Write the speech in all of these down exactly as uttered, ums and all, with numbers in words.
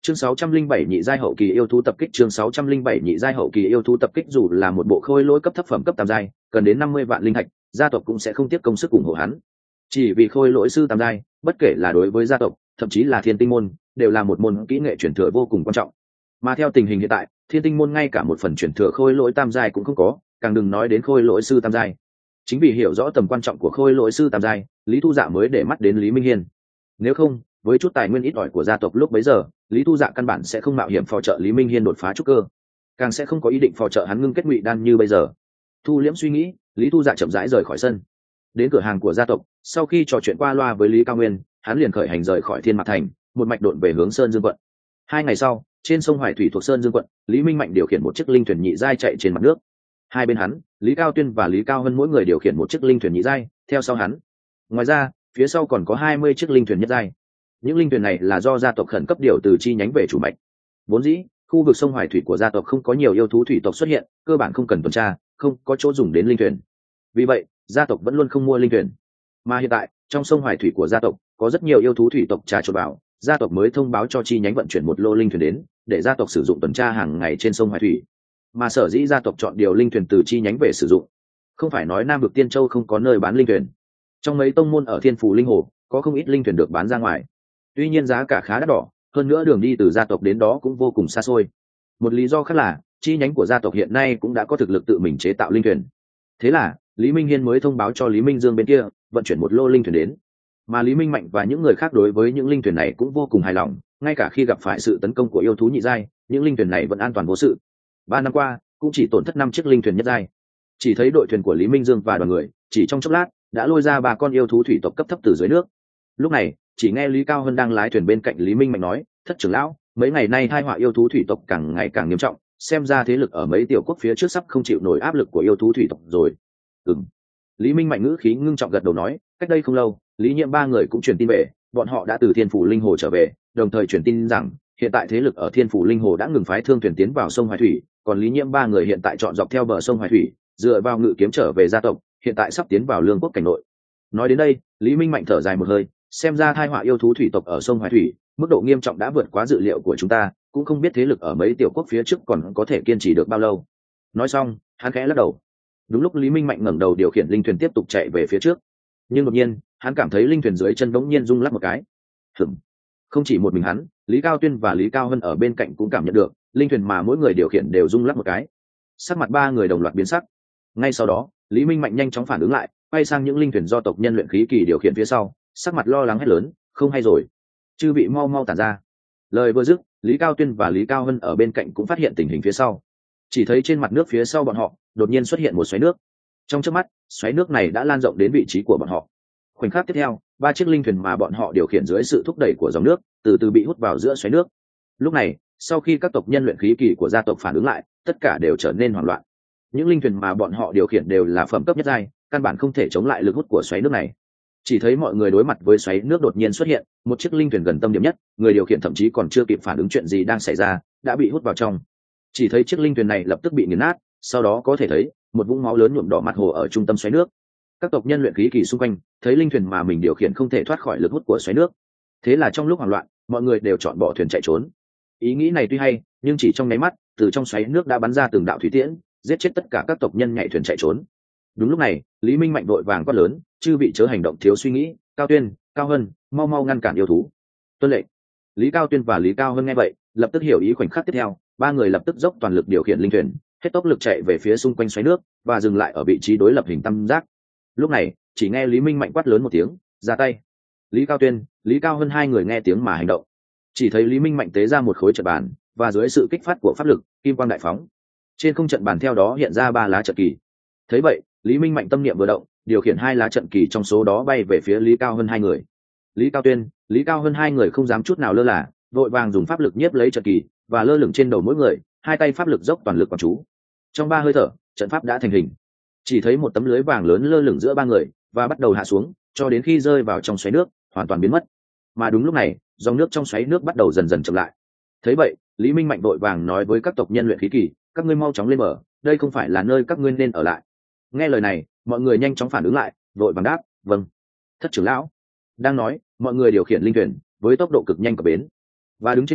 Chương sáu trăm linh bảy nhị giai hậu kỳ yêu thú tập kích. Chương sáu trăm linh bảy nhị giai hậu kỳ yêu thú tập kích. Dù là một bộ khôi lỗi cấp thấp phẩm cấp tam giai, cần đến năm mươi vạn linh thạch, gia tộc cũng sẽ không tiếc công sức ủng hộ hắn. Chỉ vì khôi lỗi sư tam giai, bất kể là đối với gia tộc, thậm chí là thiên tinh môn, đều là một môn kỹ nghệ truyền thừa vô cùng quan trọng. Mà theo tình hình hiện tại, thiên tinh môn ngay cả một phần truyền thừa khôi lỗi tam giai cũng không có, càng đừng nói đến khôi lỗi sư tam giai. Chính vì hiểu rõ tầm quan trọng của khôi lỗi sư tam giai, Lý Thu Dạ mới để mắt đến Lý Minh Hiên. Nếu không, với chút tài nguyên ít ỏi của gia tộc lúc bấy giờ, Lý Thu Dạ căn bản sẽ không mạo hiểm phò trợ Lý Minh Hiên đột phá trúc cơ, càng sẽ không có ý định phò trợ hắn ngưng kết ngụy đan như bây giờ. Thu liễm suy nghĩ, Lý Thu Dạ chậm rãi rời khỏi sân, đến cửa hàng của gia tộc. Sau khi trò chuyện qua loa với Lý Cao Nguyên, hắn liền khởi hành rời khỏi Thiên Mạc Thành, một mạch độn về hướng Sơn Dương quận. Hai ngày sau, trên sông Hoài Thủy thuộc Sơn Dương quận, Lý Minh Mạnh điều khiển một chiếc linh thuyền nhị giai chạy trên mặt nước. Hai bên hắn, Lý Cao Tuyên và Lý Cao Hân mỗi người điều khiển một chiếc linh thuyền nhị giai, theo sau hắn. Ngoài ra, phía sau còn có hai mươi chiếc linh thuyền nhất giai. Những linh thuyền này là do gia tộc khẩn cấp điều từ chi nhánh về chủ mạch. Vốn dĩ, khu vực sông Hoài Thủy của gia tộc không có nhiều yêu thú thủy tộc xuất hiện, cơ bản không cần tuần tra, không có chỗ dùng đến linh thuyền. Vì vậy, gia tộc vẫn luôn không mua linh thuyền. Mà hiện tại, trong sông Hoài Thủy của gia tộc có rất nhiều yêu thú thủy tộc trà trộn vào, gia tộc mới thông báo cho chi nhánh vận chuyển một lô linh thuyền đến, để gia tộc sử dụng tuần tra hàng ngày trên sông Hoài Thủy. Mà sở dĩ gia tộc chọn điều linh thuyền từ chi nhánh về sử dụng, không phải nói Nam vực Tiên Châu không có nơi bán linh thuyền. Trong mấy tông môn ở Thiên Phù Linh Hồ, có không ít linh thuyền được bán ra ngoài. Tuy nhiên giá cả khá đắt đỏ, hơn nữa đường đi từ gia tộc đến đó cũng vô cùng xa xôi. Một lý do khác là, chi nhánh của gia tộc hiện nay cũng đã có thực lực tự mình chế tạo linh thuyền. Thế là, Lý Minh Hiên mới thông báo cho Lý Minh Dương bên kia, vận chuyển một lô linh thuyền đến. Mà Lý Minh Mạnh và những người khác đối với những linh thuyền này cũng vô cùng hài lòng, ngay cả khi gặp phải sự tấn công của yêu thú nhị giai, những linh thuyền này vẫn an toàn vô sự. Ba năm qua, cũng chỉ tổn thất năm chiếc linh thuyền nhất giai. Chỉ thấy đội thuyền của Lý Minh Dương và đoàn người, chỉ trong chốc lát, đã lôi ra ba con yêu thú thủy tộc cấp thấp từ dưới nước. Lúc này, chỉ nghe Lý Cao Hân đang lái thuyền bên cạnh Lý Minh Mạnh nói, thất trưởng lão, mấy ngày nay tai họa yêu thú thủy tộc càng ngày càng nghiêm trọng, xem ra thế lực ở mấy tiểu quốc phía trước sắp không chịu nổi áp lực của yêu thú thủy tộc rồi. Ừm. Lý Minh Mạnh ngữ khí ngưng trọng gật đầu nói, cách đây không lâu, Lý Nhiệm ba người cũng truyền tin về, bọn họ đã từ Thiên Phủ Linh Hồ trở về, đồng thời truyền tin rằng hiện tại thế lực ở Thiên Phủ Linh Hồ đã ngừng phái thương thuyền tiến vào sông Hoài Thủy, còn Lý Nhiệm ba người hiện tại chọn dọc theo bờ sông Hoài Thủy, dựa vào ngự kiếm trở về gia tộc, hiện tại sắp tiến vào Lương quốc cảnh nội. Nói đến đây, Lý Minh Mạnh thở dài một hơi, xem ra tai họa yêu thú thủy tộc ở sông Hoài Thủy, mức độ nghiêm trọng đã vượt quá dự liệu của chúng ta, cũng không biết thế lực ở mấy tiểu quốc phía trước còn có thể kiên trì được bao lâu. Nói xong, hắn khẽ lắc đầu. Đúng lúc Lý Minh Mạnh ngẩng đầu điều khiển linh thuyền tiếp tục chạy về phía trước, nhưng đột nhiên, hắn cảm thấy linh thuyền dưới chân bỗng nhiên rung lắc một cái. Hửm. Không chỉ một mình hắn, Lý Cao Tuyên và Lý Cao Hân ở bên cạnh cũng cảm nhận được, linh thuyền mà mỗi người điều khiển đều rung lắc một cái. Sắc mặt ba người đồng loạt biến sắc. Ngay sau đó, Lý Minh Mạnh nhanh chóng phản ứng lại, quay sang những linh thuyền do tộc nhân luyện khí kỳ điều khiển phía sau, sắc mặt lo lắng hét lớn, không hay rồi, chư vị mau mau tản ra. Lời vừa dứt, Lý Cao Tuyên và Lý Cao Hân ở bên cạnh cũng phát hiện tình hình phía sau. Chỉ thấy trên mặt nước phía sau bọn họ đột nhiên xuất hiện một xoáy nước. Trong chớp mắt, xoáy nước này đã lan rộng đến vị trí của bọn họ. Khoảnh khắc tiếp theo, ba chiếc linh thuyền mà bọn họ điều khiển dưới sự thúc đẩy của dòng nước từ từ bị hút vào giữa xoáy nước. Lúc này, sau khi các tộc nhân luyện khí kỳ của gia tộc phản ứng lại, tất cả đều trở nên hoảng loạn. Những linh thuyền mà bọn họ điều khiển đều là phẩm cấp nhất giai, căn bản không thể chống lại lực hút của xoáy nước này. Chỉ thấy mọi người đối mặt với xoáy nước đột nhiên xuất hiện, một chiếc linh thuyền gần tâm điểm nhất, người điều khiển thậm chí còn chưa kịp phản ứng chuyện gì đang xảy ra, đã bị hút vào trong. Chỉ thấy chiếc linh thuyền này lập tức bị nghiền nát, sau đó có thể thấy một vũng máu lớn nhuộm đỏ mặt hồ ở trung tâm xoáy nước. Các tộc nhân luyện khí kỳ xung quanh thấy linh thuyền mà mình điều khiển không thể thoát khỏi lực hút của xoáy nước, thế là trong lúc hoảng loạn, mọi người đều chọn bỏ thuyền chạy trốn. Ý nghĩ này tuy hay, nhưng chỉ trong nháy mắt, từ trong xoáy nước đã bắn ra từng đạo thủy tiễn, giết chết tất cả các tộc nhân nhảy thuyền chạy trốn. Đúng lúc này, Lý Minh Mạnh vội vàng quát lớn, chư vị chớ hành động thiếu suy nghĩ, Cao Tuyên, Cao Hân, mau mau ngăn cản yêu thú. Tuân lệnh. Lý Cao Tuyên và Lý Cao Hân nghe vậy, lập tức hiểu ý. Khoảnh khắc tiếp theo, ba người lập tức dốc toàn lực điều khiển linh thuyền, hết tốc lực chạy về phía xung quanh xoáy nước và dừng lại ở vị trí đối lập hình tam giác. Lúc này, chỉ nghe Lý Minh Mạnh quát lớn một tiếng, ra tay. Lý Cao Tuyên, Lý Cao Hân hai người nghe tiếng mà hành động. Chỉ thấy Lý Minh Mạnh tế ra một khối trận bàn, và dưới sự kích phát của pháp lực, kim quang đại phóng, trên không trận bàn theo đó hiện ra ba lá trận kỳ. Thấy vậy, Lý Minh Mạnh tâm niệm vừa động, điều khiển hai lá trận kỳ trong số đó bay về phía Lý Cao Hân hai người. Lý Cao Tuyên, Lý Cao Hân hai người không dám chút nào lơ là, vội vàng dùng pháp lực nhiếp lấy trận kỳ và lơ lửng trên đầu mỗi người, hai tay pháp lực dốc toàn lực quán chú. Trong ba hơi thở, trận pháp đã thành hình. Chỉ thấy một tấm lưới vàng lớn lơ lửng giữa ba người và bắt đầu hạ xuống, cho đến khi rơi vào trong xoáy nước, hoàn toàn biến mất. Mà đúng lúc này, dòng nước trong xoáy nước bắt đầu dần dần chậm lại. Thấy vậy, Lý Minh Mạnh vội vàng nói với các tộc nhân luyện khí kỳ, các ngươi mau chóng lên bờ, đây không phải là nơi các ngươi nên ở lại. Nghe lời này, mọi người nhanh chóng phản ứng lại, vội vàng đáp, vâng, thất trưởng lão. Đang nói, mọi người điều khiển linh thuyền với tốc độ cực nhanh cập bến. Và đứng trên bờ,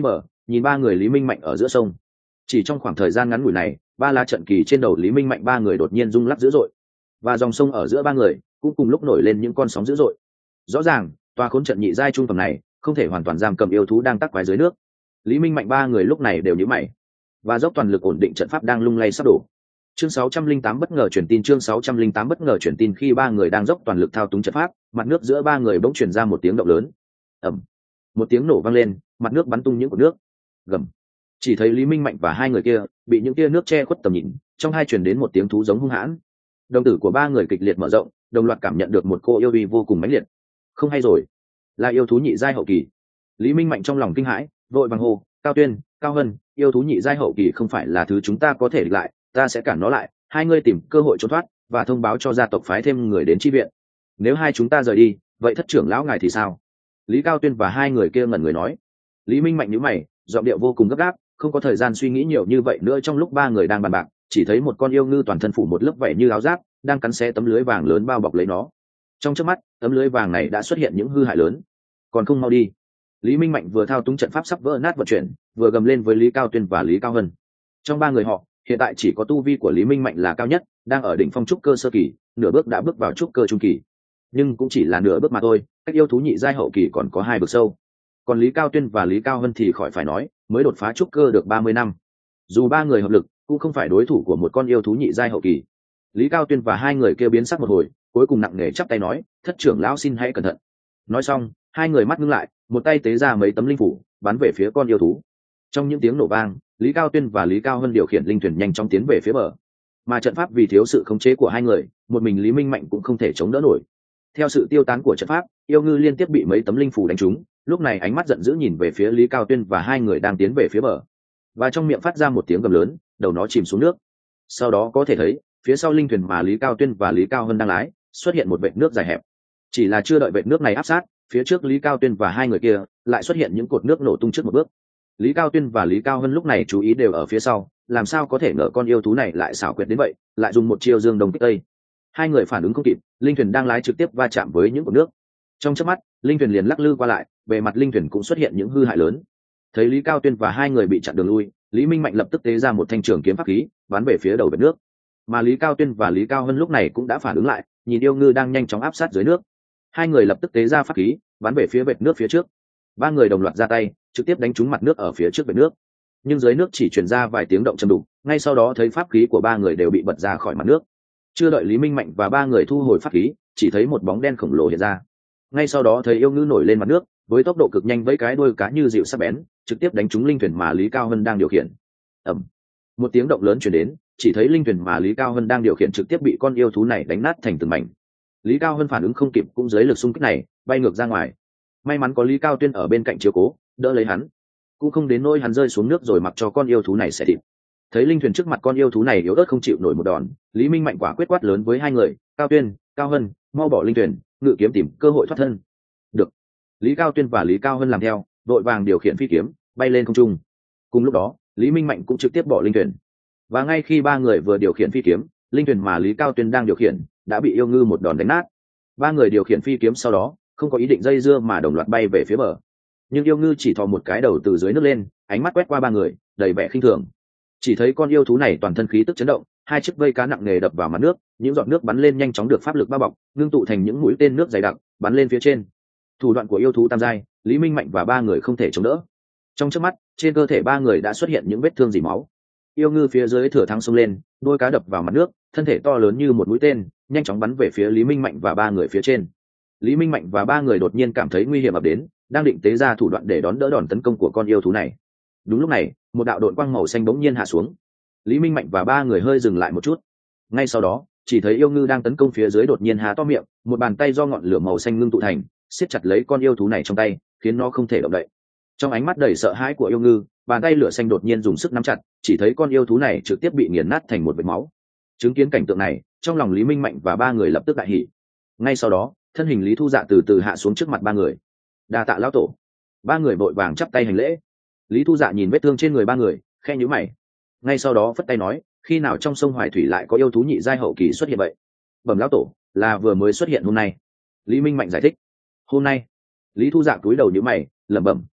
nhìn ba người Lý Minh Mạnh ở giữa sông. Chỉ trong khoảng thời gian ngắn ngủi này, ba la trận kỳ trên đầu Lý Minh Mạnh ba người đột nhiên rung lắc dữ dội, và dòng sông ở giữa ba người cũng cùng lúc nổi lên những con sóng dữ dội. Rõ ràng tòa khốn trận nhị giai trung phẩm này không thể hoàn toàn giam cầm yêu thú đang tắc quái dưới nước. Lý Minh Mạnh ba người lúc này đều nhíu mày và dốc toàn lực ổn định trận pháp đang lung lay sắp đổ. Chương sáu trăm linh tám bất ngờ truyền tin. Chương sáu trăm linh tám bất ngờ truyền tin. Khi ba người đang dốc toàn lực thao túng trận pháp, mặt nước giữa ba người bỗng truyền ra một tiếng động lớn. Ầm. Một tiếng nổ vang lên, mặt nước bắn tung những cột nước. Gầm. Chỉ thấy Lý Minh Mạnh và hai người kia bị những tia nước che khuất tầm nhìn, trong hai truyền đến một tiếng thú giống hung hãn. Đồng tử của ba người kịch liệt mở rộng, đồng loạt cảm nhận được một cô yêu uy vô cùng mãnh liệt. Không hay rồi, là yêu thú nhị giai hậu kỳ. Lý Minh Mạnh trong lòng kinh hãi, vội vàng hô, Cao Tuyên, Cao Hân, yêu thú nhị giai hậu kỳ không phải là thứ chúng ta có thể địch lại, ta sẽ cản nó lại, hai ngươi tìm cơ hội trốn thoát và thông báo cho gia tộc phái thêm người đến chi viện. Nếu hai chúng ta rời đi, vậy thất trưởng lão ngài thì sao? Lý Cao Tuyên và hai người kia ngẩn người nói. Lý Minh Mạnh nhíu mày, giọng điệu vô cùng gấp gáp, không có thời gian suy nghĩ nhiều như vậy nữa. Trong lúc ba người đang bàn bạc, chỉ thấy một con yêu ngư toàn thân phủ một lớp vảy như áo giáp, đang cắn xé tấm lưới vàng lớn bao bọc lấy nó. Trong chớp mắt, tấm lưới vàng này đã xuất hiện những hư hại lớn. Còn không mau đi! Lý Minh Mạnh vừa thao túng trận pháp sắp vỡ nát vận chuyển, vừa gầm lên với Lý Cao Tuyên và Lý Cao Hân. Trong ba người họ, hiện tại chỉ có tu vi của Lý Minh Mạnh là cao nhất, đang ở đỉnh phong trúc cơ sơ kỳ, nửa bước đã bước vào trúc cơ trung kỳ. Nhưng cũng chỉ là nửa bước mà thôi, cách yêu thú nhị giai hậu kỳ còn có hai bước sâu. Còn Lý Cao Tuyên và Lý Cao Hân thì khỏi phải nói, mới đột phá trúc cơ được ba mươi năm. Dù ba người hợp lực, cũng không phải đối thủ của một con yêu thú nhị giai hậu kỳ. Lý Cao Tuyên và hai người kia biến sắc một hồi, cuối cùng nặng nề chắp tay nói, thất trưởng lão xin hãy cẩn thận. Nói xong, hai người mắt ngưng lại, một tay tế ra mấy tấm linh phủ, bắn về phía con yêu thú. Trong những tiếng nổ vang, Lý Cao Tuyên và Lý Cao Hân điều khiển linh thuyền nhanh chóng tiến về phía bờ. Mà trận pháp vì thiếu sự khống chế của hai người, một mình Lý Minh Mạnh cũng không thể chống đỡ nổi. Theo sự tiêu tán của trận pháp, yêu ngư liên tiếp bị mấy tấm linh phủ đánh trúng, lúc này ánh mắt giận dữ nhìn về phía Lý Cao Tuyên và hai người đang tiến về phía bờ. Và trong miệng phát ra một tiếng gầm lớn, đầu nó chìm xuống nước. Sau đó có thể thấy, phía sau linh thuyền mà Lý Cao Tuyên và Lý Cao Hân đang lái, xuất hiện một vệt nước dài hẹp. Chỉ là chưa đợi vệt nước này áp sát, phía trước Lý Cao Tuyên và hai người kia lại xuất hiện những cột nước nổ tung trước một bước. Lý Cao Tuyên và Lý Cao Hân lúc này chú ý đều ở phía sau, làm sao có thể ngờ con yêu thú này lại xảo quyệt đến vậy, lại dùng một chiêu dương đông kích tây. Hai người phản ứng không kịp, linh thuyền đang lái trực tiếp va chạm với những cột nước. Trong chớp mắt, linh thuyền liền lắc lư qua lại, bề mặt linh thuyền cũng xuất hiện những hư hại lớn. Thấy Lý Cao Tuyên và hai người bị chặn đường lui, Lý Minh Mạnh lập tức tế ra một thanh trường kiếm pháp khí, bắn về phía đầu vệt nước. Mà Lý Cao Tuyên và Lý Cao Hân lúc này cũng đã phản ứng lại, nhìn yêu ngư đang nhanh chóng áp sát dưới nước. Hai người lập tức tế ra pháp khí, bắn về phía vệt nước phía trước. Ba người đồng loạt ra tay, trực tiếp đánh trúng mặt nước ở phía trước vệt nước. Nhưng dưới nước chỉ truyền ra vài tiếng động trầm đục, ngay sau đó thấy pháp khí của ba người đều bị bật ra khỏi mặt nước. Chưa đợi Lý Minh Mạnh và ba người thu hồi pháp khí, chỉ thấy một bóng đen khổng lồ hiện ra. Ngay sau đó thấy yêu ngư nổi lên mặt nước, với tốc độ cực nhanh với cái đuôi cá như dịu sắc bén, trực tiếp đánh trúng linh thuyền mà Lý Cao Hân đang điều khiển. Ầm. Một tiếng động lớn truyền đến, chỉ thấy linh thuyền mà Lý Cao Hân đang điều khiển trực tiếp bị con yêu thú này đánh nát thành từng mảnh. Lý Cao Hân phản ứng không kịp, cũng dưới lực xung kích này bay ngược ra ngoài. May mắn có Lý Cao Tuyên ở bên cạnh chiếu cố, đỡ lấy hắn, cũng không đến nỗi hắn rơi xuống nước rồi mặc cho con yêu thú này xẻ thịt. Thấy linh thuyền trước mặt con yêu thú này yếu ớt không chịu nổi một đòn, Lý Minh Mạnh quả quyết quát lớn với hai người, Cao Tuyên, Cao Hân, mau bỏ linh thuyền, ngự kiếm tìm cơ hội thoát thân. Được. Lý Cao Tuyên và Lý Cao Hân làm theo, đội vàng điều khiển phi kiếm bay lên không trung. Cùng lúc đó, Lý Minh Mạnh cũng trực tiếp bỏ linh thuyền. Và ngay khi ba người vừa điều khiển phi kiếm, linh thuyền mà Lý Cao Tuyên đang điều khiển đã bị yêu ngư một đòn đánh nát. Ba người điều khiển phi kiếm sau đó không có ý định dây dưa mà đồng loạt bay về phía bờ. Nhưng yêu ngư chỉ thò một cái đầu từ dưới nước lên, ánh mắt quét qua ba người, đầy vẻ khinh thường. Chỉ thấy con yêu thú này toàn thân khí tức chấn động, hai chiếc vây cá nặng nề đập vào mặt nước, những giọt nước bắn lên nhanh chóng được pháp lực bao bọc, ngưng tụ thành những mũi tên nước dày đặc, bắn lên phía trên. Thủ đoạn của yêu thú tam giai, Lý Minh Mạnh và ba người không thể chống đỡ. Trong chớp mắt, trên cơ thể ba người đã xuất hiện những vết thương rỉ máu. Yêu ngư phía dưới thừa thắng xông lên, đôi cá đập vào mặt nước, thân thể to lớn như một mũi tên, nhanh chóng bắn về phía Lý Minh Mạnh và ba người phía trên. Lý Minh Mạnh và ba người đột nhiên cảm thấy nguy hiểm ập đến, đang định tế ra thủ đoạn để đón đỡ đòn tấn công của con yêu thú này. Đúng lúc này, một đạo độn quang màu xanh bỗng nhiên hạ xuống. Lý Minh Mạnh và ba người hơi dừng lại một chút. Ngay sau đó, chỉ thấy yêu ngư đang tấn công phía dưới đột nhiên há to miệng, một bàn tay do ngọn lửa màu xanh ngưng tụ thành, siết chặt lấy con yêu thú này trong tay, khiến nó không thể động đậy. Trong ánh mắt đầy sợ hãi của yêu ngư, bàn tay lửa xanh đột nhiên dùng sức nắm chặt, chỉ thấy con yêu thú này trực tiếp bị nghiền nát thành một vệt máu. Chứng kiến cảnh tượng này, trong lòng Lý Minh Mạnh và ba người lập tức đại hỉ. Ngay sau đó, thân hình Lý Thu Dạ từ từ hạ xuống trước mặt ba người. Đa tạ lão tổ. Ba người vội vàng chắp tay hành lễ. Lý Thu Dạ nhìn vết thương trên người ba người, khẽ nhíu mày. Ngay sau đó phất tay nói, khi nào trong sông Hoài Thủy lại có yêu thú nhị giai hậu kỳ xuất hiện vậy? Bẩm lão tổ, là vừa mới xuất hiện hôm nay. Lý Minh Mạnh giải thích. Hôm nay? Lý Thu Dạ cúi đầu nhíu mày, lẩm bẩm,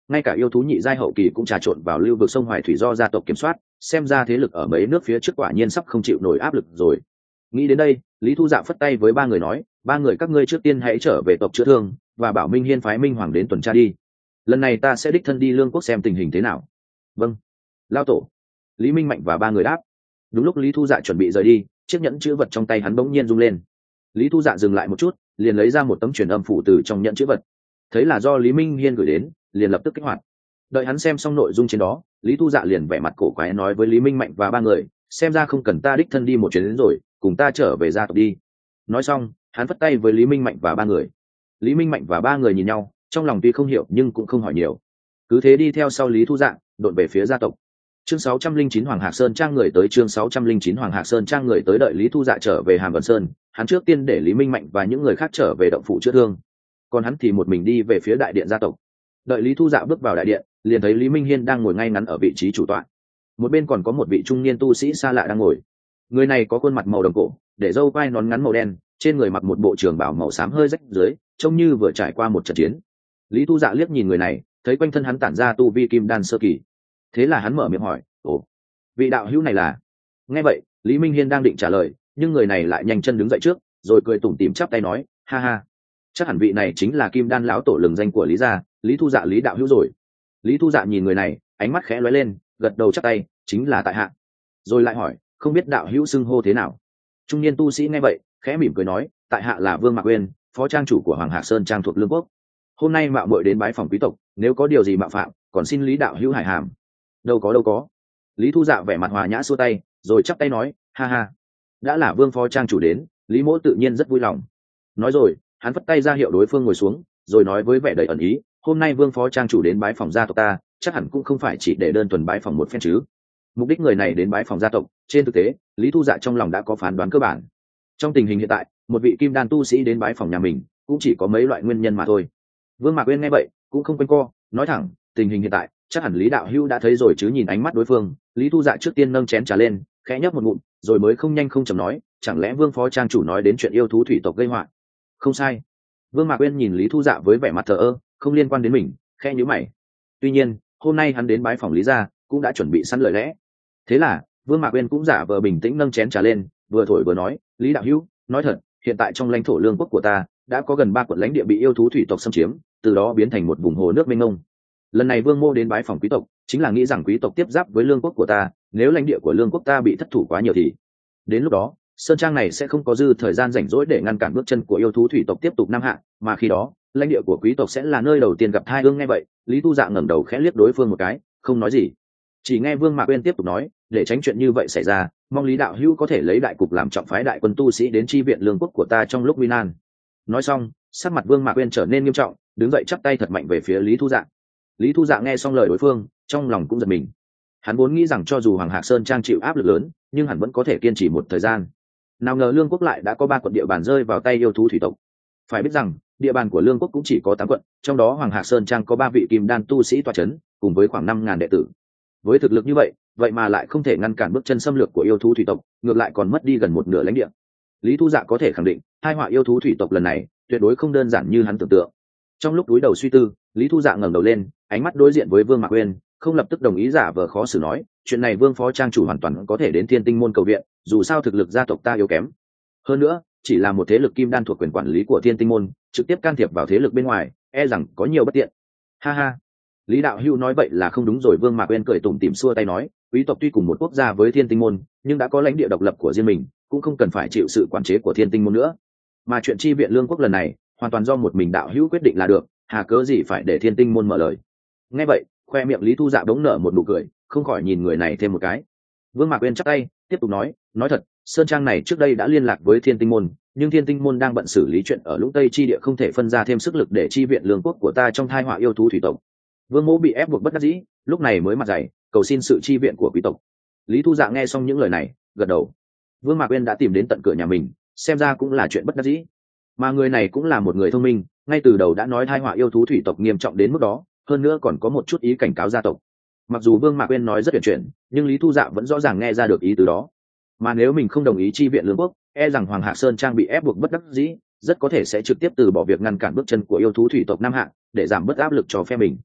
ngay cả yêu thú nhị giai hậu kỳ cũng trà trộn vào lưu vực sông Hoài Thủy do gia tộc kiểm soát, xem ra thế lực ở mấy nước phía trước quả nhiên sắp không chịu nổi áp lực rồi. Nghĩ đến đây, Lý Thu Dạ phất tay với ba người nói, ba người các ngươi trước tiên hãy trở về tộc chữa thương, và bảo Minh Hiên phái Minh Hoàng đến tuần tra đi. Lần này ta sẽ đích thân đi Lương Quốc xem tình hình thế nào. Vâng, lao tổ. Lý Minh Mạnh và ba người đáp. Đúng lúc Lý Thu Dạ chuẩn bị rời đi, chiếc nhẫn chữ vật trong tay hắn bỗng nhiên rung lên. Lý Thu Dạ dừng lại một chút, liền lấy ra một tấm truyền âm phủ từ trong nhẫn chữ vật. Thấy là do Lý Minh Hiên gửi đến, liền lập tức kích hoạt. Đợi hắn xem xong nội dung trên đó, Lý Thu Dạ liền vẻ mặt cổ quái nói với Lý Minh Mạnh và ba người, xem ra không cần ta đích thân đi một chuyến đến rồi, cùng ta trở về gia tộc đi. Nói xong, hắn phất tay với Lý Minh Mạnh và ba người. Lý Minh Mạnh và ba người nhìn nhau, trong lòng tuy không hiểu nhưng cũng không hỏi nhiều, cứ thế đi theo sau Lý Thu Dạ, độn về phía gia tộc. Chương sáu trăm linh chín Hoàng Hạc Sơn trang người tới chương sáu trăm linh chín Hoàng Hạc Sơn trang người tới đợi Lý Thu Dạ trở về Hàm Vân Sơn, hắn trước tiên để Lý Minh Mạnh và những người khác trở về động phủ chữa thương, còn hắn thì một mình đi về phía đại điện gia tộc. Đợi Lý Thu Dạ bước vào đại điện, liền thấy Lý Minh Hiên đang ngồi ngay ngắn ở vị trí chủ tọa, một bên còn có một vị trung niên tu sĩ xa lạ đang ngồi. Người này có khuôn mặt màu đồng cổ, để râu quai nón ngắn màu đen, trên người mặc một bộ trường bào màu xám hơi rách dưới, trông như vừa trải qua một trận chiến. Lý Thu Dạ liếc nhìn người này, thấy quanh thân hắn tản ra tu vi kim đan sơ kỳ, thế là hắn mở miệng hỏi, ồ, vị đạo hữu này là? Nghe vậy, Lý Minh Hiên đang định trả lời, nhưng người này lại nhanh chân đứng dậy trước, rồi cười tủm tỉm chắp tay nói, ha ha, chắc hẳn vị này chính là kim đan lão tổ lừng danh của Lý gia, Lý Thu Dạ Lý đạo hữu rồi. Lý Thu Dạ nhìn người này, ánh mắt khẽ lóe lên, gật đầu chắp tay, chính là tại hạ. Rồi lại hỏi, không biết đạo hữu xưng hô thế nào? Trung niên tu sĩ nghe vậy, khẽ mỉm cười nói, tại hạ là Vương Mạc Uyên, phó trang chủ của Hoàng Hạc Sơn trang thuộc Lương Quốc. Hôm nay mạo muội đến bái phòng quý tộc, nếu có điều gì mạo phạm, còn xin Lý đạo hữu hải hàm. Đâu có đâu có. Lý Thu Dạ vẻ mặt hòa nhã xua tay, rồi chắp tay nói, ha ha, đã là Vương phó trang chủ đến, Lý mỗ tự nhiên rất vui lòng. Nói rồi, hắn vất tay ra hiệu đối phương ngồi xuống, rồi nói với vẻ đầy ẩn ý, hôm nay Vương phó trang chủ đến bái phòng gia tộc ta, chắc hẳn cũng không phải chỉ để đơn thuần bái phòng một phen chứ. Mục đích người này đến bái phòng gia tộc, trên thực tế, Lý Thu Dạ trong lòng đã có phán đoán cơ bản. Trong tình hình hiện tại, một vị kim đan tu sĩ đến bái phòng nhà mình, cũng chỉ có mấy loại nguyên nhân mà thôi. Vương Mạc Uyên nghe vậy, cũng không quanh co, nói thẳng, tình hình hiện tại, chắc hẳn Lý đạo hữu đã thấy rồi chứ. Nhìn ánh mắt đối phương, Lý Thu Dạ trước tiên nâng chén trà lên, khẽ nhấp một ngụm, rồi mới không nhanh không chậm nói, chẳng lẽ Vương phó trang chủ nói đến chuyện yêu thú thủy tộc gây họa? Không sai. Vương Mạc Uyên nhìn Lý Thu Dạ với vẻ mặt thờ ơ, không liên quan đến mình, khẽ nhíu mày. Tuy nhiên, hôm nay hắn đến bái phòng Lý gia, cũng đã chuẩn bị sẵn lời lẽ. Thế là, Vương Mạc Uyên cũng giả vờ bình tĩnh nâng chén trà lên, vừa thổi vừa nói, Lý đạo hữu, nói thật, hiện tại trong lãnh thổ Lương Quốc của ta, đã có gần ba quận lãnh địa bị yêu thú thủy tộc xâm chiếm, từ đó biến thành một vùng hồ nước mênh mông. Lần này Vương mô đến bái phòng quý tộc, chính là nghĩ rằng quý tộc tiếp giáp với Lương Quốc của ta, nếu lãnh địa của Lương Quốc ta bị thất thủ quá nhiều thì đến lúc đó, sơn trang này sẽ không có dư thời gian rảnh rỗi để ngăn cản bước chân của yêu thú thủy tộc tiếp tục nam hạ, mà khi đó, lãnh địa của quý tộc sẽ là nơi đầu tiên gặp tai ương. Nghe vậy, Lý Thu Dạ ngẩng đầu khẽ liếc đối phương một cái, không nói gì. Chỉ nghe Vương Mạc Uyên tiếp tục nói, để tránh chuyện như vậy xảy ra, mong Lý đạo hữu có thể lấy đại cục làm trọng, phái đại quân tu sĩ đến chi viện Lương Quốc của ta trong lúc nguy nan. Nói xong, sắc mặt Vương Mạc Uyên trở nên nghiêm trọng, đứng dậy chắp tay thật mạnh về phía Lý Thu Dạ. Lý Thu Dạ nghe xong lời đối phương, trong lòng cũng giật mình. Hắn vốn nghĩ rằng cho dù Hoàng Hạc Sơn trang chịu áp lực lớn, nhưng hắn vẫn có thể kiên trì một thời gian. Nào ngờ Lương Quốc lại đã có ba quận địa bàn rơi vào tay yêu thú thủy tộc. Phải biết rằng, địa bàn của Lương Quốc cũng chỉ có tám quận, trong đó Hoàng Hạc Sơn trang có ba vị kim đan tu sĩ tọa chấn, cùng với khoảng năm ngàn đệ tử. Với thực lực như vậy, vậy mà lại không thể ngăn cản bước chân xâm lược của yêu thú thủy tộc, ngược lại còn mất đi gần một nửa lãnh địa. Lý Thu Dạ có thể khẳng định, hai họa yêu thú thủy tộc lần này tuyệt đối không đơn giản như hắn tưởng tượng. Trong lúc cúi đầu suy tư, Lý Thu Dạ ngẩng đầu lên, ánh mắt đối diện với Vương Mạc Uyên, không lập tức đồng ý, giả vờ khó xử nói, chuyện này Vương phó trang chủ hoàn toàn có thể đến Thiên Tinh môn cầu viện, dù sao thực lực gia tộc ta yếu kém. Hơn nữa, chỉ là một thế lực kim đan thuộc quyền quản lý của Thiên Tinh môn, trực tiếp can thiệp vào thế lực bên ngoài, e rằng có nhiều bất tiện. Ha ha, Lý đạo hữu nói vậy là không đúng rồi. Vương Mạc Uyên cười tủm tỉm xua tay nói, quý tộc tuy cùng một quốc gia với Thiên Tinh môn, nhưng đã có lãnh địa độc lập của riêng mình, cũng không cần phải chịu sự quản chế của Thiên Tinh môn nữa. Mà chuyện chi viện Lương Quốc lần này, hoàn toàn do một mình đạo hữu quyết định là được, hà cớ gì phải để Thiên Tinh môn mở lời. Nghe vậy, khoe miệng Lý Thu Dạ bỗng nở một nụ cười, không khỏi nhìn người này thêm một cái. Vương Mạc Uyên chắp tay, tiếp tục nói, nói thật, sơn trang này trước đây đã liên lạc với Thiên Tinh môn, nhưng Thiên Tinh môn đang bận xử lý chuyện ở Lũng Tây chi địa, không thể phân ra thêm sức lực để chi viện Lương Quốc của ta trong tai họa yêu thú thủy tộc. Vương mỗ bị ép buộc bất đắc dĩ, lúc này mới mặt dày cầu xin sự chi viện của quý tộc. Lý Thu Dạ nghe xong những lời này, gật đầu. Vương Mạc Uyên đã tìm đến tận cửa nhà mình, xem ra cũng là chuyện bất đắc dĩ. Mà người này cũng là một người thông minh, ngay từ đầu đã nói tai họa yêu thú thủy tộc nghiêm trọng đến mức đó, hơn nữa còn có một chút ý cảnh cáo gia tộc. Mặc dù Vương Mạc Uyên nói rất huyền chuyển, nhưng Lý Thu Dạ vẫn rõ ràng nghe ra được ý từ đó. Mà nếu mình không đồng ý chi viện Lương Quốc, e rằng Hoàng Hạc Sơn trang bị ép buộc bất đắc dĩ, rất có thể sẽ trực tiếp từ bỏ việc ngăn cản bước chân của yêu thú thủy tộc Nam Hạ, để giảm bớt áp lực cho phe mình.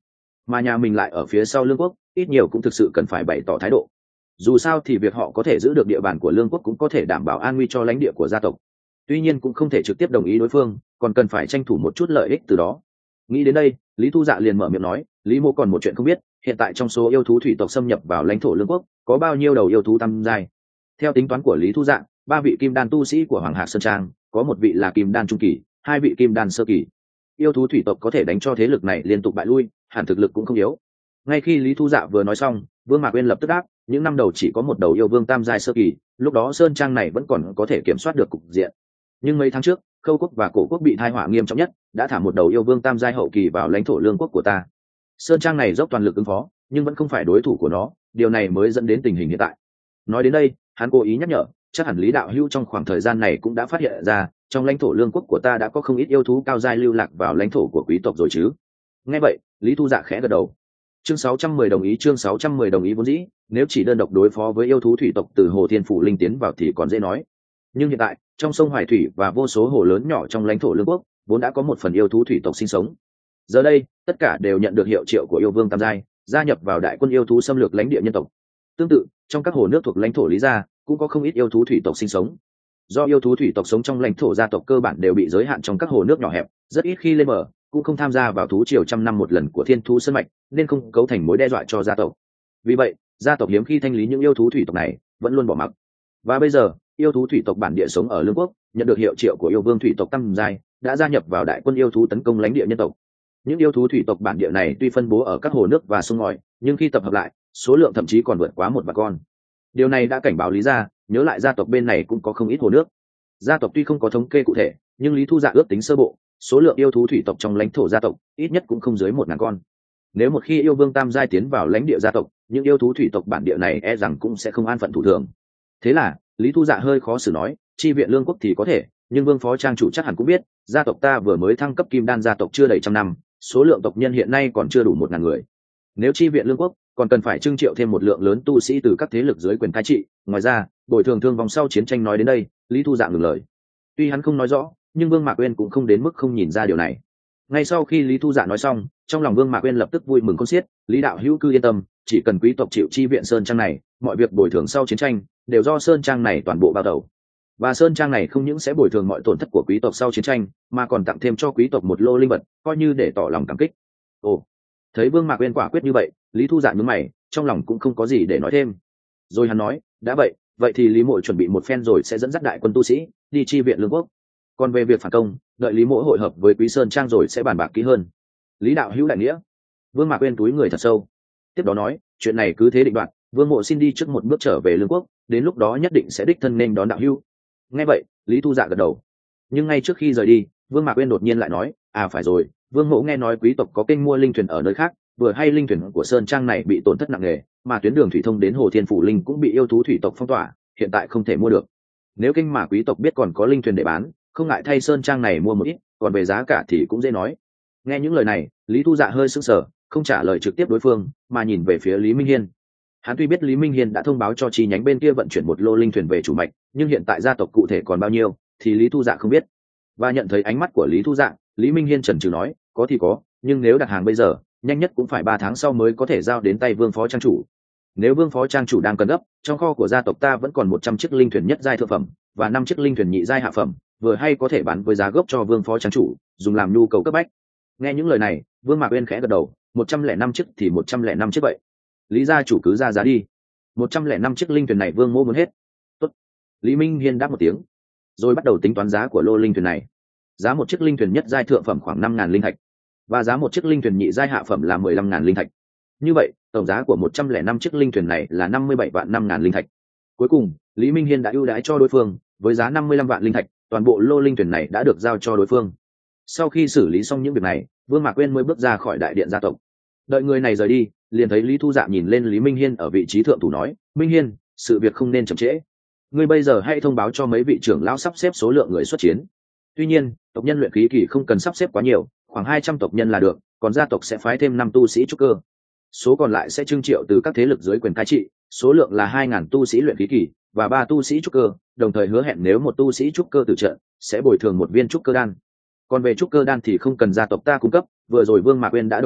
mà nhà mình lại ở phía sau lương quốc, ít nhiều cũng thực sự cần phải bày tỏ thái độ. Dù sao thì việc họ có thể giữ được địa bàn của lương quốc cũng có thể đảm bảo an nguy cho lãnh địa của gia tộc. Tuy nhiên cũng không thể trực tiếp đồng ý đối phương, còn cần phải tranh thủ một chút lợi ích từ đó. Nghĩ đến đây, Lý Thu Dạ liền mở miệng nói, Lý Mỗ còn một chuyện không biết, hiện tại trong số yêu thú thủy tộc xâm nhập vào lãnh thổ lương quốc có bao nhiêu đầu yêu thú tam giai? Theo tính toán của Lý Thu Dạ, ba vị kim đan tu sĩ của Hoàng Hạc Sơn Trang, có một vị là kim đan trung kỳ, hai vị kim đan sơ kỳ. Yêu thú thủy tộc có thể đánh cho thế lực này liên tục bại lui, hẳn thực lực cũng không yếu. Ngay khi Lý Thu Dạ vừa nói xong, Vương Mạc Uyên lập tức đáp, những năm đầu chỉ có một đầu yêu vương tam giai sơ kỳ, lúc đó Sơn Trang này vẫn còn có thể kiểm soát được cục diện. Nhưng mấy tháng trước, Khâu quốc và Cổ quốc bị tai họa nghiêm trọng nhất, đã thả một đầu yêu vương tam giai hậu kỳ vào lãnh thổ lương quốc của ta. Sơn Trang này dốc toàn lực ứng phó, nhưng vẫn không phải đối thủ của nó, điều này mới dẫn đến tình hình hiện tại. Nói đến đây, hắn cố ý nhắc nhở, chắc hẳn Lý đạo hữu trong khoảng thời gian này cũng đã phát hiện ra, trong lãnh thổ lương quốc của ta đã có không ít yêu thú cao giai lưu lạc vào lãnh thổ của quý tộc rồi chứ. Nghe vậy, Lý Thu Dạ khẽ gật đầu. Chương sáu trăm mười đồng ý, chương sáu trăm mười đồng ý vốn dĩ, nếu chỉ đơn độc đối phó với yêu thú thủy tộc từ Hồ Thiên Phủ Linh tiến vào thì còn dễ nói. Nhưng hiện tại, trong sông Hoài Thủy và vô số hồ lớn nhỏ trong lãnh thổ lương quốc, vốn đã có một phần yêu thú thủy tộc sinh sống. Giờ đây, tất cả đều nhận được hiệu triệu của yêu vương tam giai, gia nhập vào đại quân yêu thú xâm lược lãnh địa nhân tộc. Tương tự, trong các hồ nước thuộc lãnh thổ Lý gia, cũng có không ít yêu thú thủy tộc sinh sống. Do yêu thú thủy tộc sống trong lãnh thổ gia tộc cơ bản đều bị giới hạn trong các hồ nước nhỏ hẹp, rất ít khi lên bờ, cũng không tham gia vào thú triều trăm năm một lần của Thiên Thú Sơn mạch, nên không cấu thành mối đe dọa cho gia tộc. Vì vậy, gia tộc hiếm khi thanh lý những yêu thú thủy tộc này, vẫn luôn bỏ mặc. Và bây giờ, yêu thú thủy tộc bản địa sống ở lương quốc, nhận được hiệu triệu của yêu vương thủy tộc tam giai, đã gia nhập vào đại quân yêu thú tấn công lãnh địa nhân tộc. Những yêu thú thủy tộc bản địa này tuy phân bố ở các hồ nước và sông ngòi, nhưng khi tập hợp lại, số lượng thậm chí còn vượt quá một vạn con. Điều này đã cảnh báo Lý gia, nhớ lại gia tộc bên này cũng có không ít hồ nước. Gia tộc tuy không có thống kê cụ thể, nhưng Lý Thu Dạ ước tính sơ bộ, số lượng yêu thú thủy tộc trong lãnh thổ gia tộc ít nhất cũng không dưới một ngàn con. Nếu một khi yêu vương tam giai tiến vào lãnh địa gia tộc, những yêu thú thủy tộc bản địa này e rằng cũng sẽ không an phận thủ thường. Thế là, Lý Thu Dạ hơi khó xử nói, chi viện lương quốc thì có thể, nhưng vương phó trang chủ chắc hẳn cũng biết, gia tộc ta vừa mới thăng cấp kim đan gia tộc chưa đầy trăm năm, số lượng tộc nhân hiện nay còn chưa đủ một ngàn người. Nếu chi viện lương quốc, còn cần phải trưng triệu thêm một lượng lớn tu sĩ từ các thế lực dưới quyền cai trị. Ngoài ra, bồi thường thương vong sau chiến tranh nói đến đây, Lý Thu Dạ ngừng lời. Tuy hắn không nói rõ, nhưng Vương Mạc Uyên cũng không đến mức không nhìn ra điều này. Ngay sau khi Lý Thu Dạ nói xong, trong lòng Vương Mạc Uyên lập tức vui mừng khôn xiết. Lý đạo hữu cứ yên tâm, chỉ cần quý tộc chịu chi viện sơn trang này, mọi việc bồi thường sau chiến tranh đều do sơn trang này toàn bộ bao đầu. Và sơn trang này không những sẽ bồi thường mọi tổn thất của quý tộc sau chiến tranh, mà còn tặng thêm cho quý tộc một lô linh vật, coi như để tỏ lòng cảm kích. Ồ, thấy Vương Mạc Uyên quả quyết như vậy, Lý Thu Dạ nhướng mày, trong lòng cũng không có gì để nói thêm. Rồi hắn nói, đã vậy, vậy thì Lý Mộ chuẩn bị một phen rồi sẽ dẫn dắt đại quân tu sĩ đi chi viện lương quốc. Còn về việc phản công, đợi Lý Mộ hội hợp với Quý Sơn Trang rồi sẽ bàn bạc kỹ hơn. Lý đạo hữu đại nghĩa. Vương Mạc Uyên túi người thật sâu. Tiếp đó nói, chuyện này cứ thế định đoạt, Vương Mộ xin đi trước một bước trở về lương quốc, đến lúc đó nhất định sẽ đích thân nên đón đạo hữu. Nghe vậy, Lý Thu Dạ gật đầu. Nhưng ngay trước khi rời đi, Vương Mạc Uyên đột nhiên lại nói, à phải rồi, Vương Mộ nghe nói quý tộc có kênh mua linh thuyền ở nơi khác, vừa hay linh thuyền của Sơn Trang này bị tổn thất nặng nề, mà tuyến đường thủy thông đến Hồ Thiên Phủ Linh cũng bị yêu thú thủy tộc phong tỏa, hiện tại không thể mua được. Nếu kênh mà quý tộc biết còn có linh thuyền để bán, không ngại thay Sơn Trang này mua một ít, còn về giá cả thì cũng dễ nói. Nghe những lời này, Lý Thu Dạ hơi sững sờ, không trả lời trực tiếp đối phương, mà nhìn về phía Lý Minh Hiên. Hắn tuy biết Lý Minh Hiên đã thông báo cho chi nhánh bên kia vận chuyển một lô linh thuyền về chủ mạch, nhưng hiện tại gia tộc cụ thể còn bao nhiêu thì Lý Thu Dạ không biết. Và nhận thấy ánh mắt của Lý Thu Dạ, Lý Minh Hiên chần chừ nói, có thì có, nhưng nếu đặt hàng bây giờ, nhanh nhất cũng phải ba tháng sau mới có thể giao đến tay Vương phó trang chủ. Nếu Vương phó trang chủ đang cần gấp, trong kho của gia tộc ta vẫn còn một trăm chiếc linh thuyền nhất giai thượng phẩm và năm chiếc linh thuyền nhị giai hạ phẩm, vừa hay có thể bán với giá gốc cho Vương phó trang chủ, dùng làm nhu cầu cấp bách. Nghe những lời này, Vương Mạc Uyên khẽ gật đầu, một trăm lẻ năm chiếc thì một trăm lẻ năm chiếc vậy. Lý gia chủ cứ ra giá đi. một trăm lẻ năm chiếc linh thuyền này Vương mô muốn hết. Tốt. Lý Minh Hiên đáp một tiếng, rồi bắt đầu tính toán giá của lô linh thuyền này. Giá một chiếc linh thuyền nhất giai thượng phẩm khoảng năm ngàn linh thạch, và giá một chiếc linh thuyền nhị giai hạ phẩm là mười lăm ngàn linh thạch. Như vậy, tổng giá của một trăm lẻ năm chiếc linh thuyền này là năm mươi bảy vạn năm ngàn linh thạch. Cuối cùng, Lý Minh Hiên đã ưu đãi cho đối phương, với giá năm mươi lăm vạn linh thạch, toàn bộ lô linh thuyền này đã được giao cho đối phương. Sau khi xử lý xong những việc này, Vương Mạc Uyên mới bước ra khỏi đại điện gia tộc. Đợi người này rời đi, liền thấy Lý Thu Dạ nhìn lên Lý Minh Hiên ở vị trí thượng thủ nói, Minh Hiên, sự việc không nên chậm trễ. Ngươi bây giờ hãy thông báo cho mấy vị trưởng lão sắp xếp số lượng người xuất chiến. Tuy nhiên, tộc nhân luyện khí kỳ không cần sắp xếp quá nhiều, khoảng hai trăm tộc nhân là được, còn gia tộc sẽ phái thêm năm tu sĩ trúc cơ. Số còn lại sẽ trưng triệu từ các thế lực dưới quyền cai trị, số lượng là hai ngàn tu sĩ luyện khí kỳ và ba tu sĩ trúc cơ, đồng thời hứa hẹn nếu một tu sĩ trúc cơ tử trận, sẽ bồi thường một viên trúc cơ đan. Còn về trúc cơ đan thì không cần gia tộc ta cung cấp, vừa rồi Vương Mạc Uyên đã đồng ý,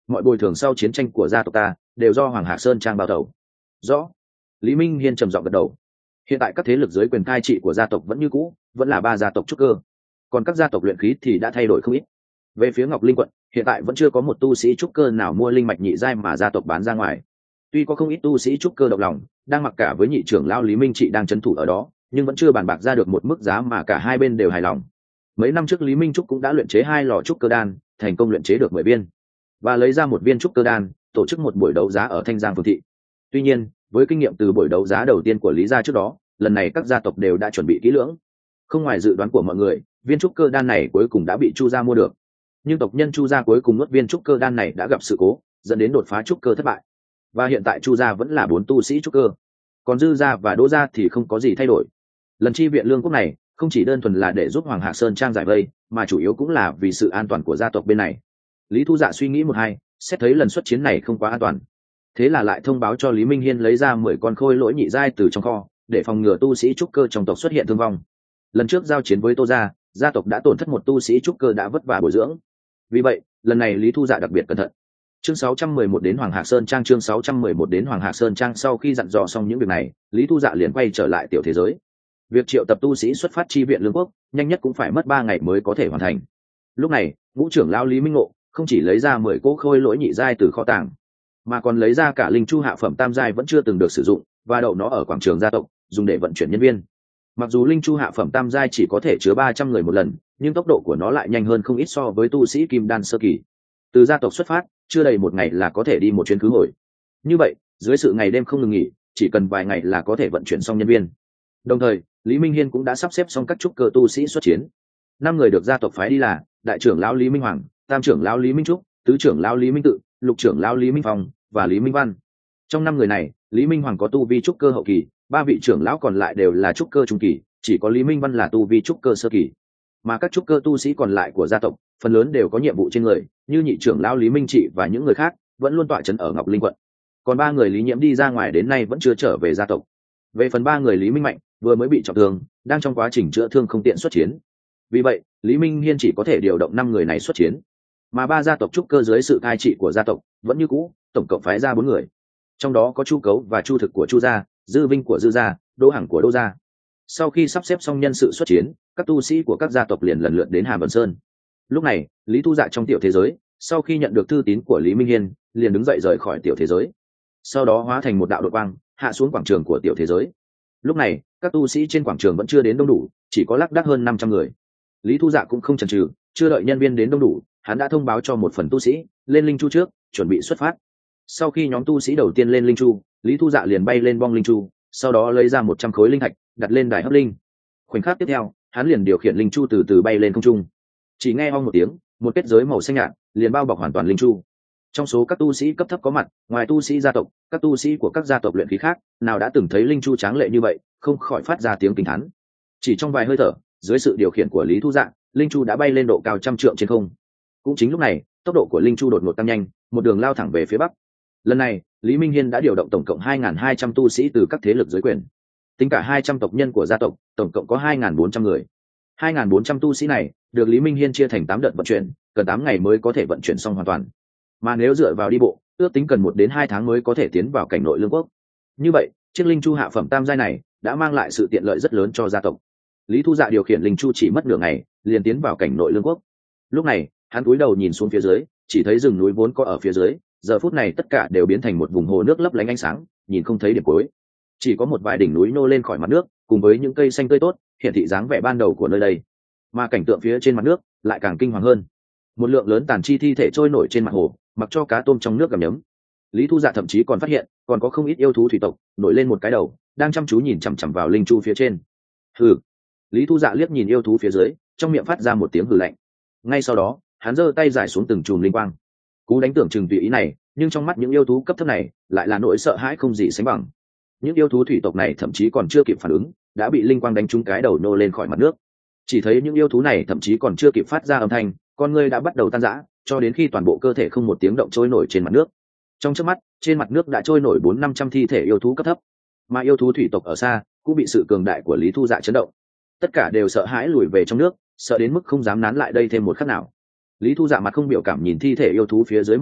mọi bồi thường sau chiến tranh của gia tộc ta đều do Hoàng Hạc Sơn Trang bao đầu. Rõ. Lý Minh Hiên trầm giọng gật đầu. Hiện tại các thế lực dưới quyền cai trị của gia tộc vẫn như cũ, vẫn là ba gia tộc trúc cơ, còn các gia tộc luyện khí thì đã thay đổi không ít. Về phía Ngọc Linh quận, hiện tại vẫn chưa có một tu sĩ trúc cơ nào mua linh mạch nhị giai mà gia tộc bán ra ngoài. Tuy có không ít tu sĩ trúc cơ động lòng, đang mặc cả với nhị trưởng lão Lý Minh Trị đang trấn thủ ở đó, nhưng vẫn chưa bàn bạc ra được một mức giá mà cả hai bên đều hài lòng. Mấy năm trước Lý Minh Trúc cũng đã luyện chế hai lò trúc cơ đan, thành công luyện chế được mười viên, và lấy ra một viên trúc cơ đan, tổ chức một buổi đấu giá ở Thanh Giang phường thị. Tuy nhiên, với kinh nghiệm từ buổi đấu giá đầu tiên của Lý gia trước đó, lần này các gia tộc đều đã chuẩn bị kỹ lưỡng. Không ngoài dự đoán của mọi người, viên trúc cơ đan này cuối cùng đã bị Chu gia mua được. Nhưng tộc nhân Chu gia cuối cùng nuốt viên trúc cơ đan này đã gặp sự cố, dẫn đến đột phá trúc cơ thất bại. Và hiện tại Chu gia vẫn là bốn tu sĩ trúc cơ, còn Dư gia và Đỗ gia thì không có gì thay đổi. Lần chi viện lương quốc này không chỉ đơn thuần là để giúp Hoàng Hạc Sơn Trang giải vây, mà chủ yếu cũng là vì sự an toàn của gia tộc bên này. Lý Thu Dạ suy nghĩ một hai, xét thấy lần xuất chiến này không quá an toàn, thế là lại thông báo cho Lý Minh Hiên lấy ra mười con khôi lỗi nhị giai từ trong kho, để phòng ngừa tu sĩ trúc cơ trong tộc xuất hiện thương vong. Lần trước giao chiến với Tô gia, gia tộc đã tổn thất một tu sĩ trúc cơ đã vất vả bồi dưỡng, vì vậy lần này Lý Thu Dạ đặc biệt cẩn thận. Chương sáu trăm mười một đến Hoàng Hạc Sơn Trang. Chương sáu trăm mười một đến Hoàng Hạc Sơn Trang. Sau khi dặn dò xong những việc này, Lý Thu Dạ liền quay trở lại tiểu thế giới. Việc triệu tập tu sĩ xuất phát chi viện lương quốc, nhanh nhất cũng phải mất ba ngày mới có thể hoàn thành. Lúc này, ngũ trưởng lão Lý Minh Ngộ không chỉ lấy ra mười cỗ khôi lỗi nhị giai từ kho tàng, mà còn lấy ra cả linh chu hạ phẩm tam giai vẫn chưa từng được sử dụng, và đậu nó ở quảng trường gia tộc, dùng để vận chuyển nhân viên. Mặc dù linh chu hạ phẩm tam giai chỉ có thể chứa ba trăm người một lần, nhưng tốc độ của nó lại nhanh hơn không ít so với tu sĩ kim đan sơ kỳ. Từ gia tộc xuất phát, chưa đầy một ngày là có thể đi một chuyến khứ hồi. Như vậy, dưới sự ngày đêm không ngừng nghỉ, chỉ cần vài ngày là có thể vận chuyển xong nhân viên. Đồng thời, Lý Minh Hiên cũng đã sắp xếp xong các trúc cơ tu sĩ xuất chiến. Năm người được gia tộc phái đi là đại trưởng lão Lý Minh Hoàng, tam trưởng lão Lý Minh Trúc, tứ trưởng lão Lý Minh Tự, lục trưởng lão Lý Minh Phong và Lý Minh Văn. Trong năm người này, Lý Minh Hoàng có tu vi trúc cơ hậu kỳ, ba vị trưởng lão còn lại đều là trúc cơ trung kỳ, chỉ có Lý Minh Văn là tu vi trúc cơ sơ kỳ. Mà các trúc cơ tu sĩ còn lại của gia tộc, phần lớn đều có nhiệm vụ trên người, như nhị trưởng lão Lý Minh Trị và những người khác vẫn luôn tọa trấn ở Ngọc Linh quận. Còn ba người Lý Nhiễm đi ra ngoài đến nay vẫn chưa trở về gia tộc. Về phần ba người Lý Minh Mạnh, vừa mới bị trọng thương, đang trong quá trình chữa thương không tiện xuất chiến. Vì vậy, Lý Minh Hiên chỉ có thể điều động năm người này xuất chiến. Mà ba gia tộc trúc cơ dưới sự cai trị của gia tộc vẫn như cũ, tổng cộng phái ra bốn người. Trong đó có Chu Cấu và Chu Thực của Chu gia, Dư Vinh của Dư gia, Đỗ Hằng của Đỗ gia. Sau khi sắp xếp xong nhân sự xuất chiến, các tu sĩ của các gia tộc liền lần lượt đến Hàm Vân Sơn. Lúc này, Lý Thu Dạ trong tiểu thế giới, sau khi nhận được thư tín của Lý Minh Hiên, liền đứng dậy rời khỏi tiểu thế giới. Sau đó hóa thành một đạo đột quang, hạ xuống quảng trường của tiểu thế giới. Lúc này, các tu sĩ trên quảng trường vẫn chưa đến đông đủ, chỉ có lác đác hơn năm trăm người. Lý Thu Dạ cũng không chần chừ, chưa đợi nhân viên đến đông đủ, hắn đã thông báo cho một phần tu sĩ lên linh chu trước, chuẩn bị xuất phát. Sau khi nhóm tu sĩ đầu tiên lên linh chu, Lý Thu Dạ liền bay lên bong linh chu, sau đó lấy ra một trăm khối linh thạch, đặt lên đài hấp linh. Khoảnh khắc tiếp theo, hắn liền điều khiển linh chu từ từ bay lên không trung. Chỉ nghe ong một tiếng, một kết giới màu xanh nhạt liền bao bọc hoàn toàn linh chu. Trong số các tu sĩ cấp thấp có mặt, ngoài tu sĩ gia tộc, các tu sĩ của các gia tộc luyện khí khác, nào đã từng thấy linh chu tráng lệ như vậy, không khỏi phát ra tiếng kinh thán. Chỉ trong vài hơi thở, dưới sự điều khiển của Lý Thu Dạ, linh chu đã bay lên độ cao trăm trượng trên không. Cũng chính lúc này, tốc độ của linh chu đột ngột tăng nhanh, một đường lao thẳng về phía bắc. Lần này, Lý Minh Hiên đã điều động tổng cộng hai nghìn hai trăm tu sĩ từ các thế lực dưới quyền. Tính cả hai trăm tộc nhân của gia tộc, tổng cộng có hai nghìn bốn trăm người. hai nghìn bốn trăm tu sĩ này được Lý Minh Hiên chia thành tám đợt vận chuyển, cần tám ngày mới có thể vận chuyển xong hoàn toàn. Mà nếu dựa vào đi bộ, ước tính cần một đến hai tháng mới có thể tiến vào cảnh nội lương quốc. Như vậy, chiếc linh chu hạ phẩm tam giai này đã mang lại sự tiện lợi rất lớn cho gia tộc. Lý Thu Dạ điều khiển linh chu chỉ mất nửa ngày, liền tiến vào cảnh nội lương quốc. Lúc này, hắn cúi đầu nhìn xuống phía dưới, chỉ thấy rừng núi vốn có ở phía dưới, giờ phút này tất cả đều biến thành một vùng hồ nước lấp lánh ánh sáng, nhìn không thấy điểm cuối. Chỉ có một vài đỉnh núi nô lên khỏi mặt nước, cùng với những cây xanh tươi tốt, hiện thị dáng vẻ ban đầu của nơi đây. Mà cảnh tượng phía trên mặt nước lại càng kinh hoàng hơn. Một lượng lớn tàn chi thi thể trôi nổi trên mặt hồ, mặc cho cá tôm trong nước gặm nhấm. Lý Thu Dạ thậm chí còn phát hiện, còn có không ít yêu thú thủy tộc nổi lên một cái đầu, đang chăm chú nhìn chằm chằm vào linh chu phía trên. Hừ. Lý Thu Dạ liếc nhìn yêu thú phía dưới, trong miệng phát ra một tiếng hừ lạnh. Ngay sau đó, hắn giơ tay giải xuống từng chùm linh quang. Cú đánh tưởng chừng tùy ý này, nhưng trong mắt những yêu thú cấp thấp này, lại là nỗi sợ hãi không gì sánh bằng. Những yêu thú thủy tộc này thậm chí còn chưa kịp phản ứng, đã bị linh quang đánh trúng cái đầu nô lên khỏi mặt nước. Chỉ thấy những yêu thú này thậm chí còn chưa kịp phát ra âm thanh, con ngươi đã bắt đầu tan rã, cho đến khi toàn bộ cơ thể không một tiếng động trôi nổi trên mặt nước. Trong chớp mắt, trên mặt nước đã trôi nổi bốn năm trăm thi thể yêu thú cấp thấp, mà yêu thú thủy tộc ở xa cũng bị sự cường đại của Lý Thu Dạ chấn động. Tất cả đều sợ hãi lùi về trong nước, sợ đến mức không dám nán lại đây thêm một khắc nào. Lý Thu Dạ mặt không biểu cảm nhìn thi thể yêu thú phía dưới một cái,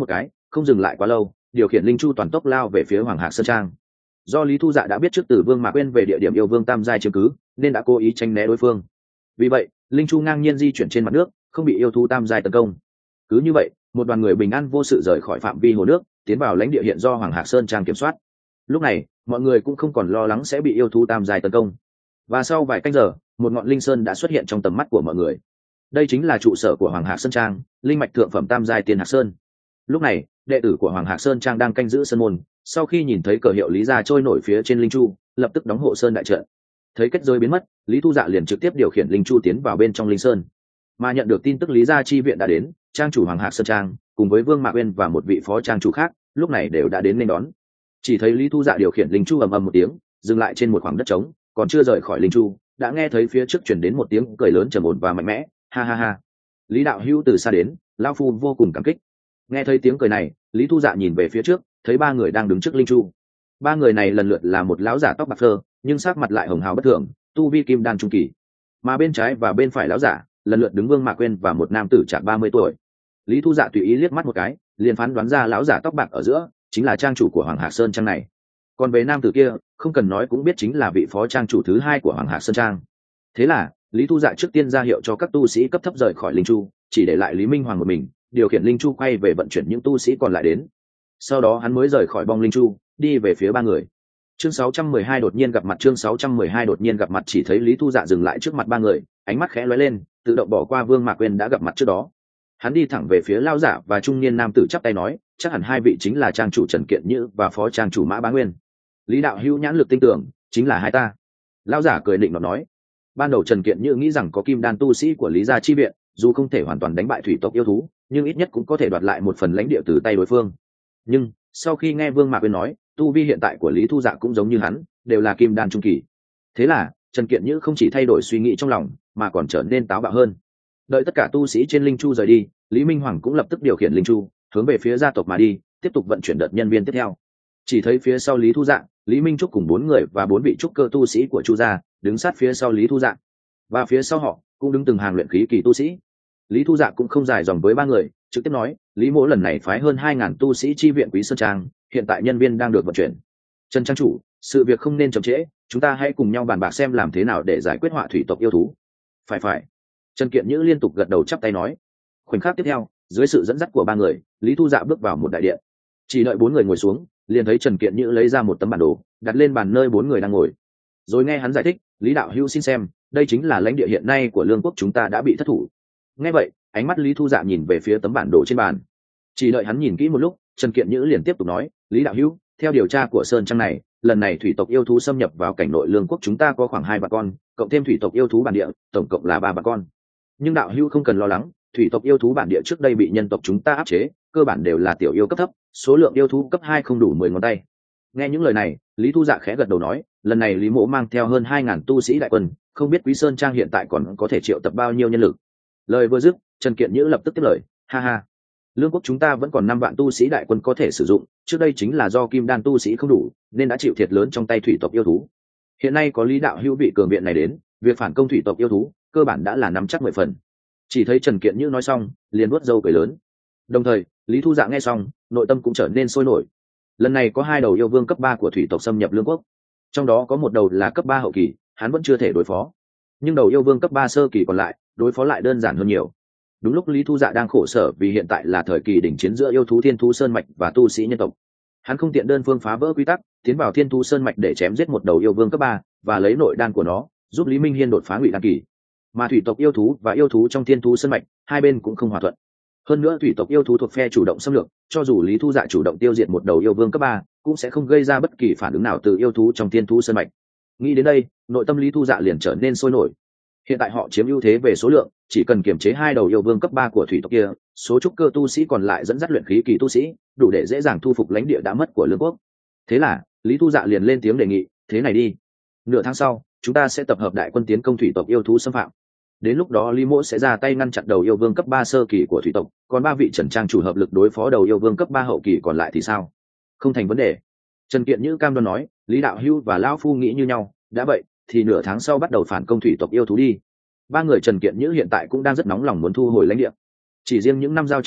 không dừng lại quá lâu, điều khiển linh chu toàn tốc lao về phía Hoàng Hạc Sơn Trang. Do Lý Thu Dạ đã biết trước từ Vương Mạc Uyên về địa điểm yêu vương tam giai chiếm cứ, nên đã cố ý tránh né đối phương. Vì vậy, linh chu ngang nhiên di chuyển trên mặt nước, không bị yêu thú tam giai tấn công. Cứ như vậy, một đoàn người bình an vô sự rời khỏi phạm vi hồ nước, tiến vào lãnh địa hiện do Hoàng Hạc Sơn Trang kiểm soát. Lúc này, mọi người cũng không còn lo lắng sẽ bị yêu thú tam giai tấn công. Và sau vài canh giờ, một ngọn linh sơn đã xuất hiện trong tầm mắt của mọi người. Đây chính là trụ sở của Hoàng Hạc Sơn Trang, linh mạch thượng phẩm tam giai Tiên Hạc Sơn. Lúc này, đệ tử của Hoàng Hạc Sơn Trang đang canh giữ sơn môn, sau khi nhìn thấy cờ hiệu Lý gia trôi nổi phía trên linh chu, lập tức đóng hộ sơn đại trận. Thấy kết giới biến mất, Lý Thu Dạ liền trực tiếp điều khiển linh chu tiến vào bên trong linh sơn. Mà nhận được tin tức Lý gia chi viện đã đến, trang chủ Hoàng Hạc Sơn Trang cùng với Vương Mạc Uyên và một vị phó trang chủ khác, lúc này đều đã đến nên đón. Chỉ thấy Lý Thu Dạ điều khiển linh chu ầm ầm một tiếng, dừng lại trên một khoảng đất trống, còn chưa rời khỏi linh chu, đã nghe thấy phía trước truyền đến một tiếng cười lớn trầm ổn và mạnh mẽ, ha ha ha. Lý đạo hữu từ xa đến, lão phu vô cùng cảm kích. Nghe thấy tiếng cười này, Lý Thu Dạ nhìn về phía trước, thấy ba người đang đứng trước linh chu. Ba người này lần lượt là một lão giả tóc bạc phơ, nhưng sắc mặt lại hồng hào bất thường, tu vi kim đan trung kỳ. Mà bên trái và bên phải lão giả, lần lượt đứng Vương Mạc Uyên và một nam tử chạc ba mươi tuổi. Lý Thu Dạ tùy ý liếc mắt một cái, liền phán đoán ra lão giả tóc bạc ở giữa chính là trang chủ của Hoàng Hạc Sơn Trang này. Còn về nam tử kia, không cần nói cũng biết chính là vị phó trang chủ thứ hai của Hoàng Hạc Sơn Trang. Thế là, Lý Thu Dạ trước tiên ra hiệu cho các tu sĩ cấp thấp rời khỏi linh chu, chỉ để lại Lý Minh Hoàng một mình, điều khiển linh chu quay về vận chuyển những tu sĩ còn lại đến. Sau đó hắn mới rời khỏi bong linh chu, đi về phía ba người. Chương sáu trăm mười hai đột nhiên gặp mặt chương sáu trăm mười hai đột nhiên gặp mặt chỉ thấy Lý Thu Dạ dừng lại trước mặt ba người, ánh mắt khẽ lóe lên, tự động bỏ qua Vương Mạc Uyên đã gặp mặt trước đó. Hắn đi thẳng về phía lão giả và trung niên nam tử chắp tay nói, chắc hẳn hai vị chính là trang chủ Trần Kiện Nhữ và phó trang chủ Mã Bá Nguyên. Lý đạo hữu nhãn lực tinh tưởng, chính là hai ta. Lão giả cười định nọt nói. Ban đầu Trần Kiện Nhữ nghĩ rằng có kim đan tu sĩ của Lý gia chi viện, dù không thể hoàn toàn đánh bại thủy tộc yêu thú, nhưng ít nhất cũng có thể đoạt lại một phần lãnh địa từ tay đối phương. Nhưng sau khi nghe Vương Mạc Uyên nói, tu vi hiện tại của Lý Thu Dạ cũng giống như hắn, đều là kim đan trung kỳ. Thế là Trần Kiện Nhữ không chỉ thay đổi suy nghĩ trong lòng, mà còn trở nên táo bạo hơn. Đợi tất cả tu sĩ trên linh chu rời đi, Lý Minh Hoàng cũng lập tức điều khiển linh chu hướng về phía gia tộc mà đi, tiếp tục vận chuyển đợt nhân viên tiếp theo. Chỉ thấy phía sau Lý Thu Dạ, Lý Minh Trúc cùng bốn người và bốn vị trúc cơ tu sĩ của Chu gia đứng sát phía sau Lý Thu Dạ, và phía sau họ cũng đứng từng hàng luyện khí kỳ tu sĩ. Lý Thu Dạ cũng không dài dòng với ba người, trực tiếp nói, Lý mỗ lần này phái hơn hai ngàn tu sĩ chi viện Quý Sơn Trang, hiện tại nhân viên đang được vận chuyển. Trần trang chủ, sự việc không nên chậm trễ, chúng ta hãy cùng nhau bàn bạc xem làm thế nào để giải quyết họa thủy tộc yêu thú. Phải phải. Trần Kiện Nhữ liên tục gật đầu chắp tay nói. Khoảnh khắc tiếp theo, dưới sự dẫn dắt của ba người, Lý Thu Dạ bước vào một đại điện. Chỉ đợi bốn người ngồi xuống, liền thấy Trần Kiện Nhữ lấy ra một tấm bản đồ, đặt lên bàn nơi bốn người đang ngồi. Rồi nghe hắn giải thích, Lý đạo hữu xin xem, đây chính là lãnh địa hiện nay của Lương quốc chúng ta đã bị thất thủ. Nghe vậy, ánh mắt Lý Thu Dạ nhìn về phía tấm bản đồ trên bàn. Chỉ đợi hắn nhìn kỹ một lúc, Trần Kiện Nhữ liền tiếp tục nói, Lý đạo hữu, theo điều tra của Sơn Trang này, lần này thủy tộc yêu thú xâm nhập vào cảnh nội Lương quốc chúng ta có khoảng hai vạn con, cộng thêm thủy tộc yêu thú bản địa, tổng cộng là ba vạn con. Nhưng đạo hữu không cần lo lắng, thủy tộc yêu thú bản địa trước đây bị nhân tộc chúng ta áp chế, cơ bản đều là tiểu yêu cấp thấp, số lượng yêu thú cấp hai không đủ mười ngón tay. Nghe những lời này, Lý Thu Dạ khẽ gật đầu nói, lần này Lý mỗ mang theo hơn hai ngàn tu sĩ đại quân, không biết Quý Sơn Trang hiện tại còn có thể triệu tập bao nhiêu nhân lực. Lời vừa dứt, Trần Kiện Nhữ lập tức tiếp lời, ha ha, Lương quốc chúng ta vẫn còn năm vạn tu sĩ đại quân có thể sử dụng, trước đây chính là do kim đan tu sĩ không đủ, nên đã chịu thiệt lớn trong tay thủy tộc yêu thú. Hiện nay có Lý đạo hữu vị cường viện này đến, việc phản công thủy tộc yêu thú, cơ bản đã là nắm chắc mười phần. Chỉ thấy Trần Kiện Nhữ nói xong, liền vuốt râu cười lớn. Đồng thời, Lý Thu Dạ nghe xong, nội tâm cũng trở nên sôi nổi. Lần này có hai đầu yêu vương cấp ba của thủy tộc xâm nhập Lương quốc, trong đó có một đầu là cấp ba hậu kỳ, hắn vẫn chưa thể đối phó, nhưng đầu yêu vương cấp ba sơ kỳ còn lại, đối phó lại đơn giản hơn nhiều. Đúng lúc Lý Thu Dạ đang khổ sở vì hiện tại là thời kỳ đỉnh chiến giữa yêu thú Thiên Thú Sơn mạch và tu sĩ nhân tộc, hắn không tiện đơn phương phá vỡ quy tắc, tiến vào Thiên Thú Sơn mạch để chém giết một đầu yêu vương cấp ba và lấy nội đan của nó, giúp Lý Minh Hiên đột phá ngụy đan kỳ. Mà thủy tộc yêu thú và yêu thú trong Thiên Thú Sơn mạch, hai bên cũng không hòa thuận. Hơn nữa thủy tộc yêu thú thuộc phe chủ động xâm lược, cho dù Lý Thu Dạ chủ động tiêu diệt một đầu yêu vương cấp ba, cũng sẽ không gây ra bất kỳ phản ứng nào từ yêu thú trong Thiên Thú Sơn mạch. Nghĩ đến đây, nội tâm Lý Thu Dạ liền trở nên sôi nổi. Hiện tại họ chiếm ưu thế về số lượng, chỉ cần kiềm chế hai đầu yêu vương cấp ba của thủy tộc kia, số trúc cơ tu sĩ còn lại dẫn dắt luyện khí kỳ tu sĩ, đủ để dễ dàng thu phục lãnh địa đã mất của Lương quốc. Thế là, Lý Thu Dạ liền lên tiếng đề nghị, thế này đi, nửa tháng sau, chúng ta sẽ tập hợp đại quân tiến công thủy tộc yêu thú xâm phạm. Đến lúc đó Lý mỗ sẽ ra tay ngăn chặn đầu yêu vương cấp ba sơ kỳ của thủy tộc, còn ba vị Trần trang chủ hợp lực đối phó đầu yêu vương cấp ba hậu kỳ còn lại thì sao? Không thành vấn đề. Trần Kiện Nhữ cam đoan nói, Lý đạo hữu và lão phu nghĩ như nhau, đã vậy thì nửa tháng sau bắt đầu phản công thủy tộc yêu thú đi. Ba người Trần Kiện Nhữ hiện tại cũng đang rất nóng lòng muốn thu hồi lãnh địa. Chỉ riêng những năm giao chiến này,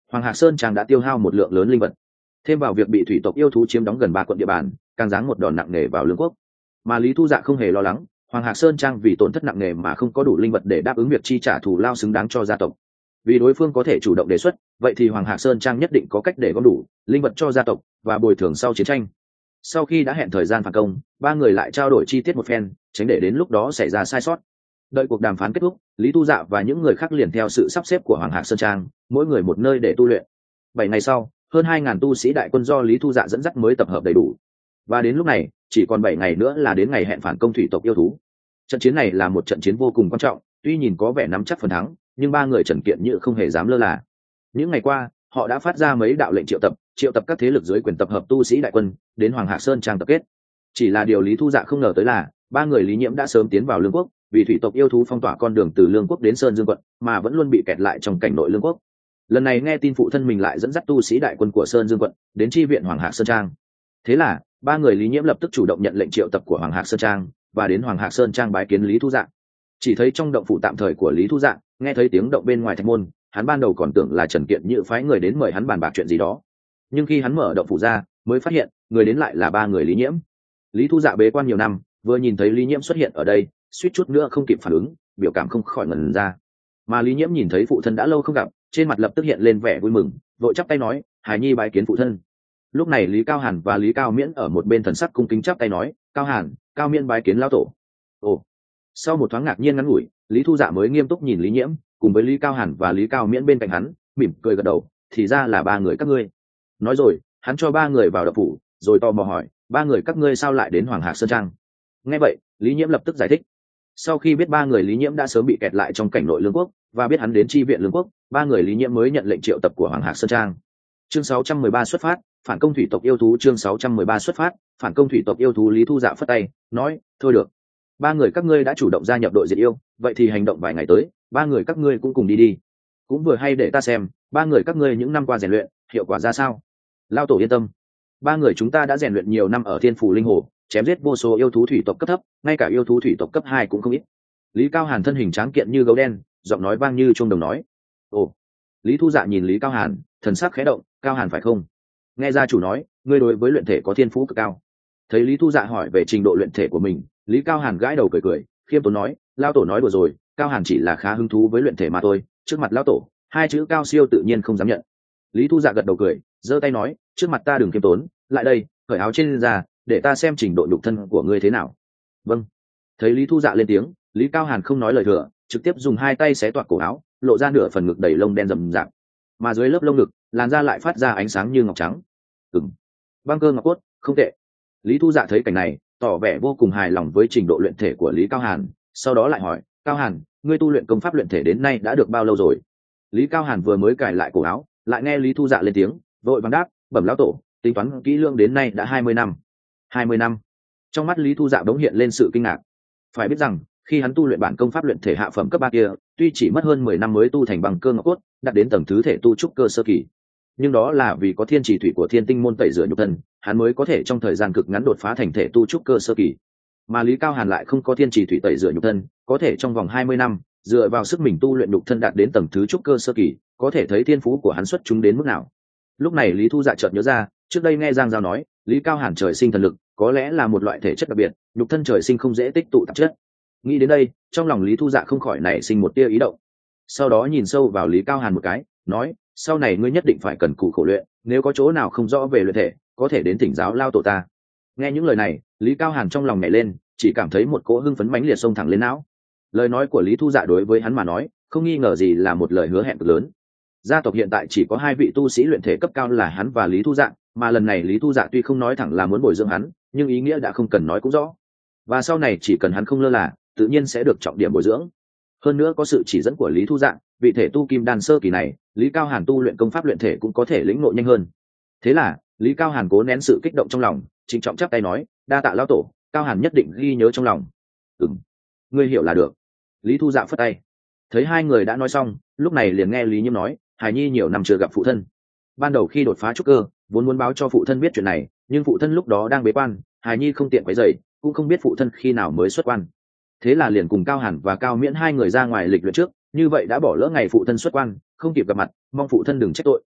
Hoàng Hạc Sơn Trang đã tiêu hao một lượng lớn linh vật, thêm vào việc bị thủy tộc yêu thú chiếm đóng gần ba quận địa bàn, càng giáng một đòn nặng nề vào lương quốc. Mà Lý Thu Dạ không hề lo lắng, Hoàng Hạc Sơn Trang vì tổn thất nặng nề mà không có đủ linh vật để đáp ứng việc chi trả thù lao xứng đáng cho gia tộc. Vì đối phương có thể chủ động đề xuất, vậy thì Hoàng Hạc Sơn Trang nhất định có cách để gom đủ linh vật cho gia tộc và bồi thường sau chiến tranh. Sau khi đã hẹn thời gian phản công, ba người lại trao đổi chi tiết một phen, tránh để đến lúc đó xảy ra sai sót. Đợi cuộc đàm phán kết thúc, Lý Tu Dạ và những người khác liền theo sự sắp xếp của Hoàng Hạc Sơn Trang, mỗi người một nơi để tu luyện. Bảy ngày sau, hơn hai ngàn tu sĩ đại quân do Lý Tu Dạ dẫn dắt mới tập hợp đầy đủ. Và đến lúc này, chỉ còn bảy ngày nữa là đến ngày hẹn phản công thủy tộc yêu thú. Trận chiến này là một trận chiến vô cùng quan trọng, tuy nhìn có vẻ nắm chắc phần thắng, nhưng ba người Trần Kiện Như không hề dám lơ là. Những ngày qua, họ đã phát ra mấy đạo lệnh triệu tập, triệu tập các thế lực dưới quyền tập hợp tu sĩ đại quân đến Hoàng Hạc Sơn Trang tập kết. Chỉ là điều Lý Thu Dạ không ngờ tới là ba người Lý Nhiễm đã sớm tiến vào Lương Quốc, vì thủy tộc yêu thú phong tỏa con đường từ Lương Quốc đến Sơn Dương quận, mà vẫn luôn bị kẹt lại trong cảnh nội Lương Quốc. Lần này nghe tin phụ thân mình lại dẫn dắt tu sĩ đại quân của Sơn Dương quận đến chi viện Hoàng Hạc Sơn Trang. Thế là ba người Lý Nhiễm lập tức chủ động nhận lệnh triệu tập của Hoàng Hạc Sơn Trang và đến Hoàng Hạc Sơn Trang bái kiến Lý Thu Dạ. Chỉ thấy trong động phủ tạm thời của Lý Thu Dạ, nghe thấy tiếng động bên ngoài thạch môn, hắn ban đầu còn tưởng là Trần Kiện Như phái người đến mời hắn bàn bạc chuyện gì đó, nhưng khi hắn mở động phủ ra, mới phát hiện người đến lại là ba người Lý Nhiễm. Lý Thu Dạ bế quan nhiều năm, vừa nhìn thấy Lý Nhiễm xuất hiện ở đây, suýt chút nữa không kịp phản ứng, biểu cảm không khỏi ngẩn ra. Mà Lý Nhiễm nhìn thấy phụ thân đã lâu không gặp, trên mặt lập tức hiện lên vẻ vui mừng, vội chắp tay nói: "Hải nhi bái kiến phụ thân." Lúc này Lý Cao Hàn và Lý Cao Miễn ở một bên thần sắc cung kính chắp tay nói: "Cao Hàn, Cao Miễn bái kiến lão tổ." Ồ. Sau một thoáng ngạc nhiên ngắn ngủi, Lý Thu Dạ mới nghiêm túc nhìn Lý Nhiễm, cùng với Lý Cao Hàn và Lý Cao Miễn bên cạnh hắn, mỉm cười gật đầu: "Thì ra là ba người các ngươi." Nói rồi, hắn cho ba người vào động phủ, rồi tò mò hỏi: "Ba người các ngươi sao lại đến Hoàng Hạc Sơn Trang?" Nghe vậy, Lý Nhiễm lập tức giải thích. Sau khi biết ba người Lý Nhiễm đã sớm bị kẹt lại trong cảnh nội Lương Quốc, và biết hắn đến chi viện Lương Quốc, ba người Lý Nhiễm mới nhận lệnh triệu tập của Hoàng Hạc Sơn Trang. Chương sáu trăm mười ba xuất phát, phản công thủy tộc yêu thú. Chương sáu trăm mười ba xuất phát, phản công thủy tộc yêu thú. Lý Thu Dạ phất tay, nói: "Thôi được, ba người các ngươi đã chủ động gia nhập đội diệt yêu, vậy thì hành động vài ngày tới, ba người các ngươi cũng cùng đi đi. Cũng vừa hay để ta xem, ba người các ngươi những năm qua rèn luyện, hiệu quả ra sao." Lao tổ yên tâm, ba người chúng ta đã rèn luyện nhiều năm ở Thiên Phủ Linh Hồ, chém giết vô số yêu thú thủy tộc cấp thấp, ngay cả yêu thú thủy tộc cấp hai cũng không ít. Lý Cao Hàn thân hình tráng kiện như gấu đen, giọng nói vang như chuông đồng nói. Ồ. Lý Thu Dạ nhìn Lý Cao Hàn, thần sắc khẽ động: "Cao Hàn phải không? Nghe gia chủ nói, ngươi đối với luyện thể có thiên phú cực cao." Thấy Lý Thu Dạ hỏi về trình độ luyện thể của mình, Lý Cao Hàn gãi đầu cười cười, khiêm tốn nói: "Lao tổ nói đùa rồi, Cao Hàn chỉ là khá hứng thú với luyện thể mà thôi, trước mặt lão tổ, hai chữ cao siêu tự nhiên không dám nhận." Lý Thu Dạ gật đầu cười, giơ tay nói: "Trước mặt ta đừng khiêm tốn, lại đây, cởi áo trên ra, để ta xem trình độ nhục thân của ngươi thế nào." Vâng. Thấy Lý Thu Dạ lên tiếng, Lý Cao Hàn không nói lời thừa, trực tiếp dùng hai tay xé toạc cổ áo, lộ ra nửa phần ngực đầy lông đen rậm rạp, mà dưới lớp lông ngực, làn da lại phát ra ánh sáng như ngọc trắng. Ừm, băng cơ ngọc cốt, không tệ. Lý Thu Dạ thấy cảnh này, tỏ vẻ vô cùng hài lòng với trình độ luyện thể của Lý Cao Hàn, sau đó lại hỏi: "Cao Hàn, ngươi tu luyện công pháp luyện thể đến nay đã được bao lâu rồi?" Lý Cao Hàn vừa mới cài lại cổ áo, lại nghe Lý Thu Dạ lên tiếng, vội vàng đáp: "Bẩm lão tổ, tính toán kỹ lưỡng đến nay đã hai mươi năm." hai mươi năm? Trong mắt Lý Thu Dạ bỗng hiện lên sự kinh ngạc. Phải biết rằng, khi hắn tu luyện bản công pháp luyện thể hạ phẩm cấp ba kia, tuy chỉ mất hơn mười năm mới tu thành bằng cơ ngọc cốt, đạt đến tầng thứ thể tu trúc cơ sơ kỳ, nhưng đó là vì có thiên chỉ thủy của Thiên Tinh môn tẩy rửa nhục thân, hắn mới có thể trong thời gian cực ngắn đột phá thành thể tu trúc cơ sơ kỳ. Mà Lý Cao Hàn lại không có thiên chỉ thủy tẩy rửa nhục thân, có thể trong vòng hai mươi năm, dựa vào sức mình tu luyện nhục thân đạt đến tầng thứ trúc cơ sơ kỳ, có thể thấy thiên phú của hắn xuất chúng đến mức nào. Lúc này Lý Thu Dạ chợt nhớ ra, trước đây nghe Giang Giao nói, Lý Cao Hàn trời sinh thần lực, có lẽ là một loại thể chất đặc biệt, nhục thân trời sinh không dễ tích tụ tạp chất. Nghĩ đến đây, trong lòng Lý Thu Dạ không khỏi nảy sinh một tia ý động. Sau đó nhìn sâu vào Lý Cao Hàn một cái, nói: "Sau này ngươi nhất định phải cần cù khổ luyện, nếu có chỗ nào không rõ về luyện thể, có thể đến thỉnh giáo lao tổ ta." Nghe những lời này, Lý Cao Hàn trong lòng nhảy lên, chỉ cảm thấy một cỗ hưng phấn mãnh liệt xông thẳng lên não. Lời nói của Lý Thu Dạ đối với hắn mà nói, không nghi ngờ gì là một lời hứa hẹn cực lớn. Gia tộc hiện tại chỉ có hai vị tu sĩ luyện thể cấp cao là hắn và Lý Thu Dạ, mà lần này Lý Thu Dạ tuy không nói thẳng là muốn bồi dưỡng hắn, nhưng ý nghĩa đã không cần nói cũng rõ. Và sau này chỉ cần hắn không lơ là, tự nhiên sẽ được trọng điểm bồi dưỡng. Hơn nữa có sự chỉ dẫn của Lý Thu Dạ, vị thể tu kim đan sơ kỳ này, Lý Cao Hàn tu luyện công pháp luyện thể cũng có thể lĩnh ngộ nhanh hơn. Thế là, Lý Cao Hàn cố nén sự kích động trong lòng, trịnh trọng chắp tay nói: "Đa tạ lão tổ, Cao Hàn nhất định ghi nhớ trong lòng." "Ừm, ngươi hiểu là được." Lý Thu Dạ phất tay. Thấy hai người đã nói xong, lúc này liền nghe Lý Nhiễm nói: "Hải nhi nhiều năm chưa gặp phụ thân. Ban đầu khi đột phá trúc cơ, vốn muốn báo cho phụ thân biết chuyện này, nhưng phụ thân lúc đó đang bế quan, Hải nhi không tiện quấy rầy, cũng không biết phụ thân khi nào mới xuất quan. Thế là liền cùng Cao Hàn và Cao Miễn hai người ra ngoài lịch luyện trước, như vậy đã bỏ lỡ ngày phụ thân xuất quan, không kịp gặp mặt, mong phụ thân đừng trách tội."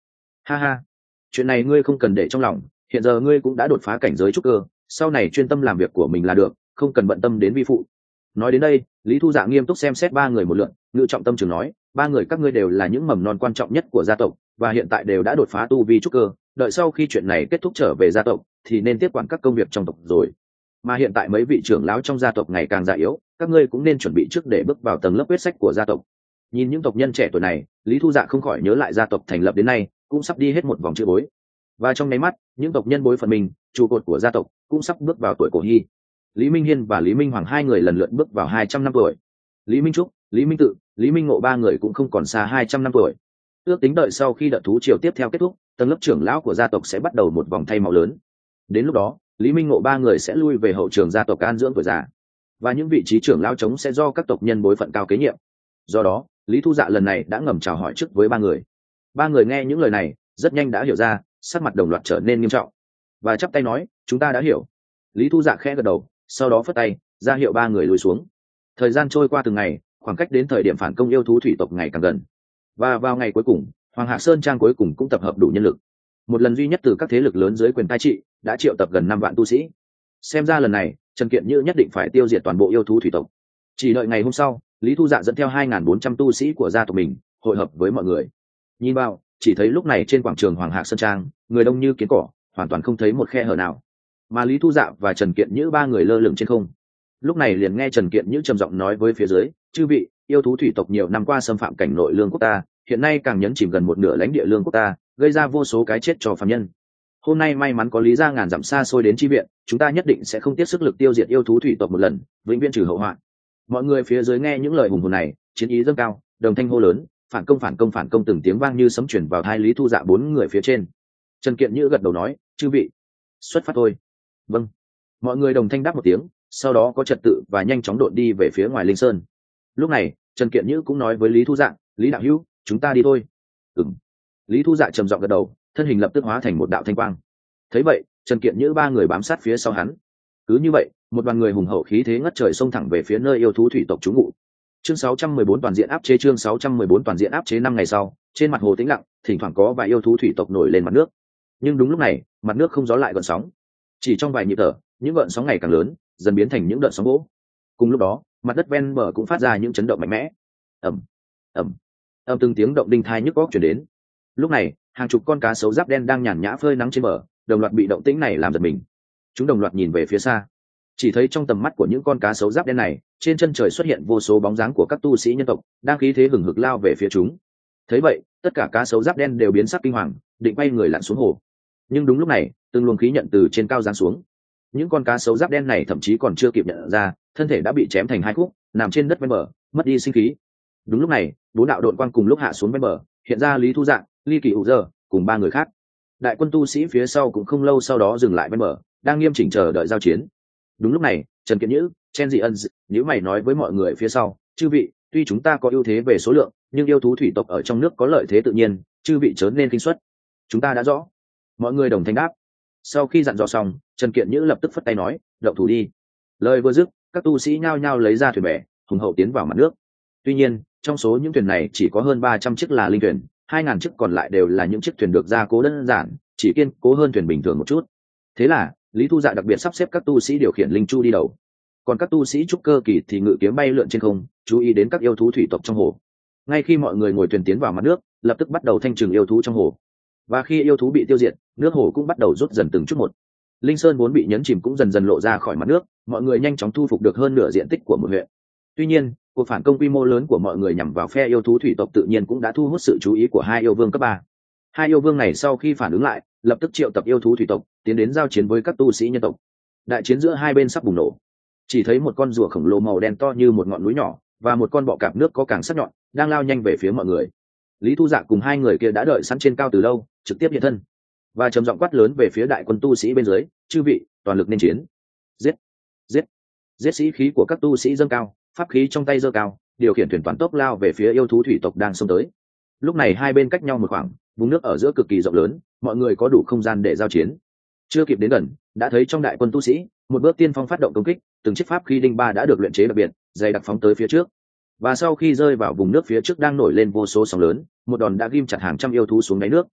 Ha ha, chuyện này ngươi không cần để trong lòng, hiện giờ ngươi cũng đã đột phá cảnh giới trúc cơ, sau này chuyên tâm làm việc của mình là được, không cần bận tâm đến vi phụ. Nói đến đây, Lý Thu Dạ nghiêm túc xem xét ba người một lượt, ngự trọng tâm trường nói, ba người các ngươi đều là những mầm non quan trọng nhất của gia tộc, và hiện tại đều đã đột phá tu vi trúc cơ, đợi sau khi chuyện này kết thúc trở về gia tộc thì nên tiếp quản các công việc trong tộc rồi. Mà hiện tại mấy vị trưởng lão trong gia tộc ngày càng già yếu, các ngươi cũng nên chuẩn bị trước để bước vào tầng lớp quyết sách của gia tộc. Nhìn những tộc nhân trẻ tuổi này, Lý Thu Dạ không khỏi nhớ lại gia tộc thành lập đến nay cũng sắp đi hết một vòng chữ bối, và trong nháy mắt những tộc nhân bối phận mình, trụ cột của gia tộc cũng sắp bước vào tuổi cổ hy. Lý Minh Hiên và Lý Minh Hoàng hai người lần lượt bước vào hai trăm năm tuổi. Lý Minh Trúc, Lý Minh Tự, Lý Minh Ngộ ba người cũng không còn xa hai trăm năm tuổi. Ước tính đợi sau khi đợt thú triều tiếp theo kết thúc, tầng lớp trưởng lão của gia tộc sẽ bắt đầu một vòng thay máu lớn. Đến lúc đó, Lý Minh Ngộ ba người sẽ lui về hậu trường gia tộc an dưỡng tuổi già, và những vị trí trưởng lão trống sẽ do các tộc nhân bối phận cao kế nhiệm. Do đó, Lý Thu Dạ lần này đã ngầm chào hỏi trước với ba người. Ba người nghe những lời này, rất nhanh đã hiểu ra, sắc mặt đồng loạt trở nên nghiêm trọng, và chắp tay nói, chúng ta đã hiểu. Lý Thu Dạ khẽ gật đầu, sau đó phất tay ra hiệu ba người lùi xuống. Thời gian trôi qua từng ngày, khoảng cách đến thời điểm phản công yêu thú thủy tộc ngày càng gần, và vào ngày cuối cùng, Hoàng Hạ Sơn Trang cuối cùng cũng tập hợp đủ nhân lực. Một lần duy nhất từ các thế lực lớn dưới quyền cai trị đã triệu tập gần năm vạn tu sĩ. Xem ra lần này Trần Kiện Như nhất định phải tiêu diệt toàn bộ yêu thú thủy tộc. Chỉ đợi ngày hôm sau, Lý Thu Dạ dẫn theo hai nghìn bốn trăm tu sĩ của gia tộc mình hội hợp với mọi người. Nhìn vào, chỉ thấy lúc này trên quảng trường Hoàng Hạ Sơn Trang, người đông như kiến cỏ, hoàn toàn không thấy một khe hở nào. Mà Lý Thu Dạ và Trần Kiện Như ba người lơ lửng trên không. Lúc này liền nghe Trần Kiện Như trầm giọng nói với phía dưới, chư vị, yêu thú thủy tộc nhiều năm qua xâm phạm cảnh nội lương quốc ta, hiện nay càng nhấn chìm gần một nửa lãnh địa lương quốc ta, gây ra vô số cái chết cho phàm nhân. Hôm nay may mắn có Lý gia ngàn dặm xa xôi đến chi viện, chúng ta nhất định sẽ không tiếc sức lực tiêu diệt yêu thú thủy tộc một lần, vĩnh viễn trừ hậu họa. Mọi người phía dưới nghe những lời hùng hồn này, chiến ý dâng cao, đồng thanh hô lớn, phản công phản công phản công, từng tiếng vang như sấm truyền vào tai Lý Thu Dạ bốn người phía trên. Trần Kiện Như gật đầu nói, chư vị, xuất phát thôi. Vâng. Mọi người đồng thanh đáp một tiếng, sau đó có trật tự và nhanh chóng độn đi về phía ngoài Linh Sơn. Lúc này, Trần Kiện Như cũng nói với Lý Thu Dạ, Lý đạo hữu, chúng ta đi thôi. Ừm. Lý Thu Dạ trầm giọng gật đầu, thân hình lập tức hóa thành một đạo thanh quang. Thấy vậy, Trần Kiện Như ba người bám sát phía sau hắn. Cứ như vậy, một đoàn người hùng hậu khí thế ngất trời xông thẳng về phía nơi yêu thú thủy tộc trú ngụ. Chương sáu trăm mười bốn toàn diện áp chế chương sáu trăm mười bốn toàn diện áp chế năm ngày sau, trên mặt hồ tĩnh lặng, thỉnh thoảng có vài yêu thú thủy tộc nổi lên mặt nước. Nhưng đúng lúc này, mặt nước không gió lại gợn sóng. Chỉ trong vài nhịp thở, những gợn sóng ngày càng lớn, dần biến thành những đợt sóng vỗ. Cùng lúc đó, mặt đất ven bờ cũng phát ra những chấn động mạnh mẽ. Ầm, ầm, ầm, từng tiếng động đinh tai nhức óc truyền đến. Lúc này, hàng chục con cá sấu giáp đen đang nhàn nhã phơi nắng trên bờ, đồng loạt bị động tĩnh này làm giật mình. Chúng đồng loạt nhìn về phía xa, chỉ thấy trong tầm mắt của những con cá sấu giáp đen này, trên chân trời xuất hiện vô số bóng dáng của các tu sĩ nhân tộc đang khí thế hừng hực lao về phía chúng. Thấy vậy, tất cả cá sấu giáp đen đều biến sắc kinh hoàng, định quay người lặn xuống hồ. Nhưng đúng lúc này, từng luồng khí nhận từ trên cao giáng xuống. Những con cá sấu giáp đen này thậm chí còn chưa kịp nhận ra, thân thể đã bị chém thành hai khúc, nằm trên đất ven bờ, mất đi sinh khí. Đúng lúc này, bốn đạo độn quang cùng lúc hạ xuống ven bờ, hiện ra Lý Thu Dạ, Ly Kỳ Hữu Giờ cùng ba người khác. Đại quân tu sĩ phía sau cũng không lâu sau đó dừng lại ven bờ, đang nghiêm chỉnh chờ đợi giao chiến. Đúng lúc này, Trần Kiện Nhữ, Chen Dị Ân, nhữ mày nói với mọi người phía sau, chư vị, tuy chúng ta có ưu thế về số lượng, nhưng yêu thú thủy tộc ở trong nước có lợi thế tự nhiên, chư vị chớ nên kinh suất. Chúng ta đã rõ. Mọi người đồng thanh đáp. Sau khi dặn dò xong, Trần Kiện Nhữ lập tức phất tay nói, động thủ đi. Lời vừa dứt, các tu sĩ nhao nhao lấy ra thuyền bè, hùng hậu tiến vào mặt nước. Tuy nhiên, trong số những thuyền này chỉ có hơn ba trăm chiếc là linh thuyền, hai ngàn chiếc còn lại đều là những chiếc thuyền được gia cố đơn giản, chỉ kiên cố hơn thuyền bình thường một chút. Thế là, Lý Thu Dạ đặc biệt sắp xếp các tu sĩ điều khiển linh chu đi đầu, còn các tu sĩ trúc cơ kỳ thì ngự kiếm bay lượn trên không, chú ý đến các yêu thú thủy tộc trong hồ. Ngay khi mọi người ngồi thuyền tiến vào mặt nước, lập tức bắt đầu thanh trừng yêu thú trong hồ. Và khi yêu thú bị tiêu diệt, nước hồ cũng bắt đầu rút dần từng chút một. Linh Sơn vốn bị nhấn chìm cũng dần dần lộ ra khỏi mặt nước, mọi người nhanh chóng thu phục được hơn nửa diện tích của một huyện. Tuy nhiên, cuộc phản công quy mô lớn của mọi người nhằm vào phe yêu thú thủy tộc tự nhiên cũng đã thu hút sự chú ý của hai yêu vương cấp ba. Hai yêu vương này sau khi phản ứng lại, lập tức triệu tập yêu thú thủy tộc, tiến đến giao chiến với các tu sĩ nhân tộc. Đại chiến giữa hai bên sắp bùng nổ. Chỉ thấy một con rùa khổng lồ màu đen to như một ngọn núi nhỏ, và một con bọ cạp nước có càng sắc nhọn, đang lao nhanh về phía mọi người. Lý Thu Dạ cùng hai người kia đã đợi sẵn trên cao từ lâu, trực tiếp hiện thân, và trầm giọng quát lớn về phía đại quân tu sĩ bên dưới, chư vị, toàn lực nên chiến. Giết, giết, giết! Sĩ khí của các tu sĩ dâng cao, pháp khí trong tay giơ cao, điều khiển thuyền toàn tốc lao về phía yêu thú thủy tộc đang xông tới. Lúc này hai bên cách nhau một khoảng, vùng nước ở giữa cực kỳ rộng lớn, mọi người có đủ không gian để giao chiến. Chưa kịp đến gần, đã thấy trong đại quân tu sĩ, một bước tiên phong phát động công kích, từng chiếc pháp khí đinh ba đã được luyện chế đặc biệt, dày đặc phóng tới phía trước. Và sau khi rơi vào vùng nước phía trước đang nổi lên vô số sóng lớn, một đòn đã ghim chặt hàng trăm yêu thú xuống đáy nước.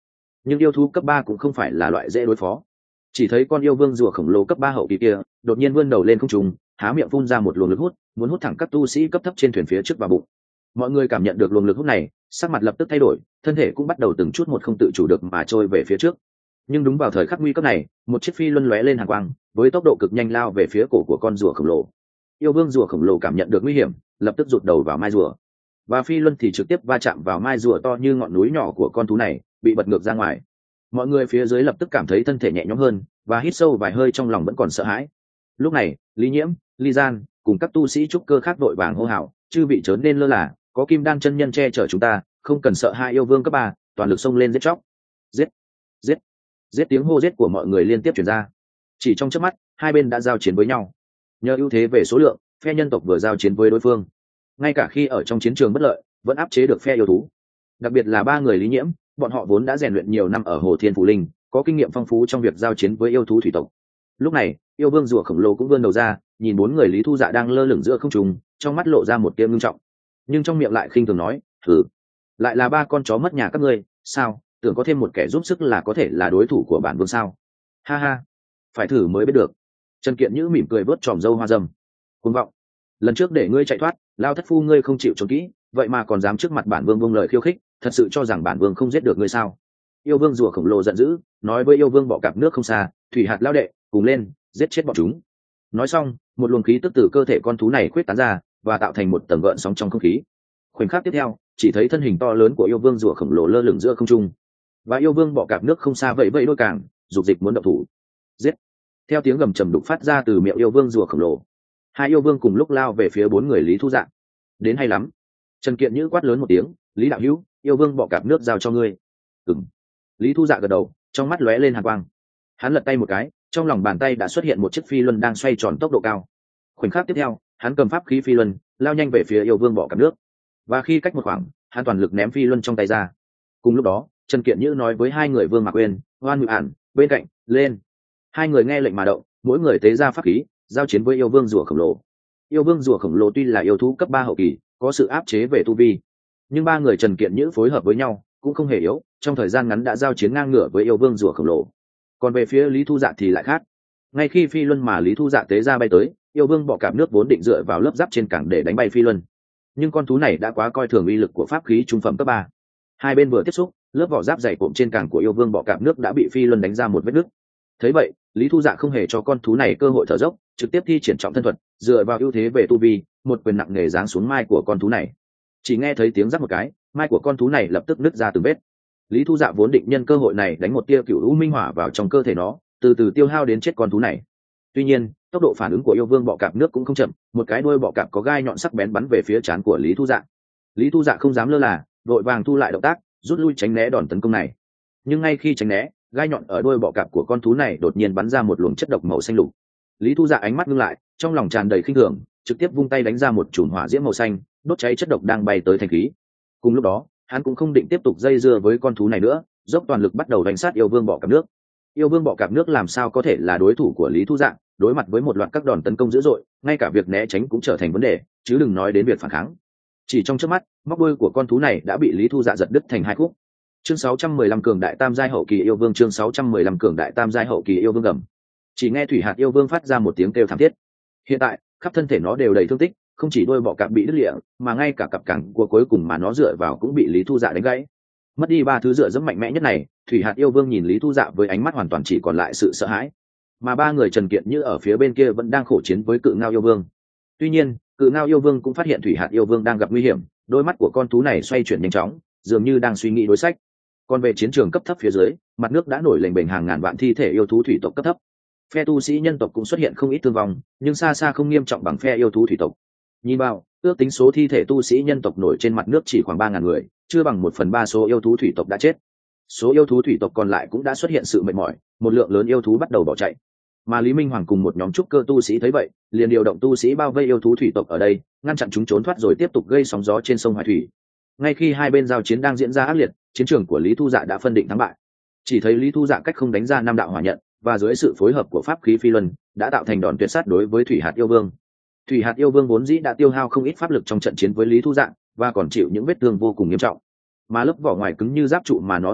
nhưng yêu thú cấp ba cũng không phải là loại dễ đối phó. Chỉ thấy con yêu vương rùa khổng lồ cấp ba hậu kỳ kia đột nhiên vươn đầu lên không trung, há miệng phun ra một luồng lực hút, muốn hút thẳng các tu sĩ cấp thấp trên thuyền phía trước vào bụng. Mọi người cảm nhận được luồng lực hút này, sắc mặt lập tức thay đổi, thân thể cũng bắt đầu từng chút một không tự chủ được mà trôi về phía trước. Nhưng đúng vào thời khắc nguy cấp này, một chiếc phi luân lóe lên hàn quang, với tốc độ cực nhanh lao về phía cổ của con rùa khổng lồ. Yêu vương rùa khổng lồ cảm nhận được nguy hiểm, lập tức rụt đầu vào mai rùa, và phi luân thì trực tiếp va chạm vào mai rùa to như ngọn núi nhỏ của con thú này, bị bật ngược ra ngoài. Mọi người phía dưới lập tức cảm thấy thân thể nhẹ nhõm hơn, và hít sâu vài hơi trong lòng vẫn còn sợ hãi. Lúc này, Lý Nhiễm, Ly Gian cùng các tu sĩ trúc cơ khác vội vàng hô hào, chư vị chớ nên lơ là, có Kim Đan chân nhân che chở chúng ta, không cần sợ hai yêu vương cấp ba, toàn lực xông lên giết chóc. Giết, giết, giết, tiếng hô giết của mọi người liên tiếp truyền ra. Chỉ trong chớp mắt, hai bên đã giao chiến với nhau. Nhờ ưu thế về số lượng, phe nhân tộc vừa giao chiến với đối phương, ngay cả khi ở trong chiến trường bất lợi, vẫn áp chế được phe yêu thú. Đặc biệt là ba người Lý Nhiễm, bọn họ vốn đã rèn luyện nhiều năm ở Hồ Thiên Phủ Linh, có kinh nghiệm phong phú trong việc giao chiến với yêu thú thủy tộc. Lúc này, yêu vương rùa khổng lồ cũng vươn đầu ra, nhìn bốn người Lý Thu Dạ đang lơ lửng giữa không trung, trong mắt lộ ra một tia ngưng trọng, nhưng trong miệng lại khinh thường nói: "Thử, lại là ba con chó mất nhà các ngươi, sao? Tưởng có thêm một kẻ giúp sức là có thể là đối thủ của bản vương sao? Ha ha, phải thử mới biết được." Trần Kiện Nhữ mỉm cười vớt tròm râu hoa râm. "Cuồng vọng, lần trước để ngươi chạy thoát, lao thất phu ngươi không chịu trốn kỹ, vậy mà còn dám trước mặt bản vương vung lời khiêu khích, thật sự cho rằng bản vương không giết được ngươi sao?" Yêu vương rùa khổng lồ giận dữ, nói với yêu vương bọ cạp nước không xa: "Thủy hạt lao đệ, cùng lên, giết chết bọn chúng." Nói xong, một luồng khí tức từ cơ thể con thú này khuyết tán ra và tạo thành một tầng gợn sóng trong không khí. Khoảnh khắc tiếp theo, chỉ thấy thân hình to lớn của yêu vương rùa khổng lồ lơ lửng giữa không trung, và yêu vương bọ cạp nước không xa vậy vậy đôi càng dục dịch muốn động thủ. Giết! Theo tiếng gầm trầm đục phát ra từ miệng yêu vương rùa khổng lồ, hai yêu vương cùng lúc lao về phía bốn người Lý Thu Dạ. Đến hay lắm! Trần Kiện Nhữ quát lớn một tiếng: "Lý đạo hữu, yêu vương bọ cạp nước giao cho ngươi." Ừm. Lý Thu Dạ gật đầu, trong mắt lóe lên hàn quang. Hắn lật tay một cái, trong lòng bàn tay đã xuất hiện một chiếc phi luân đang xoay tròn tốc độ cao. Khoảnh khắc tiếp theo, hắn cầm pháp khí phi luân, lao nhanh về phía yêu vương bọ cạp nước. Và khi cách một khoảng, hắn toàn lực ném phi luân trong tay ra. Cùng lúc đó, Trần Kiện Nhữ nói với hai người Vương Mạc Uyên, Hoan Ngự Ản bên cạnh: "Lên!" Hai người nghe lệnh mà động, mỗi người tế ra pháp khí, giao chiến với yêu vương rùa khổng lồ. Yêu vương rùa khổng lồ tuy là yêu thú cấp ba hậu kỳ, có sự áp chế về tu vi, nhưng ba người Trần Kiện Nhữ phối hợp với nhau cũng không hề yếu, trong thời gian ngắn đã giao chiến ngang ngửa với yêu vương rùa khổng lồ. Còn về phía Lý Thu Dạ thì lại khác. Ngay khi phi luân mà Lý Thu Dạ tế ra bay tới, yêu vương bọ cạp nước vốn định dựa vào lớp giáp trên cảng để đánh bay phi luân, nhưng con thú này đã quá coi thường uy lực của pháp khí trung phẩm cấp ba. Hai bên vừa tiếp xúc, lớp vỏ giáp dày cộm trên cảng của yêu vương bọ cạp nước đã bị phi luân đánh ra một vết nứt. Thấy vậy, Lý Thu Dạ không hề cho con thú này cơ hội thở dốc, trực tiếp thi triển trọng thân thuật, dựa vào ưu thế về tu vi, một quyền nặng nề giáng xuống mai của con thú này. Chỉ nghe thấy tiếng rắc một cái, mai của con thú này lập tức nứt ra từng vết. Lý Thu Dạ vốn định nhân cơ hội này đánh một tia cửu u minh hỏa vào trong cơ thể nó, từ từ tiêu hao đến chết con thú này. Tuy nhiên, tốc độ phản ứng của yêu vương bọ cạp nước cũng không chậm, một cái đuôi bọ cạp có gai nhọn sắc bén bắn về phía trán của Lý Thu Dạ. Lý Thu Dạ không dám lơ là, vội vàng thu lại động tác, rút lui tránh né đòn tấn công này. Nhưng ngay khi tránh né, gai nhọn ở đuôi bọ cạp của con thú này đột nhiên bắn ra một luồng chất độc màu xanh lục. Lý Thu Dạ ánh mắt ngưng lại, trong lòng tràn đầy khinh thường, trực tiếp vung tay đánh ra một chùm hỏa diễm màu xanh, đốt cháy chất độc đang bay tới thành khí. Cùng lúc đó, hắn cũng không định tiếp tục dây dưa với con thú này nữa, dốc toàn lực bắt đầu đánh sát yêu vương bọ cạp nước. Yêu vương bọ cạp nước làm sao có thể là đối thủ của Lý Thu Dạ, đối mặt với một loạt các đòn tấn công dữ dội, ngay cả việc né tránh cũng trở thành vấn đề, chứ đừng nói đến việc phản kháng. Chỉ trong chớp mắt, móc đuôi của con thú này đã bị Lý Thu Dạ giật đứt thành hai khúc. Chương sáu trăm mười lăm cường đại tam giai hậu kỳ yêu vương, chương sáu trăm mười lăm cường đại tam giai hậu kỳ yêu vương gầm. Chỉ nghe thủy hạt yêu vương phát ra một tiếng kêu thảm thiết. Hiện tại, khắp thân thể nó đều đầy thương tích, không chỉ đuôi bọ cạp bị đứt lìa, mà ngay cả cặp cẳng của cuối cùng mà nó dựa vào cũng bị Lý Thu Dạ đánh gãy. Mất đi ba thứ dựa dẫm mạnh mẽ nhất này, thủy hạt yêu vương nhìn Lý Thu Dạ với ánh mắt hoàn toàn chỉ còn lại sự sợ hãi. Mà ba người Trần Kiện Như ở phía bên kia vẫn đang khổ chiến với cự ngao yêu vương. Tuy nhiên, cự ngao yêu vương cũng phát hiện thủy hạt yêu vương đang gặp nguy hiểm, đôi mắt của con thú này xoay chuyển nhanh chóng, dường như đang suy nghĩ đối sách. Còn về chiến trường cấp thấp phía dưới, mặt nước đã nổi lềnh bềnh hàng ngàn vạn thi thể yêu thú thủy tộc cấp thấp. Phe tu sĩ nhân tộc cũng xuất hiện không ít thương vong, nhưng xa xa không nghiêm trọng bằng phe yêu thú thủy tộc. Nhìn vào, ước tính số thi thể tu sĩ nhân tộc nổi trên mặt nước chỉ khoảng ba ngàn người, chưa bằng một phần ba số yêu thú thủy tộc đã chết. Số yêu thú thủy tộc còn lại cũng đã xuất hiện sự mệt mỏi, một lượng lớn yêu thú bắt đầu bỏ chạy. Mà Lý Minh Hoàng cùng một nhóm trúc cơ tu sĩ thấy vậy, liền điều động tu sĩ bao vây yêu thú thủy tộc ở đây, ngăn chặn chúng trốn thoát rồi tiếp tục gây sóng gió trên sông Hoài Thủy. Ngay khi hai bên giao chiến đang diễn ra ác liệt, chiến trường của Lý Thu Dạ đã phân định thắng bại. Chỉ thấy Lý Thu Dạ cách không đánh ra năm đạo hỏa nhận, và dưới sự phối hợp của pháp khí phi luân, đã tạo thành đòn tuyệt sát đối với thủy hạt yêu vương. Thủy hạt yêu vương vốn dĩ đã tiêu hao không ít pháp lực trong trận chiến với Lý Thu Dạ, và còn chịu những vết thương vô cùng nghiêm trọng. Mà lớp vỏ ngoài cứng như giáp trụ mà nó tự hào,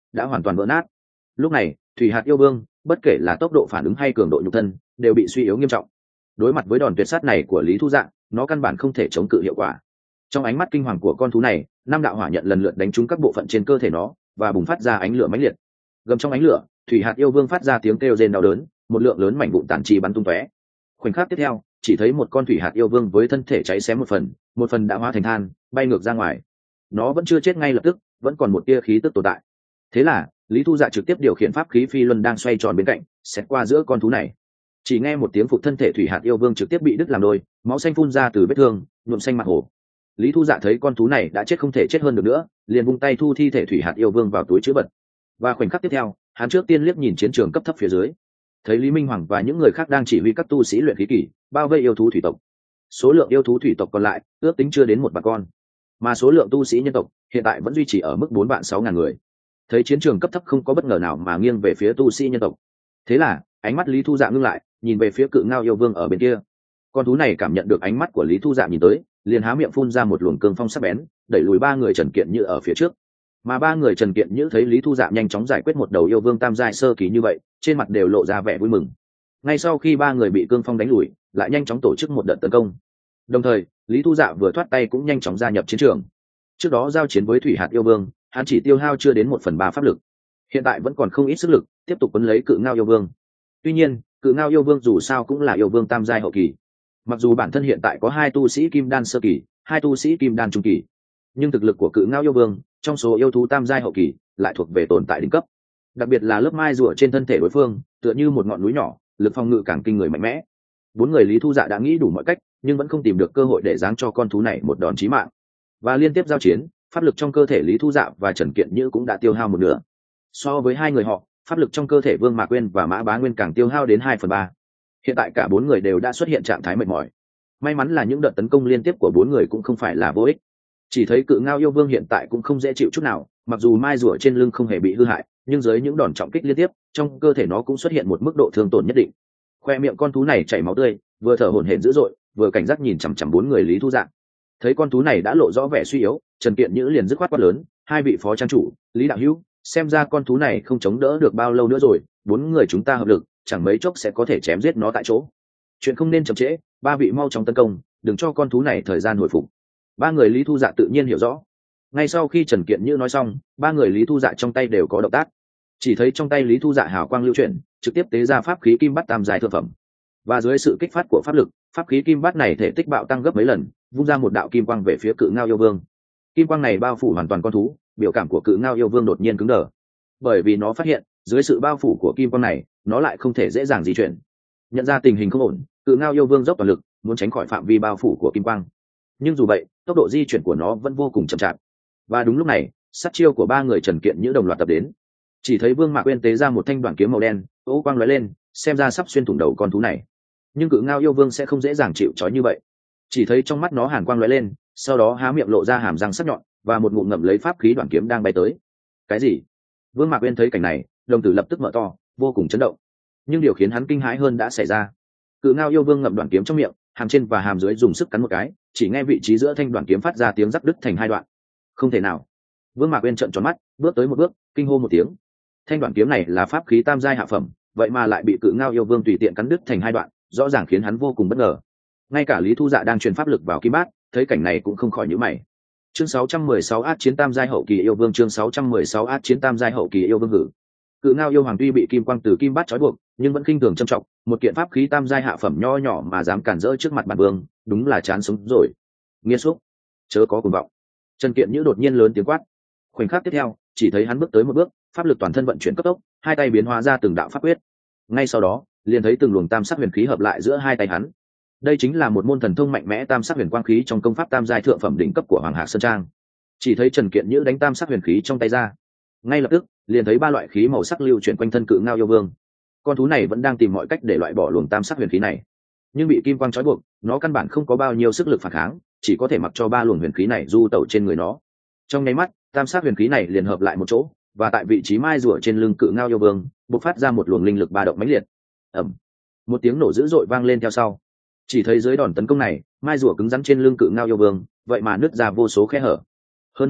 đã hoàn toàn vỡ nát. Lúc này thủy hạt yêu vương bất kể là tốc độ phản ứng hay cường độ nhục thân đều bị suy yếu nghiêm trọng. Đối mặt với đòn tuyệt sát này của Lý Thu Dạ, nó căn bản không thể chống cự hiệu quả. Trong ánh mắt kinh hoàng của con thú này, năm đạo hỏa nhận lần lượt đánh trúng các bộ phận trên cơ thể nó và bùng phát ra ánh lửa mãnh liệt. Gầm trong ánh lửa, thủy hạt yêu vương phát ra tiếng kêu rên đau đớn, một lượng lớn mảnh vụn tản chi bắn tung tóe. Khoảnh khắc tiếp theo, chỉ thấy một con thủy hạt yêu vương với thân thể cháy xém một phần, một phần đã hóa thành than, bay ngược ra ngoài. Nó vẫn chưa chết ngay lập tức, vẫn còn một tia khí tức tồn tại. Thế là Lý Thu Dạ trực tiếp điều khiển pháp khí phi luân đang xoay tròn bên cạnh, xẹt qua giữa con thú này. Chỉ nghe một tiếng phục, thân thể thủy hạt yêu vương trực tiếp bị đứt làm đôi, máu xanh phun ra từ vết thương, nhuộm xanh mặt hồ. Lý Thu Dạ thấy con thú này đã chết không thể chết hơn được nữa, liền vung tay thu thi thể thủy hạt yêu vương vào túi trữ vật. Và khoảnh khắc tiếp theo, hắn trước tiên liếc nhìn chiến trường cấp thấp phía dưới, thấy Lý Minh Hoàng và những người khác đang chỉ huy các tu sĩ luyện khí kỳ bao vây yêu thú thủy tộc. Số lượng yêu thú thủy tộc còn lại ước tính chưa đến một vạn con, mà số lượng tu sĩ nhân tộc hiện tại vẫn duy trì ở mức bốn vạn sáu ngàn người. Thấy chiến trường cấp thấp không có bất ngờ nào mà nghiêng về phía tu sĩ nhân tộc, thế là ánh mắt Lý Thu Dạ ngưng lại, nhìn về phía cự ngao yêu vương ở bên kia. Con thú này cảm nhận được ánh mắt của Lý Thu Dạ nhìn tới, liền há miệng phun ra một luồng cương phong sắc bén, đẩy lùi ba người Trần Kiện Như ở phía trước. Mà ba người Trần Kiện Như thấy Lý Thu Dạ nhanh chóng giải quyết một đầu yêu vương tam giai sơ kỳ như vậy, trên mặt đều lộ ra vẻ vui mừng. Ngay sau khi ba người bị cương phong đánh lùi, lại nhanh chóng tổ chức một đợt tấn công. Đồng thời, Lý Thu Dạ vừa thoát tay cũng nhanh chóng gia nhập chiến trường. Trước đó giao chiến với thủy hạt yêu vương, hắn chỉ tiêu hao chưa đến một phần ba pháp lực, hiện tại vẫn còn không ít sức lực, tiếp tục quấn lấy cự ngao yêu vương. Tuy nhiên, cự ngao yêu vương dù sao cũng là yêu vương tam giai hậu kỳ, mặc dù bản thân hiện tại có hai tu sĩ kim đan sơ kỳ, hai tu sĩ kim đan trung kỳ, nhưng thực lực của cự ngao yêu vương trong số yêu thú tam giai hậu kỳ lại thuộc về tồn tại đỉnh cấp. Đặc biệt là lớp mai rùa trên thân thể đối phương tựa như một ngọn núi nhỏ, lực phòng ngự càng kinh người mạnh mẽ. Bốn người Lý Thu Dạ đã nghĩ đủ mọi cách, nhưng vẫn không tìm được cơ hội để giáng cho con thú này một đòn chí mạng. Và liên tiếp giao chiến, pháp lực trong cơ thể Lý Thu Dạ và Trần Kiện Như cũng đã tiêu hao một nửa. So với hai người họ, pháp lực trong cơ thể Vương Mạc Quyên và Mã Bá Nguyên càng tiêu hao đến hai phần ba. Hiện tại cả bốn người đều đã xuất hiện trạng thái mệt mỏi. May mắn là những đợt tấn công liên tiếp của bốn người cũng không phải là vô ích. Chỉ thấy cự ngao yêu vương hiện tại cũng không dễ chịu chút nào, mặc dù mai rùa trên lưng không hề bị hư hại, nhưng dưới những đòn trọng kích liên tiếp, trong cơ thể nó cũng xuất hiện một mức độ thương tổn nhất định. Khoe miệng con thú này chảy máu tươi, vừa thở hổn hển dữ dội, vừa cảnh giác nhìn chằm chằm bốn người Lý Thu Dạ. Thấy con thú này đã lộ rõ vẻ suy yếu, Trần Kiện Như liền dứt khoát quát lớn: hai vị phó trang chủ, Lý đạo hữu, xem ra con thú này không chống đỡ được bao lâu nữa rồi, bốn người chúng ta hợp lực, chẳng mấy chốc sẽ có thể chém giết nó tại chỗ. Chuyện không nên chậm trễ, ba vị mau chóng tấn công, đừng cho con thú này thời gian hồi phục. Ba người Lý Thu Dạ tự nhiên hiểu rõ. Ngay sau khi Trần Kiện Như nói xong, ba người Lý Thu Dạ trong tay đều có động tác. Chỉ thấy trong tay Lý Thu Dạ hào quang lưu chuyển, trực tiếp tế ra pháp khí kim bát tam giai thượng phẩm. Và dưới sự kích phát của pháp lực, pháp khí kim bát này thể tích bạo tăng gấp mấy lần, vung ra một đạo kim quang về phía cự ngao yêu vương. Kim quang này bao phủ hoàn toàn con thú, biểu cảm của cự ngao yêu vương đột nhiên cứng đờ, bởi vì nó phát hiện dưới sự bao phủ của kim quang này, nó lại không thể dễ dàng di chuyển. Nhận ra tình hình không ổn, cự ngao yêu vương dốc toàn lực muốn tránh khỏi phạm vi bao phủ của kim quang, nhưng dù vậy tốc độ di chuyển của nó vẫn vô cùng chậm chạp. Và đúng lúc này, sát chiêu của ba người Trần Kiện Như đồng loạt tập đến. Chỉ thấy Vương Mạc Uyên tế ra một thanh đoạn kiếm màu đen, ô quang lóe lên, xem ra sắp xuyên thủng đầu con thú này. Nhưng cự ngao yêu vương sẽ không dễ dàng chịu trói như vậy. Chỉ thấy trong mắt nó hàn quang lóe lên, sau đó há miệng lộ ra hàm răng sắc nhọn và một ngụm ngậm lấy pháp khí đoạn kiếm đang bay tới. Cái gì? Vương Mạc Uyên thấy cảnh này, đồng tử lập tức mở to, vô cùng chấn động. Nhưng điều khiến hắn kinh hãi hơn đã xảy ra. Cự ngao yêu vương ngậm đoạn kiếm trong miệng, hàm trên và hàm dưới dùng sức cắn một cái, chỉ nghe vị trí giữa thanh đoạn kiếm phát ra tiếng rắc đứt thành hai đoạn. Không thể nào! Vương Mạc Uyên trợn tròn mắt, bước tới một bước, kinh hô một tiếng. Thanh đoạn kiếm này là pháp khí tam giai hạ phẩm, vậy mà lại bị cự ngao yêu vương tùy tiện cắn đứt thành hai đoạn, rõ ràng khiến hắn vô cùng bất ngờ. Ngay cả Lý Thu Dạ đang truyền pháp lực vào kim bát, thấy cảnh này cũng không khỏi nhíu mày. Chương sáu trăm mười sáu át chiến tam giai hậu kỳ yêu vương, chương sáu trăm mười sáu át chiến tam giai hậu kỳ yêu vương hử. Cự ngao yêu hoàng tuy bị kim quang từ kim bát trói buộc, nhưng vẫn khinh thường trầm trọng, một kiện pháp khí tam giai hạ phẩm nho nhỏ mà dám cản rỡ trước mặt bản vương, đúng là chán sống rồi. Nghiên xúc, chớ có cuồng vọng. Trần Kiện Như đột nhiên lớn tiếng quát. Khoảnh khắc tiếp theo, chỉ thấy hắn bước tới một bước, pháp lực toàn thân vận chuyển cấp tốc, hai tay biến hóa ra từng đạo pháp quyết. Ngay sau đó, liền thấy từng luồng tam sắc huyền khí hợp lại giữa hai tay hắn. Đây chính là một môn thần thông mạnh mẽ tam sắc huyền quang khí trong công pháp tam giai thượng phẩm đỉnh cấp của Hoàng Hạc Sơn Trang. Chỉ thấy Trần Kiện Như đánh tam sắc huyền khí trong tay ra, ngay lập tức liền thấy ba loại khí màu sắc lưu chuyển quanh thân cự ngao yêu vương. Con thú này vẫn đang tìm mọi cách để loại bỏ luồng tam sắc huyền khí này, nhưng bị kim quang trói buộc, nó căn bản không có bao nhiêu sức lực phản kháng, chỉ có thể mặc cho ba luồng huyền khí này du tẩu trên người nó. Trong nháy mắt, tam sắc huyền khí này liền hợp lại một chỗ, và tại vị trí mai rùa trên lưng cự ngao yêu vương bộc phát ra một luồng linh lực ba động mãnh liệt. Ầm, một tiếng nổ dữ dội vang lên theo sau. Chỉ thấy dưới đòn tấn công này, mai rùa cứng rắn trên lưng cự ngao yêu vương vậy mà nứt ra vô số khe hở. Hơn nữa,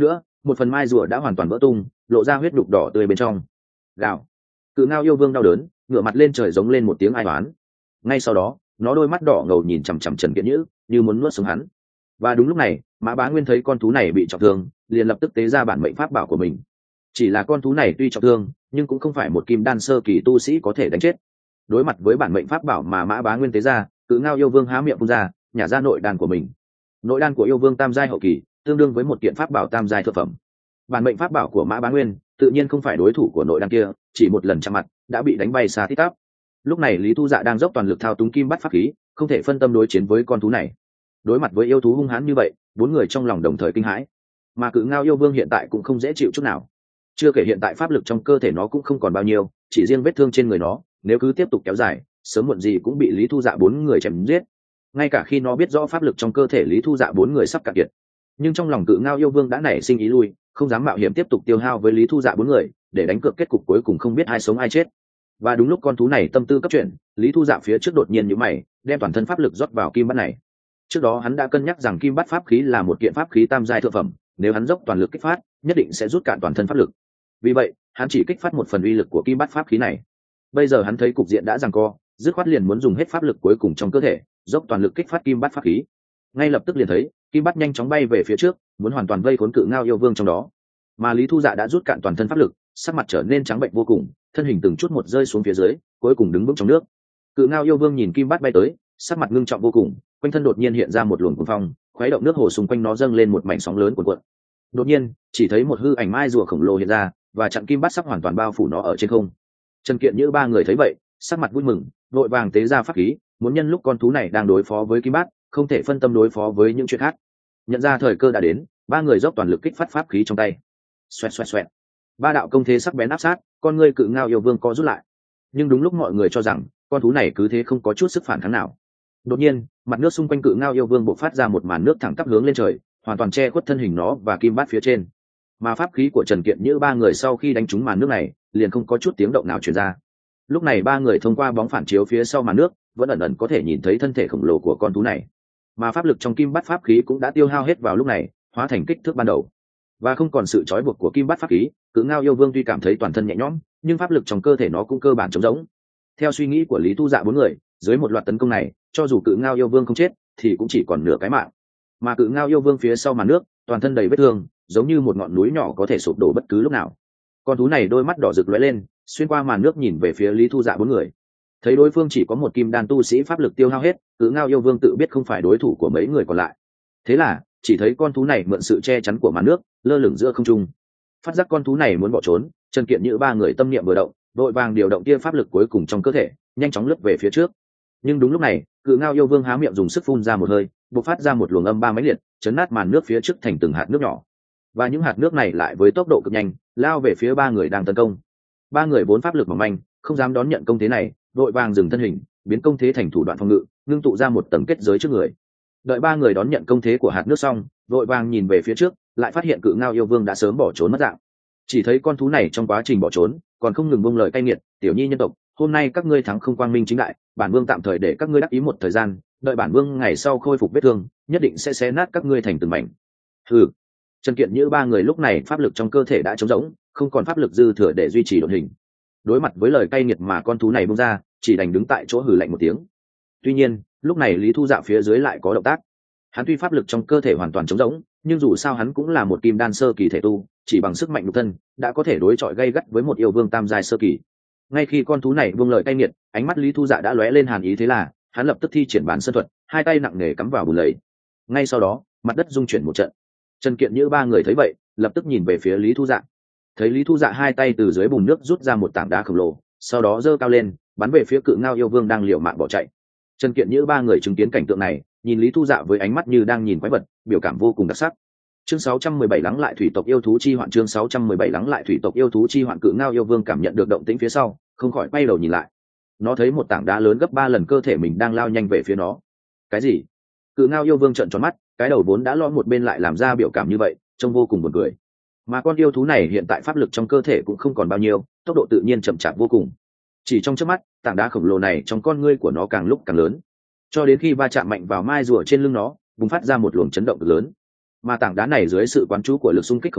một phần mai rùa đã hoàn toàn vỡ tung, lộ ra huyết đục đỏ tươi bên trong. Gào. Cự ngao yêu vương đau đớn, ngửa mặt lên trời giống lên một tiếng ai oán. Ngay sau đó, nó đôi mắt đỏ ngầu nhìn chằm chằm Trần Kiện Nhữ, như muốn nuốt sống hắn. Và đúng lúc này, Mã Bá Nguyên thấy con thú này bị trọng thương, liền lập tức tế ra bản mệnh pháp bảo của mình. Chỉ là con thú này tuy trọng thương, nhưng cũng không phải một kim đan sơ kỳ tu sĩ có thể đánh chết. Đối mặt với bản mệnh pháp bảo mà Mã Bá Nguyên tế ra, Cự ngao yêu vương há miệng phun ra, nhả ra nội đan của mình. Nội đan của yêu vương tam giai hậu kỳ, tương đương với một kiện pháp bảo tam giai thượng phẩm. Bản mệnh pháp bảo của Mã Bá Nguyên tự nhiên không phải đối thủ của nội đan kia, chỉ một lần chạm mặt đã bị đánh bay xa tít tắp. Lúc này Lý Tu Dạ đang dốc toàn lực thao túng kim bắt pháp khí, không thể phân tâm đối chiến với con thú này. Đối mặt với yêu thú hung hãn như vậy, bốn người trong lòng đồng thời kinh hãi. Mà Cự ngao yêu vương hiện tại cũng không dễ chịu chút nào. Chưa kể hiện tại pháp lực trong cơ thể nó cũng không còn bao nhiêu, chỉ riêng vết thương trên người nó, nếu cứ tiếp tục kéo dài, sớm muộn gì cũng bị Lý Tu Dạ bốn người chém giết. Ngay cả khi nó biết rõ pháp lực trong cơ thể Lý Tu Dạ bốn người sắp cạn kiệt, nhưng trong lòng Cự ngao yêu vương đã nảy sinh ý lui, không dám mạo hiểm tiếp tục tiêu hao với Lý Tu Dạ bốn người, để đánh cược kết cục cuối cùng không biết ai sống ai chết. Và đúng lúc con thú này tâm tư cấp chuyển, Lý Tu Dạ phía trước đột nhiên nhíu mày, đem toàn thân pháp lực rót vào kim bắt này. Trước đó hắn đã cân nhắc rằng kim bắt pháp khí là một kiện pháp khí tam giai thượng phẩm, nếu hắn dốc toàn lực kích phát, nhất định sẽ rút cạn toàn thân pháp lực. Vì vậy, hắn chỉ kích phát một phần uy lực của kim bắt pháp khí này. Bây giờ hắn thấy cục diện đã giằng co, dứt khoát liền muốn dùng hết pháp lực cuối cùng trong cơ thể, dốc toàn lực kích phát kim bắt pháp khí. Ngay lập tức liền thấy, kim bắt nhanh chóng bay về phía trước, muốn hoàn toàn vây khốn Cự ngao yêu vương trong đó. Mà Lý Tu Dạ đã rút cạn toàn thân pháp lực, sắc mặt trở nên trắng bệnh vô cùng, thân hình từng chút một rơi xuống phía dưới, cuối cùng đứng vững trong nước. Cự ngao yêu vương nhìn kim bát bay tới, sắc mặt ngưng trọng vô cùng, quanh thân đột nhiên hiện ra một luồng cuồng phong, khuấy động nước hồ xung quanh nó dâng lên một mảnh sóng lớn cuồn cuộn. Đột nhiên, chỉ thấy một hư ảnh mai rùa khổng lồ hiện ra, và chặn kim bát sắp hoàn toàn bao phủ nó ở trên không. Trần Kiện Như ba người thấy vậy, sắc mặt vui mừng, vội vàng tế ra pháp khí, muốn nhân lúc con thú này đang đối phó với kim bát, không thể phân tâm đối phó với những chuyện khác. Nhận ra thời cơ đã đến, ba người dốc toàn lực kích phát pháp khí trong tay. Xoẹt xoẹt xoẹt. Ba đạo công thế sắc bén áp sát, con ngươi Cự ngao yêu vương co rút lại. Nhưng đúng lúc mọi người cho rằng con thú này cứ thế không có chút sức phản kháng nào, đột nhiên mặt nước xung quanh Cự ngao yêu vương bộc phát ra một màn nước thẳng tắp hướng lên trời, hoàn toàn che khuất thân hình nó và kim bát phía trên. Mà pháp khí của Trần Kiện Như ba người sau khi đánh trúng màn nước này, liền không có chút tiếng động nào truyền ra. Lúc này ba người thông qua bóng phản chiếu phía sau màn nước, vẫn ẩn ẩn có thể nhìn thấy thân thể khổng lồ của con thú này. Mà pháp lực trong kim bát pháp khí cũng đã tiêu hao hết vào lúc này, hóa thành kích thước ban đầu, và không còn sự trói buộc của kim bát pháp khí. Cự ngao yêu vương tuy cảm thấy toàn thân nhẹ nhõm, nhưng pháp lực trong cơ thể nó cũng cơ bản trống rỗng. Theo suy nghĩ của Lý Tu Dạ bốn người, dưới một loạt tấn công này, cho dù Cự ngao yêu vương không chết, thì cũng chỉ còn nửa cái mạng. Mà Cự ngao yêu vương phía sau màn nước, toàn thân đầy vết thương, giống như một ngọn núi nhỏ có thể sụp đổ bất cứ lúc nào. Con thú này đôi mắt đỏ rực lóe lên, xuyên qua màn nước nhìn về phía Lý Tu Dạ bốn người. Thấy đối phương chỉ có một kim đan tu sĩ pháp lực tiêu hao hết, Cự ngao yêu vương tự biết không phải đối thủ của mấy người còn lại. Thế là, chỉ thấy con thú này mượn sự che chắn của màn nước, lơ lửng giữa không trung. Phát giác con thú này muốn bỏ trốn, Trần Kiện Như ba người tâm niệm vừa động, đội vàng điều động tia pháp lực cuối cùng trong cơ thể, nhanh chóng lướt về phía trước. Nhưng đúng lúc này, Cự ngao yêu vương há miệng dùng sức phun ra một hơi, bộc phát ra một luồng âm ba mãnh liệt, chấn nát màn nước phía trước thành từng hạt nước nhỏ. Và những hạt nước này lại với tốc độ cực nhanh, lao về phía ba người đang tấn công. Ba người vốn pháp lực mỏng manh, không dám đón nhận công thế này, đội vàng dừng thân hình, biến công thế thành thủ đoạn phòng ngự, ngưng tụ ra một tầng kết giới trước người. Đợi ba người đón nhận công thế của hạt nước xong, đội vàng nhìn về phía trước, lại phát hiện Cự ngao yêu vương đã sớm bỏ trốn mất dạng. Chỉ thấy con thú này trong quá trình bỏ trốn, còn không ngừng buông lời cay nghiệt, "Tiểu nhi nhân tộc, hôm nay các ngươi thắng không quang minh chính đại, bản vương tạm thời để các ngươi đắc ý một thời gian, đợi bản vương ngày sau khôi phục vết thương, nhất định sẽ xé nát các ngươi thành từng mảnh." Hừ. Trần Kiện Như ba người lúc này pháp lực trong cơ thể đã trống rỗng, không còn pháp lực dư thừa để duy trì độn hình. Đối mặt với lời cay nghiệt mà con thú này buông ra, chỉ đành đứng tại chỗ hừ lạnh một tiếng. Tuy nhiên, lúc này Lý Thu Dạ phía dưới lại có động tác. Hắn tuy pháp lực trong cơ thể hoàn toàn trống rỗng, nhưng dù sao hắn cũng là một kim đan sơ kỳ thể tu, chỉ bằng sức mạnh nhục thân đã có thể đối chọi gay gắt với một yêu vương tam giai sơ kỳ. Ngay khi con thú này buông lời cay nghiệt, ánh mắt Lý Thu Dạ đã lóe lên hàn ý, thế là hắn lập tức thi triển bản sơn thuật, hai tay nặng nề cắm vào bùn lầy. Ngay sau đó, mặt đất rung chuyển một trận. Trần Kiện Như ba người thấy vậy, lập tức nhìn về phía Lý Thu Dạ. Thấy Lý Thu Dạ hai tay từ dưới bùn nước rút ra một tảng đá khổng lồ, sau đó giơ cao lên, bắn về phía Cự ngao yêu vương đang liều mạng bỏ chạy. Trần Kiện Như ba người chứng kiến cảnh tượng này, nhìn Lý Thu Dạ với ánh mắt như đang nhìn quái vật, biểu cảm vô cùng đặc sắc. Chương sáu trăm mười bảy lắng lại thủy tộc yêu thú chi hoạn chương sáu trăm mười bảy lắng lại thủy tộc yêu thú chi hoạn Cự ngao yêu vương cảm nhận được động tĩnh phía sau, không khỏi quay đầu nhìn lại. Nó thấy một tảng đá lớn gấp ba lần cơ thể mình đang lao nhanh về phía nó. Cái gì? Cự ngao yêu vương trợn tròn mắt, cái đầu vốn đã lo một bên lại làm ra biểu cảm như vậy, trông vô cùng buồn cười. Mà con yêu thú này hiện tại pháp lực trong cơ thể cũng không còn bao nhiêu, tốc độ tự nhiên chậm chạp vô cùng. Chỉ trong chớp mắt, tảng đá khổng lồ này trong con ngươi của nó càng lúc càng lớn, cho đến khi va chạm mạnh vào mai rùa trên lưng nó, bùng phát ra một luồng chấn động lớn. Mà tảng đá này dưới sự quán chú của lực xung kích khổng lồ,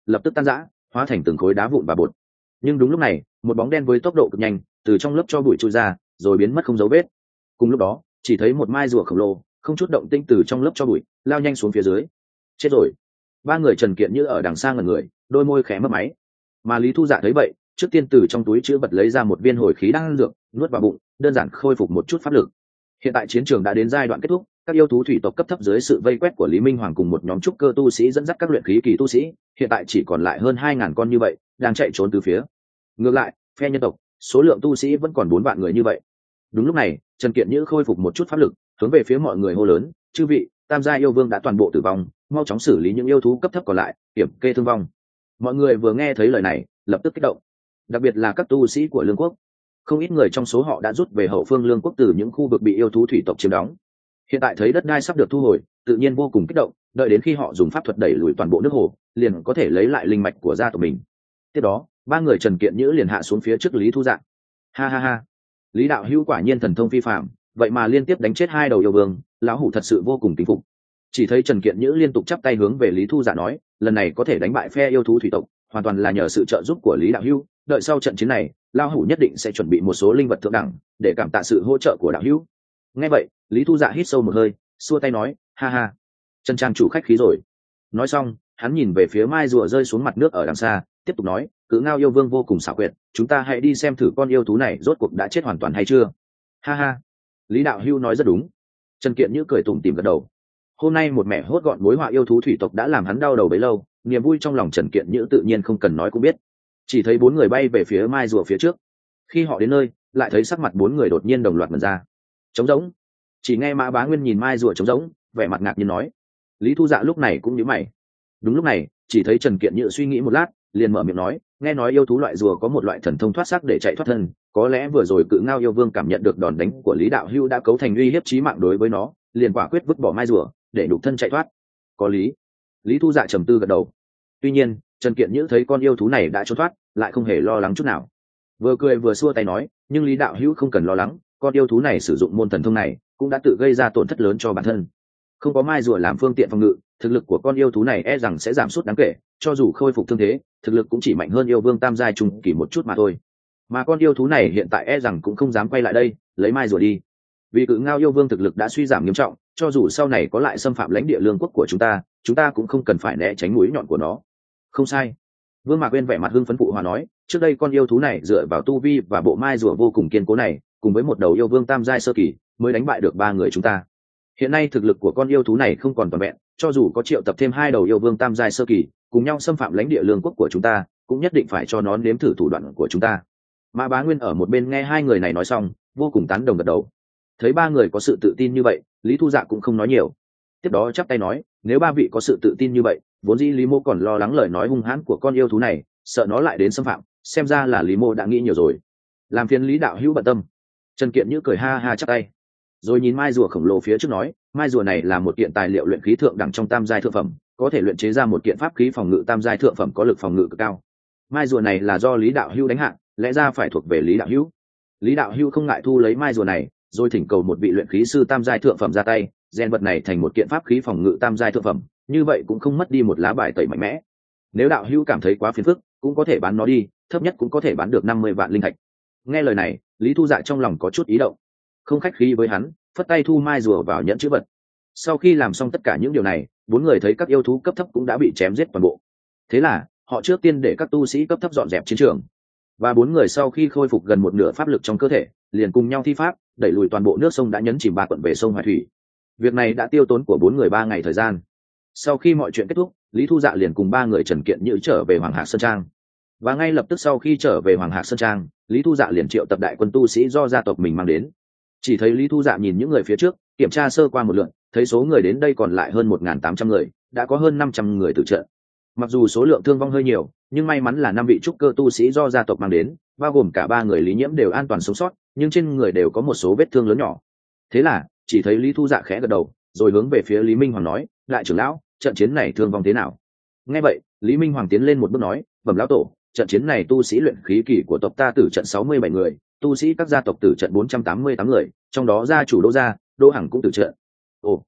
lập tức tan rã, hóa thành từng khối đá vụn và bột. Nhưng đúng lúc này, một bóng đen với tốc độ cực nhanh từ trong lớp cho bụi trôi ra, rồi biến mất không dấu vết. Cùng lúc đó, chỉ thấy một mai rùa khổng lồ không chút động tĩnh từ trong lớp cho bụi lao nhanh xuống phía dưới. Chết rồi! Ba người Trần Kiện Như ở đằng xa ngẩn người, đôi môi khẽ mấp máy. Mà Lý Thu Dạ thấy vậy, trước tiên từ trong túi chữ vật lấy ra một viên hồi khí đan dược, nuốt vào bụng, đơn giản khôi phục một chút pháp lực. Hiện tại chiến trường đã đến giai đoạn kết thúc, các yêu thú thủy tộc cấp thấp dưới sự vây quét của Lý Minh Hoàng cùng một nhóm trúc cơ tu sĩ dẫn dắt các luyện khí kỳ tu sĩ, hiện tại chỉ còn lại hơn hai ngàn con như vậy, đang chạy trốn từ phía. Ngược lại, phe nhân tộc, số lượng tu sĩ vẫn còn bốn vạn người như vậy. Đúng lúc này, Trần Kiện Như khôi phục một chút pháp lực, hướng về phía mọi người hô lớn: "Chư vị, Tam gia yêu vương đã toàn bộ tử vong, mau chóng xử lý những yêu thú cấp thấp còn lại, kiểm kê thương vong." Mọi người vừa nghe thấy lời này, lập tức kích động. Đặc biệt là các tu sĩ của Lương quốc, không ít người trong số họ đã rút về hậu phương Lương quốc từ những khu vực bị yêu thú thủy tộc chiếm đóng. Hiện tại thấy đất đai sắp được thu hồi, tự nhiên vô cùng kích động, đợi đến khi họ dùng pháp thuật đẩy lùi toàn bộ nước hồ, liền có thể lấy lại linh mạch của gia tộc mình. Tiếp đó, ba người Trần Kiện Như liền hạ xuống phía trước Lý Thu Dạ. Ha ha ha, Lý đạo hữu quả nhiên thần thông phi phàm, vậy mà liên tiếp đánh chết hai đầu yêu vương, lão hủ thật sự vô cùng kính phục. Chỉ thấy Trần Kiện Như liên tục chắp tay hướng về Lý Thu Dạ nói, lần này có thể đánh bại phe yêu thú thủy tộc, hoàn toàn là nhờ sự trợ giúp của Lý đạo hữu, đợi sau trận chiến này, lão hủ nhất định sẽ chuẩn bị một số linh vật thượng đẳng để cảm tạ sự hỗ trợ của đạo hữu. Nghe vậy, Lý Thu Dạ hít sâu một hơi, xua tay nói, ha ha, Trần trang chủ khách khí rồi. Nói xong, hắn nhìn về phía mai rùa rơi xuống mặt nước ở đằng xa, tiếp tục nói, Cự Ngao yêu vương vô cùng xảo quyệt, chúng ta hãy đi xem thử con yêu thú này rốt cuộc đã chết hoàn toàn hay chưa. Ha ha, Lý đạo hữu nói rất đúng. Trần Kiện Như cười tủm tỉm gật đầu. Hôm nay một mẻ hốt gọn mối họa yêu thú thủy tộc đã làm hắn đau đầu bấy lâu, niềm vui trong lòng Trần Kiện Như tự nhiên không cần nói cũng biết. Chỉ thấy bốn người bay về phía mai rùa phía trước. Khi họ đến nơi, lại thấy sắc mặt bốn người đột nhiên đồng loạt mở ra. Trống rỗng. Chỉ nghe Mã Bá Nguyên nhìn mai rùa trống rỗng, vẻ mặt ngạc nhiên nói. Lý Thu Dạ lúc này cũng nhíu mày. Đúng lúc này, chỉ thấy Trần Kiện Như suy nghĩ một lát, liền mở miệng nói, nghe nói yêu thú loại rùa có một loại thần thông thoát xác để chạy thoát thân, có lẽ vừa rồi Cự Ngao yêu vương cảm nhận được đòn đánh của Lý đạo hữu đã cấu thành uy hiếp chí mạng đối với nó, liền quả quyết vứt bỏ mai rùa để nhục thân chạy thoát. Có lý. Lý Thu Dạ trầm tư gật đầu. Tuy nhiên, Trần Kiện Như thấy con yêu thú này đã trốn thoát, lại không hề lo lắng chút nào. Vừa cười vừa xua tay nói, nhưng Lý đạo hữu không cần lo lắng, con yêu thú này sử dụng môn thần thông này cũng đã tự gây ra tổn thất lớn cho bản thân. Không có mai rùa làm phương tiện phòng ngự, thực lực của con yêu thú này e rằng sẽ giảm sút đáng kể, cho dù khôi phục thương thế, thực lực cũng chỉ mạnh hơn yêu vương tam giai trung kỳ một chút mà thôi. Mà con yêu thú này hiện tại e rằng cũng không dám quay lại đây, lấy mai rùa đi. Vì Cự Ngao yêu vương thực lực đã suy giảm nghiêm trọng, cho dù sau này có lại xâm phạm lãnh địa Lương quốc của chúng ta, chúng ta cũng không cần phải né tránh mũi nhọn của nó. Không sai. Vương Mạc Uyên vẻ mặt hưng phấn phụ hòa nói, trước đây con yêu thú này dựa vào tu vi và bộ mai rùa vô cùng kiên cố này, cùng với một đầu yêu vương tam giai sơ kỳ, mới đánh bại được ba người chúng ta. Hiện nay thực lực của con yêu thú này không còn toàn vẹn, cho dù có triệu tập thêm hai đầu yêu vương tam giai sơ kỳ, cùng nhau xâm phạm lãnh địa Lương quốc của chúng ta, cũng nhất định phải cho nó nếm thử thủ đoạn của chúng ta. Mã Bá Nguyên ở một bên nghe hai người này nói xong, vô cùng tán đồng gật đầu. Thấy ba người có sự tự tin như vậy, Lý Thu Dạ cũng không nói nhiều. Tiếp đó chắp tay nói, nếu ba vị có sự tự tin như vậy, vốn dĩ Lý Mô còn lo lắng lời nói hung hãn của con yêu thú này, sợ nó lại đến xâm phạm, xem ra là Lý Mô đã nghĩ nhiều rồi. Làm phiền Lý đạo hữu bận tâm. Trần Kiện Như cười ha ha chắp tay, rồi nhìn mai rùa khổng lồ phía trước nói, mai rùa này là một kiện tài liệu luyện khí thượng đẳng trong tam giai thượng phẩm, có thể luyện chế ra một kiện pháp khí phòng ngự tam giai thượng phẩm có lực phòng ngự cực cao. Mai rùa này là do Lý đạo hữu đánh hạ, lẽ ra phải thuộc về Lý đạo hữu. Lý đạo hữu không ngại thu lấy mai rùa này, rồi thỉnh cầu một vị luyện khí sư tam giai thượng phẩm ra tay, rèn vật này thành một kiện pháp khí phòng ngự tam giai thượng phẩm, như vậy cũng không mất đi một lá bài tẩy mạnh mẽ. Nếu đạo hữu cảm thấy quá phiền phức, cũng có thể bán nó đi, thấp nhất cũng có thể bán được năm mươi vạn linh thạch. Nghe lời này, Lý Thu Dạ trong lòng có chút ý động, không khách khí với hắn, phất tay thu mai rùa vào nhẫn chữ vật. Sau khi làm xong tất cả những điều này, bốn người thấy các yêu thú cấp thấp cũng đã bị chém giết toàn bộ. Thế là, họ trước tiên để các tu sĩ cấp thấp dọn dẹp chiến trường. Và bốn người sau khi khôi phục gần một nửa pháp lực trong cơ thể, liền cùng nhau thi pháp, đẩy lùi toàn bộ nước sông đã nhấn chìm ba quận về sông Hoài Thủy. Việc này đã tiêu tốn của bốn người ba ngày thời gian. Sau khi mọi chuyện kết thúc, Lý Thu Dạ liền cùng ba người Trần Kiện Như trở về Hoàng Hạc Sơn Trang. Và ngay lập tức sau khi trở về Hoàng Hạc Sơn Trang, Lý Thu Dạ liền triệu tập đại quân tu sĩ do gia tộc mình mang đến. Chỉ thấy Lý Thu Dạ nhìn những người phía trước, kiểm tra sơ qua một lượt, thấy số người đến đây còn lại hơn một nghìn tám trăm người, đã có hơn năm trăm người tử trận. Mặc dù số lượng thương vong hơi nhiều, nhưng may mắn là năm vị trúc cơ tu sĩ do gia tộc mang đến, bao gồm cả ba người Lý Nhiễm đều an toàn sống sót, nhưng trên người đều có một số vết thương lớn nhỏ. Thế là, chỉ thấy Lý Thu Dạ khẽ gật đầu, rồi hướng về phía Lý Minh Hoàng nói, đại trưởng lão, trận chiến này thương vong thế nào? Nghe vậy, Lý Minh Hoàng tiến lên một bước nói, bẩm lão tổ, trận chiến này tu sĩ luyện khí kỳ của tộc ta tử trận sáu mươi bảy người, tu sĩ các gia tộc tử trận bốn trăm tám mươi tám người, trong đó gia chủ Đỗ gia, Đỗ Hằng cũng tử trận. Ồ,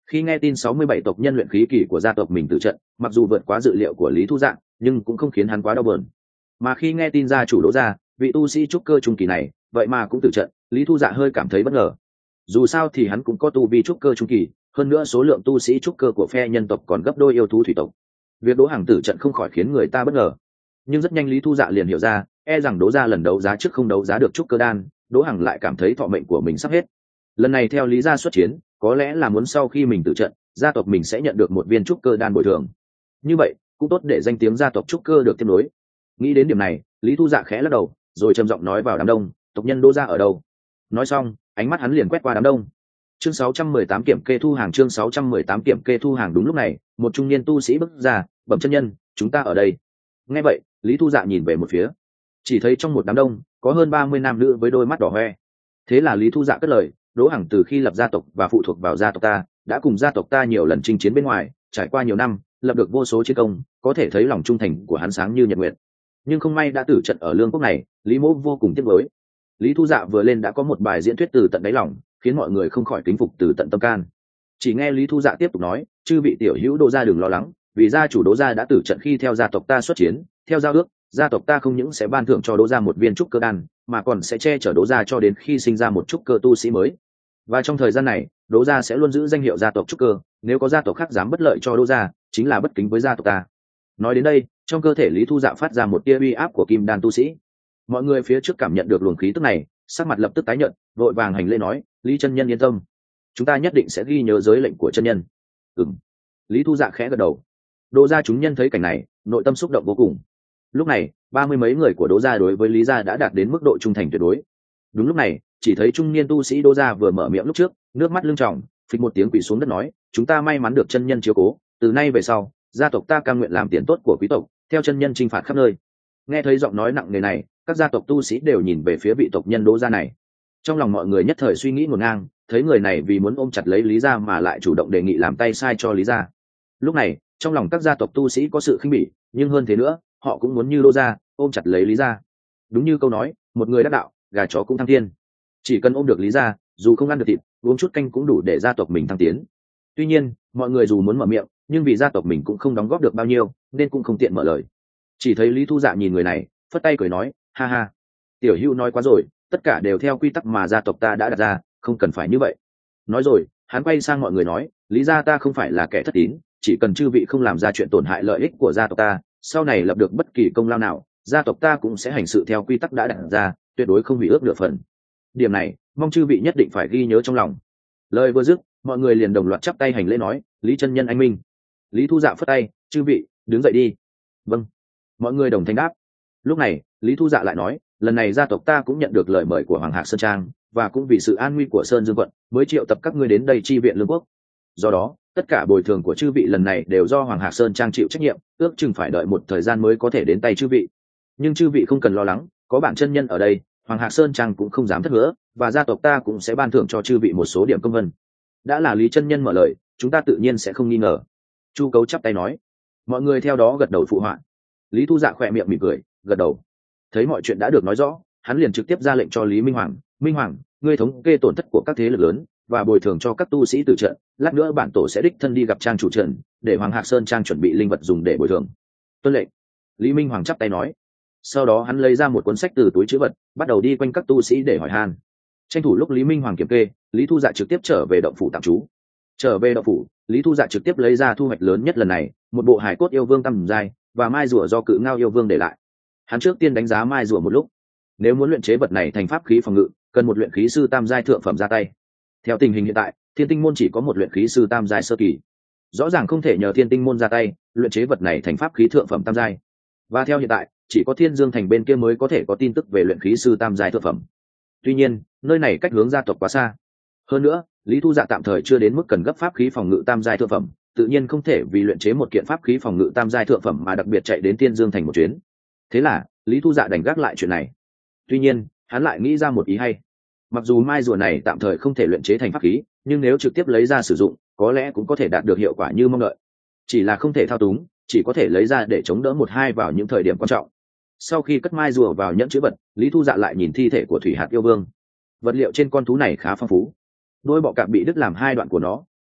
Khi nghe tin sáu mươi bảy tộc nhân luyện khí kỳ của gia tộc mình tử trận, mặc dù vượt quá dự liệu của Lý Thu Dạ, nhưng cũng không khiến hắn quá đau buồn. Mà khi nghe tin gia chủ Đỗ gia, vị tu sĩ trúc cơ trung kỳ này, vậy mà cũng tử trận, Lý Thu Dạ hơi cảm thấy bất ngờ. Dù sao thì hắn cũng có tu vi trúc cơ trung kỳ, hơn nữa số lượng tu sĩ trúc cơ của phe nhân tộc còn gấp đôi yêu thú thủy tộc. Việc Đỗ Hằng tử trận không khỏi khiến người ta bất ngờ. Nhưng rất nhanh Lý Thu Dạ liền hiểu ra, e rằng Đỗ gia lần đấu giá trước không đấu giá được trúc cơ đan, Đỗ Hằng lại cảm thấy thọ mệnh của mình sắp hết. Lần này theo Lý gia xuất chiến, có lẽ là muốn sau khi mình tử trận, gia tộc mình sẽ nhận được một viên trúc cơ đan bồi thường. Như vậy cũng tốt để danh tiếng gia tộc trúc cơ được tiếp nối. Nghĩ đến điểm này, Lý Thu Dạ khẽ lắc đầu, rồi trầm giọng nói vào đám đông, tộc nhân Đỗ gia ở đâu? Nói xong, ánh mắt hắn liền quét qua đám đông. Chương sáu trăm mười tám kiểm kê thu hàng chương sáu trăm mười tám kiểm kê thu hàng đúng lúc này, một trung niên tu sĩ bước ra, bẩm chân nhân, chúng ta ở đây. Nghe vậy, Lý Thu Dạ nhìn về một phía, chỉ thấy trong một đám đông có hơn ba mươi nam nữ với đôi mắt đỏ hoe. Thế là Lý Thu Dạ cất lời, Đỗ Hằng từ khi lập gia tộc và phụ thuộc vào gia tộc ta, đã cùng gia tộc ta nhiều lần chinh chiến bên ngoài, trải qua nhiều năm, lập được vô số chiến công, có thể thấy lòng trung thành của hắn sáng như nhật nguyệt. Nhưng không may đã tử trận ở lương quốc này, Lý Mỗ vô cùng tiếc nuối. Lý Thu Dạ vừa lên đã có một bài diễn thuyết từ tận đáy lòng, khiến mọi người không khỏi kính phục từ tận tâm can. Chỉ nghe Lý Thu Dạ tiếp tục nói, chư vị tiểu hữu Đỗ gia đừng lo lắng, vì gia chủ Đỗ gia đã tử trận khi theo gia tộc ta xuất chiến, theo giao ước, gia tộc ta không những sẽ ban thưởng cho Đỗ gia một viên trúc cơ đan, mà còn sẽ che chở Đỗ gia cho đến khi sinh ra một trúc cơ tu sĩ mới. Và trong thời gian này, Đỗ gia sẽ luôn giữ danh hiệu gia tộc trúc cơ, nếu có gia tộc khác dám bất lợi cho Đỗ gia, chính là bất kính với gia tộc ta. Nói đến đây, trong cơ thể Lý Thu Dạ phát ra một tia uy áp của kim đan tu sĩ. Mọi người phía trước cảm nhận được luồng khí tức này, sắc mặt lập tức tái nhợt, vội vàng hành lễ nói, Lý chân nhân yên tâm, chúng ta nhất định sẽ ghi nhớ giới lệnh của chân nhân. Ừm. Lý Thu Dạ khẽ gật đầu. Đỗ gia chúng nhân thấy cảnh này, nội tâm xúc động vô cùng. Lúc này, ba mươi mấy người của Đỗ gia đối với Lý gia đã đạt đến mức độ trung thành tuyệt đối. Đúng lúc này, chỉ thấy trung niên tu sĩ Đỗ gia vừa mở miệng lúc trước, nước mắt lưng tròng, phịch một tiếng quỳ xuống đất nói, chúng ta may mắn được chân nhân chiếu cố, từ nay về sau, gia tộc ta cam nguyện làm tiền tốt của quý tộc, theo chân nhân chinh phạt khắp nơi. Nghe thấy giọng nói nặng nề này, các gia tộc tu sĩ đều nhìn về phía vị tộc nhân Đỗ gia này. Trong lòng mọi người nhất thời suy nghĩ ngổn ngang, thấy người này vì muốn ôm chặt lấy Lý gia mà lại chủ động đề nghị làm tay sai cho Lý gia. Lúc này, trong lòng các gia tộc tu sĩ có sự khinh bỉ, nhưng hơn thế nữa, họ cũng muốn như Đỗ gia, ôm chặt lấy Lý gia. Đúng như câu nói, một người đắc đạo, gà chó cũng thăng thiên. Chỉ cần ôm được Lý gia, dù không ăn được thịt, uống chút canh cũng đủ để gia tộc mình thăng tiến. Tuy nhiên, mọi người dù muốn mở miệng, nhưng vì gia tộc mình cũng không đóng góp được bao nhiêu, nên cũng không tiện mở lời. Chỉ thấy Lý Thu Dạ nhìn người này, phất tay cười nói, ha ha, tiểu hữu nói quá rồi, tất cả đều theo quy tắc mà gia tộc ta đã đặt ra, không cần phải như vậy. Nói rồi, hắn quay sang mọi người nói, Lý gia ta không phải là kẻ thất tín, chỉ cần chư vị không làm ra chuyện tổn hại lợi ích của gia tộc ta, sau này lập được bất kỳ công lao nào, gia tộc ta cũng sẽ hành sự theo quy tắc đã đặt ra, tuyệt đối không hủy ước nửa phần. Điểm này, mong chư vị nhất định phải ghi nhớ trong lòng. Lời vừa dứt, mọi người liền đồng loạt chắp tay hành lễ nói, Lý chân nhân anh minh. Lý Thu Dạ phất tay, chư vị đứng dậy đi. Vâng. Mọi người đồng thanh đáp. Lúc này, Lý Thu Dạ lại nói, lần này gia tộc ta cũng nhận được lời mời của Hoàng Hạc Sơn Trang, và cũng vì sự an nguy của Sơn Dương quận, mới triệu tập các ngươi đến đây chi viện lương quốc. Do đó, tất cả bồi thường của chư vị lần này đều do Hoàng Hạc Sơn Trang chịu trách nhiệm, ước chừng phải đợi một thời gian mới có thể đến tay chư vị. Nhưng chư vị không cần lo lắng, có bản chân nhân ở đây, Hoàng Hạc Sơn Trang cũng không dám thất hứa, và gia tộc ta cũng sẽ ban thưởng cho chư vị một số điểm công vân. Đã là Lý chân nhân mở lời, chúng ta tự nhiên sẽ không nghi ngờ. Chu Cấu chắp tay nói. Mọi người theo đó gật đầu phụ họa. Lý Thu Dạ khỏe miệng mỉm cười, gật đầu. Thấy mọi chuyện đã được nói rõ, hắn liền trực tiếp ra lệnh cho Lý Minh Hoàng, Minh Hoàng, ngươi thống kê tổn thất của các thế lực lớn và bồi thường cho các tu sĩ tử trận, lát nữa bản tổ sẽ đích thân đi gặp trang chủ trận, để Hoàng Hạc Sơn Trang chuẩn bị linh vật dùng để bồi thường. Tuân lệnh. Lý Minh Hoàng chắp tay nói. Sau đó hắn lấy ra một cuốn sách từ túi trữ vật, bắt đầu đi quanh các tu sĩ để hỏi han. Tranh thủ lúc Lý Minh Hoàng kiểm kê, Lý Thu Dạ trực tiếp trở về động phủ tạm trú. Trở về động phủ, Lý Thu Dạ trực tiếp lấy ra thu hoạch lớn nhất lần này, một bộ hài cốt yêu vương tầm dài và mai rùa do cự ngao yêu vương để lại. Hắn trước tiên đánh giá mai rùa một lúc. Nếu muốn luyện chế vật này thành pháp khí phòng ngự, cần một luyện khí sư tam giai thượng phẩm ra tay. Theo tình hình hiện tại, Thiên Tinh môn chỉ có một luyện khí sư tam giai sơ kỳ, rõ ràng không thể nhờ Thiên Tinh môn ra tay luyện chế vật này thành pháp khí thượng phẩm tam giai. Và theo hiện tại, chỉ có Thiên Dương thành bên kia mới có thể có tin tức về luyện khí sư tam giai thượng phẩm. Tuy nhiên, nơi này cách hướng gia tộc quá xa. Hơn nữa, Lý Thu Dạ tạm thời chưa đến mức cần gấp pháp khí phòng ngự tam giai thượng phẩm, tự nhiên không thể vì luyện chế một kiện pháp khí phòng ngự tam giai thượng phẩm mà đặc biệt chạy đến Thiên Dương thành một chuyến. Thế là, Lý Thu Dạ đành gác lại chuyện này. Tuy nhiên, hắn lại nghĩ ra một ý hay. Mặc dù mai rùa này tạm thời không thể luyện chế thành pháp khí, nhưng nếu trực tiếp lấy ra sử dụng, có lẽ cũng có thể đạt được hiệu quả như mong đợi. Chỉ là không thể thao túng, chỉ có thể lấy ra để chống đỡ một hai vào những thời điểm quan trọng. Sau khi cất mai rùa vào nhẫn chữ vật, Lý Thu Dạ lại nhìn thi thể của Thủy Hạt yêu vương. Vật liệu trên con thú này khá phong phú. Đôi bọ cạp bị đứt làm hai đoạn của nó,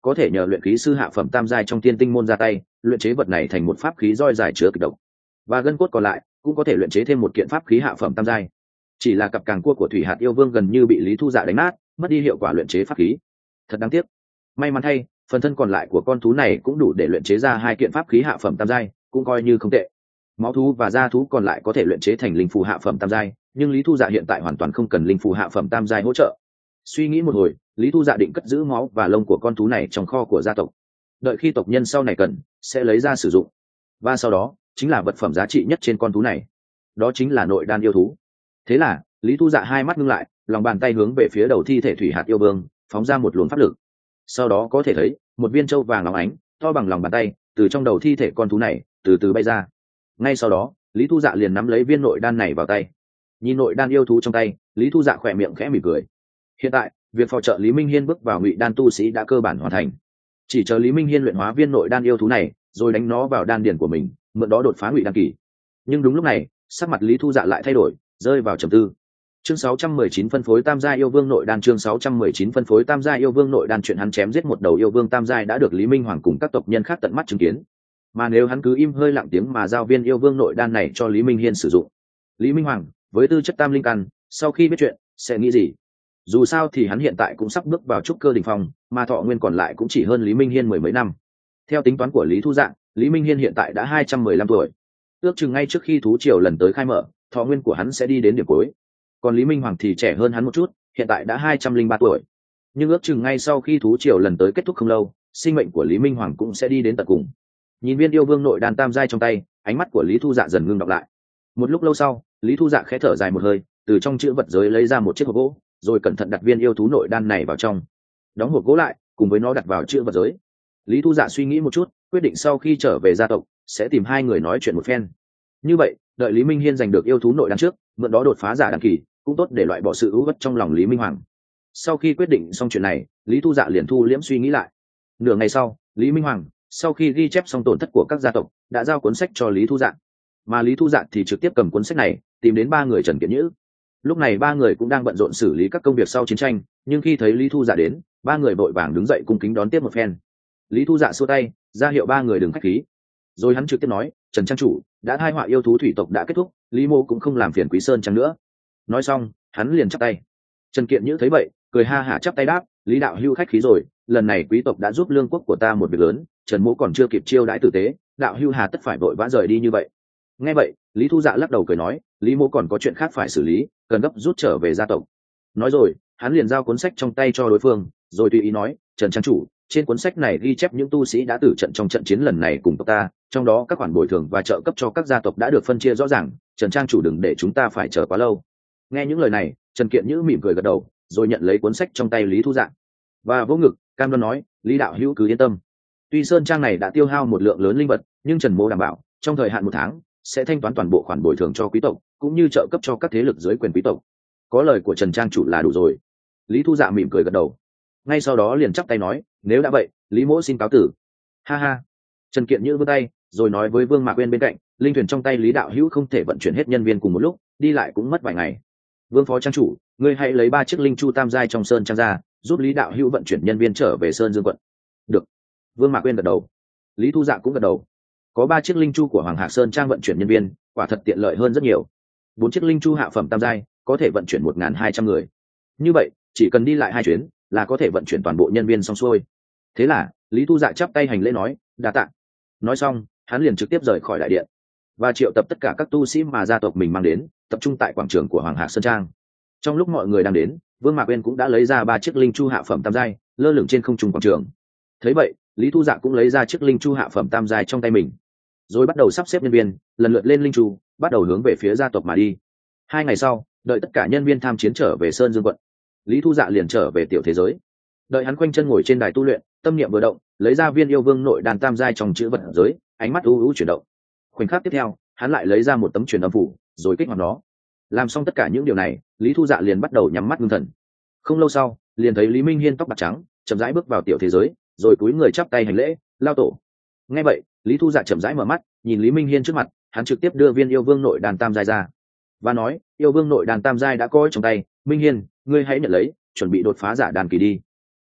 có thể nhờ luyện khí sư hạ phẩm tam giai trong tiên tinh môn ra tay luyện chế vật này thành một pháp khí roi dài chứa kịch độc, và gân cốt còn lại cũng có thể luyện chế thêm một kiện pháp khí hạ phẩm tam giai. Chỉ là cặp càng cua của thủy hạt yêu vương gần như bị Lý Thu Dạ đánh nát, mất đi hiệu quả luyện chế pháp khí. Thật đáng tiếc. May mắn thay, phần thân còn lại của con thú này cũng đủ để luyện chế ra hai kiện pháp khí hạ phẩm tam giai, cũng coi như không tệ. Máu thú và da thú còn lại có thể luyện chế thành linh phù hạ phẩm tam giai, nhưng Lý Thu Dạ hiện tại hoàn toàn không cần linh phù hạ phẩm tam giai hỗ trợ. Suy nghĩ một hồi, Lý Thu Dạ định cất giữ máu và lông của con thú này trong kho của gia tộc, đợi khi tộc nhân sau này cần sẽ lấy ra sử dụng. Và sau đó chính là vật phẩm giá trị nhất trên con thú này, đó chính là nội đan yêu thú. Thế là Lý Thu Dạ hai mắt ngưng lại, lòng bàn tay hướng về phía đầu thi thể thủy hạt yêu vương phóng ra một luồng pháp lực. Sau đó có thể thấy một viên châu vàng óng ánh to bằng lòng bàn tay từ trong đầu thi thể con thú này từ từ bay ra. Ngay sau đó Lý Thu Dạ liền nắm lấy viên nội đan này vào tay. Nhìn nội đan yêu thú trong tay, Lý Thu Dạ khỏe miệng khẽ mỉm cười. Hiện tại việc phò trợ Lý Minh Hiên bước vào ngụy đan tu sĩ đã cơ bản hoàn thành, chỉ chờ Lý Minh Hiên luyện hóa viên nội đan yêu thú này rồi đánh nó vào đan điền của mình, mượn đó đột phá ngụy đan kỳ. Nhưng đúng lúc này sắc mặt Lý Thu Dạ lại thay đổi, rơi vào trầm tư. Chương sáu trăm mười chín phân phối tam giai yêu vương nội đan. Chương sáu trăm mười chín phân phối tam giai yêu vương nội đan. Chuyện hắn chém giết một đầu yêu vương tam giai đã được Lý Minh Hoàng cùng các tộc nhân khác tận mắt chứng kiến, mà nếu hắn cứ im hơi lặng tiếng mà giao viên yêu vương nội đan này cho Lý Minh Hiên sử dụng, Lý Minh Hoàng với tư chất tam linh căn sau khi biết chuyện sẽ nghĩ gì? Dù sao thì hắn hiện tại cũng sắp bước vào trúc cơ đỉnh phong, mà thọ nguyên còn lại cũng chỉ hơn Lý Minh Hiên mười mấy năm. Theo tính toán của Lý Thu Dạ, Lý Minh Hiên hiện tại đã hai trăm mười lăm tuổi, ước chừng ngay trước khi thú triều lần tới khai mở, thọ nguyên của hắn sẽ đi đến điểm cuối. Còn Lý Minh Hoàng thì trẻ hơn hắn một chút, hiện tại đã hai trăm linh ba tuổi, nhưng ước chừng ngay sau khi thú triều lần tới kết thúc không lâu, sinh mệnh của Lý Minh Hoàng cũng sẽ đi đến tận cùng. Nhìn viên yêu vương nội đan tam giai trong tay, ánh mắt của Lý Thu Dạ dần ngưng đọng lại. Một lúc lâu sau, Lý Thu Dạ khẽ thở dài một hơi, từ trong chữ vật giới lấy ra một chiếc hộp gỗ, rồi cẩn thận đặt viên yêu thú nội đan này vào trong, đóng hộp gỗ lại, cùng với nó đặt vào chữ vật giới. Lý Thu Dạ suy nghĩ một chút, quyết định sau khi trở về gia tộc sẽ tìm hai người nói chuyện một phen. Như vậy, đợi Lý Minh Hiên giành được yêu thú nội đan trước, mượn đó đột phá giả đan kỳ, cũng tốt để loại bỏ sự ưu uất trong lòng Lý Minh Hoàng. Sau khi quyết định xong chuyện này, Lý Thu Dạ liền thu liễm suy nghĩ lại. Nửa ngày sau, Lý Minh Hoàng sau khi ghi chép xong tổn thất của các gia tộc, đã giao cuốn sách cho Lý Thu Dạ, mà Lý Thu Dạ thì trực tiếp cầm cuốn sách này tìm đến ba người Trần Kiện Nhữ. Lúc này ba người cũng đang bận rộn xử lý các công việc sau chiến tranh, nhưng khi thấy Lý Thu Dạ đến, ba người vội vàng đứng dậy cung kính đón tiếp một phen. Lý Thu Dạ xua tay ra hiệu ba người đừng khách khí, rồi hắn trực tiếp nói: Trần trang chủ, đã hai họa yêu thú thủy tộc đã kết thúc, Lý mô cũng không làm phiền Quý Sơn Trang nữa. Nói xong hắn liền chắp tay. Trần Kiện Nhữ thấy vậy cười ha hả chắp tay đáp: Lý đạo hữu khách khí rồi, lần này quý tộc đã giúp lương quốc của ta một việc lớn, Trần mỗ còn chưa kịp chiêu đãi tử tế, đạo hữu hà tất phải vội vã rời đi như vậy. Nghe vậy Lý Thu Dạ lắc đầu cười nói: Lý mỗ còn có chuyện khác phải xử lý, cần gấp rút trở về gia tộc. Nói rồi hắn liền giao cuốn sách trong tay cho đối phương, rồi tùy ý nói: Trần trang chủ, trên cuốn sách này ghi chép những tu sĩ đã tử trận trong trận chiến lần này cùng tộc ta, trong đó các khoản bồi thường và trợ cấp cho các gia tộc đã được phân chia rõ ràng, Trần trang chủ đừng để chúng ta phải chờ quá lâu. Nghe những lời này, Trần Kiện Nhữ mỉm cười gật đầu, rồi nhận lấy cuốn sách trong tay Lý Thu Dạ và vỗ ngực cam đoan nói: Lý đạo hữu cứ yên tâm, tuy sơn trang này đã tiêu hao một lượng lớn linh vật, nhưng Trần mỗ đảm bảo trong thời hạn một tháng sẽ thanh toán toàn bộ khoản bồi thường cho quý tộc, cũng như trợ cấp cho các thế lực dưới quyền quý tộc. Có lời của Trần trang chủ là đủ rồi. Lý Thu Dạ mỉm cười gật đầu, ngay sau đó liền chắp tay nói: Nếu đã vậy, Lý mỗ xin cáo tử. Ha ha. Trần Kiện Nhữ vươn tay, rồi nói với Vương Mạc Uyên bên cạnh: Linh thuyền trong tay Lý đạo hữu không thể vận chuyển hết nhân viên cùng một lúc, đi lại cũng mất vài ngày. Vương phó trang chủ, ngươi hãy lấy ba chiếc linh chu tam giai trong sơn trang ra, giúp Lý đạo hữu vận chuyển nhân viên trở về Sơn Dương quận. Được. Vương Mạc Uyên gật đầu. Lý Thu Dạ cũng gật đầu. Có ba chiếc linh chu của Hoàng Hạc Sơn trang vận chuyển nhân viên, quả thật tiện lợi hơn rất nhiều. Bốn chiếc linh chu hạ phẩm tam giai có thể vận chuyển một nghìn hai trăm người. Như vậy, chỉ cần đi lại hai chuyến là có thể vận chuyển toàn bộ nhân viên xong xuôi. Thế là Lý Thu Dạ chắp tay hành lễ nói: Đa tạ. Nói xong hắn liền trực tiếp rời khỏi đại điện và triệu tập tất cả các tu sĩ mà gia tộc mình mang đến, tập trung tại quảng trường của Hoàng Hạc Sơn trang. Trong lúc mọi người đang đến, Vương Mạc Uyên cũng đã lấy ra ba chiếc linh chu hạ phẩm tam giai lơ lửng trên không trung quảng trường. Thấy vậy, Lý Thu Dạ cũng lấy ra chiếc linh chu hạ phẩm tam giai trong tay mình, rồi bắt đầu sắp xếp nhân viên lần lượt lên linh chu, bắt đầu hướng về phía gia tộc mà đi. Hai ngày sau, đợi tất cả nhân viên tham chiến trở về Sơn Dương quận, Lý Thu Dạ liền trở về tiểu thế giới. Đợi hắn khoanh chân ngồi trên đài tu luyện, tâm niệm vừa động, lấy ra viên yêu vương nội đan tam giai trong chữ vật giới, ánh mắt u u chuyển động. Khoảnh khắc tiếp theo, hắn lại lấy ra một tấm truyền âm phủ, rồi kích hoạt nó. Làm xong tất cả những điều này, Lý Thu Dạ liền bắt đầu nhắm mắt ngưng thần. Không lâu sau, liền thấy Lý Minh Hiên tóc bạc trắng chậm rãi bước vào tiểu thế giới, rồi cúi người chắp tay hành lễ: Lao tổ. Nghe vậy, Lý Thu Dạ chậm rãi mở mắt, nhìn Lý Minh Hiên trước mặt, hắn trực tiếp đưa viên yêu vương nội đan tam giai ra và nói: Yêu vương nội đan tam giai đã có trong tay, Minh Hiên, ngươi hãy nhận lấy, chuẩn bị đột phá giả đan kỳ đi.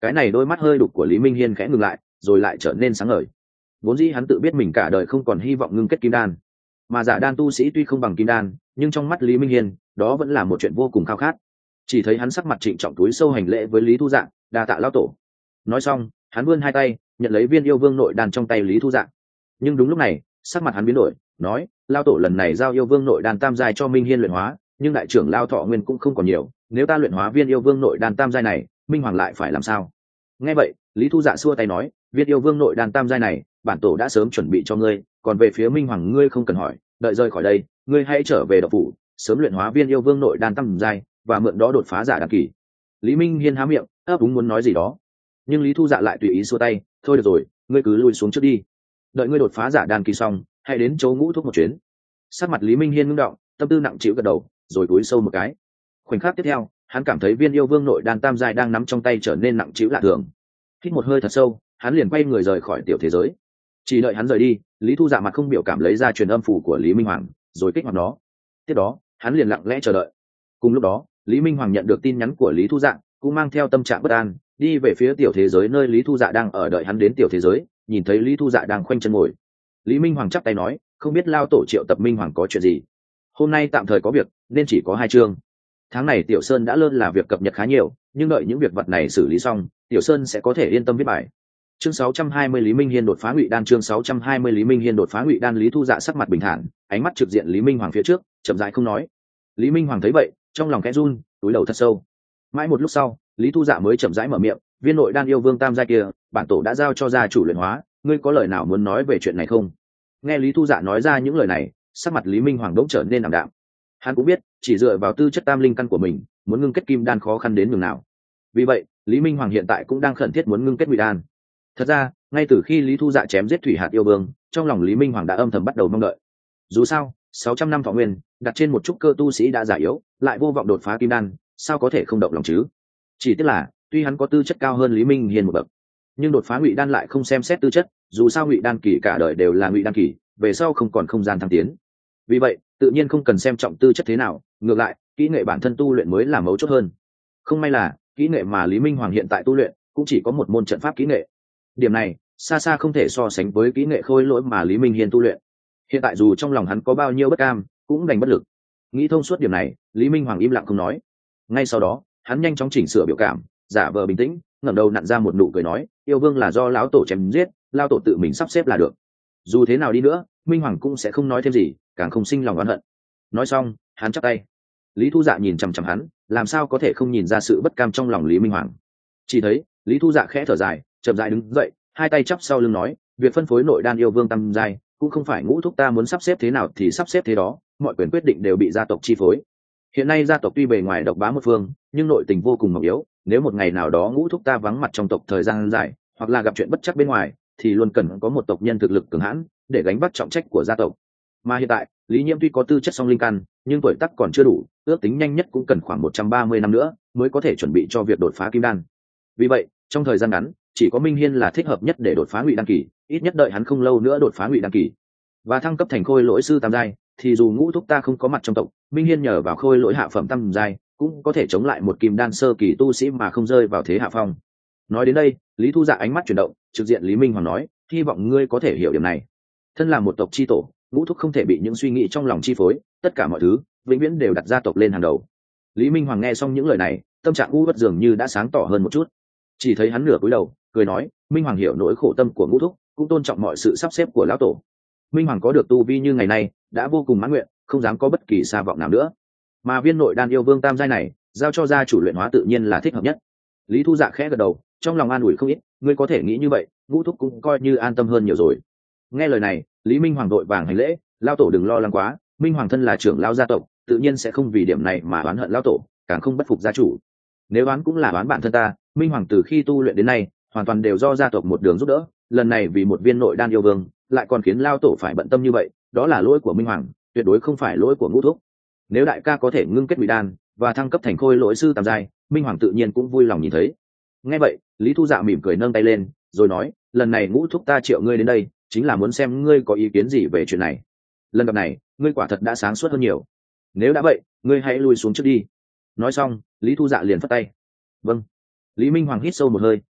Cái này đôi mắt hơi đục của Lý Minh Hiên khẽ ngừng lại, rồi lại trở nên sáng ngời. Vốn dĩ hắn tự biết mình cả đời không còn hy vọng ngưng kết kim đan, mà giả đan tu sĩ tuy không bằng kim đan, nhưng trong mắt Lý Minh Hiên, đó vẫn là một chuyện vô cùng khao khát. Chỉ thấy hắn sắc mặt trịnh trọng túi sâu hành lễ với Lý Thu Dạ, đa tạ lão tổ. Nói xong, hắn vươn hai tay, nhận lấy viên yêu vương nội đan trong tay Lý Thu Dạ. Nhưng đúng lúc này, sắc mặt hắn biến đổi, nói: "Lão tổ lần này giao yêu vương nội đan tam giai cho Minh Hiên luyện hóa, nhưng đại trưởng lão thọ nguyên cũng không còn nhiều, nếu ta luyện hóa viên yêu vương nội đan tam giai này, Minh Hoàng lại phải làm sao?" Nghe vậy, Lý Thu Dạ xua tay nói: "Viên yêu vương nội đan tam giai này, bản tổ đã sớm chuẩn bị cho ngươi, còn về phía Minh Hoàng ngươi không cần hỏi, đợi rời khỏi đây, ngươi hãy trở về độc phủ, sớm luyện hóa viên yêu vương nội đan tam giai, và mượn đó đột phá giả đan kỳ." Lý Minh Hiên há miệng, ấp úng muốn nói gì đó, nhưng Lý Thu Dạ lại tùy ý xua tay: "Thôi được rồi, ngươi cứ lui xuống trước đi, đợi ngươi đột phá giả đan kỳ xong, hãy đến chỗ ngũ thuốc một chuyến." Sắc mặt Lý Minh Hiên ngưng động, tâm tư nặng trĩu gật đầu, rồi cúi sâu một cái. Khoảnh khắc tiếp theo, hắn cảm thấy viên yêu vương nội đan tam giai đang nắm trong tay trở nên nặng trĩu lạ thường. Hít một hơi thật sâu, hắn liền quay người rời khỏi tiểu thế giới. Chỉ đợi hắn rời đi, Lý Thu Dạ mặt không biểu cảm lấy ra truyền âm phủ của Lý Minh Hoàng, rồi kích hoạt nó. Tiếp đó, hắn liền lặng lẽ chờ đợi. Cùng lúc đó, Lý Minh Hoàng nhận được tin nhắn của Lý Thu Dạ, cũng mang theo tâm trạng bất an, đi về phía tiểu thế giới nơi Lý Thu Dạ đang ở. Đợi hắn đến tiểu thế giới, nhìn thấy Lý Thu Dạ đang khoanh chân ngồi. Lý Minh Hoàng chắp tay nói: "Không biết lao tổ triệu tập Minh Hoàng có chuyện gì? Hôm nay tạm thời có việc, nên chỉ có hai chương. Tháng này Tiểu Sơn đã lơn là việc cập nhật khá nhiều, nhưng đợi những việc vật này xử lý xong, Tiểu Sơn sẽ có thể yên tâm viết bài." Chương sáu trăm hai mươi Lý Minh Hiên đột phá Ngụy Đan. Chương sáu trăm hai mươi Lý Minh Hiên đột phá Ngụy Đan. Lý Thu Dạ sắc mặt bình thản, ánh mắt trực diện Lý Minh Hoàng phía trước, chậm rãi không nói. Lý Minh Hoàng thấy vậy, trong lòng khẽ run, túi đầu thật sâu. Mãi một lúc sau, Lý Thu Dạ mới chậm rãi mở miệng: "Viên nội đan yêu vương tam giai kia, bản tổ đã giao cho gia chủ luyện hóa, ngươi có lời nào muốn nói về chuyện này không?" Nghe Lý Thu Dạ nói ra những lời này, sắc mặt Lý Minh Hoàng đỗng trở nên ảm đạm. Hắn cũng biết, chỉ dựa vào tư chất tam linh căn của mình, muốn ngưng kết kim đan khó khăn đến nhường nào. Vì vậy, Lý Minh Hoàng hiện tại cũng đang khẩn thiết muốn ngưng kết Ngụy Đan. Thật ra, ngay từ khi Lý Thu Dạ chém giết Thủy Hạt yêu vương, trong lòng Lý Minh Hoàng đã âm thầm bắt đầu mong đợi. Dù sao, sáu trăm năm thọ nguyên, đặt trên một chút cơ tu sĩ đã già yếu, lại vô vọng đột phá kim đan, sao có thể không động lòng chứ? Chỉ tiếc là, tuy hắn có tư chất cao hơn Lý Minh Hiên một bậc, nhưng đột phá Ngụy Đan lại không xem xét tư chất, dù sao Ngụy Đan kỳ cả đời đều là Ngụy Đan kỳ, về sau không còn không gian thăng tiến. Vì vậy, tự nhiên không cần xem trọng tư chất thế nào, ngược lại, kỹ nghệ bản thân tu luyện mới là mấu chốt hơn. Không may là, kỹ nghệ mà Lý Minh Hoàng hiện tại tu luyện cũng chỉ có một môn trận pháp kỹ nghệ. Điểm này, xa xa không thể so sánh với kỹ nghệ khôi lỗi mà Lý Minh Hiên tu luyện. Hiện tại dù trong lòng hắn có bao nhiêu bất cam, cũng đành bất lực. Nghĩ thông suốt điểm này, Lý Minh Hoàng im lặng không nói. Ngay sau đó, hắn nhanh chóng chỉnh sửa biểu cảm, giả vờ bình tĩnh, ngẩng đầu nặn ra một nụ cười nói: "Yêu vương là do lão tổ chém giết, lão tổ tự mình sắp xếp là được. Dù thế nào đi nữa, Minh Hoàng cũng sẽ không nói thêm gì, càng không sinh lòng oán hận." Nói xong, hắn chắp tay. Lý Thu Dạ nhìn chằm chằm hắn, làm sao có thể không nhìn ra sự bất cam trong lòng Lý Minh Hoàng. Chỉ thấy Lý Thu Dạ khẽ thở dài, chậm rãi đứng dậy, hai tay chắp sau lưng nói: "Việc phân phối nội đan yêu vương tam giai cũng không phải ngũ thúc ta muốn sắp xếp thế nào thì sắp xếp thế đó, mọi quyền quyết định đều bị gia tộc chi phối. Hiện nay gia tộc tuy bề ngoài độc bá một phương, nhưng nội tình vô cùng mỏng yếu, nếu một ngày nào đó ngũ thúc ta vắng mặt trong tộc thời gian dài, hoặc là gặp chuyện bất chắc bên ngoài, thì luôn cần có một tộc nhân thực lực cường hãn để gánh vác trọng trách của gia tộc. Mà hiện tại, Lý Nhiễm tuy có tư chất song linh căn, nhưng tuổi tác còn chưa đủ, ước tính nhanh nhất cũng cần khoảng một trăm ba mươi năm nữa mới có thể chuẩn bị cho việc đột phá kim đan. Vì vậy, trong thời gian ngắn, chỉ có Minh Hiên là thích hợp nhất để đột phá Ngụy Đan kỳ, ít nhất đợi hắn không lâu nữa đột phá Ngụy Đan kỳ và thăng cấp thành khôi lỗi sư tam giai, thì dù ngũ thúc ta không có mặt trong tộc, Minh Hiên nhờ vào khôi lỗi hạ phẩm tam giai cũng có thể chống lại một kim đan sơ kỳ tu sĩ mà không rơi vào thế hạ phong. Nói đến đây, Lý Thu Dạ ánh mắt chuyển động, trực diện Lý Minh Hoàng nói: "Hy vọng ngươi có thể hiểu điểm này. Thân là một tộc chi tổ, ngũ thúc không thể bị những suy nghĩ trong lòng chi phối, tất cả mọi thứ vĩnh viễn đều đặt gia tộc lên hàng đầu." Lý Minh Hoàng nghe xong những lời này, tâm trạng u uất dường như đã sáng tỏ hơn một chút. Chỉ thấy hắn nửa cúi đầu, cười nói: "Minh Hoàng hiểu nỗi khổ tâm của ngũ thúc, cũng tôn trọng mọi sự sắp xếp của lão tổ. Minh Hoàng có được tu vi như ngày nay, đã vô cùng mãn nguyện, không dám có bất kỳ xa vọng nào nữa. Mà viên nội đan yêu vương tam giai này, giao cho gia chủ luyện hóa tự nhiên là thích hợp nhất." Lý Thu Dạ khẽ gật đầu, trong lòng an ủi không ít, ngươi có thể nghĩ như vậy, ngũ thúc cũng coi như an tâm hơn nhiều rồi. Nghe lời này, Lý Minh Hoàng đội vàng hành lễ: "Lão tổ đừng lo lắng quá, Minh Hoàng thân là trưởng lão gia tộc, tự nhiên sẽ không vì điểm này mà oán hận lão tổ, càng không bất phục gia chủ. Nếu oán cũng là oán bản thân ta, Minh Hoàng từ khi tu luyện đến nay, hoàn toàn đều do gia tộc một đường giúp đỡ, lần này vì một viên nội đan yêu vương, lại còn khiến lão tổ phải bận tâm như vậy, đó là lỗi của Minh Hoàng, tuyệt đối không phải lỗi của ngũ thúc. Nếu đại ca có thể ngưng kết Ngụy Đan và thăng cấp thành khôi lỗi sư tam giai, Minh Hoàng tự nhiên cũng vui lòng nhìn thấy." Nghe vậy, Lý Thu Dạ mỉm cười nâng tay lên, rồi nói: "Lần này ngũ thúc ta triệu ngươi đến đây, chính là muốn xem ngươi có ý kiến gì về chuyện này. Lần gặp này, ngươi quả thật đã sáng suốt hơn nhiều. Nếu đã vậy, ngươi hãy lui xuống trước đi." Nói xong, Lý Thu Dạ liền phất tay. "Vâng." Lý Minh Hoàng hít sâu một hơi,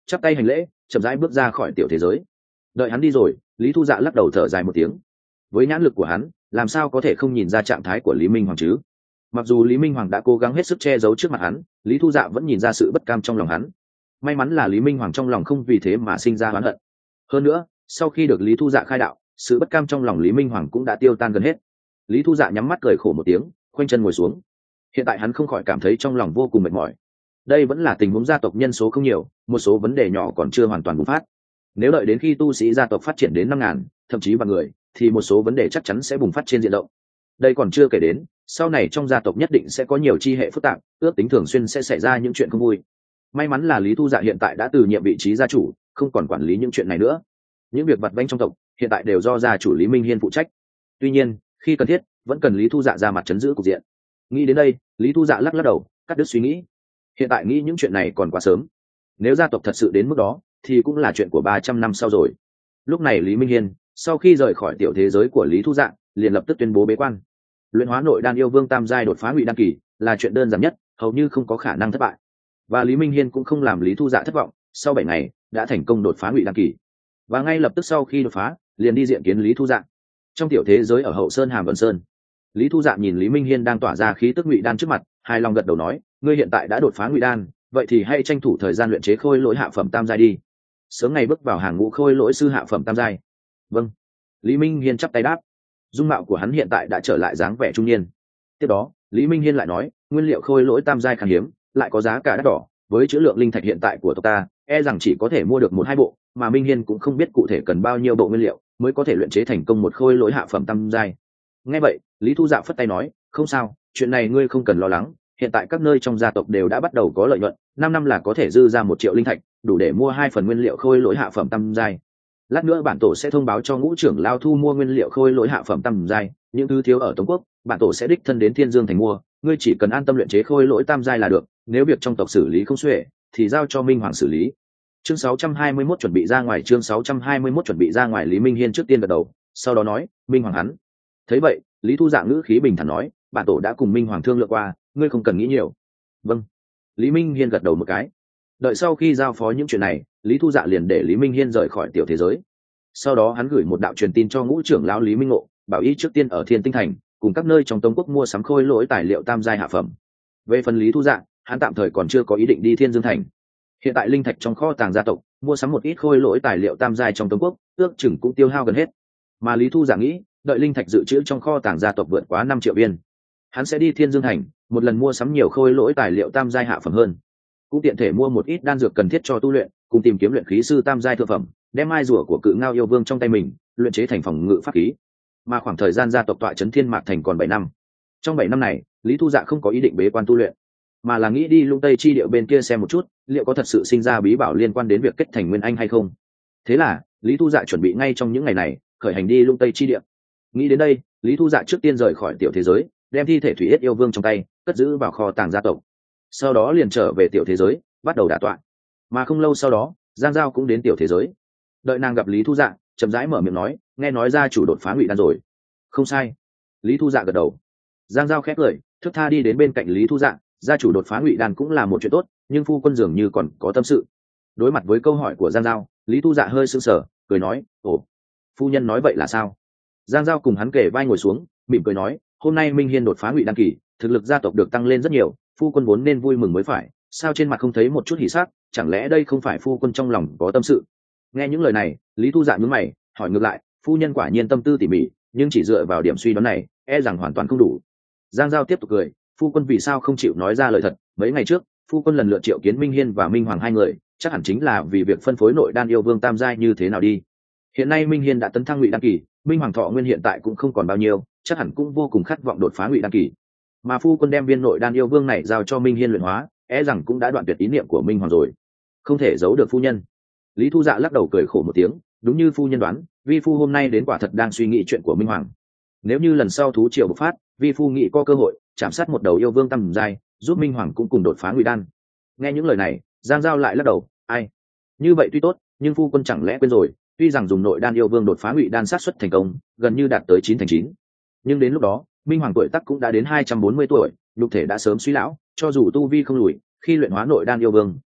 chắp tay hành lễ, chậm rãi bước ra khỏi tiểu thế giới. Đợi hắn đi rồi, Lý Thu Dạ lắc đầu thở dài một tiếng. Với nhãn lực của hắn, làm sao có thể không nhìn ra trạng thái của Lý Minh Hoàng chứ? Mặc dù Lý Minh Hoàng đã cố gắng hết sức che giấu trước mặt hắn, Lý Thu Dạ vẫn nhìn ra sự bất cam trong lòng hắn. May mắn là Lý Minh Hoàng trong lòng không vì thế mà sinh ra oán hận. Hơn nữa, sau khi được Lý Thu Dạ khai đạo, sự bất cam trong lòng Lý Minh Hoàng cũng đã tiêu tan gần hết. Lý Thu Dạ nhắm mắt cười khổ một tiếng, khoanh chân ngồi xuống. Hiện tại hắn không khỏi cảm thấy trong lòng vô cùng mệt mỏi. Đây vẫn là tình huống gia tộc nhân số không nhiều, một số vấn đề nhỏ còn chưa hoàn toàn bùng phát. Nếu đợi đến khi tu sĩ gia tộc phát triển đến năm ngàn, thậm chí vạn người, thì một số vấn đề chắc chắn sẽ bùng phát trên diện rộng. Đây còn chưa kể đến, sau này trong gia tộc nhất định sẽ có nhiều chi hệ phức tạp, ước tính thường xuyên sẽ xảy ra những chuyện không vui. May mắn là Lý Thu Dạ hiện tại đã từ nhiệm vị trí gia chủ, không còn quản lý những chuyện này nữa. Những việc vặt vãnh trong tộc hiện tại đều do gia chủ Lý Minh Hiên phụ trách. Tuy nhiên, khi cần thiết, vẫn cần Lý Thu Dạ ra mặt trấn giữ cục diện. Nghĩ đến đây, Lý Thu Dạ lắc lắc đầu, cắt đứt suy nghĩ. Hiện tại nghĩ những chuyện này còn quá sớm. Nếu gia tộc thật sự đến mức đó, thì cũng là chuyện của ba trăm năm sau rồi. Lúc này Lý Minh Hiên, sau khi rời khỏi tiểu thế giới của Lý Thu Dạ, liền lập tức tuyên bố bế quan. Luyện hóa nội đan yêu vương tam giai đột phá ngụy đan kỳ là chuyện đơn giản nhất, hầu như không có khả năng thất bại. Và Lý Minh Hiên cũng không làm Lý Thu Dạ thất vọng, sau bảy ngày đã thành công đột phá ngụy đan kỳ. Và ngay lập tức sau khi đột phá, liền đi diện kiến Lý Thu Dạ. Trong tiểu thế giới ở hậu sơn Hàm Vân Sơn, Lý Thu Dạ nhìn Lý Minh Hiên đang tỏa ra khí tức ngụy đan trước mặt, hài lòng gật đầu nói, ngươi hiện tại đã đột phá ngụy đan, vậy thì hãy tranh thủ thời gian luyện chế khôi lỗi hạ phẩm tam giai đi, sớm ngày bước vào hàng ngũ khôi lỗi sư hạ phẩm tam giai. Vâng. Lý Minh Hiên chắp tay đáp. Dung mạo của hắn hiện tại đã trở lại dáng vẻ trung niên. Tiếp đó, Lý Minh Hiên lại nói, nguyên liệu khôi lỗi tam giai khan hiếm, lại có giá cả đắt đỏ, với trữ lượng linh thạch hiện tại của tộc ta, e rằng chỉ có thể mua được một hai bộ, mà Minh Hiên cũng không biết cụ thể cần bao nhiêu bộ nguyên liệu mới có thể luyện chế thành công một khôi lỗi hạ phẩm tam giai. Nghe vậy, Lý Thu Dạ phất tay nói, không sao, chuyện này ngươi không cần lo lắng, hiện tại các nơi trong gia tộc đều đã bắt đầu có lợi nhuận, năm năm là có thể dư ra một triệu linh thạch, đủ để mua hai phần nguyên liệu khôi lỗi hạ phẩm tam giai. Lát nữa bản tổ sẽ thông báo cho ngũ trưởng lao thu mua nguyên liệu khôi lỗi hạ phẩm tam giai, những thứ thiếu ở Tống Quốc, bản tổ sẽ đích thân đến Thiên Dương thành mua, ngươi chỉ cần an tâm luyện chế khôi lỗi tam giai là được, nếu việc trong tộc xử lý không xuể, thì giao cho Minh Hoàng xử lý. Chương sáu trăm hai mươi mốt chuẩn bị ra ngoài, chương sáu trăm hai mươi mốt chuẩn bị ra ngoài. Lý Minh Hiên trước tiên gật đầu, sau đó nói, Minh Hoàng hắn. Thấy vậy, Lý Thu Dạ ngữ khí bình thản nói, bản tổ đã cùng Minh Hoàng thương lượng qua, ngươi không cần nghĩ nhiều. Vâng. Lý Minh Hiên gật đầu một cái. Đợi sau khi giao phó những chuyện này, Lý Thu Dạ liền để Lý Minh Hiên rời khỏi tiểu thế giới. Sau đó hắn gửi một đạo truyền tin cho ngũ trưởng lão Lý Minh Ngộ, bảo ý trước tiên ở Thiên Tinh thành cùng các nơi trong Tống Quốc mua sắm khôi lỗi tài liệu tam giai hạ phẩm. Về phần Lý Thu Dạ, hắn tạm thời còn chưa có ý định đi Thiên Dương thành. Hiện tại linh thạch trong kho tàng gia tộc, mua sắm một ít khôi lỗi tài liệu tam giai trong Tống Quốc, ước chừng cũng tiêu hao gần hết. Mà Lý Thu Dạ nghĩ, đợi linh thạch dự trữ trong kho tàng gia tộc vượt quá năm triệu viên, hắn sẽ đi Thiên Dương thành, một lần mua sắm nhiều khôi lỗi tài liệu tam giai hạ phẩm hơn, cũng tiện thể mua một ít đan dược cần thiết cho tu luyện, cùng tìm kiếm luyện khí sư tam giai thượng phẩm, đem mai rùa của Cự Ngao yêu vương trong tay mình luyện chế thành phòng ngự pháp khí. Mà khoảng thời gian gia tộc tọa trấn Thiên Mạc thành còn bảy năm. Trong bảy năm này, Lý Thu Dạ không có ý định bế quan tu luyện, mà là nghĩ đi Lung Tây chi địa bên kia xem một chút, liệu có thật sự sinh ra bí bảo liên quan đến việc kết thành nguyên anh hay không. Thế là, Lý Thu Dạ chuẩn bị ngay trong những ngày này, khởi hành đi Lung Tây chi địa. Nghĩ đến đây, Lý Thu Dạ trước tiên rời khỏi tiểu thế giới, đem thi thể Thủy Yết yêu vương trong tay cất giữ vào kho tàng gia tộc. Sau đó liền trở về tiểu thế giới, bắt đầu đả tọa. Mà không lâu sau đó, Giang Giao cũng đến tiểu thế giới. Đợi nàng gặp Lý Thu Dạ, chậm rãi mở miệng nói, nghe nói gia chủ đột phá ngụy đan rồi. Không sai. Lý Thu Dạ gật đầu. Giang Giao khép cười, thức tha đi đến bên cạnh Lý Thu Dạ, gia chủ đột phá ngụy đan cũng là một chuyện tốt, nhưng phu quân dường như còn có tâm sự. Đối mặt với câu hỏi của Giang Giao, Lý Thu Dạ hơi sững sờ, cười nói, ồ, phu nhân nói vậy là sao? Giang Giao cùng hắn kề vai ngồi xuống, mỉm cười nói, hôm nay Minh Hiên đột phá ngụy đan kỳ, thực lực gia tộc được tăng lên rất nhiều, phu quân vốn nên vui mừng mới phải, sao trên mặt không thấy một chút hỉ sắc, chẳng lẽ đây không phải phu quân trong lòng có tâm sự? Nghe những lời này, Lý Thu Dạ nhướng mày, hỏi ngược lại, phu nhân quả nhiên tâm tư tỉ mỉ, nhưng chỉ dựa vào điểm suy đoán này, e rằng hoàn toàn không đủ. Giang Giao tiếp tục cười, phu quân vì sao không chịu nói ra lời thật? Mấy ngày trước, phu quân lần lượt triệu kiến Minh Hiên và Minh Hoàng hai người, chắc hẳn chính là vì việc phân phối nội đan yêu vương tam giai như thế nào đi. Hiện nay Minh Hiên đã tấn thăng ngụy đan kỳ, Minh Hoàng thọ nguyên hiện tại cũng không còn bao nhiêu, chắc hẳn cũng vô cùng khát vọng đột phá ngụy đan kỳ. Mà phu quân đem viên nội đan yêu vương này giao cho Minh Hiên luyện hóa, e rằng cũng đã đoạn tuyệt ý niệm của Minh Hoàng rồi. Không thể giấu được phu nhân. Lý Thu Dạ lắc đầu cười khổ một tiếng, đúng như phu nhân đoán, vi phu hôm nay đến quả thật đang suy nghĩ chuyện của Minh Hoàng. Nếu như lần sau thú triều bộc phát, vi phu nghĩ có cơ hội chạm sát một đầu yêu vương tầm giai, giúp Minh Hoàng cũng cùng đột phá ngụy đan. Nghe những lời này, Giang Giao lại lắc đầu, ai? Như vậy tuy tốt, nhưng phu quân chẳng lẽ quên rồi, tuy rằng dùng nội đan yêu vương đột phá ngụy đan sát xuất thành công, gần như đạt tới chín thành chín. Nhưng đến lúc đó, Minh Hoàng tuổi tác cũng đã đến hai trăm bốn mươi tuổi, nhục thể đã sớm suy lão, cho dù tu vi không lùi, khi luyện hóa nội đan yêu vương,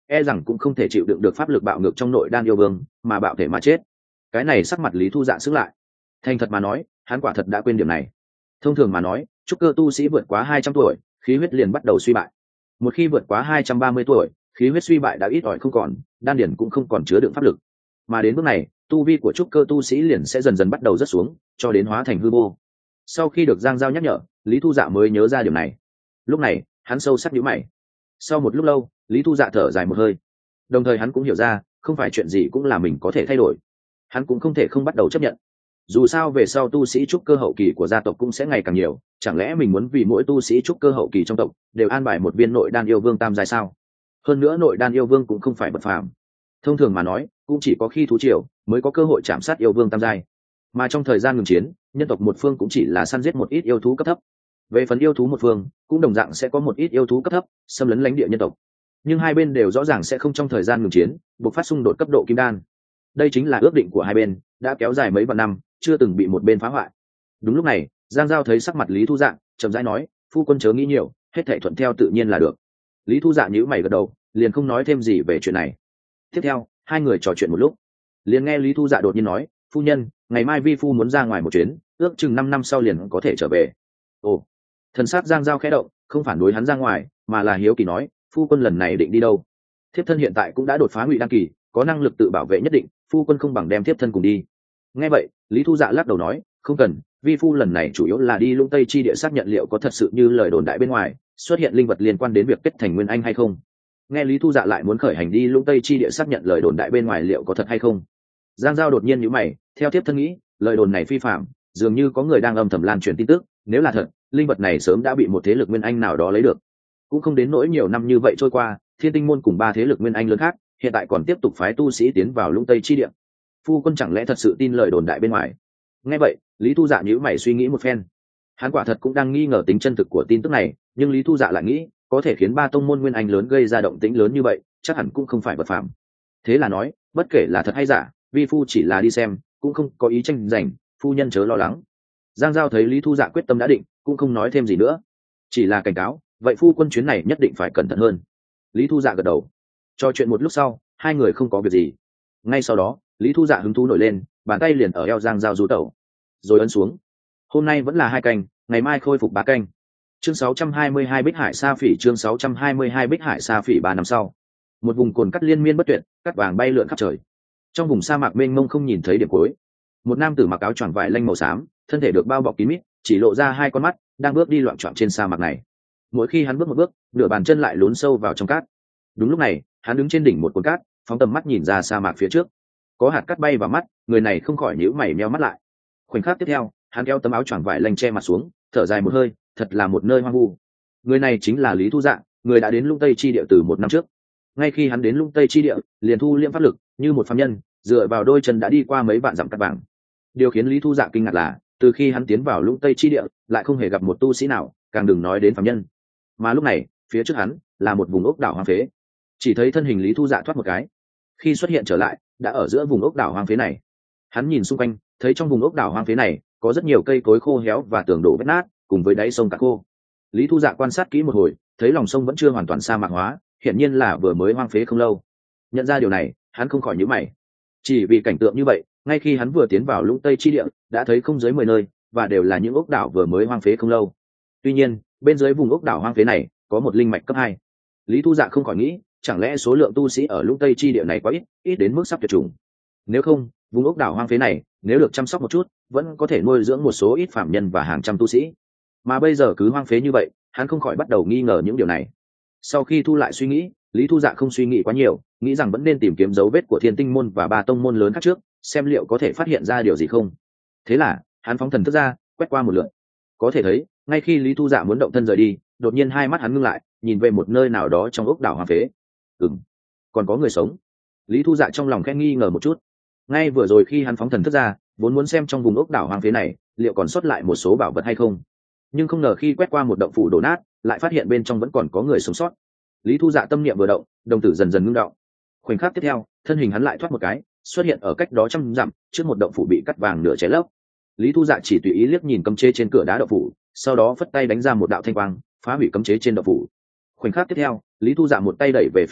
e rằng cũng không thể chịu đựng được pháp lực bạo ngược trong nội đan yêu vương mà bạo thể mà chết. Cái này sắc mặt Lý Thu Dạ sững lại. Thành thật mà nói, hắn quả thật đã quên điểm này. Thông thường mà nói, trúc cơ tu sĩ vượt quá hai trăm tuổi, khí huyết liền bắt đầu suy bại. Một khi vượt quá hai trăm ba mươi tuổi, khí huyết suy bại đã ít ỏi không còn, đan điển cũng không còn chứa đựng pháp lực. Mà đến bước này, tu vi của trúc cơ tu sĩ liền sẽ dần dần bắt đầu rớt xuống, cho đến hóa thành hư vô. Sau khi được Giang Giao nhắc nhở, Lý Thu Dạ mới nhớ ra điểm này. Lúc này, hắn sâu sắc nhíu mày. Sau một lúc lâu, Lý Thu Dạ thở dài một hơi. Đồng thời hắn cũng hiểu ra, không phải chuyện gì cũng là mình có thể thay đổi. Hắn cũng không thể không bắt đầu chấp nhận. Dù sao về sau tu sĩ trúc cơ hậu kỳ của gia tộc cũng sẽ ngày càng nhiều, chẳng lẽ mình muốn vì mỗi tu sĩ trúc cơ hậu kỳ trong tộc đều an bài một viên nội đan yêu vương tam giai sao? Hơn nữa nội đan yêu vương cũng không phải bất phàm. Thông thường mà nói, cũng chỉ có khi thú triều mới có cơ hội chạm sát yêu vương tam giai. Mà trong thời gian ngừng chiến, nhân tộc một phương cũng chỉ là săn giết một ít yêu thú cấp thấp. Về phần yêu thú một phương, cũng đồng dạng sẽ có một ít yêu thú cấp thấp xâm lấn lãnh địa nhân tộc. Nhưng hai bên đều rõ ràng sẽ không trong thời gian ngừng chiến buộc phát xung đột cấp độ kim đan. Đây chính là ước định của hai bên, đã kéo dài mấy vạn năm, chưa từng bị một bên phá hoại. Đúng lúc này, Giang Giao thấy sắc mặt Lý Thu Dạ, chậm rãi nói, phu quân chớ nghĩ nhiều, hết thảy thuận theo tự nhiên là được. Lý Thu Dạ nhíu mày gật đầu, liền không nói thêm gì về chuyện này. Tiếp theo, hai người trò chuyện một lúc, liền nghe Lý Thu Dạ đột nhiên nói, phu nhân, ngày mai vi phu muốn ra ngoài một chuyến, ước chừng năm năm sau liền có thể trở về. Ồ, thần sắc Giang Giao khẽ động, không phản đối hắn ra ngoài, mà là hiếu kỳ nói, phu quân lần này định đi đâu? Thiếp thân hiện tại cũng đã đột phá ngụy đăng kỳ, có năng lực tự bảo vệ nhất định, phu quân không bằng đem thiếp thân cùng đi. Nghe vậy, Lý Thu Dạ lắc đầu nói, không cần, vi phu lần này chủ yếu là đi Lũng Tây chi địa xác nhận liệu có thật sự như lời đồn đại bên ngoài xuất hiện linh vật liên quan đến việc kết thành nguyên anh hay không. Nghe Lý Thu Dạ lại muốn khởi hành đi Lũng Tây chi địa xác nhận lời đồn đại bên ngoài liệu có thật hay không, Giang Giao đột nhiên nhíu mày, theo tiếp thân nghĩ, lời đồn này phi phạm, dường như có người đang âm thầm lan truyền tin tức, nếu là thật, linh vật này sớm đã bị một thế lực nguyên anh nào đó lấy được. Cũng không đến nỗi nhiều năm như vậy trôi qua, Thiên Tinh môn cùng ba thế lực nguyên anh lớn khác, hiện tại còn tiếp tục phái tu sĩ tiến vào Lũng Tây chi địa. Phu quân chẳng lẽ thật sự tin lời đồn đại bên ngoài? Nghe vậy, Lý Thu Dạ nhíu mày suy nghĩ một phen. Hắn quả thật cũng đang nghi ngờ tính chân thực của tin tức này, nhưng Lý Thu Dạ lại nghĩ, có thể khiến ba tông môn nguyên anh lớn gây ra động tĩnh lớn như vậy, chắc hẳn cũng không phải vật phàm. Thế là nói, bất kể là thật hay giả, vi phu chỉ là đi xem, cũng không có ý tranh giành, phu nhân chớ lo lắng. Giang Giao thấy Lý Thu Dạ quyết tâm đã định, cũng không nói thêm gì nữa, chỉ là cảnh cáo, vậy phu quân chuyến này nhất định phải cẩn thận hơn. Lý Thu Dạ gật đầu. Trò chuyện một lúc sau, hai người không có việc gì. Ngay sau đó, Lý Thu Dạ hứng thú nổi lên, bàn tay liền ở eo Giang Giao du tẩu, rồi ấn xuống. Hôm nay vẫn là hai canh, ngày mai khôi phục ba canh. Chương sáu trăm hai mươi hai Bích Hải Sa Phỉ, chương sáu trăm hai mươi hai Bích Hải Sa Phỉ. Ba năm sau, một vùng cồn cắt liên miên bất tuyệt, cắt vàng bay lượn khắp trời. Trong vùng sa mạc mênh mông không nhìn thấy điểm cuối, một nam tử mặc áo choàng vải lanh màu xám, thân thể được bao bọc kín mít, chỉ lộ ra hai con mắt, đang bước đi loạn trọn trên sa mạc này. Mỗi khi hắn bước một bước, nửa bàn chân lại lún sâu vào trong cát. Đúng lúc này, hắn đứng trên đỉnh một cồn cát, phóng tầm mắt nhìn ra sa mạc phía trước. Có hạt cát bay vào mắt, người này không khỏi nhíu mày nheo mắt lại. Khoảnh khắc tiếp theo, hắn kéo tấm áo choàng vải lanh che mặt xuống, thở dài một hơi, thật là một nơi hoang vu. Người này chính là Lý Thu Dạ, người đã đến Lũng Tây chi địa từ một năm trước. Ngay khi hắn đến Lũng Tây chi địa, liền thu liễm pháp lực, như một phàm nhân, dựa vào đôi chân đã đi qua mấy vạn dặm cát vàng. Điều khiến Lý Thu Dạ kinh ngạc là, từ khi hắn tiến vào Lũng Tây chi địa, lại không hề gặp một tu sĩ nào, càng đừng nói đến phàm nhân. Mà lúc này, phía trước hắn là một vùng ốc đảo hoang phế. Chỉ thấy thân hình Lý Thu Dạ thoát một cái, khi xuất hiện trở lại, đã ở giữa vùng ốc đảo hoang phế này. Hắn nhìn xung quanh, thấy trong vùng ốc đảo hoang phế này có rất nhiều cây cối khô héo và tường đổ vết nát, cùng với đáy sông cạn khô. Lý Thu Dạ quan sát kỹ một hồi, thấy lòng sông vẫn chưa hoàn toàn sa mạc hóa, hiển nhiên là vừa mới hoang phế không lâu. Nhận ra điều này, hắn không khỏi nhíu mày. Chỉ vì cảnh tượng như vậy, ngay khi hắn vừa tiến vào Lũng Tây chi địa, đã thấy không dưới mười nơi, và đều là những ốc đảo vừa mới hoang phế không lâu. Tuy nhiên, bên dưới vùng ốc đảo hoang phế này có một linh mạch cấp hai. Lý Thu Dạ không khỏi nghĩ, chẳng lẽ số lượng tu sĩ ở Lũng Tây chi địa này quá ít, ít đến mức sắp tuyệt chủng. Nếu không, vùng ốc đảo hoang phế này nếu được chăm sóc một chút, vẫn có thể nuôi dưỡng một số ít phạm nhân và hàng trăm tu sĩ. Mà bây giờ cứ hoang phế như vậy, hắn không khỏi bắt đầu nghi ngờ những điều này. Sau khi thu lại suy nghĩ, Lý Thu Dạ không suy nghĩ quá nhiều, nghĩ rằng vẫn nên tìm kiếm dấu vết của Thiên Tinh môn và ba tông môn lớn khác trước, xem liệu có thể phát hiện ra điều gì không. Thế là, hắn phóng thần thức ra, quét qua một lượt. Có thể thấy, ngay khi Lý Thu Dạ muốn động thân rời đi, đột nhiên hai mắt hắn ngưng lại, nhìn về một nơi nào đó trong ốc đảo hoang phế. Ừm, còn có người sống. Lý Thu Dạ trong lòng khẽ nghi ngờ một chút. Ngay vừa rồi khi hắn phóng thần thức ra, vốn muốn xem trong vùng ốc đảo hoang phế này liệu còn sót lại một số bảo vật hay không, nhưng không ngờ khi quét qua một động phủ đổ nát, lại phát hiện bên trong vẫn còn có người sống sót. Lý Thu Dạ tâm niệm vừa động, đồng tử dần dần ngưng động. Khoảnh khắc tiếp theo, thân hình hắn lại thoát một cái, xuất hiện ở cách đó trăm dặm, trước một động phủ bị cắt vàng nửa cháy lấp. Lý Thu Dạ chỉ tùy ý liếc nhìn cấm chế trên cửa đá động phủ, sau đó phất tay đánh ra một đạo thanh quang, phá hủy cấm chế trên động phủ. Khoảnh khắc tiếp theo, Lý Thu Dạ một tay đẩy về phía trước,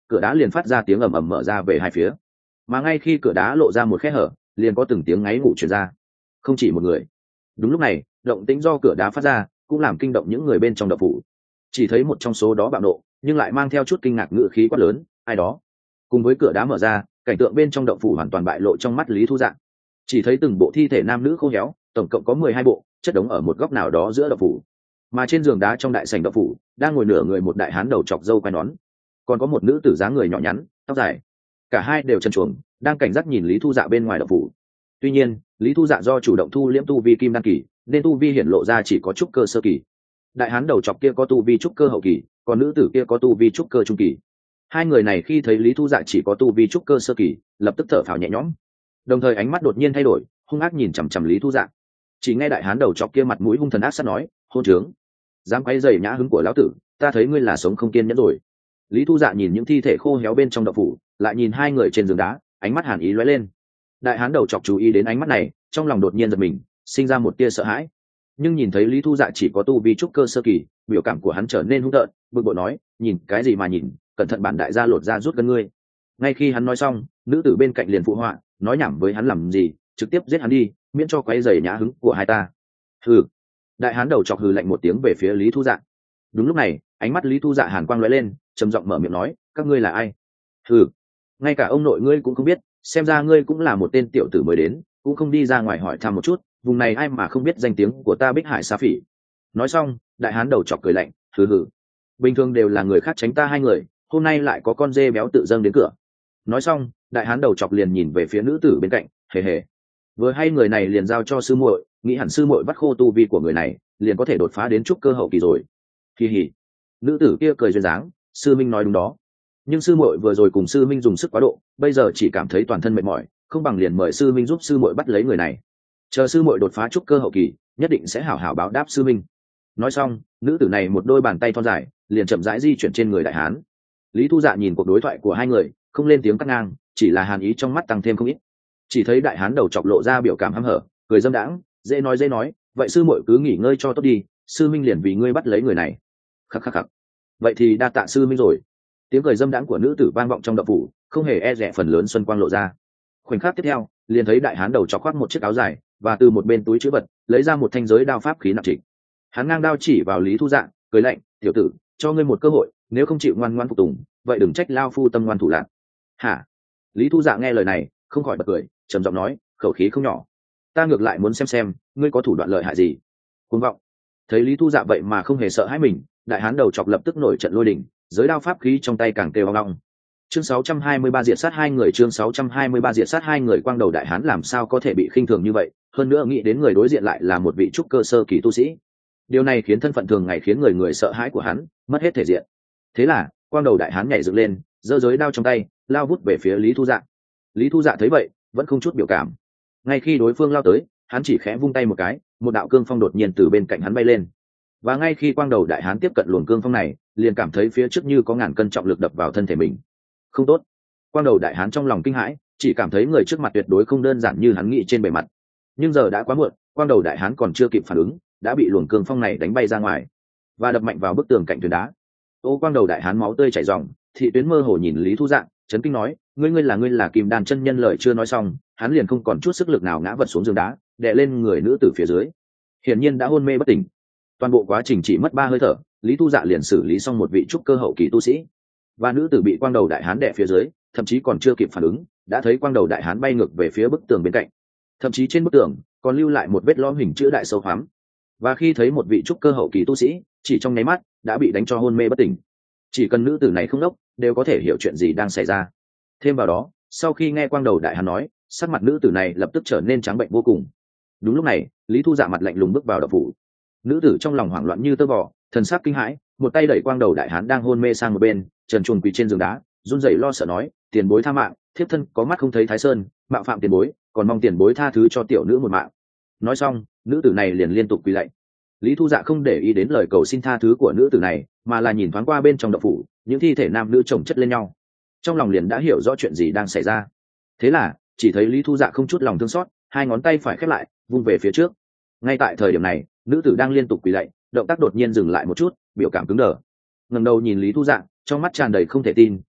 cửa đá liền phát ra tiếng ầm ầm mở ra về hai phía, mà ngay khi cửa đá lộ ra một khe hở liền có từng tiếng ngáy ngủ truyền ra, không chỉ một người. Đúng lúc này động tĩnh do cửa đá phát ra cũng làm kinh động những người bên trong động phủ, chỉ thấy một trong số đó bạo nộ nhưng lại mang theo chút kinh ngạc ngự khí quát lớn: ai đó! Cùng với cửa đá mở ra, cảnh tượng bên trong động phủ hoàn toàn bại lộ trong mắt Lý Thu Dạ. Chỉ thấy từng bộ thi thể nam nữ khô héo, tổng cộng có mười hai bộ, chất đống ở một góc nào đó giữa động phủ. Mà trên giường đá trong đại sảnh động phủ đang ngồi nửa người một đại hán đầu chọc râu quai nón, còn có một nữ tử dáng người nhỏ nhắn, tóc dài. Cả hai đều trần truồng, đang cảnh giác nhìn Lý Thu Dạ bên ngoài động phủ. Tuy nhiên, Lý Thu Dạ do chủ động thu liễm tu vi kim đan kỳ, nên tu vi hiển lộ ra chỉ có trúc cơ sơ kỳ. Đại hán đầu chọc kia có tu vi trúc cơ hậu kỳ, còn nữ tử kia có tu vi trúc cơ trung kỳ. Hai người này khi thấy Lý Thu Dạ chỉ có tu vi trúc cơ sơ kỳ, lập tức thở phào nhẹ nhõm, đồng thời ánh mắt đột nhiên thay đổi, hung ác nhìn chằm chằm Lý Thu Dạ. Chỉ nghe đại hán đầu chọc kia mặt mũi hung thần ác sát nói: hôn trướng, dám quay dày nhã hứng của lão tử, ta thấy ngươi là sống không kiên nhẫn rồi. Lý Thu Dạ nhìn những thi thể khô héo bên trong động phủ, lại nhìn hai người trên giường đá, ánh mắt hàn ý lóe lên. Đại hán đầu chọc chú ý đến ánh mắt này, trong lòng đột nhiên giật mình, sinh ra một tia sợ hãi. Nhưng nhìn thấy Lý Thu Dạ chỉ có tu vi trúc cơ sơ kỳ, biểu cảm của hắn trở nên hung tợn, bực bội nói: nhìn cái gì mà nhìn, cẩn thận bản đại gia lột ra rút gân ngươi. Ngay khi hắn nói xong, nữ tử bên cạnh liền phụ họa: nói nhảm với hắn làm gì, trực tiếp giết hắn đi, miễn cho quấy rầy nhã hứng của hai ta. Hừ. Đại hán đầu chọc hừ lạnh một tiếng về phía Lý Thu Dạ. Đúng lúc này, ánh mắt Lý Thu Dạ hàn quang lóe lên, trầm giọng mở miệng nói: các ngươi là ai? Hừ. Ngay cả ông nội ngươi cũng không biết, xem ra ngươi cũng là một tên tiểu tử mới đến, cũng không đi ra ngoài hỏi thăm một chút, vùng này ai mà không biết danh tiếng của ta Bích Hải Sa Phỉ. Nói xong, đại hán đầu chọc cười lạnh: hừ hừ. Bình thường đều là người khác tránh ta hai người, hôm nay lại có con dê béo tự dâng đến cửa. Nói xong, đại hán đầu chọc liền nhìn về phía nữ tử bên cạnh, hề hề. Vừa hay người này liền giao cho sư muội, nghĩ hẳn sư muội bắt khô tu vi của người này, liền có thể đột phá đến trúc cơ hậu kỳ rồi. Kỳ hỉ. Nữ tử kia cười duyên dáng: sư minh nói đúng đó. Nhưng sư muội vừa rồi cùng sư minh dùng sức quá độ, bây giờ chỉ cảm thấy toàn thân mệt mỏi, không bằng liền mời sư minh giúp sư muội bắt lấy người này. Chờ sư muội đột phá trúc cơ hậu kỳ, nhất định sẽ hảo hảo báo đáp sư minh. Nói xong, nữ tử này một đôi bàn tay thon dài, liền chậm rãi di chuyển trên người đại hán. Lý Thu Dạ nhìn cuộc đối thoại của hai người, không lên tiếng cắt ngang, chỉ là hàn ý trong mắt tăng thêm không ít. Chỉ thấy đại hán đầu chọc lộ ra biểu cảm hăm hở, cười dâm đãng: dễ nói dễ nói, vậy sư muội cứ nghỉ ngơi cho tốt đi, sư minh liền vì ngươi bắt lấy người này. Khắc khắc khắc. Vậy thì đa tạ sư minh rồi. Tiếng cười dâm đãng của nữ tử vang vọng trong động phủ, không hề e dè phần lớn xuân quang lộ ra. Khoảnh khắc tiếp theo, liền thấy đại hán đầu chọc khoác một chiếc áo dài, và từ một bên túi trữ vật lấy ra một thanh giới đao pháp khí nặng trịch. Hắn ngang đao chỉ vào Lý Thu Dạ, cười lạnh: tiểu tử, cho ngươi một cơ hội, nếu không chịu ngoan ngoãn phục tùng, vậy đừng trách lao phu tâm ngoan thủ lạn. Hả? Lý Thu Dạ nghe lời này, không khỏi bật cười, trầm giọng nói, khẩu khí không nhỏ. Ta ngược lại muốn xem xem ngươi có thủ đoạn lợi hại gì. Cuồng vọng. Thấy Lý Thu Dạ vậy mà không hề sợ hãi mình, đại hán đầu chọc lập tức nổi trận lôi đình, giới đao pháp khí trong tay càng kêu ong ong. Chương sáu trăm hai mươi ba diệt sát hai người, chương sáu trăm hai mươi ba diệt sát hai người. Quang đầu đại hán làm sao có thể bị khinh thường như vậy, hơn nữa nghĩ đến người đối diện lại là một vị trúc cơ sơ kỳ tu sĩ. Điều này khiến thân phận thường ngày khiến người người sợ hãi của hắn mất hết thể diện. Thế là, quang đầu đại hán nhảy dựng lên, giơ giới đao trong tay, lao vút về phía Lý Thu Dạ. Lý Thu Dạ thấy vậy, vẫn không chút biểu cảm. Ngay khi đối phương lao tới, hắn chỉ khẽ vung tay một cái, một đạo cương phong đột nhiên từ bên cạnh hắn bay lên. Và ngay khi quang đầu đại hán tiếp cận luồng cương phong này, liền cảm thấy phía trước như có ngàn cân trọng lực đập vào thân thể mình. Không tốt! Quang đầu đại hán trong lòng kinh hãi, chỉ cảm thấy người trước mặt tuyệt đối không đơn giản như hắn nghĩ trên bề mặt. Nhưng giờ đã quá muộn, quang đầu đại hán còn chưa kịp phản ứng, đã bị luồng cương phong này đánh bay ra ngoài và đập mạnh vào bức tường cạnh thuyền đá. Ô quang đầu đại hán máu tươi chảy ròng, thị tuyến mơ hồ nhìn Lý Thu Dạ, chấn kinh nói: ngươi ngươi là ngươi là Kim Đan chân nhân. Lời chưa nói xong, hắn liền không còn chút sức lực nào ngã vật xuống giường đá, đè lên người nữ tử phía dưới, hiển nhiên đã hôn mê bất tỉnh. Toàn bộ quá trình chỉ mất ba hơi thở, Lý Thu Dạ liền xử lý xong một vị trúc cơ hậu kỳ tu sĩ, và nữ tử bị quang đầu đại hán đè phía dưới, thậm chí còn chưa kịp phản ứng, đã thấy quang đầu đại hán bay ngược về phía bức tường bên cạnh, thậm chí trên bức tường còn lưu lại một vết lõm hình chữ đại sâu hoắm. Và khi thấy một vị trúc cơ hậu kỳ tu sĩ chỉ trong nháy mắt đã bị đánh cho hôn mê bất tỉnh, chỉ cần nữ tử này không đốc đều có thể hiểu chuyện gì đang xảy ra. Thêm vào đó, sau khi nghe quang đầu đại hán nói, sắc mặt nữ tử này lập tức trở nên trắng bệnh vô cùng. Đúng lúc này, Lý Thu Dạ mặt lạnh lùng bước vào động phủ. Nữ tử trong lòng hoảng loạn như tơ vò, thần sắc kinh hãi, một tay đẩy quang đầu đại hán đang hôn mê sang một bên, trần truồng quỳ trên giường đá, run rẩy lo sợ nói: tiền bối tha mạng, thiếp thân có mắt không thấy Thái Sơn, mạo phạm tiền bối, còn mong tiền bối tha thứ cho tiểu nữ một mạng. Nói xong, nữ tử này liền liên tục quỳ lạy. Lý Thu Dạ không để ý đến lời cầu xin tha thứ của nữ tử này, mà là nhìn thoáng qua bên trong động phủ, những thi thể nam nữ chồng chất lên nhau, trong lòng liền đã hiểu rõ chuyện gì đang xảy ra. Thế là, chỉ thấy Lý Thu Dạ không chút lòng thương xót, hai ngón tay phải khép lại, vung về phía trước. Ngay tại thời điểm này, nữ tử đang liên tục quỳ lạy, động tác đột nhiên dừng lại một chút, biểu cảm cứng đờ. Ngẩng đầu nhìn Lý Thu Dạ, trong mắt tràn đầy không thể tin,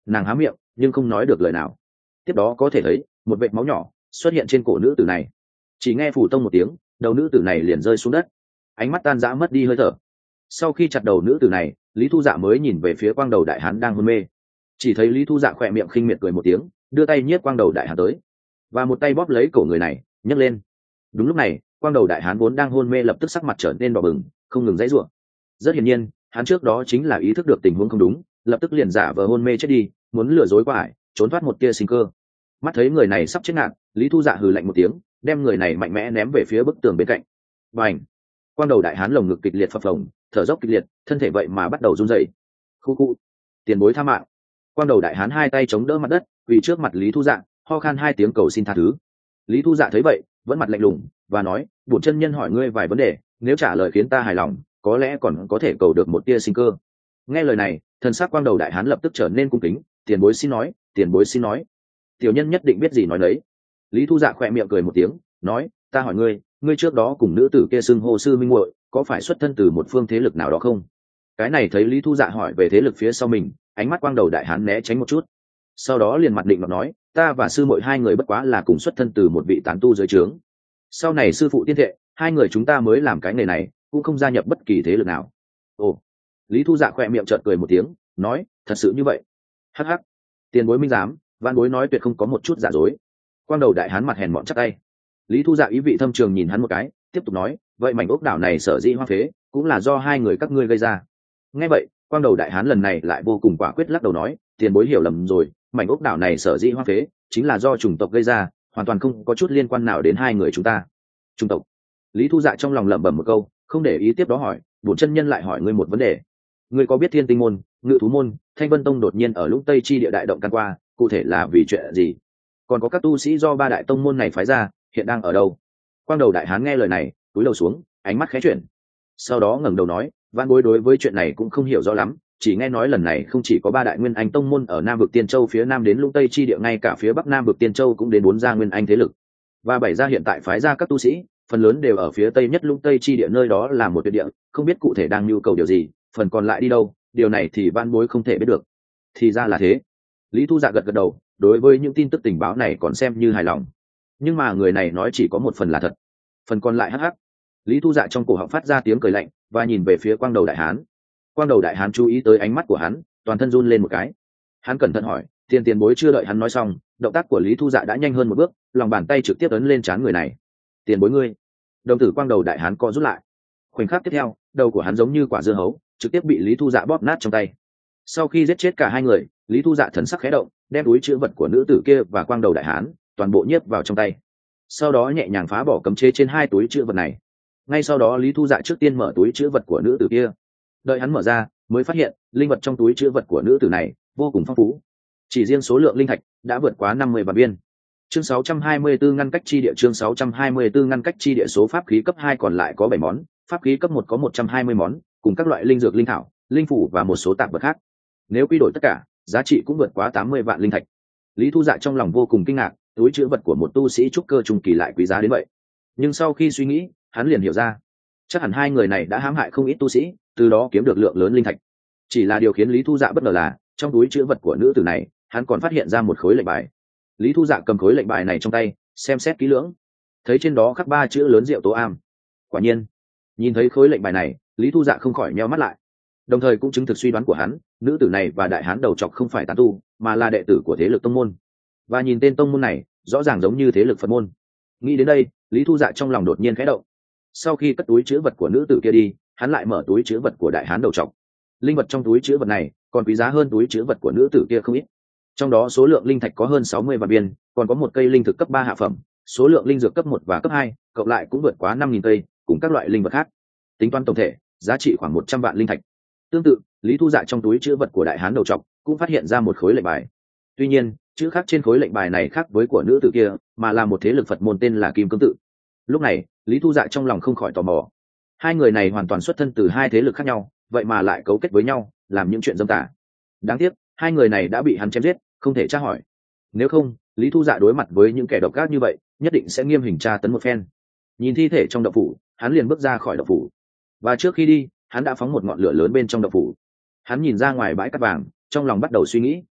nàng há miệng nhưng không nói được lời nào. Tiếp đó có thể thấy một vệt máu nhỏ xuất hiện trên cổ nữ tử này, chỉ nghe phủ tông một tiếng, đầu nữ tử này liền rơi xuống đất, ánh mắt tan rã mất đi hơi thở. Sau khi chặt đầu nữ tử này, Lý Thu Dạ mới nhìn về phía quang đầu đại hán đang hôn mê, chỉ thấy Lý Thu Dạ khỏe miệng khinh miệt cười một tiếng, đưa tay nhiếp quang đầu đại hán tới và một tay bóp lấy cổ người này nhấc lên. Đúng lúc này, quang đầu đại hán vốn đang hôn mê lập tức sắc mặt trở nên đỏ bừng, không ngừng giãy giụa. Rất hiển nhiên hắn trước đó chính là ý thức được tình huống không đúng, lập tức liền giả vờ hôn mê chết đi, muốn lừa dối qua ải trốn thoát một tia sinh cơ. Mắt thấy người này sắp chết ngạt, Lý Thu Dạ hừ lạnh một tiếng, đem người này mạnh mẽ ném về phía bức tường bên cạnh. Bành! Quang đầu đại hán lồng ngực kịch liệt phập phồng, thở dốc kịch liệt, thân thể vậy mà bắt đầu run rẩy. Khu khu! Tiền bối tha mạng! Quang đầu đại hán hai tay chống đỡ mặt đất, quỳ trước mặt Lý Thu Dạ, ho khan hai tiếng cầu xin tha thứ. Lý Thu Dạ thấy vậy, vẫn mặt lạnh lùng và nói: "Bổn chân nhân hỏi ngươi vài vấn đề, nếu trả lời khiến ta hài lòng, có lẽ còn có thể cầu được một tia sinh cơ." Nghe lời này, thần sắc quang đầu đại hán lập tức trở nên cung kính. "Tiền bối xin nói, tiền bối xin nói." Tiểu nhân nhất định biết gì nói đấy. Lý Thu Dạ khỏe miệng cười một tiếng, nói: "Ta hỏi ngươi, ngươi trước đó cùng nữ tử kia xưng hô sư minh muội, có phải xuất thân từ một phương thế lực nào đó không?" Cái này thấy Lý Thu Dạ hỏi về thế lực phía sau mình, ánh mắt quang đầu đại hán né tránh một chút, sau đó liền mặt định mà nói: "Ta và sư muội hai người bất quá là cùng xuất thân từ một vị tán tu dưới trướng. Sau này sư phụ tiên thệ, hai người chúng ta mới làm cái nghề này, cũng không gia nhập bất kỳ thế lực nào." Ồ! Lý Thu Dạ khỏe miệng chợt cười một tiếng, nói: "Thật sự như vậy?" Hắc hắc! Tiền bối minh giám, vạn bối nói tuyệt không có một chút giả dối. Quang đầu đại hán mặt hèn mọn chắp tay. Lý Thu Dạ ý vị thâm trường nhìn hắn một cái, tiếp tục nói: "Vậy mảnh ốc đảo này sở dĩ hoang phế, cũng là do hai người các ngươi gây ra." Nghe vậy, quang đầu đại hán lần này lại vô cùng quả quyết lắc đầu nói: "Tiền bối hiểu lầm rồi, mảnh ốc đảo này sở dĩ hoang phế, chính là do chủng tộc gây ra, hoàn toàn không có chút liên quan nào đến hai người chúng ta." Chủng tộc? Lý Thu Dạ trong lòng lẩm bẩm một câu, không để ý tiếp đó hỏi: "Bổn chân nhân lại hỏi ngươi một vấn đề. Ngươi có biết Thiên Tinh môn, Ngự thú môn, Thanh Vân tông đột nhiên ở Lũng Tây chi địa đại động can qua, cụ thể là vì chuyện gì? Còn có các tu sĩ do ba đại tông môn này phái ra, hiện đang ở đâu?" Quang đầu đại hán nghe lời này, cúi đầu xuống, ánh mắt khẽ chuyển, sau đó ngẩng đầu nói: "Vạn bối đối với chuyện này cũng không hiểu rõ lắm, chỉ nghe nói lần này không chỉ có ba đại nguyên anh tông môn ở Nam vực Tiên Châu phía nam đến Lũng Tây chi địa, ngay cả phía bắc Nam vực Tiên Châu cũng đến bốn gia nguyên anh thế lực, và bảy gia hiện tại phái ra các tu sĩ, phần lớn đều ở phía tây nhất Lũng Tây chi địa, nơi đó là một tuyệt địa, không biết cụ thể đang nhu cầu điều gì, phần còn lại đi đâu, điều này thì vạn bối không thể biết được." Thì ra là thế. Lý Thu Dạ gật gật đầu, đối với những tin tức tình báo này còn xem như hài lòng. Nhưng mà người này nói chỉ có một phần là thật, phần còn lại hắc hắc. Lý Thu Dạ trong cổ họng phát ra tiếng cười lạnh và nhìn về phía quang đầu đại hán. Quang đầu đại hán chú ý tới ánh mắt của hắn, toàn thân run lên một cái. Hắn cẩn thận hỏi: "Tiền tiền bối?" Chưa đợi hắn nói xong, động tác của Lý Thu Dạ đã nhanh hơn một bước, lòng bàn tay trực tiếp ấn lên trán người này. "Tiền bối ngươi?" Đồng tử quang đầu đại hán co rút lại. Khoảnh khắc tiếp theo, đầu của hắn giống như quả dưa hấu, trực tiếp bị Lý Thu Dạ bóp nát trong tay. Sau khi giết chết cả hai người, Lý Thu Dạ thần sắc khẽ động, đem túi chữ vật của nữ tử kia và quang đầu đại hán toàn bộ nhiếp vào trong tay, sau đó nhẹ nhàng phá bỏ cấm chế trên hai túi chữ vật này. Ngay sau đó Lý Thu Dạ trước tiên mở túi chữ vật của nữ tử kia, đợi hắn mở ra mới phát hiện linh vật trong túi chữ vật của nữ tử này vô cùng phong phú, chỉ riêng số lượng linh thạch đã vượt quá năm mươi vạn viên. Chương sáu trăm hai mươi bốn ngăn cách chi địa. Chương sáu trăm hai mươi bốn ngăn cách chi địa. Số pháp khí cấp hai còn lại có bảy món, pháp khí cấp một có một trăm hai mươi món, cùng các loại linh dược, linh thảo, linh phủ và một số tạp vật khác. Nếu quy đổi tất cả, giá trị cũng vượt quá tám mươi vạn linh thạch. Lý Thu Dạ trong lòng vô cùng kinh ngạc, túi chữ vật của một tu sĩ trúc cơ trung kỳ lại quý giá đến vậy. Nhưng sau khi suy nghĩ, hắn liền hiểu ra, chắc hẳn hai người này đã hãm hại không ít tu sĩ, từ đó kiếm được lượng lớn linh thạch. Chỉ là điều khiến Lý Thu Dạ bất ngờ là, trong túi chữ vật của nữ tử này, hắn còn phát hiện ra một khối lệnh bài. Lý Thu Dạ cầm khối lệnh bài này trong tay, xem xét kỹ lưỡng, thấy trên đó khắc ba chữ lớn Diệu Tố Am. Quả nhiên, nhìn thấy khối lệnh bài này, Lý Thu Dạ không khỏi nheo mắt lại, đồng thời cũng chứng thực suy đoán của hắn, nữ tử này và đại hán đầu trọc không phải tán tu, mà là đệ tử của thế lực tông môn. Và nhìn tên tông môn này, rõ ràng giống như thế lực Phật môn. Nghĩ đến đây, Lý Thu Dạ trong lòng đột nhiên khẽ động. Sau khi cất túi chữ vật của nữ tử kia đi, hắn lại mở túi chữ vật của đại hán đầu trọc. Linh vật trong túi chữ vật này còn quý giá hơn túi chữ vật của nữ tử kia không ít. Trong đó số lượng linh thạch có hơn sáu mươi vạn viên, còn có một cây linh thực cấp ba hạ phẩm, số lượng linh dược cấp một và cấp hai, cộng lại cũng vượt quá năm nghìn cây, cùng các loại linh vật khác. Tính toán tổng thể, giá trị khoảng một trăm vạn linh thạch. Tương tự, Lý Thu Dạ trong túi chữ vật của đại hán đầu trọc cũng phát hiện ra một khối lệnh bài. Tuy nhiên, chữ khác trên khối lệnh bài này khác với của nữ tử kia, mà là một thế lực Phật môn tên là Kim Cương Tự. Lúc này, Lý Thu Dạ trong lòng không khỏi tò mò. Hai người này hoàn toàn xuất thân từ hai thế lực khác nhau, vậy mà lại cấu kết với nhau, làm những chuyện dâm tà. Đáng tiếc, hai người này đã bị hắn chém giết, không thể tra hỏi. Nếu không, Lý Thu Dạ đối mặt với những kẻ độc ác như vậy, nhất định sẽ nghiêm hình tra tấn một phen. Nhìn thi thể trong động phủ, hắn liền bước ra khỏi động phủ. Và trước khi đi, hắn đã phóng một ngọn lửa lớn bên trong động phủ. Hắn nhìn ra ngoài bãi cát vàng, trong lòng bắt đầu suy nghĩ.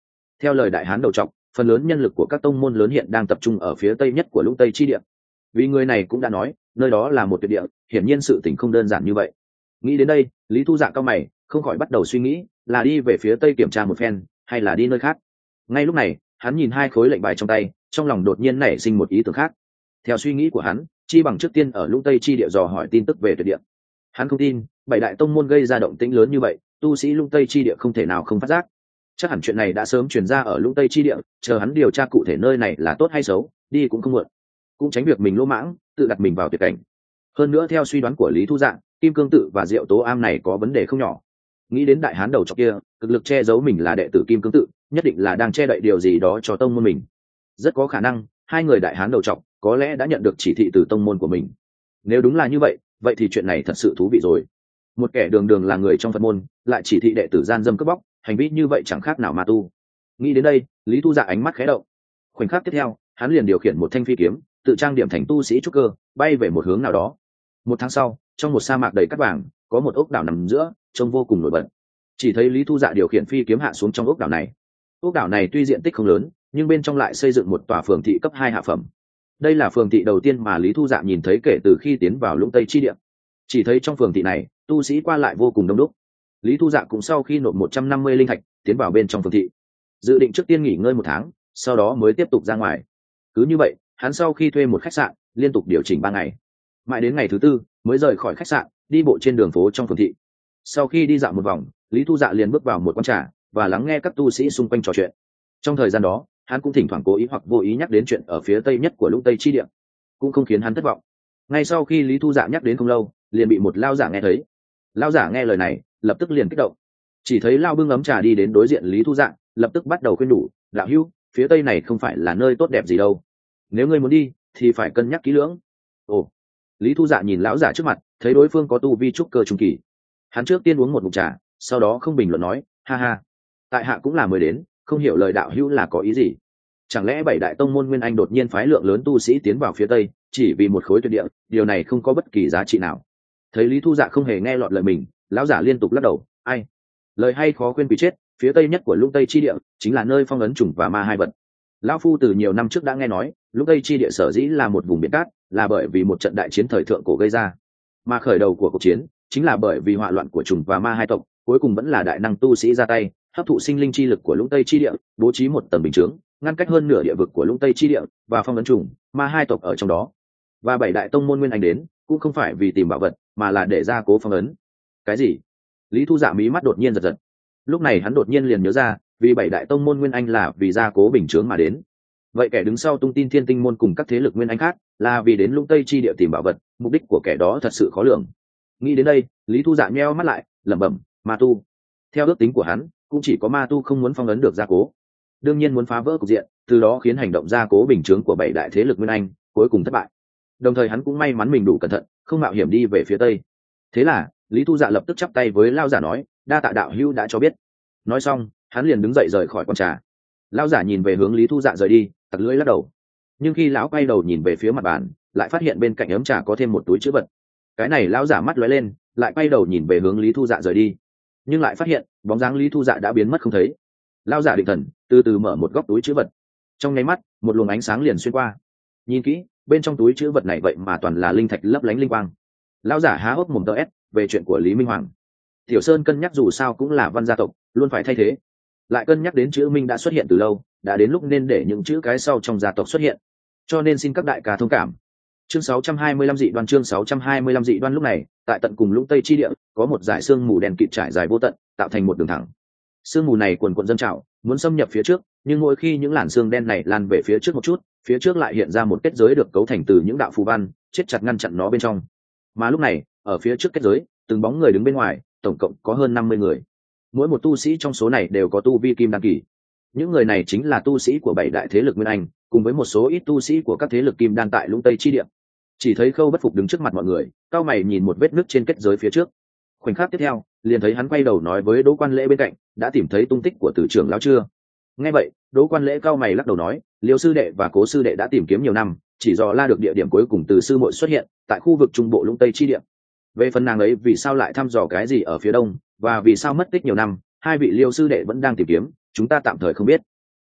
Theo lời đại hán đầu trọc, phần lớn nhân lực của các tông môn lớn hiện đang tập trung ở phía tây nhất của lũng tây chi địa. Vì người này cũng đã nói nơi đó là một tuyệt địa, hiển nhiên sự tình không đơn giản như vậy. Nghĩ đến đây, Lý Thu Dạ cao mày, không khỏi bắt đầu suy nghĩ là đi về phía tây kiểm tra một phen hay là đi nơi khác. Ngay lúc này, hắn nhìn hai khối lệnh bài trong tay, trong lòng đột nhiên nảy sinh một ý tưởng khác. Theo suy nghĩ của hắn, chi bằng trước tiên ở lũng tây chi địa dò hỏi tin tức về tuyệt địa. Hắn không tin bảy đại tông môn gây ra động tĩnh lớn như vậy, tu sĩ lũng tây chi địa không thể nào không phát giác. Chắc hẳn chuyện này đã sớm truyền ra ở lũng tây chi địa, chờ hắn điều tra cụ thể nơi này là tốt hay xấu, đi cũng không muộn. Cũng tránh việc mình lỗ mãng, tự đặt mình vào tuyệt cảnh. Hơn nữa theo suy đoán của Lý Thu Dạ, Kim Cương Tự và Diệu Tố Am này có vấn đề không nhỏ. Nghĩ đến đại hán đầu trọc kia, cực lực che giấu mình là đệ tử Kim Cương Tự, nhất định là đang che đậy điều gì đó cho tông môn mình. Rất có khả năng hai người đại hán đầu trọc có lẽ đã nhận được chỉ thị từ tông môn của mình. Nếu đúng là như vậy, vậy thì chuyện này thật sự thú vị rồi. Một kẻ đường đường là người trong Phật môn, lại chỉ thị đệ tử gian dâm cướp bóc, hành vi như vậy chẳng khác nào ma tu. Nghĩ đến đây, Lý Thu Dạ ánh mắt khẽ động. Khoảnh khắc tiếp theo, hắn liền điều khiển một thanh phi kiếm, tự trang điểm thành tu sĩ trúc cơ, bay về một hướng nào đó. Một tháng sau, trong một sa mạc đầy cát vàng, có một ốc đảo nằm giữa, trông vô cùng nổi bật. Chỉ thấy Lý Thu Dạ điều khiển phi kiếm hạ xuống trong ốc đảo này. Ốc đảo này tuy diện tích không lớn, nhưng bên trong lại xây dựng một tòa phường thị cấp hai hạ phẩm. Đây là phường thị đầu tiên mà Lý Thu Dạ nhìn thấy kể từ khi tiến vào lũng tây chi địa. Chỉ thấy trong phường thị này, tu sĩ qua lại vô cùng đông đúc. Lý Thu Dạ cũng sau khi nộp một trăm năm mươi linh thạch tiến vào bên trong phường thị, dự định trước tiên nghỉ ngơi một tháng, sau đó mới tiếp tục ra ngoài. Cứ như vậy, hắn sau khi thuê một khách sạn, liên tục điều chỉnh ba ngày, mãi đến ngày thứ tư mới rời khỏi khách sạn, đi bộ trên đường phố trong phường thị. Sau khi đi dạo một vòng, Lý Thu Dạ liền bước vào một quán trà và lắng nghe các tu sĩ xung quanh trò chuyện. Trong thời gian đó, hắn cũng thỉnh thoảng cố ý hoặc vô ý nhắc đến chuyện ở phía tây nhất của lũng tây chi địa, cũng không khiến hắn thất vọng. Ngay sau khi Lý Thu Dạ nhắc đến không lâu, liền bị một lao giả nghe thấy. Lao giả nghe lời này, lập tức liền kích động. Chỉ thấy lao bưng ấm trà đi đến đối diện Lý Thu Dạ, lập tức bắt đầu khuyên nhủ: "Đạo hữu, phía tây này không phải là nơi tốt đẹp gì đâu. Nếu ngươi muốn đi, thì phải cân nhắc kỹ lưỡng." Ồ. Lý Thu Dạ nhìn lão giả trước mặt, thấy đối phương có tu vi trúc cơ trung kỳ. Hắn trước tiên uống một ngụm trà, sau đó không bình luận nói: "Ha ha, tại hạ cũng là mới đến, không hiểu lời đạo hữu là có ý gì. Chẳng lẽ bảy đại tông môn Nguyên Anh đột nhiên phái lượng lớn tu sĩ tiến vào phía tây, chỉ vì một khối tuyệt địa, điều này không có bất kỳ giá trị nào?" Thấy Lý Thu Dạ không hề nghe lọt lời mình, lão giả liên tục lắc đầu: "Ai, lời hay khó khuyên quỷ chết, phía tây nhất của lũng tây chi địa chính là nơi phong ấn trùng và ma hai vật. Lão phu từ nhiều năm trước đã nghe nói, lũng tây chi địa sở dĩ là một vùng biển cát, là bởi vì một trận đại chiến thời thượng cổ gây ra, mà khởi đầu của cuộc chiến chính là bởi vì hỏa loạn của trùng và ma hai tộc, cuối cùng vẫn là đại năng tu sĩ ra tay, hấp thụ sinh linh chi lực của lũng tây chi địa, bố trí một tầng bình chướng, ngăn cách hơn nửa địa vực của lũng tây chi địa và phong ấn trùng ma hai tộc ở trong đó. Và bảy đại tông môn Nguyên Anh đến, cũng không phải vì tìm bảo vật, mà là để gia cố phong ấn." Cái gì? Lý Thu Dạ mí mắt đột nhiên giật giật. Lúc này hắn đột nhiên liền nhớ ra, vì bảy đại tông môn Nguyên Anh là vì gia cố bình chướng mà đến. Vậy kẻ đứng sau tung tin Thiên Tinh môn cùng các thế lực Nguyên Anh khác là vì đến lũng tây chi địa tìm bảo vật, mục đích của kẻ đó thật sự khó lường. Nghĩ đến đây, Lý Thu Dạ nheo mắt lại, lẩm bẩm: "Ma tu." Theo ước tính của hắn, cũng chỉ có ma tu không muốn phong ấn được gia cố, đương nhiên muốn phá vỡ cục diện, từ đó khiến hành động gia cố bình chướng của bảy đại thế lực Nguyên Anh cuối cùng thất bại. Đồng thời hắn cũng may mắn mình đủ cẩn thận, không mạo hiểm đi về phía tây. Thế là Lý Thu Dạ lập tức chắp tay với lao giả nói: "Đa tạ đạo hữu đã cho biết." Nói xong, hắn liền đứng dậy rời khỏi quán trà. Lao giả nhìn về hướng Lý Thu Dạ rời đi, tặc lưỡi lắc đầu. Nhưng khi lão quay đầu nhìn về phía mặt bàn, lại phát hiện bên cạnh ấm trà có thêm một túi trữ vật. Cái này lão giả mắt lóe lên, lại quay đầu nhìn về hướng Lý Thu Dạ rời đi, nhưng lại phát hiện bóng dáng Lý Thu Dạ đã biến mất không thấy. Lão giả định thần, từ từ mở một góc túi trữ vật. Trong nháy mắt, một luồng ánh sáng liền xuyên qua. Nhìn kỹ, bên trong túi trữ vật này vậy mà toàn là linh thạch lấp lánh linh quang. Lão giả há hốc mồm tơ ép về chuyện của Lý Minh Hoàng. Tiểu Sơn cân nhắc dù sao cũng là văn gia tộc, luôn phải thay thế. Lại cân nhắc đến chữ Minh đã xuất hiện từ lâu, đã đến lúc nên để những chữ cái sau trong gia tộc xuất hiện. Cho nên xin các đại ca thông cảm. Chương sáu trăm hai mươi lăm dị đoan chương sáu trăm hai mươi lăm dị đoan lúc này, tại tận cùng lũng tây chi địa, có một dải sương mù đen kịt trải dài vô tận, tạo thành một đường thẳng. Sương mù này cuồn cuộn dâng trào, muốn xâm nhập phía trước, nhưng mỗi khi những làn sương đen này lan về phía trước một chút, phía trước lại hiện ra một kết giới được cấu thành từ những đạo phù văn, chết chặt ngăn chặn nó bên trong. Mà lúc này, ở phía trước kết giới, từng bóng người đứng bên ngoài, tổng cộng có hơn năm mươi người. Mỗi một tu sĩ trong số này đều có tu vi kim đan kỳ. Những người này chính là tu sĩ của bảy đại thế lực Nguyên Anh, cùng với một số ít tu sĩ của các thế lực kim đan tại lũng tây chi địa. Chỉ thấy Khâu Bất Phục đứng trước mặt mọi người, cao mày nhìn một vết nứt trên kết giới phía trước. Khoảnh khắc tiếp theo, liền thấy hắn quay đầu nói với Đỗ Quan Lễ bên cạnh: "Đã tìm thấy tung tích của Tử trưởng lão chưa?" Nghe vậy, Đỗ Quan Lễ cao mày lắc đầu nói: "Liêu sư đệ và Cố sư đệ đã tìm kiếm nhiều năm, chỉ dò la được địa điểm cuối cùng từ sư muội xuất hiện tại khu vực trung bộ lũng tây chi địa. Về phần nàng ấy vì sao lại thăm dò cái gì ở phía đông, và vì sao mất tích nhiều năm, hai vị Liêu sư đệ vẫn đang tìm kiếm, chúng ta tạm thời không biết."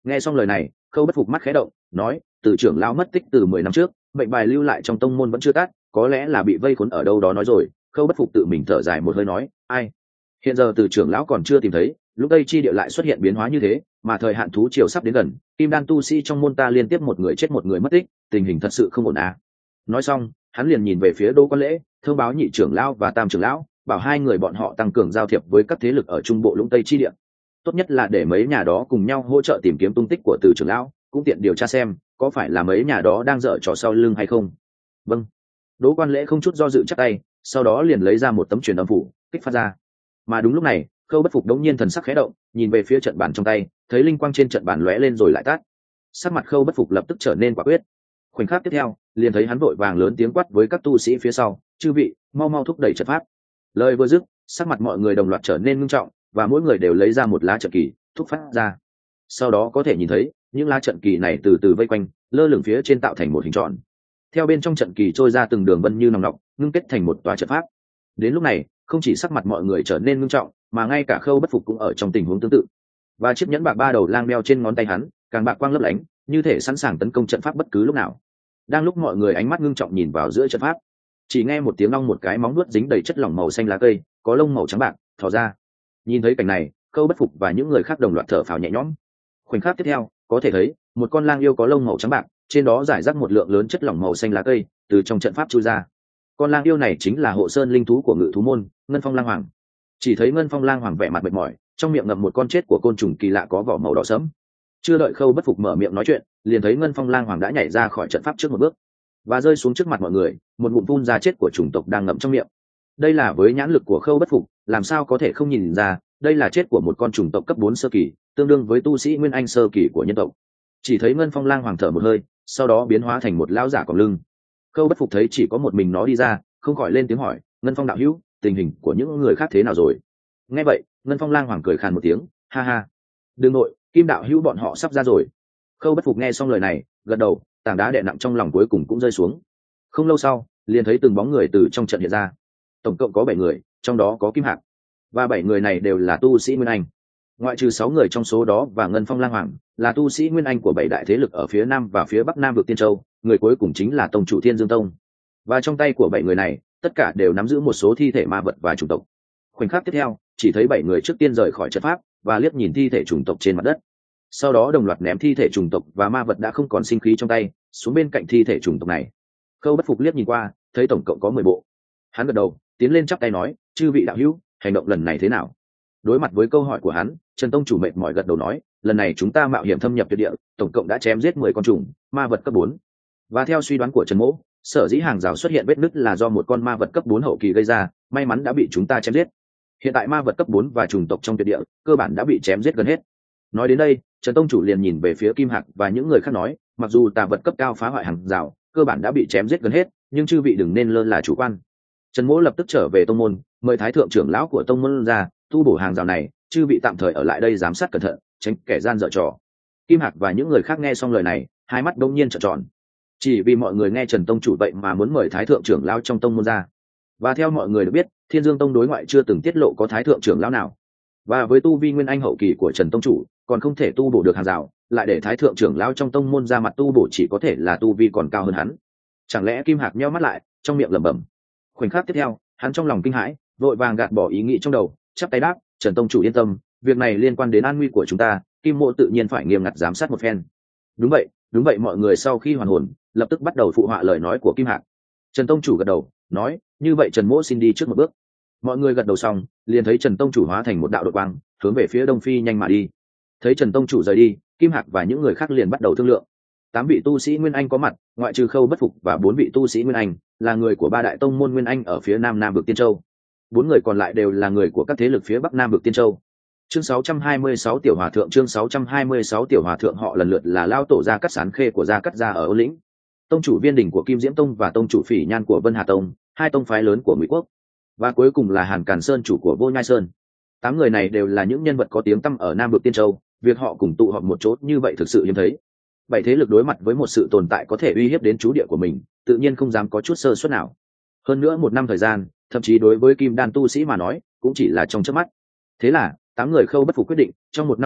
Nghe xong lời này, Khâu Bất Phục mắt khẽ động, nói, từ trưởng lão mất tích từ mười năm trước, mệnh bài lưu lại trong tông môn vẫn chưa tắt, có lẽ là bị vây khốn ở đâu đó nói rồi. Khâu Bất Phục tự mình thở dài một hơi nói, ai, hiện giờ từ trưởng lão còn chưa tìm thấy, lúc đây chi địa lại xuất hiện biến hóa như thế, mà thời hạn thú triều sắp đến gần, kim đan tu sĩ trong môn ta liên tiếp một người chết một người mất tích, tình hình thật sự không ổn à. Nói xong, hắn liền nhìn về phía Đỗ Quan Lễ, thông báo nhị trưởng lão và tam trưởng lão, bảo hai người bọn họ tăng cường giao thiệp với các thế lực ở trung bộ lũng tây chi địa, tốt nhất là để mấy nhà đó cùng nhau hỗ trợ tìm kiếm tung tích của từ trưởng lão, cũng tiện điều tra xem có phải là mấy nhà đó đang dở trò sau lưng hay không. Vâng. Đỗ Quan Lễ không chút do dự chắc tay, sau đó liền lấy ra một tấm truyền âm phủ kích phát ra. Mà đúng lúc này, Khâu Bất Phục đống nhiên thần sắc khẽ động, nhìn về phía trận bàn trong tay, thấy linh quang trên trận bàn lóe lên rồi lại tắt. Sắc mặt Khâu Bất Phục lập tức trở nên quả quyết. Khoảnh khắc tiếp theo, liền thấy hắn vội vàng lớn tiếng quát với các tu sĩ phía sau, chư vị, mau mau thúc đẩy trận pháp. Lời vừa dứt, sắc mặt mọi người đồng loạt trở nên nghiêm trọng, và mỗi người đều lấy ra một lá trận kỳ thúc phát ra. Sau đó có thể nhìn thấy những lá trận kỳ này từ từ vây quanh, lơ lửng phía trên tạo thành một hình tròn. Theo bên trong trận kỳ trôi ra từng đường vân như nòng nọc, ngưng kết thành một tòa trận pháp. Đến lúc này, không chỉ sắc mặt mọi người trở nên nghiêm trọng, mà ngay cả Khâu Bất Phục cũng ở trong tình huống tương tự. Và chiếc nhẫn bạc ba đầu lang đeo trên ngón tay hắn, càng bạc quang lấp lánh, như thể sẵn sàng tấn công trận pháp bất cứ lúc nào. Đang lúc mọi người ánh mắt ngưng trọng nhìn vào giữa trận pháp, chỉ nghe một tiếng long một cái móng nuốt dính đầy chất lỏng màu xanh lá cây, có lông màu trắng bạc thò ra. Nhìn thấy cảnh này, Khâu Bất Phục và những người khác đồng loạt thở phào nhẹ nhõm. Khoảnh khắc tiếp theo, có thể thấy một con lang yêu có lông màu trắng bạc, trên đó rải rác một lượng lớn chất lỏng màu xanh lá cây, từ trong trận pháp chui ra. Con lang yêu này chính là hộ sơn linh thú của Ngự thú môn, Ngân Phong Lang Hoàng. Chỉ thấy Ngân Phong Lang Hoàng vẻ mặt mệt mỏi, trong miệng ngậm một con chết của côn trùng kỳ lạ có vỏ màu đỏ sẫm. Chưa đợi Khâu Bất Phục mở miệng nói chuyện, liền thấy Ngân Phong Lang Hoàng đã nhảy ra khỏi trận pháp trước một bước, và rơi xuống trước mặt mọi người, một ngụm phun ra chết của chủng tộc đang ngậm trong miệng. Đây là với nhãn lực của Khâu Bất Phục, làm sao có thể không nhìn ra, đây là chết của một con chủng tộc cấp bốn sơ kỳ, tương đương với tu sĩ nguyên anh sơ kỳ của nhân tộc. Chỉ thấy Ngân Phong Lang Hoàng thở một hơi, sau đó biến hóa thành một lão giả còng lưng. Khâu Bất Phục thấy chỉ có một mình nó đi ra, không khỏi lên tiếng hỏi, Ngân Phong đạo hữu, tình hình của những người khác thế nào rồi? Nghe vậy, Ngân Phong Lang Hoàng cười khàn một tiếng, ha ha, đừng nội, Kim đạo hữu bọn họ sắp ra rồi. Khâu Bất Phục nghe xong lời này, gật đầu, tảng đá đè nặng trong lòng cuối cùng cũng rơi xuống. Không lâu sau, liền thấy từng bóng người từ trong trận hiện ra. Tổng cộng có bảy người, trong đó có Kim Hạc, và bảy người này đều là tu sĩ nguyên anh. Ngoại trừ sáu người trong số đó và Ngân Phong Lang Hoàng là tu sĩ nguyên anh của bảy đại thế lực ở phía nam và phía bắc nam vực Tiên Châu, người cuối cùng chính là tông chủ Thiên Dương Tông. Và trong tay của bảy người này, tất cả đều nắm giữ một số thi thể ma vật và chủng tộc. Khoảnh khắc tiếp theo, chỉ thấy bảy người trước tiên rời khỏi trận pháp và liếc nhìn thi thể chủng tộc trên mặt đất. Sau đó đồng loạt ném thi thể chủng tộc và ma vật đã không còn sinh khí trong tay xuống bên cạnh thi thể chủng tộc này. Khâu Bất Phục liếc nhìn qua, thấy tổng cộng có mười bộ. Hắn gật đầu, tiến lên chắp tay nói, chư vị đạo hữu, hành động lần này thế nào? Đối mặt với câu hỏi của hắn, Trần tông chủ mệt mỏi gật đầu nói, lần này chúng ta mạo hiểm thâm nhập tuyệt địa, tổng cộng đã chém giết mười con trùng ma vật cấp bốn. Và theo suy đoán của Trần Mỗ, sở dĩ hàng rào xuất hiện vết nứt là do một con ma vật cấp bốn hậu kỳ gây ra, may mắn đã bị chúng ta chém giết. Hiện tại ma vật cấp bốn và trùng tộc trong tuyệt địa cơ bản đã bị chém giết gần hết. Nói đến đây, Trần tông chủ liền nhìn về phía Kim Hạc và những người khác nói, mặc dù tà vật cấp cao phá hoại hàng rào cơ bản đã bị chém giết gần hết, nhưng chư vị đừng nên lơ là chủ quan. Trần Mỗ lập tức trở về tông môn, mời thái thượng trưởng lão của tông môn ra tu bổ hàng rào này, chư vị tạm thời ở lại đây giám sát cẩn thận, tránh kẻ gian dở trò. Kim Hạc và những người khác nghe xong lời này, hai mắt đông nhiên trợn tròn. Chỉ vì mọi người nghe Trần tông chủ vậy mà muốn mời thái thượng trưởng lão trong tông môn ra. Và theo mọi người được biết, Thiên Dương Tông đối ngoại chưa từng tiết lộ có thái thượng trưởng lão nào. Và với tu vi nguyên anh hậu kỳ của Trần tông chủ, còn không thể tu bổ được hàng rào, lại để thái thượng trưởng lão trong tông môn ra mặt tu bổ chỉ có thể là tu vi còn cao hơn hắn. Chẳng lẽ Kim Hạc nheo mắt lại, trong miệng lẩm bẩm. Khoảnh khắc tiếp theo, hắn trong lòng kinh hãi, vội vàng gạt bỏ ý nghĩ trong đầu, chắp tay đáp, Trần tông chủ yên tâm, việc này liên quan đến an nguy của chúng ta, Kim mộ tự nhiên phải nghiêm ngặt giám sát một phen. Đúng vậy, đúng vậy. Mọi người sau khi hoàn hồn, lập tức bắt đầu phụ họa lời nói của Kim Hạc. Trần tông chủ gật đầu, nói, như vậy Trần mỗ xin đi trước một bước. Mọi người gật đầu xong, liền thấy Trần tông chủ hóa thành một đạo đội quang, hướng về phía đông phi nhanh mà đi. Thấy Trần tông chủ rời đi, Kim Hạc và những người khác liền bắt đầu thương lượng. Tám vị tu sĩ nguyên anh có mặt, ngoại trừ Khâu Bất Phục và bốn vị tu sĩ nguyên anh là người của ba đại tông môn nguyên anh ở phía nam nam vực Tiên Châu. Bốn người còn lại đều là người của các thế lực phía bắc nam vực Tiên Châu. Chương sáu trăm hai mươi sáu tiểu hòa thượng, chương sáu trăm hai mươi sáu tiểu hòa thượng họ lần lượt là lao tổ Gia Cát Sán Khê của Gia Cát gia ở Ôn Lĩnh, tông chủ Viên Đình của Kim Diễm Tông và tông chủ Phỉ Nhan của Vân Hà Tông, hai tông phái lớn của Ngụy Quốc, và cuối cùng là Hàn Càn Sơn chủ của Vô Nhai Sơn. Tám người này đều là những nhân vật có tiếng tăm ở nam vực Tiên Châu, việc họ cùng tụ họp một chỗ như vậy thực sự hiếm thấy. Bảy thế lực đối mặt với một sự tồn tại có thể uy hiếp đến trú địa của mình, tự nhiên không dám có chút sơ suất nào. Hơn nữa một năm thời gian, thậm chí đối với kim đan tu sĩ mà nói cũng chỉ là trong chớp mắt. Thế là tám người Khâu Bất Phục quyết định, trong một năm này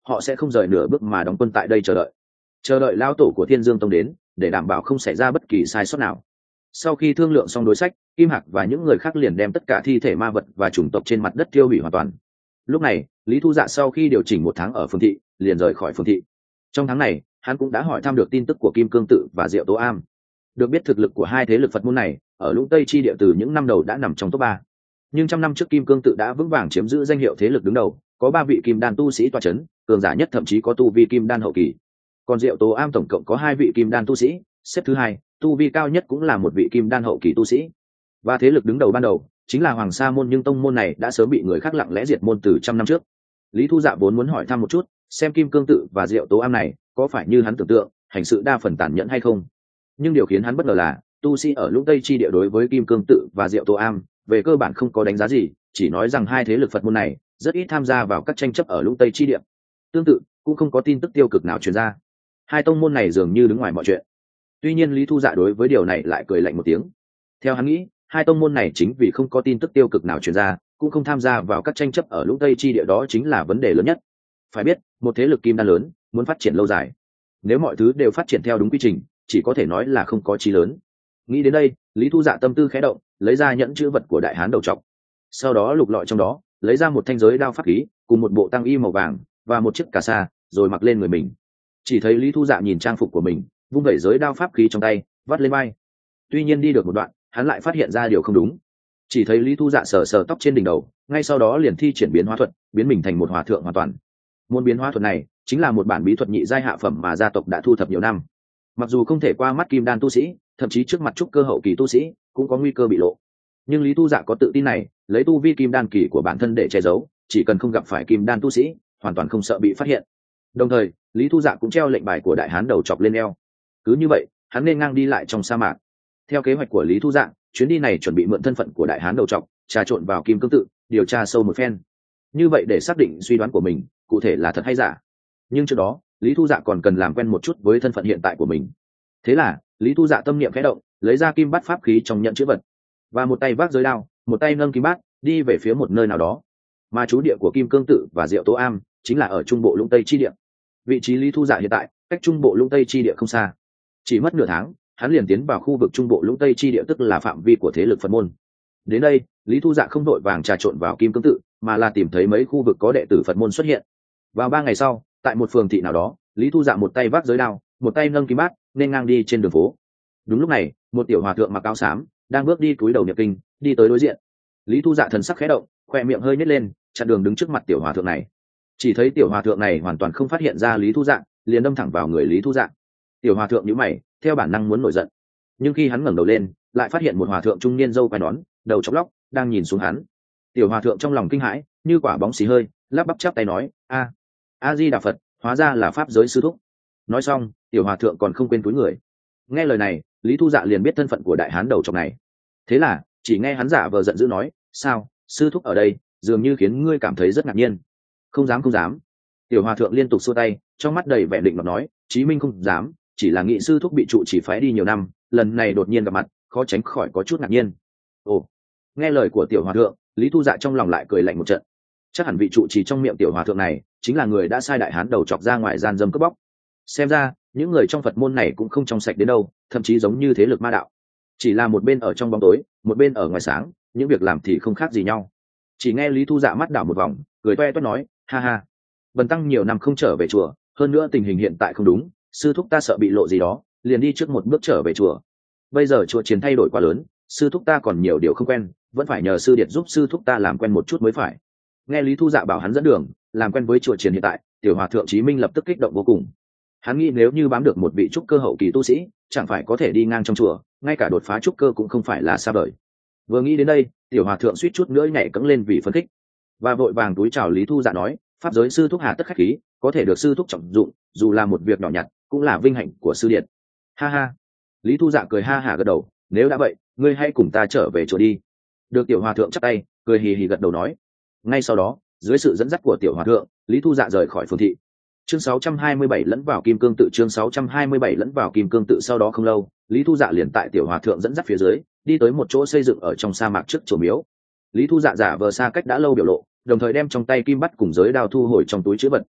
họ sẽ không rời nửa bước mà đóng quân tại đây chờ đợi chờ đợi lao tổ của Thiên Dương Tông đến để đảm bảo không xảy ra bất kỳ sai sót nào. Sau khi thương lượng xong đối sách, Kim Hạc và những người khác liền đem tất cả thi thể ma vật và chủng tộc trên mặt đất tiêu hủy hoàn toàn. Lúc này Lý Thu Dạ sau khi điều chỉnh một tháng ở Phương Thị liền rời khỏi Phương Thị. Trong tháng này hắn cũng đã hỏi thăm được tin tức của Kim Cương Tự và Diệu Tố Am. Được biết thực lực của hai thế lực Phật môn này ở Lũng Tây chi địa từ những năm đầu đã nằm trong top ba, nhưng trăm năm trước Kim Cương Tự đã vững vàng chiếm giữ danh hiệu thế lực đứng đầu, có ba vị kim đan tu sĩ tọa chấn, cường giả nhất thậm chí có tu vi kim đan hậu kỳ. Còn Diệu Tố Am tổng cộng có hai vị kim đan tu sĩ, xếp thứ hai, tu vi cao nhất cũng là một vị kim đan hậu kỳ tu sĩ. Và thế lực đứng đầu ban đầu chính là Hoàng Sa môn, nhưng tông môn này đã sớm bị người khác lặng lẽ diệt môn từ trăm năm trước. Lý Thu Dạ vốn muốn hỏi thăm một chút, xem Kim Cương Tự và Diệu Tố Am này có phải như hắn tưởng tượng, hành sự đa phần tàn nhẫn hay không. Nhưng điều khiến hắn bất ngờ là tu sĩ ở Lũng Tây chi địa đối với Kim Cương Tự và Diệu Tố Am về cơ bản không có đánh giá gì, chỉ nói rằng hai thế lực Phật môn này rất ít tham gia vào các tranh chấp ở Lũng Tây chi địa. Tương tự cũng không có tin tức tiêu cực nào truyền ra, hai tông môn này dường như đứng ngoài mọi chuyện. Tuy nhiên Lý Thu Dạ đối với điều này lại cười lạnh một tiếng. Theo hắn nghĩ, hai tông môn này chính vì không có tin tức tiêu cực nào truyền ra, cũng không tham gia vào các tranh chấp ở Lũng Tây chi địa, đó chính là vấn đề lớn nhất. Phải biết, một thế lực kim đan lớn muốn phát triển lâu dài, nếu mọi thứ đều phát triển theo đúng quy trình, chỉ có thể nói là không có chí lớn. Nghĩ đến đây, Lý Thu Dạ tâm tư khẽ động, lấy ra nhẫn chữ vật của đại hán đầu trọc, sau đó lục lọi trong đó, lấy ra một thanh giới đao pháp khí cùng một bộ tăng y màu vàng và một chiếc cà sa, rồi mặc lên người mình. Chỉ thấy Lý Thu Dạ nhìn trang phục của mình, vung vẩy giới đao pháp khí trong tay, vắt lên vai. Tuy nhiên đi được một đoạn, hắn lại phát hiện ra điều không đúng. Chỉ thấy Lý Thu Dạ sờ sờ tóc trên đỉnh đầu, ngay sau đó liền thi triển biến hóa thuật, biến mình thành một hòa thượng hoàn toàn. Môn biến hóa thuật này chính là một bản bí thuật nhị giai hạ phẩm mà gia tộc đã thu thập nhiều năm. Mặc dù không thể qua mắt kim đan tu sĩ, thậm chí trước mặt trúc cơ hậu kỳ tu sĩ cũng có nguy cơ bị lộ, nhưng Lý Thu Dạ có tự tin này, lấy tu vi kim đan kỳ của bản thân để che giấu, chỉ cần không gặp phải kim đan tu sĩ, hoàn toàn không sợ bị phát hiện. Đồng thời Lý Thu Dạ cũng treo lệnh bài của đại hán đầu chọc lên eo. Cứ như vậy hắn nên ngang đi lại trong sa mạc. Theo kế hoạch của Lý Thu Dạ, chuyến đi này chuẩn bị mượn thân phận của đại hán đầu chọc, trà trộn vào Kim Cương Tự, điều tra sâu một phen, như vậy để xác định suy đoán của mình cụ thể là thật hay giả. Nhưng trước đó Lý Thu Dạ còn cần làm quen một chút với thân phận hiện tại của mình. Thế là Lý Thu Dạ tâm niệm khẽ động, lấy ra kim bát pháp khí trong nhận chữ vật, và một tay vác giới đao, một tay nâng kim bát, đi về phía một nơi nào đó. Mà trú địa của Kim Cương Tự và Diệu Tố Am chính là ở trung bộ Lũng Tây chi địa. Vị trí Lý Thu Dạ hiện tại cách trung bộ Lũng Tây chi địa không xa, chỉ mất nửa tháng hắn liền tiến vào khu vực trung bộ Lũng Tây chi địa, tức là phạm vi của thế lực Phật môn. Đến đây Lý Thu Dạ không đội vàng trà trộn vào Kim Cương Tự, mà là tìm thấy mấy khu vực có đệ tử Phật môn xuất hiện. Vào ba ngày sau, tại một phường thị nào đó, Lý Thu Dạ một tay vác giới đao, một tay nâng kim bát, nên ngang đi trên đường phố. Đúng lúc này một tiểu hòa thượng mặc áo xám đang bước đi cúi đầu niệm kinh, đi tới đối diện. Lý Thu Dạ thần sắc khẽ động, khoe miệng hơi nhếch lên, chặn đường đứng trước mặt tiểu hòa thượng này. Chỉ thấy tiểu hòa thượng này hoàn toàn không phát hiện ra Lý Thu Dạ, liền đâm thẳng vào người Lý Thu Dạ. Tiểu hòa thượng nhíu mày, theo bản năng muốn nổi giận, nhưng khi hắn ngẩng đầu lên, lại phát hiện một hòa thượng trung niên râu quai nón, đầu chọc lóc, đang nhìn xuống hắn. Tiểu hòa thượng trong lòng kinh hãi, như quả bóng xì hơi, lắp bắp chắp tay nói: a a di đà Phật, hóa ra là pháp giới sư thúc. Nói xong tiểu hòa thượng còn không quên cúi người. Nghe lời này, Lý Thu Dạ liền biết thân phận của đại hán đầu chọc này. Thế là chỉ nghe hắn giả vờ giận dữ nói: sao, sư thúc ở đây dường như khiến ngươi cảm thấy rất ngạc nhiên. Không dám không dám. Tiểu hòa thượng liên tục xua tay, trong mắt đầy vẻ định mà nói: chí minh không dám, chỉ là nghị sư thúc bị trụ chỉ phái đi nhiều năm, lần này đột nhiên gặp mặt, khó tránh khỏi có chút ngạc nhiên. Ồ. Nghe lời của tiểu hòa thượng, Lý Thu Dạ trong lòng lại cười lạnh một trận. Chắc hẳn vị trụ trì trong miệng tiểu hòa thượng này chính là người đã sai đại hán đầu chọc ra ngoài gian dâm cướp bóc. Xem ra những người trong Phật môn này cũng không trong sạch đến đâu, thậm chí giống như thế lực ma đạo, chỉ là một bên ở trong bóng tối, một bên ở ngoài sáng, những việc làm thì không khác gì nhau. Chỉ nghe Lý Thu Dạ mắt đảo một vòng, cười toe toét nói: ha ha, bần tăng nhiều năm không trở về chùa, hơn nữa tình hình hiện tại không đúng, sư thúc ta sợ bị lộ gì đó, liền đi trước một bước trở về chùa. Bây giờ chùa chiến thay đổi quá lớn, sư thúc ta còn nhiều điều không quen, vẫn phải nhờ sư điệt giúp sư thúc ta làm quen một chút mới phải. Nghe Lý Thu Dạ bảo hắn dẫn đường làm quen với chùa chiến hiện tại, tiểu hòa thượng Chí Minh lập tức kích động vô cùng. Hắn nghĩ nếu như bám được một vị trúc cơ hậu kỳ tu sĩ, chẳng phải có thể đi ngang trong chùa, ngay cả đột phá trúc cơ cũng không phải là xa vời. Vừa nghĩ đến đây, tiểu hòa thượng suýt chút nữa nhảy cẫng lên vì phấn khích, và vội vàng túi chào Lý Thu Dạ nói: pháp giới sư thúc hà tất khách khí, có thể được sư thúc trọng dụng, dù là một việc nhỏ nhặt cũng là vinh hạnh của sư điện. Ha ha. Lý Thu Dạ cười ha hả gật đầu: nếu đã vậy, ngươi hãy cùng ta trở về chùa đi. Được tiểu hòa thượng chắp tay, cười hì hì gật đầu nói. Ngay sau đó, dưới sự dẫn dắt của tiểu hòa thượng, Lý Thu Dạ rời khỏi phường thị. Chương sáu trăm hai mươi bảy lẫn vào Kim Cương Tự. Chương sáu trăm hai mươi bảy lẫn vào Kim Cương Tự. Sau đó không lâu, Lý Thu Dạ liền tại tiểu hòa thượng dẫn dắt phía dưới, đi tới một chỗ xây dựng ở trong sa mạc trước chùa miếu. Lý Thu Dạ giả vờ xa cách đã lâu biểu lộ, đồng thời đem trong tay kim bắt cùng giới đao thu hồi trong túi trữ vật.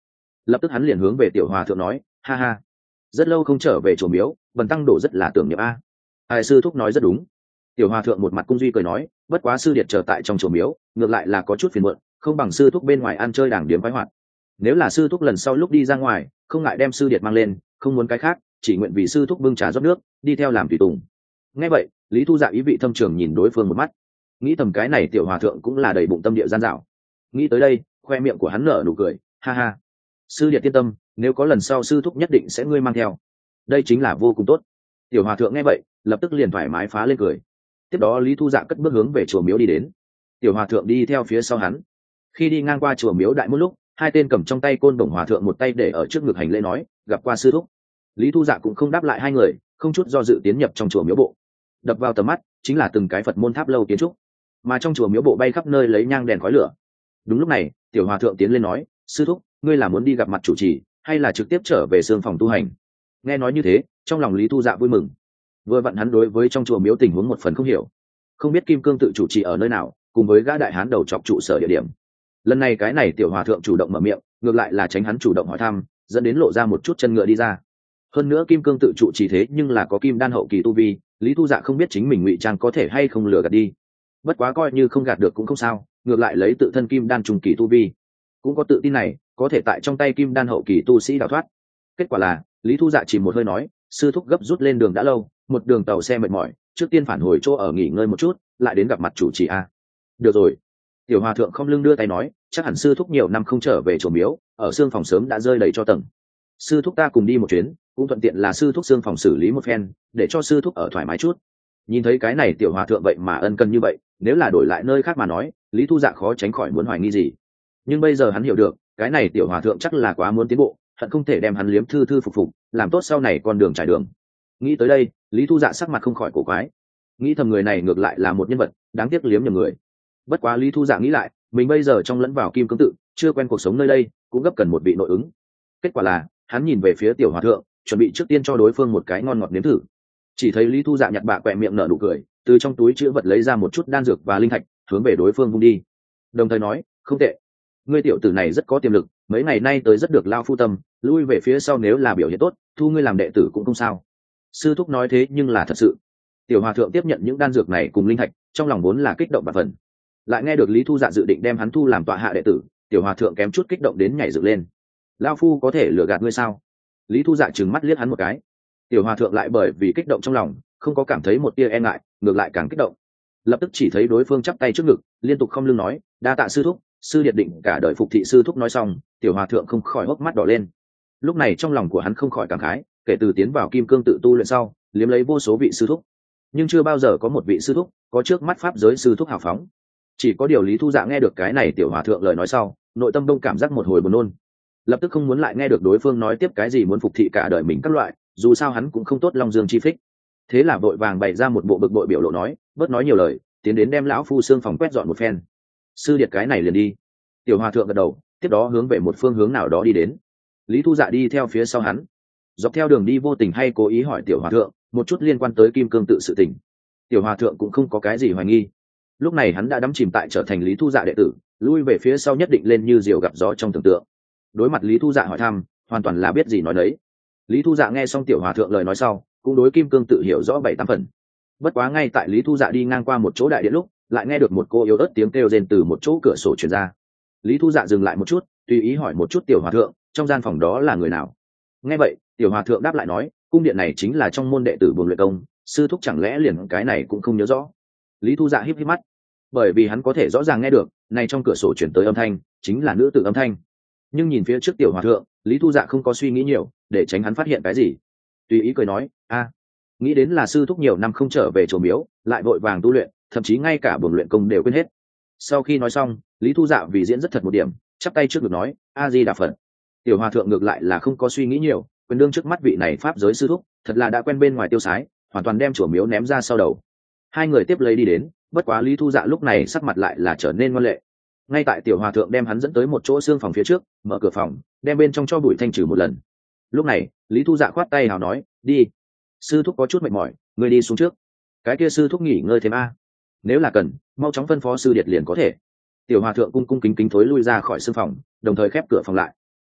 lập tức hắn liền hướng về tiểu hòa thượng nói, ha ha, rất lâu không trở về chùa miếu, bần tăng đổ rất là tưởng niệm a. Ai sư thúc nói rất đúng. Tiểu hòa thượng một mặt cung duy cười nói, bất quá sư điệt chờ tại trong chùa miếu ngược lại là có chút phiền muộn, không bằng sư thúc bên ngoài ăn chơi đảng điếm phái hoạt. Nếu là sư thúc lần sau lúc đi ra ngoài không ngại đem sư điệt mang lên, không muốn cái khác, chỉ nguyện vì sư thúc bưng trà rót nước, đi theo làm tùy tùng. Nghe vậy, Lý Thu Dạ ý vị thâm trường nhìn đối phương một mắt, nghĩ thầm cái này tiểu hòa thượng cũng là đầy bụng tâm địa gian dảo. Nghĩ tới đây, khoe miệng của hắn nở nụ cười, ha ha, sư điệt yên tâm, nếu có lần sau sư thúc nhất định sẽ ngươi mang theo, đây chính là vô cùng tốt. Tiểu hòa thượng nghe vậy lập tức liền thoải mái phá lên cười. Tiếp đó Lý Thu Dạ cất bước hướng về chùa miếu đi đến, tiểu hòa thượng đi theo phía sau hắn. Khi đi ngang qua chùa miếu đại môn lúc, hai tên cầm trong tay côn đồng hòa thượng một tay để ở trước ngực hành lễ nói, gặp qua sư thúc. Lý Thu Dạ cũng không đáp lại hai người, không chút do dự tiến nhập trong chùa miếu bộ. Đập vào tầm mắt chính là từng cái Phật môn tháp lâu kiến trúc, mà trong chùa miếu bộ bay khắp nơi lấy nhang đèn khói lửa. Đúng lúc này, tiểu hòa thượng tiến lên nói, sư thúc, ngươi là muốn đi gặp mặt chủ trì hay là trực tiếp trở về xương phòng tu hành? Nghe nói như thế, trong lòng Lý Thu Dạ vui mừng. Vừa vặn hắn đối với trong chùa miếu tình huống một phần không hiểu, không biết kim cương tự chủ trì ở nơi nào, cùng với gã đại hán đầu chọc trụ sở địa điểm. Lần này cái này tiểu hòa thượng chủ động mở miệng, ngược lại là tránh hắn chủ động hỏi thăm, dẫn đến lộ ra một chút chân ngựa đi ra. Hơn nữa kim cương tự trụ trì thế nhưng là có kim đan hậu kỳ tu vi, Lý Thu Dạ không biết chính mình ngụy trang có thể hay không lừa gạt đi. Bất quá coi như không gạt được cũng không sao, ngược lại lấy tự thân kim đan trung kỳ tu vi, cũng có tự tin này có thể tại trong tay kim đan hậu kỳ tu sĩ đào thoát. Kết quả là Lý Thu Dạ chỉ một hơi nói, sư thúc gấp rút lên đường đã lâu, một đường tàu xe mệt mỏi, trước tiên phản hồi chỗ ở nghỉ ngơi một chút, lại đến gặp mặt chủ trì a. Được rồi. Tiểu hòa thượng không lưng đưa tay nói, chắc hẳn sư thúc nhiều năm không trở về chùa miếu, ở xương phòng sớm đã rơi đầy cho tầng. Sư thúc ta cùng đi một chuyến, cũng thuận tiện là sư thúc xương phòng xử lý một phen, để cho sư thúc ở thoải mái chút. Nhìn thấy cái này tiểu hòa thượng vậy mà ân cần như vậy, nếu là đổi lại nơi khác mà nói, Lý Thu Dạ khó tránh khỏi muốn hoài nghi gì. Nhưng bây giờ hắn hiểu được, cái này tiểu hòa thượng chắc là quá muốn tiến bộ, hận không thể đem hắn liếm thư thư phục phục, làm tốt sau này con đường trải đường. Nghĩ tới đây, Lý Thu Dạ sắc mặt không khỏi cổ quái, nghĩ thầm người này ngược lại là một nhân vật đáng tiếc liếm nhầm người. Bất quá Lý Thu Dạ nghĩ lại, mình bây giờ trong lẫn vào kim cương tự, chưa quen cuộc sống nơi đây, cũng gấp cần một vị nội ứng. Kết quả là hắn nhìn về phía tiểu hòa thượng, chuẩn bị trước tiên cho đối phương một cái ngon ngọt nếm thử. Chỉ thấy Lý Thu Dạ nhặt bạ quẹ miệng nở nụ cười, từ trong túi chữ vật lấy ra một chút đan dược và linh thạch, hướng về đối phương vung đi, đồng thời nói, không tệ, ngươi tiểu tử này rất có tiềm lực, mấy ngày nay tới rất được lao phu tâm, lui về phía sau nếu là biểu hiện tốt, thu ngươi làm đệ tử cũng không sao. Sư thúc nói thế nhưng là thật sự. Tiểu hòa thượng tiếp nhận những đan dược này cùng linh thạch, trong lòng vốn là kích động bạt phần, lại nghe được Lý Thu Dạ dự định đem hắn thu làm tọa hạ đệ tử, tiểu hòa thượng kém chút kích động đến nhảy dựng lên. Lao phu có thể lừa gạt ngươi sao? Lý Thu Dạ trừng mắt liếc hắn một cái. Tiểu hòa thượng lại bởi vì kích động trong lòng, không có cảm thấy một tia e ngại, ngược lại càng kích động. Lập tức chỉ thấy đối phương chắp tay trước ngực, liên tục không lưng nói, đa tạ sư thúc, sư điệt định cả đời phục thị sư thúc. Nói xong, tiểu hòa thượng không khỏi hốc mắt đỏ lên. Lúc này trong lòng của hắn không khỏi cảm khái, kể từ tiến vào kim cương tự tu luyện sau, liếm lấy vô số vị sư thúc, nhưng chưa bao giờ có một vị sư thúc có trước mắt pháp giới sư thúc hào phóng. Chỉ có điều Lý Thu Dạ nghe được cái này tiểu hòa thượng lời nói sau, nội tâm đông cảm giác một hồi buồn nôn, lập tức không muốn lại nghe được đối phương nói tiếp cái gì muốn phục thị cả đời mình các loại, dù sao hắn cũng không tốt long dương chi phích. Thế là vội vàng bày ra một bộ bực bội biểu lộ nói, bớt nói nhiều lời, tiến đến đem lão phu xương phòng quét dọn một phen. Sư điệt cái này liền đi. Tiểu hòa thượng gật đầu, tiếp đó hướng về một phương hướng nào đó đi đến. Lý Thu Dạ đi theo phía sau hắn, dọc theo đường đi vô tình hay cố ý hỏi tiểu hòa thượng một chút liên quan tới kim cương tự sự tình. Tiểu hòa thượng cũng không có cái gì hoài nghi, lúc này hắn đã đắm chìm tại trở thành Lý Thu Dạ đệ tử, lui về phía sau nhất định lên như diều gặp gió trong tưởng tượng. Đối mặt Lý Thu Dạ hỏi thăm, hoàn toàn là biết gì nói đấy. Lý Thu Dạ nghe xong tiểu hòa thượng lời nói sau, cũng đối kim cương tự hiểu rõ bảy tám phần. Bất quá ngay tại Lý Thu Dạ đi ngang qua một chỗ đại điện lúc, lại nghe được một cô yếu ớt tiếng kêu rên từ một chỗ cửa sổ truyền ra. Lý Thu Dạ dừng lại một chút, tùy ý hỏi một chút tiểu hòa thượng, trong gian phòng đó là người nào? Nghe vậy, tiểu hòa thượng đáp lại nói, cung điện này chính là trong môn đệ tử Buồng Luyện Công, sư thúc chẳng lẽ liền cái này cũng không nhớ rõ? Lý Thu Dạ híp híp mắt, bởi vì hắn có thể rõ ràng nghe được, này trong cửa sổ truyền tới âm thanh, chính là nữ tử âm thanh. Nhưng nhìn phía trước tiểu hòa thượng, Lý Thu Dạ không có suy nghĩ nhiều, để tránh hắn phát hiện cái gì, tùy ý cười nói, a, nghĩ đến là sư thúc nhiều năm không trở về chùa miếu, lại vội vàng tu luyện, thậm chí ngay cả Buồng Luyện Công đều quên hết. Sau khi nói xong, Lý Thu Dạ vì diễn rất thật một điểm, chắp tay trước ngực nói, a di đà Phật. Tiểu hòa thượng ngược lại là không có suy nghĩ nhiều, quyền đương trước mắt vị này pháp giới sư thúc, thật là đã quen bên ngoài tiêu sái, hoàn toàn đem chùa miếu ném ra sau đầu. Hai người tiếp lấy đi đến, bất quá Lý Thu Dạ lúc này sắc mặt lại là trở nên ngoan lệ. Ngay tại tiểu hòa thượng đem hắn dẫn tới một chỗ xương phòng phía trước, mở cửa phòng, đem bên trong cho bụi thanh trừ một lần. Lúc này, Lý Thu Dạ khoát tay hào nói, đi, sư thúc có chút mệt mỏi, người đi xuống trước. Cái kia sư thúc nghỉ ngơi thêm a, nếu là cần, mau chóng phân phó sư điệt liền có thể. Tiểu hòa thượng cung cung kính kính thối lui ra khỏi xương phòng, đồng thời khép cửa phòng lại.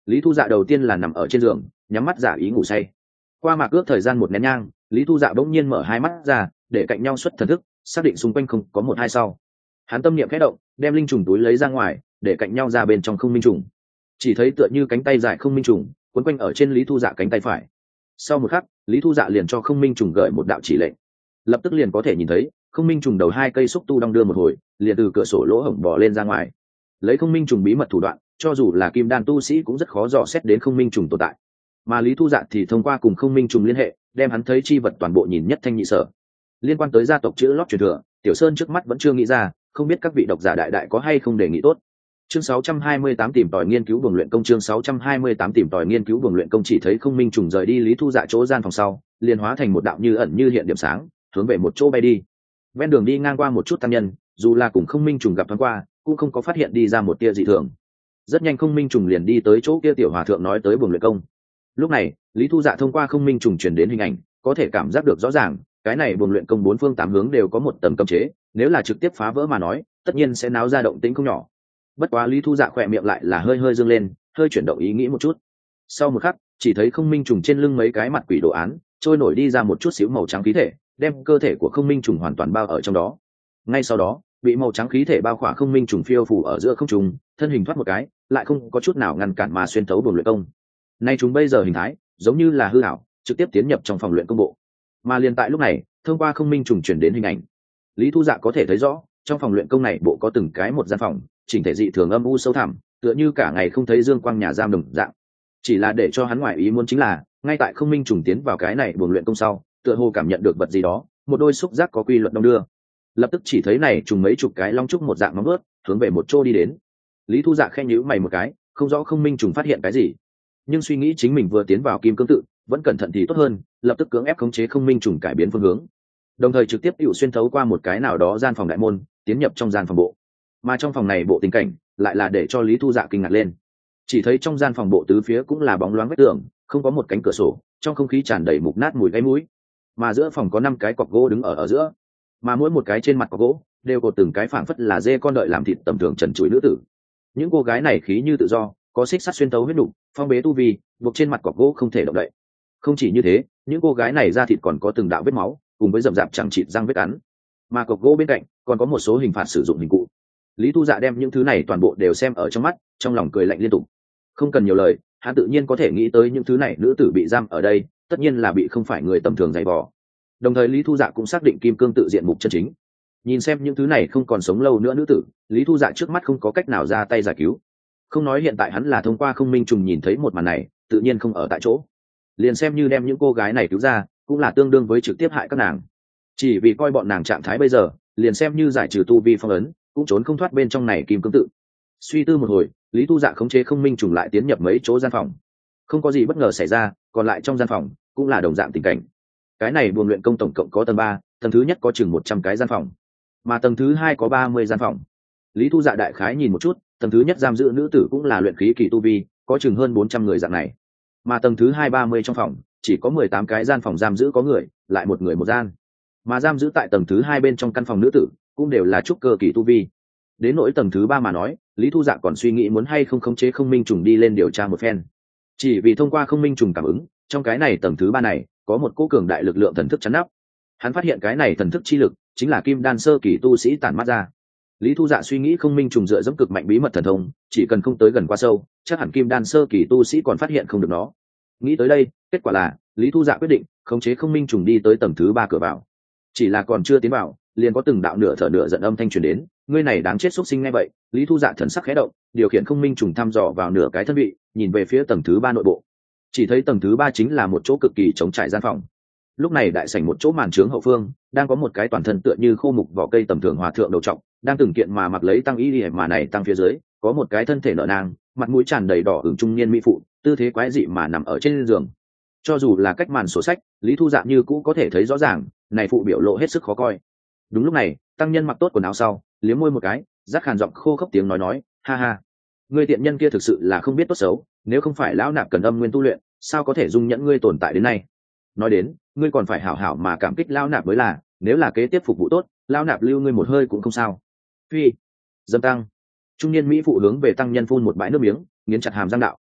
Lý Thu Dạ đầu tiên là nằm ở trên giường, nhắm mắt giả ý ngủ say. Qua mạc ước thời gian một nén nhang, Lý Thu Dạ bỗng nhiên mở hai mắt ra, để cạnh nhau xuất thần thức, xác định xung quanh không có một hai sau. Hắn tâm niệm khẽ động, đem linh trùng túi lấy ra ngoài, để cạnh nhau ra bên trong không minh trùng. Chỉ thấy tựa như cánh tay dài không minh trùng, quấn quanh ở trên Lý Thu Dạ cánh tay phải. Sau một khắc, Lý Thu Dạ liền cho không minh trùng gửi một đạo chỉ lệnh. Lập tức liền có thể nhìn thấy, không minh trùng đầu hai cây xúc tu đong đưa một hồi, liền từ cửa sổ lỗ hổng bò lên ra ngoài. Lấy không minh trùng bí mật thủ đoạn, cho dù là kim đan tu sĩ cũng rất khó dò xét đến không minh trùng tồn tại. Mà Lý Thu Dạ thì thông qua cùng không minh trùng liên hệ, đem hắn thấy chi vật toàn bộ nhìn nhất thanh nhị sở. Liên quan tới gia tộc chữ lót truyền thừa, Tiểu Sơn trước mắt vẫn chưa nghĩ ra, không biết các vị độc giả đại đại có hay không đề nghị tốt. Chương sáu trăm hai mươi tám tìm tòi nghiên cứu buồng luyện công chương sáu trăm hai mươi tám tìm tòi nghiên cứu buồng luyện công chỉ thấy không minh trùng rời đi Lý Thu Dạ chỗ gian phòng sau, liền hóa thành một đạo như ẩn như hiện điểm sáng, hướng về một chỗ bay đi. Ven đường đi ngang qua một chút tăng nhân, dù là cùng không minh trùng gặp thoáng qua, cũng không có phát hiện đi ra một tia dị thường. Rất nhanh không minh trùng liền đi tới chỗ kia tiểu hòa thượng nói tới buồng luyện công. Lúc này, Lý Thu Dạ thông qua không minh trùng truyền đến hình ảnh, có thể cảm giác được rõ ràng, cái này buồng luyện công bốn phương tám hướng đều có một tầng cấm chế, nếu là trực tiếp phá vỡ mà nói, tất nhiên sẽ náo ra động tĩnh không nhỏ. Bất quá Lý Thu Dạ khỏe miệng lại là hơi hơi dương lên, hơi chuyển động ý nghĩ một chút. Sau một khắc, chỉ thấy không minh trùng trên lưng mấy cái mặt quỷ đồ án, trôi nổi đi ra một chút xíu màu trắng khí thể, đem cơ thể của không minh trùng hoàn toàn bao ở trong đó. Ngay sau đó, bị màu trắng khí thể bao khỏa không minh trùng phiêu phù ở giữa không trung, thân hình thoát một cái, lại không có chút nào ngăn cản mà xuyên thấu buồng luyện công. Nay chúng bây giờ hình thái, giống như là hư ảo, trực tiếp tiến nhập trong phòng luyện công bộ. Mà liền tại lúc này, thông qua không minh trùng chuyển đến hình ảnh, Lý Thu Dạ có thể thấy rõ, trong phòng luyện công này bộ có từng cái một gian phòng, chỉnh thể dị thường âm u sâu thẳm, tựa như cả ngày không thấy dương quang nhà giam đồng dạng. Chỉ là để cho hắn ngoại ý muốn chính là, ngay tại không minh trùng tiến vào cái này buồng luyện công sau, tựa hồ cảm nhận được vật gì đó, một đôi xúc giác có quy luật đông đưa. Lập tức chỉ thấy này trùng mấy chục cái long trúc một dạng móng vuốt, hướng về một chỗ đi đến. Lý Thu Dạ khẽ nhíu mày một cái, không rõ không minh trùng phát hiện cái gì, nhưng suy nghĩ chính mình vừa tiến vào kim cương tự, vẫn cẩn thận thì tốt hơn, lập tức cưỡng ép khống chế không minh trùng cải biến phương hướng, đồng thời trực tiếp hữu xuyên thấu qua một cái nào đó gian phòng đại môn, tiến nhập trong gian phòng bộ. Mà trong phòng này bộ tình cảnh lại là để cho Lý Thu Dạ kinh ngạc lên. Chỉ thấy trong gian phòng bộ tứ phía cũng là bóng loáng vách tường, không có một cánh cửa sổ, trong không khí tràn đầy mục nát mùi gáy mũi. Mà giữa phòng có năm cái cọc gỗ đứng ở ở giữa, mà mỗi một cái trên mặt cọc gỗ đều cột từng cái phảng phất là dê con đợi làm thịt tầm thường trần trụi nữ tử. Những cô gái này khí như tự do, có xích sắt xuyên thấu huyết nục, phong bế tu vi, buộc trên mặt cọc gỗ không thể động đậy. Không chỉ như thế, những cô gái này da thịt còn có từng đạo vết máu, cùng với rậm rạp chẳng chịt răng vết cắn. Mà cọc gỗ bên cạnh còn có một số hình phạt sử dụng hình cụ. Lý Thu Dạ đem những thứ này toàn bộ đều xem ở trong mắt, trong lòng cười lạnh liên tục. Không cần nhiều lời, hắn tự nhiên có thể nghĩ tới những thứ này nữ tử bị giam ở đây, tất nhiên là bị không phải người tầm thường dày vò. Đồng thời Lý Thu Dạ cũng xác định kim cương tự diện mục chân chính. Nhìn xem những thứ này không còn sống lâu nữa nữ tử, Lý Thu Dạ trước mắt không có cách nào ra tay giải cứu. Không nói hiện tại hắn là thông qua không minh trùng nhìn thấy một màn này, tự nhiên không ở tại chỗ. Liền xem như đem những cô gái này cứu ra, cũng là tương đương với trực tiếp hại các nàng. Chỉ vì coi bọn nàng trạng thái bây giờ, liền xem như giải trừ tu vi phong ấn, cũng trốn không thoát bên trong này kim cương tự. Suy tư một hồi, Lý Thu Dạ khống chế không minh trùng lại tiến nhập mấy chỗ gian phòng. Không có gì bất ngờ xảy ra, còn lại trong gian phòng cũng là đồng dạng tình cảnh. Cái này buồng luyện công tổng cộng có tầng ba, tầng thứ nhất có chừng một trăm cái gian phòng, mà tầng thứ hai có ba mươi gian phòng. Lý Thu Dạ đại khái nhìn một chút, tầng thứ nhất giam giữ nữ tử cũng là luyện khí kỳ tu vi, có chừng hơn bốn trăm người dạng này. Mà tầng thứ hai ba mươi trong phòng, chỉ có mười tám cái gian phòng giam giữ có người, lại một người một gian. Mà giam giữ tại tầng thứ hai bên trong căn phòng nữ tử, cũng đều là trúc cơ kỳ tu vi. Đến nỗi tầng thứ ba mà nói, Lý Thu Dạ còn suy nghĩ muốn hay không khống chế không minh trùng đi lên điều tra một phen. Chỉ vì thông qua không minh trùng cảm ứng, trong cái này tầng thứ ba này có một cỗ cường đại lực lượng thần thức chấn áp. Hắn phát hiện cái này thần thức chi lực chính là kim đan sơ kỳ tu sĩ tản mát ra. Lý Thu Dạ suy nghĩ không minh trùng dựa dẫm cực mạnh bí mật thần thông, chỉ cần không tới gần quá sâu, chắc hẳn kim đan sơ kỳ tu sĩ còn phát hiện không được nó. Nghĩ tới đây, kết quả là Lý Thu Dạ quyết định khống chế không minh trùng đi tới tầng thứ ba cửa vào. Chỉ là còn chưa tiến vào, liền có từng đạo nửa thở nửa giận âm thanh truyền đến, ngươi này đáng chết xuất sinh ngay vậy. Lý Thu Dạ thần sắc khẽ động, điều khiển không minh trùng thăm dò vào nửa cái thân vị, nhìn về phía tầng thứ ba nội bộ. Chỉ thấy tầng thứ ba chính là một chỗ cực kỳ trống trải gian phòng. Lúc này đại sảnh một chỗ màn trướng hậu phương, đang có một cái toàn thân tựa như khô mục vỏ cây tầm thường hòa thượng đầu trọc, đang từng kiện mà mặc lấy tăng y liễu mà này tăng phía dưới, có một cái thân thể nở nang, mặt mũi tràn đầy đỏ ửng trung niên mỹ phụ, tư thế quái dị mà nằm ở trên giường. Cho dù là cách màn sổ sách, Lý Thu Dạ như cũ có thể thấy rõ ràng, này phụ biểu lộ hết sức khó coi. Đúng lúc này, tăng nhân mặc tốt quần áo sau, liếm môi một cái, rắc khàn giọng khô khốc tiếng nói nói, ha ha, người tiện nhân kia thực sự là không biết tốt xấu, nếu không phải lão nạp cần âm nguyên tu luyện, sao có thể dung nhẫn ngươi tồn tại đến nay. Nói đến, ngươi còn phải hảo hảo mà cảm kích lão nạp mới là, nếu là kế tiếp phục vụ tốt, lão nạp lưu ngươi một hơi cũng không sao. Phi, dâm tăng. Trung niên mỹ phụ hướng về tăng nhân phun một bãi nước miếng, nghiến chặt hàm răng đạo,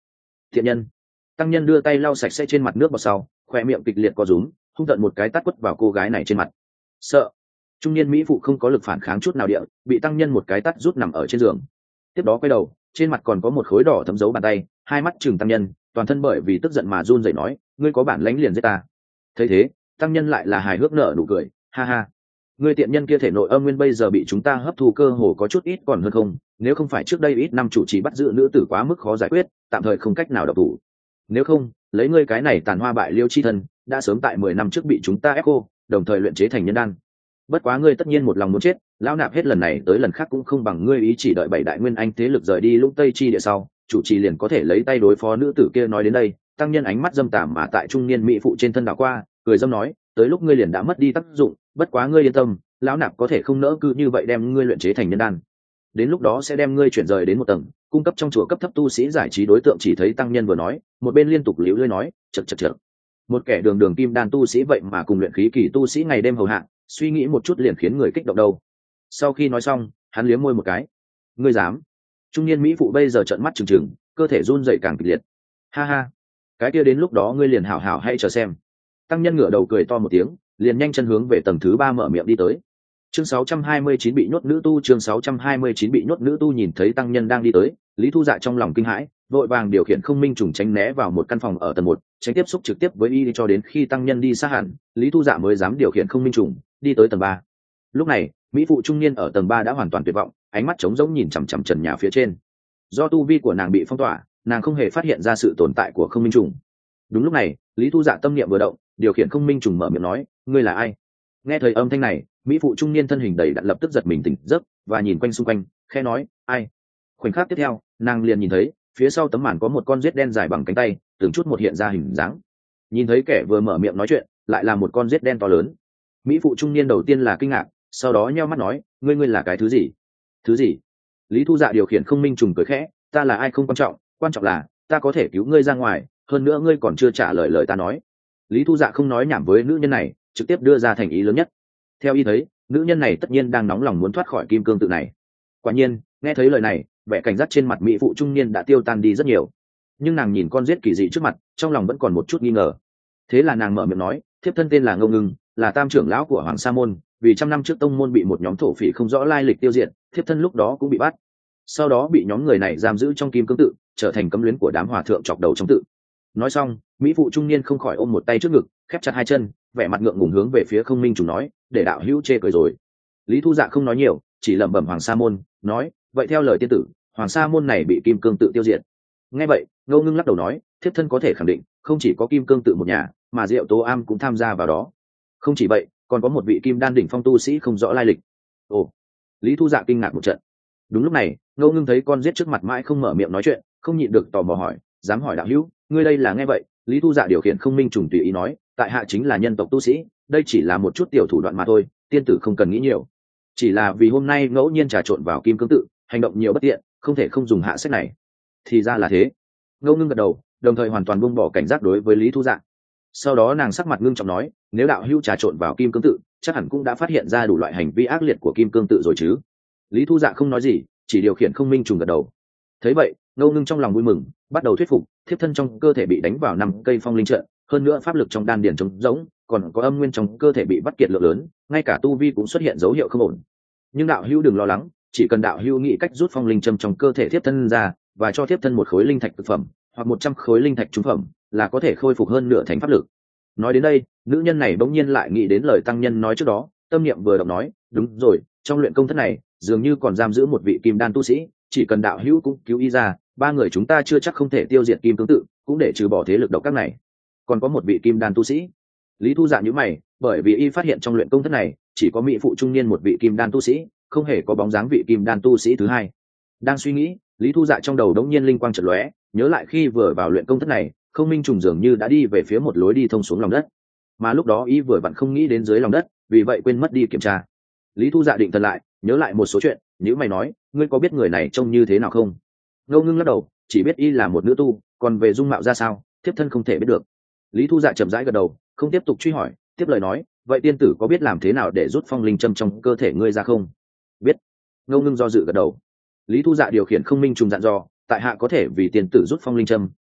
thiện nhân. Tăng nhân đưa tay lau sạch sẽ trên mặt nước bọt sau, khoe miệng kịch liệt co rúm, hung tận một cái tát quất vào cô gái này trên mặt. Sợ. Trung niên mỹ phụ không có lực phản kháng chút nào địa, bị tăng nhân một cái tát rút nằm ở trên giường. Tiếp đó quay đầu, trên mặt còn có một khối đỏ thấm dấu bàn tay, hai mắt trừng tăng nhân, toàn thân bởi vì tức giận mà run rẩy nói, ngươi có bản lãnh liền giết ta. Thấy thế, tăng nhân lại là hài hước nở nụ cười, ha ha. Ngươi tiện nhân kia thể nội âm nguyên bây giờ bị chúng ta hấp thu cơ hồ có chút ít còn hơn không, nếu không phải trước đây ít năm chủ trì bắt giữ nữ tử quá mức khó giải quyết, tạm thời không cách nào độc thủ. Nếu không, lấy ngươi cái này tàn hoa bại liêu chi thân, đã sớm tại mười năm trước bị chúng ta ép cô, đồng thời luyện chế thành nhân đan. Bất quá ngươi tất nhiên một lòng muốn chết, lão nạp hết lần này tới lần khác cũng không bằng ngươi ý chỉ đợi bảy đại nguyên anh thế lực rời đi lũng tây chi địa sau, chủ trì liền có thể lấy tay đối phó nữ tử kia. Nói đến đây, tăng nhân ánh mắt dâm tà mà tại trung niên mỹ phụ trên thân đảo qua, cười dâm nói, tới lúc ngươi liền đã mất đi tác dụng, bất quá ngươi yên tâm, lão nạp có thể không nỡ cứ như vậy đem ngươi luyện chế thành nhân đan. Đến lúc đó sẽ đem ngươi chuyển rời đến một tầng, cung cấp trong chùa cấp thấp tu sĩ giải trí đối tượng. Chỉ thấy tăng nhân vừa nói, một bên liên tục liễu lưỡi nói, chật chật chật. Một kẻ đường đường kim đan tu sĩ vậy mà cùng luyện khí kỳ tu sĩ ngày đêm hầu hạ, suy nghĩ một chút liền khiến người kích động đâu. Sau khi nói xong, hắn liếm môi một cái. Ngươi dám? Trung niên mỹ phụ bây giờ trợn mắt trừng trừng, cơ thể run rẩy càng kịch liệt. Ha ha, cái kia đến lúc đó ngươi liền hảo hảo hay chờ xem. Tăng nhân ngửa đầu cười to một tiếng, liền nhanh chân hướng về tầng thứ ba mở miệng đi tới. Chương sáu trăm hai mươi chín bị nhốt nữ tu. Chương sáu trăm hai mươi chín bị nhốt nữ tu. Nhìn thấy tăng nhân đang đi tới, Lý Thu Dạ trong lòng kinh hãi, vội vàng điều khiển không minh trùng tránh né vào một căn phòng ở tầng một, tránh tiếp xúc trực tiếp với y cho đến khi tăng nhân đi xa hẳn, Lý Thu Dạ mới dám điều khiển không minh trùng đi tới tầng ba. Lúc này, mỹ phụ trung niên ở tầng ba đã hoàn toàn tuyệt vọng, ánh mắt trống rỗng nhìn chằm chằm trần nhà phía trên. Do tu vi của nàng bị phong tỏa, nàng không hề phát hiện ra sự tồn tại của không minh trùng. Đúng lúc này, Lý Thu Dạ tâm niệm vừa động, điều khiển không minh trùng mở miệng nói, ngươi là ai? Nghe thời âm thanh này, mỹ phụ trung niên thân hình đầy đặn lập tức giật mình tỉnh giấc và nhìn quanh xung quanh, khẽ nói, ai? Khoảnh khắc tiếp theo, nàng liền nhìn thấy phía sau tấm màn có một con rết đen dài bằng cánh tay, từng chút một hiện ra hình dáng. Nhìn thấy kẻ vừa mở miệng nói chuyện lại là một con rết đen to lớn. Mỹ phụ trung niên đầu tiên là kinh ngạc, sau đó nheo mắt nói, ngươi ngươi là cái thứ gì? Thứ gì? Lý Thu Dạ điều khiển không minh trùng cười khẽ, ta là ai không quan trọng, quan trọng là ta có thể cứu ngươi ra ngoài, hơn nữa ngươi còn chưa trả lời lời ta nói. Lý Thu Dạ không nói nhảm với nữ nhân này, trực tiếp đưa ra thành ý lớn nhất. Theo y thấy, nữ nhân này tất nhiên đang nóng lòng muốn thoát khỏi kim cương tự này. Quả nhiên, nghe thấy lời này, vẻ cảnh giác trên mặt mỹ phụ trung niên đã tiêu tan đi rất nhiều. Nhưng nàng nhìn con giết kỳ dị trước mặt, trong lòng vẫn còn một chút nghi ngờ. Thế là nàng mở miệng nói, thiếp thân tên là Ngô Ngưng, là tam trưởng lão của Hoàng Sa môn, vì trăm năm trước tông môn bị một nhóm thổ phỉ không rõ lai lịch tiêu diệt, thiếp thân lúc đó cũng bị bắt. Sau đó bị nhóm người này giam giữ trong kim cương tự, trở thành cấm luyến của đám hòa thượng chọc đầu trong tự. Nói xong, mỹ phụ trung niên không khỏi ôm một tay trước ngực, khép chặt hai chân, vẻ mặt ngượng ngùng hướng về phía không minh trùng nói, để đạo hữu chê cười rồi. Lý Thu Dạ không nói nhiều, chỉ lẩm bẩm Hoàng Sa môn, nói, vậy theo lời tiên tử, Hoàng Sa môn này bị kim cương tự tiêu diệt. Nghe vậy, Ngô Ngưng lắc đầu nói, thiếp thân có thể khẳng định, không chỉ có kim cương tự một nhà, mà Diệu Tố Am cũng tham gia vào đó. Không chỉ vậy, còn có một vị kim đan đỉnh phong tu sĩ không rõ lai lịch. Ồ. Lý Thu Dạ kinh ngạc một trận. Đúng lúc này, Ngô Ngưng thấy con giết trước mặt mãi không mở miệng nói chuyện, không nhịn được tò mò hỏi, dám hỏi đạo hữu, ngươi đây là? Nghe vậy, Lý Thu Dạ điều khiển không minh trùng tùy ý nói, tại hạ chính là nhân tộc tu sĩ, đây chỉ là một chút tiểu thủ đoạn mà thôi, tiên tử không cần nghĩ nhiều. Chỉ là vì hôm nay ngẫu nhiên trà trộn vào kim cương tự, hành động nhiều bất tiện, không thể không dùng hạ sách này. Thì ra là thế. Ngô Ngưng gật đầu, đồng thời hoàn toàn buông bỏ cảnh giác đối với Lý Thu Dạ. Sau đó nàng sắc mặt ngưng trọng nói, nếu đạo hữu trà trộn vào kim cương tự, chắc hẳn cũng đã phát hiện ra đủ loại hành vi ác liệt của kim cương tự rồi chứ? Lý Thu Dạ không nói gì, chỉ điều khiển không minh trùng gật đầu. Thấy vậy, Ngô Ngưng trong lòng vui mừng, bắt đầu thuyết phục, thiếp thân trong cơ thể bị đánh vào năm cây phong linh trận, hơn nữa pháp lực trong đan điền trống rỗng, còn có âm nguyên trong cơ thể bị bắt kiệt lượng lớn, ngay cả tu vi cũng xuất hiện dấu hiệu không ổn. Nhưng đạo hữu đừng lo lắng, chỉ cần đạo hữu nghĩ cách rút phong linh châm trong cơ thể thiếp thân ra, và cho thiếp thân một khối linh thạch thực phẩm, hoặc một trăm khối linh thạch trung phẩm, là có thể khôi phục hơn nửa thành pháp lực. Nói đến đây, nữ nhân này bỗng nhiên lại nghĩ đến lời tăng nhân nói trước đó, tâm niệm vừa động nói, đúng rồi, trong luyện công thất này dường như còn giam giữ một vị kim đan tu sĩ, chỉ cần đạo hữu cũng cứu y ra, ba người chúng ta chưa chắc không thể tiêu diệt kim cương tự, cũng để trừ bỏ thế lực độc các này. Còn có một vị kim đan tu sĩ. Lý Thu Dạ nhíu mày, bởi vì y phát hiện trong luyện công thất này chỉ có mỹ phụ trung niên một vị kim đan tu sĩ, không hề có bóng dáng vị kim đan tu sĩ thứ hai. Đang suy nghĩ, Lý Thu Dạ trong đầu đống nhiên linh quang chợt lóe, nhớ lại khi vừa vào luyện công thất này, không minh trùng dường như đã đi về phía một lối đi thông xuống lòng đất, mà lúc đó y vừa vặn không nghĩ đến dưới lòng đất, vì vậy quên mất đi kiểm tra. Lý Thu Dạ định thần lại, nhớ lại một số chuyện, nếu mày nói, ngươi có biết người này trông như thế nào không? Ngô Ngưng lắc đầu, chỉ biết y là một nữ tu, còn về dung mạo ra sao, thiếp thân không thể biết được. Lý Thu Dạ chậm rãi gật đầu, không tiếp tục truy hỏi, tiếp lời nói, vậy tiên tử có biết làm thế nào để rút phong linh châm trong cơ thể ngươi ra không? Biết. Ngô Ngưng do dự gật đầu. Lý Thu Dạ điều khiển không minh trùng dặn dò, tại hạ có thể vì tiên tử rút phong linh châm,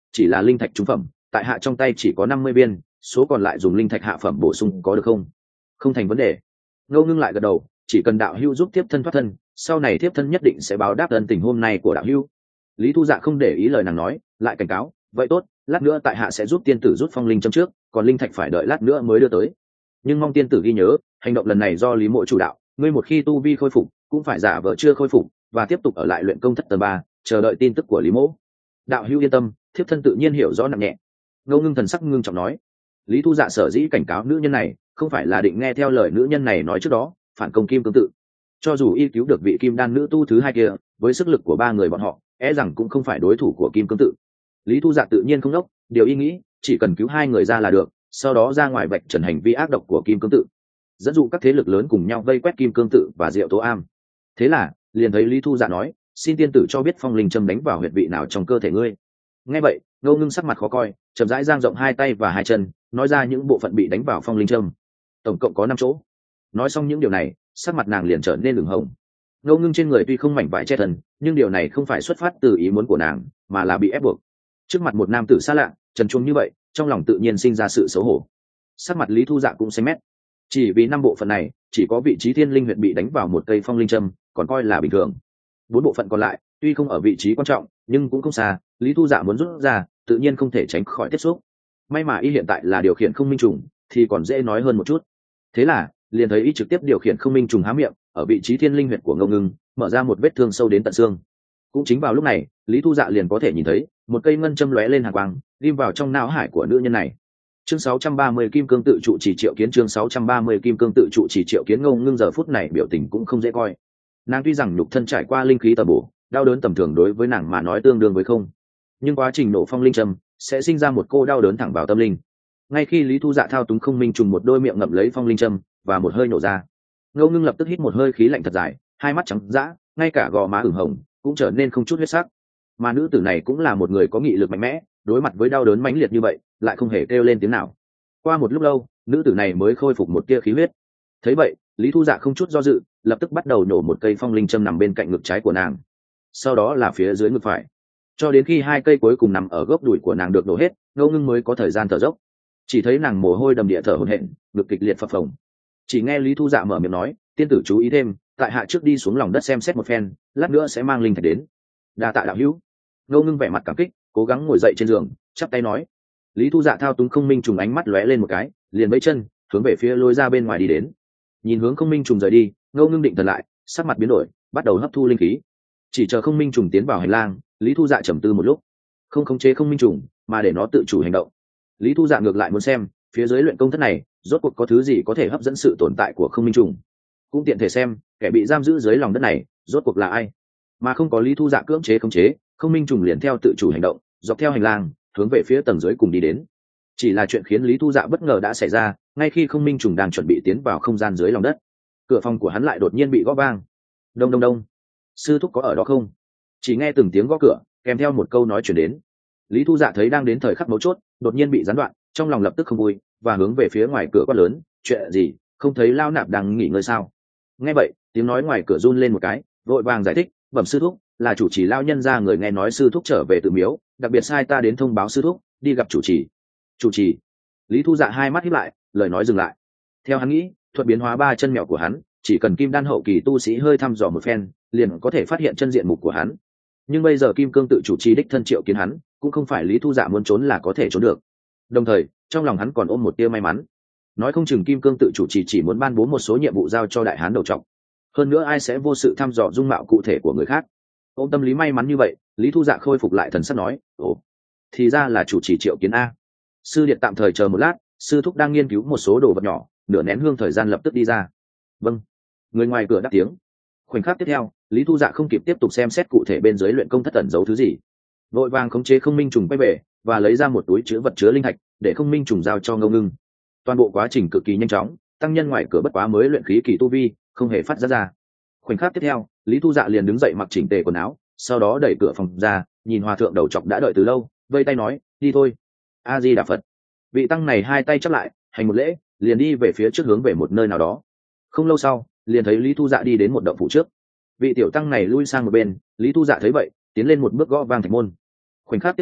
chỉ là linh thạch trung phẩm, tại hạ trong tay chỉ có năm mươi viên, số còn lại dùng linh thạch hạ phẩm bổ sung có được không? Không thành vấn đề. Ngô Ngưng lại gật đầu, chỉ cần đạo hữu giúp tiếp thân thoát thân, sau này tiếp thân nhất định sẽ báo đáp ân tình hôm nay của đạo hữu. Lý Thu Dạ không để ý lời nàng nói, lại cảnh cáo, vậy tốt, lát nữa tại hạ sẽ giúp tiên tử rút phong linh châm trước, còn linh thạch phải đợi lát nữa mới đưa tới. Nhưng mong tiên tử ghi nhớ, hành động lần này do Lý Mộ chủ đạo, ngươi một khi tu vi khôi phục, cũng phải giả vờ chưa khôi phục và tiếp tục ở lại luyện công thất tầng ba, chờ đợi tin tức của Lý Mộ. Đạo hữu yên tâm, thiếp thân tự nhiên hiểu rõ nặng nhẹ. Ngô Ngưng thần sắc ngưng trọng nói. Lý Thu Dạ sở dĩ cảnh cáo nữ nhân này, không phải là định nghe theo lời nữ nhân này nói trước đó, phản công Kim Cương Tự. Cho dù y cứu được vị kim đan nữ tu thứ hai kia, với sức lực của ba người bọn họ, e rằng cũng không phải đối thủ của Kim Cương Tự. Lý Thu Dạ tự nhiên không đốc, điều y nghĩ, chỉ cần cứu hai người ra là được, sau đó ra ngoài vạch trần hành vi ác độc của Kim Cương Tự, dẫn dụ các thế lực lớn cùng nhau vây quét Kim Cương Tự và Diệu Tố Am. Thế là, liền thấy Lý Thu Dạ nói, xin tiên tử cho biết phong linh châm đánh vào huyệt vị nào trong cơ thể ngươi. Nghe vậy, Ngô Ngưng sắc mặt khó coi, chậm rãi giang rộng hai tay và hai chân, nói ra những bộ phận bị đánh vào phong linh châm. Tổng cộng có năm chỗ. Nói xong những điều này, sắc mặt nàng liền trở nên ửng hồng. Ngô Ngưng trên người tuy không mảnh vải che thân, nhưng điều này không phải xuất phát từ ý muốn của nàng, mà là bị ép buộc. Trước mặt một nam tử xa lạ, trần truồng như vậy, trong lòng tự nhiên sinh ra sự xấu hổ. Sắc mặt Lý Thu Dạ cũng xanh mét. Chỉ vì năm bộ phận này, chỉ có vị trí thiên linh huyệt bị đánh vào một cây phong linh châm, còn coi là bình thường. Bốn bộ phận còn lại, tuy không ở vị trí quan trọng, nhưng cũng không xa, Lý Thu Dạ muốn rút ra, tự nhiên không thể tránh khỏi tiếp xúc. May mà y hiện tại là điều khiển không minh trùng, thì còn dễ nói hơn một chút. Thế là, liền thấy y trực tiếp điều khiển không minh trùng há miệng, ở vị trí thiên linh huyệt của Ngô Ngưng, mở ra một vết thương sâu đến tận xương. Cũng chính vào lúc này, Lý Thu Dạ liền có thể nhìn thấy một cây ngân châm lóe lên hàn quang, ghim vào trong não hải của nữ nhân này. Chương sáu trăm ba mươi Kim Cương Tự trụ chỉ triệu kiến. Chương sáu trăm ba mươi Kim Cương Tự trụ chỉ triệu kiến. Ngô Ngưng giờ phút này biểu tình cũng không dễ coi. Nàng tuy rằng nhục thân trải qua linh khí tầm bổ, đau đớn tầm thường đối với nàng mà nói tương đương với không, nhưng quá trình nổ phong linh châm sẽ sinh ra một cô đau đớn thẳng vào tâm linh. Ngay khi Lý Thu Dạ thao túng không minh trùng một đôi miệng ngậm lấy phong linh châm và một hơi nổ ra, Ngô Ngưng lập tức hít một hơi khí lạnh thật dài, hai mắt trắng dã, ngay cả gò má ửng hồng cũng trở nên không chút huyết sắc. Mà nữ tử này cũng là một người có nghị lực mạnh mẽ, đối mặt với đau đớn mãnh liệt như vậy, lại không hề kêu lên tiếng nào. Qua một lúc lâu, nữ tử này mới khôi phục một tia khí huyết. Thấy vậy, Lý Thu Dạ không chút do dự, lập tức bắt đầu nổ một cây phong linh châm nằm bên cạnh ngực trái của nàng, sau đó là phía dưới ngực phải, cho đến khi hai cây cuối cùng nằm ở gốc đùi của nàng được nổ hết, Ngô Ngưng mới có thời gian thở dốc. Chỉ thấy nàng mồ hôi đầm địa thở hổn hển, ngực kịch liệt phập phồng. Chỉ nghe Lý Thu Dạ mở miệng nói, tiên tử chú ý thêm, tại hạ trước đi xuống lòng đất xem xét một phen, lát nữa sẽ mang linh thạch đến. Đa tạ đạo hữu. Ngô Ngưng vẻ mặt cảm kích, cố gắng ngồi dậy trên giường, chắp tay nói. Lý Thu Dạ thao túng không minh trùng ánh mắt lóe lên một cái, liền vẫy chân hướng về phía lối ra bên ngoài đi đến. Nhìn hướng không minh trùng rời đi, Ngô Ngưng định thần lại, sắc mặt biến đổi, bắt đầu hấp thu linh khí. Chỉ chờ không minh trùng tiến vào hành lang, Lý Thu Dạ trầm tư một lúc, không khống chế không minh trùng, mà để nó tự chủ hành động. Lý Thu Dạ ngược lại muốn xem phía dưới luyện công thất này rốt cuộc có thứ gì có thể hấp dẫn sự tồn tại của không minh trùng, cũng tiện thể xem kẻ bị giam giữ dưới lòng đất này rốt cuộc là ai. Mà không có Lý Thu Dạ cưỡng chế khống chế, không minh trùng liền theo tự chủ hành động, dọc theo hành lang hướng về phía tầng dưới cùng đi đến. Chỉ là chuyện khiến Lý Thu Dạ bất ngờ đã xảy ra, ngay khi không minh trùng đang chuẩn bị tiến vào không gian dưới lòng đất, cửa phòng của hắn lại đột nhiên bị gõ vang. Đông đông đông, sư thúc có ở đó không? Chỉ nghe từng tiếng gõ cửa kèm theo một câu nói chuyển đến. Lý Thu Dạ thấy đang đến thời khắc mấu chốt, đột nhiên bị gián đoạn, trong lòng lập tức không vui và hướng về phía ngoài cửa quát lớn, chuyện gì, không thấy Lao Nạp đang nghỉ ngơi sao? Nghe vậy, tiếng nói ngoài cửa run lên một cái, vội vàng giải thích, bẩm sư thúc, là chủ trì Lao nhân ra người nghe nói sư thúc trở về từ miếu, đặc biệt sai ta đến thông báo sư thúc đi gặp chủ trì. Chủ trì? Lý Thu Dạ hai mắt híp lại, lời nói dừng lại. Theo hắn nghĩ, thuật biến hóa ba chân mèo của hắn, chỉ cần kim đan hậu kỳ tu sĩ hơi thăm dò một phen, liền có thể phát hiện chân diện mục của hắn. Nhưng bây giờ Kim Cương Tự chủ trì đích thân triệu kiến hắn, cũng không phải Lý Thu Dạ muốn trốn là có thể trốn được. Đồng thời, trong lòng hắn còn ôm một tia may mắn, nói không chừng Kim Cương Tự chủ trì chỉ muốn ban bố một số nhiệm vụ giao cho đại hán đầu trọc, hơn nữa ai sẽ vô sự thăm dò dung mạo cụ thể của người khác. Ôm tâm lý may mắn như vậy, Lý Thu Dạ khôi phục lại thần sắc nói, ồ, thì ra là chủ trì triệu kiến a. Sư điện tạm thời chờ một lát, sư thúc đang nghiên cứu một số đồ vật nhỏ, nửa nén hương thời gian lập tức đi ra. Vâng. Người ngoài cửa đáp tiếng. Khoảnh khắc tiếp theo, Lý Thu Dạ không kịp tiếp tục xem xét cụ thể bên dưới luyện công thất tẩn giấu thứ gì, vội vàng khống chế không minh trùng quay về và lấy ra một túi chứa vật chứa linh thạch để không minh trùng giao cho Ngô Ngưng. Toàn bộ quá trình cực kỳ nhanh chóng, tăng nhân ngoài cửa bất quá mới luyện khí kỳ tu vi, không hề phát ra ra. Khoảnh khắc tiếp theo, Lý Thu Dạ liền đứng dậy mặc chỉnh tề quần áo, sau đó đẩy cửa phòng ra, nhìn hòa thượng đầu trọc đã đợi từ lâu, vây tay nói, đi thôi. A Di Đà Phật. Vị tăng này hai tay chắp lại, hành một lễ, liền đi về phía trước hướng về một nơi nào đó. Không lâu sau, liền thấy Lý Thu Dạ đi đến một động phủ trước. Vị tiểu tăng này lui sang một bên, Lý Thu Dạ thấy vậy, tiến lên một bước gõ vang thạch môn. Khoảnh khắc tiếp theo,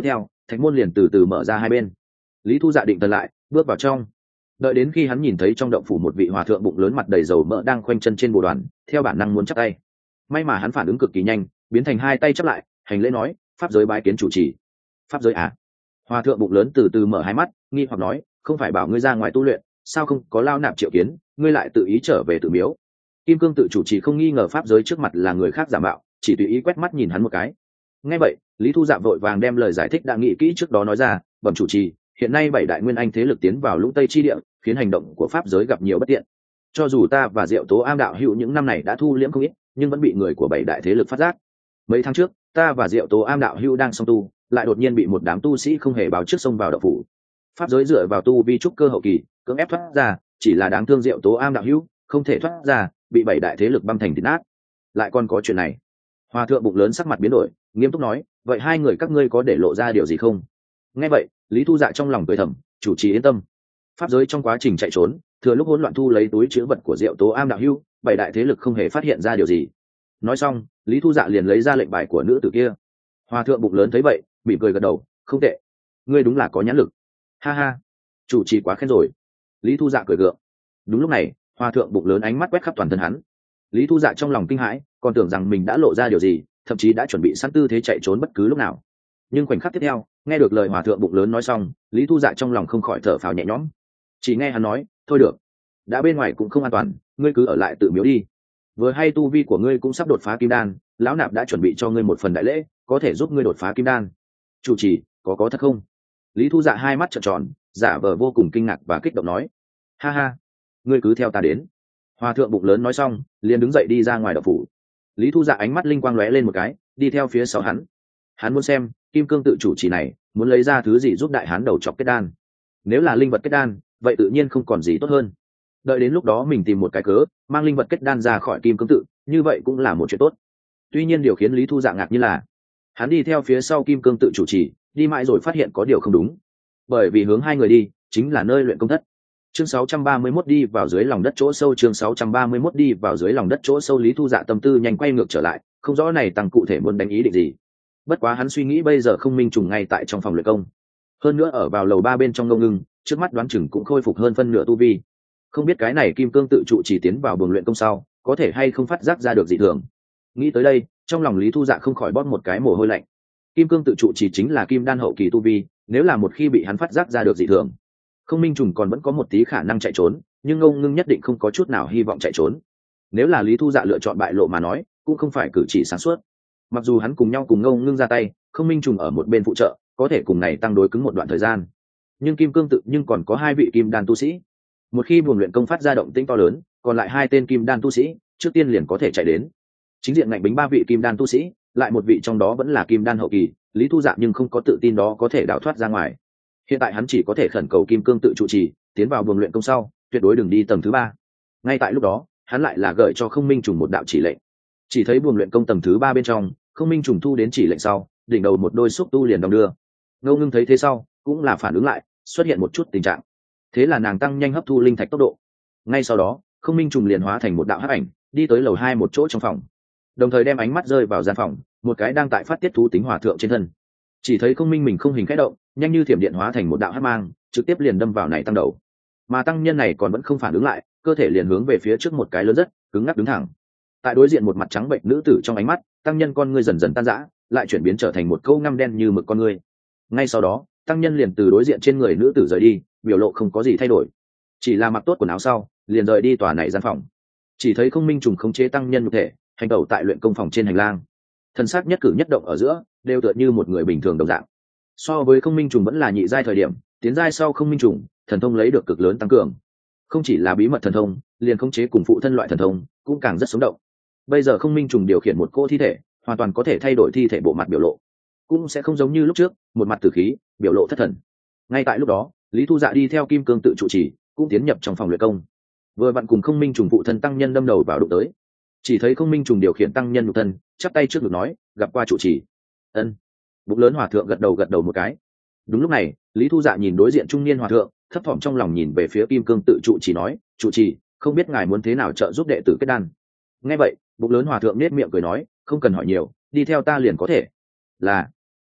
thạch môn liền từ từ mở ra hai bên. Lý Thu Dạ định thần lại, bước vào trong. Đợi đến khi hắn nhìn thấy trong động phủ một vị hòa thượng bụng lớn mặt đầy dầu mỡ đang khoanh chân trên bồ đoàn, theo bản năng muốn chắp tay. May mà hắn phản ứng cực kỳ nhanh, biến thành hai tay chắp lại, hành lễ nói: pháp giới bái kiến chủ trì. Pháp giới à? Hòa thượng bụng lớn từ từ mở hai mắt, nghi hoặc nói: không phải bảo ngươi ra ngoài tu luyện, sao không có lao nạp triệu kiến, ngươi lại tự ý trở về tự miếu? Kim cương tự chủ trì không nghi ngờ pháp giới trước mặt là người khác giả mạo, chỉ tùy ý quét mắt nhìn hắn một cái. Nghe vậy, Lý Thu Dạ vội vàng đem lời giải thích đã nghĩ kỹ trước đó nói ra: bẩm chủ trì, hiện nay bảy đại nguyên anh thế lực tiến vào lũng tây chi địa, khiến hành động của pháp giới gặp nhiều bất tiện. Cho dù ta và Diệu Tố Am đạo hữu những năm này đã thu liễm không ít, nhưng vẫn bị người của bảy đại thế lực phát giác. Mấy tháng trước, ta và Diệu Tố Am đạo hữu đang song tu, lại đột nhiên bị một đám tu sĩ không hề báo trước xông vào động phủ. Pháp giới dựa vào tu vi trúc cơ hậu kỳ, cưỡng ép thoát ra, chỉ là đáng thương Diệu Tố Am đạo hữu không thể thoát ra, bị bảy đại thế lực băm thành thịt nát. Lại còn có chuyện này? Hòa thượng bụng lớn sắc mặt biến đổi, nghiêm túc nói: vậy hai người các ngươi có để lộ ra điều gì không? Nghe vậy, Lý Thu Dạ trong lòng cười thầm, chủ trì yên tâm. Pháp giới trong quá trình chạy trốn, thừa lúc hỗn loạn thu lấy túi chứa vật của Diệu Tố Am đạo hữu, bảy đại thế lực không hề phát hiện ra điều gì. Nói xong, Lý Thu Dạ liền lấy ra lệnh bài của nữ tử kia. Hòa thượng bụng lớn thấy vậy, mỉm cười gật đầu: không tệ, ngươi đúng là có nhãn lực. Ha ha, chủ trì quá khen rồi. Lý Thu Dạ cười gượng. Đúng lúc này, hòa thượng bụng lớn ánh mắt quét khắp toàn thân hắn. Lý Thu Dạ trong lòng kinh hãi, còn tưởng rằng mình đã lộ ra điều gì, thậm chí đã chuẩn bị sẵn tư thế chạy trốn bất cứ lúc nào. Nhưng khoảnh khắc tiếp theo, nghe được lời hòa thượng bụng lớn nói xong, Lý Thu Dạ trong lòng không khỏi thở phào nhẹ nhõm. Chỉ nghe hắn nói: thôi được, đã bên ngoài cũng không an toàn, ngươi cứ ở lại tự miếu đi. Vừa hay tu vi của ngươi cũng sắp đột phá kim đan, lão nạp đã chuẩn bị cho ngươi một phần đại lễ, có thể giúp ngươi đột phá kim đan. Chủ trì, có có thật không? Lý Thu Dạ hai mắt trợn tròn, giả vờ vô cùng kinh ngạc và kích động nói: ha ha, ngươi cứ theo ta đến. Hòa thượng bụng lớn nói xong, liền đứng dậy đi ra ngoài động phủ. Lý Thu Dạ ánh mắt linh quang lóe lên một cái, đi theo phía sau hắn. Hắn muốn xem kim cương tự chủ trì này muốn lấy ra thứ gì giúp đại hán đầu chọc kết đan. Nếu là linh vật kết đan, vậy tự nhiên không còn gì tốt hơn. Đợi đến lúc đó mình tìm một cái cớ mang linh vật kết đan ra khỏi kim cương tự, như vậy cũng là một chuyện tốt. Tuy nhiên điều khiến Lý Thu Dạ ngạc như là hắn đi theo phía sau kim cương tự chủ trì, đi mãi rồi phát hiện có điều không đúng, bởi vì hướng hai người đi chính là nơi luyện công thất. Chương sáu trăm ba mươi mốt đi vào dưới lòng đất chỗ sâu. Chương sáu trăm ba mươi mốt đi vào dưới lòng đất chỗ sâu. Lý Thu Dạ tâm tư nhanh quay ngược trở lại, không rõ này tăng cụ thể muốn đánh ý định gì. Bất quá hắn suy nghĩ bây giờ không minh trùng ngay tại trong phòng luyện công, hơn nữa ở vào lầu ba bên trong ngông ngưng, trước mắt đoán chừng cũng khôi phục hơn phân nửa tu vi. Không biết cái này kim cương tự trụ chỉ tiến vào buồng luyện công sau, có thể hay không phát giác ra được dị thường. Nghĩ tới đây, trong lòng Lý Thu Dạ không khỏi bóp một cái mồ hôi lạnh. Kim cương tự trụ chỉ chính là kim đan hậu kỳ tu vi, nếu là một khi bị hắn phát giác ra được dị thường, không minh trùng còn vẫn có một tí khả năng chạy trốn, nhưng ngông ngưng nhất định không có chút nào hy vọng chạy trốn. Nếu là Lý Thu Dạ lựa chọn bại lộ mà nói, cũng không phải cử chỉ sáng suốt. Mặc dù hắn cùng nhau cùng ngông ngưng ra tay, không minh trùng ở một bên phụ trợ, có thể cùng này tăng đối cứng một đoạn thời gian, nhưng kim cương tự nhưng còn có hai vị kim đan tu sĩ. Một khi buồng luyện công phát ra động tĩnh to lớn, còn lại hai tên kim đan tu sĩ trước tiên liền có thể chạy đến. Chính diện ngạnh bính ba vị kim đan tu sĩ, lại một vị trong đó vẫn là kim đan hậu kỳ, Lý Thu Dạ nhưng không có tự tin đó có thể đào thoát ra ngoài. Hiện tại hắn chỉ có thể khẩn cầu kim cương tự trụ trì tiến vào buồng luyện công sau, tuyệt đối đừng đi tầng thứ ba. Ngay tại lúc đó, hắn lại là gợi cho không minh trùng một đạo chỉ lệnh. Chỉ thấy buồng luyện công tầng thứ ba bên trong, không minh trùng thu đến chỉ lệnh sau, đỉnh đầu một đôi xúc tu liền đong đưa. Ngô Ngưng thấy thế sau, cũng là phản ứng lại, xuất hiện một chút tình trạng. Thế là nàng tăng nhanh hấp thu linh thạch tốc độ. Ngay sau đó, không minh trùng liền hóa thành một đạo hắc ảnh, đi tới lầu hai một chỗ trong phòng, đồng thời đem ánh mắt rơi vào gian phòng một cái đang tại phát tiết thú tính hòa thượng trên thân. Chỉ thấy không minh mình không hình khẽ động, nhanh như thiểm điện hóa thành một đạo hắc mang, trực tiếp liền đâm vào này tăng đầu. Mà tăng nhân này còn vẫn không phản ứng lại, cơ thể liền hướng về phía trước một cái lớn rất cứng ngắc đứng thẳng. Tại đối diện một mặt trắng bệnh nữ tử trong ánh mắt, tăng nhân con ngươi dần dần tan rã, lại chuyển biến trở thành một câu ngăm đen như mực con ngươi. Ngay sau đó, tăng nhân liền từ đối diện trên người nữ tử rời đi, biểu lộ không có gì thay đổi, chỉ là mặc tốt quần áo sau liền rời đi tòa này gian phòng. Chỉ thấy không minh trùng khống chế tăng nhân nhục thể hành tẩu tại luyện công phòng trên hành lang, thân xác nhất cử nhất động ở giữa đều tựa như một người bình thường đồng dạng. So với không minh trùng vẫn là nhị giai thời điểm, tiến giai sau không minh trùng thần thông lấy được cực lớn tăng cường, không chỉ là bí mật thần thông, liền khống chế cùng phụ thân loại thần thông cũng càng rất sống động. Bây giờ không minh trùng điều khiển một cô thi thể, hoàn toàn có thể thay đổi thi thể bộ mặt biểu lộ, cũng sẽ không giống như lúc trước một mặt tử khí biểu lộ thất thần. Ngay tại lúc đó, Lý Thu Dạ đi theo kim cương tự trụ trì cũng tiến nhập trong phòng luyện công, vừa vặn cùng không minh trùng phụ thân tăng nhân đâm đầu vào đụng tới. Chỉ thấy không minh trùng điều khiển tăng nhân nhục thân, chắp tay trước ngực nói: gặp qua trụ trì. Ân. Bụng lớn hòa thượng gật đầu gật đầu một cái. Đúng lúc này, Lý Thu Dạ nhìn đối diện trung niên hòa thượng, thấp thỏm trong lòng nhìn về phía kim cương tự trụ trì nói: trụ trì, không biết ngài muốn thế nào trợ giúp đệ tử kết đan. Nghe vậy, bụng lớn hòa thượng nết miệng cười nói: không cần hỏi nhiều, đi theo ta liền có thể. Là.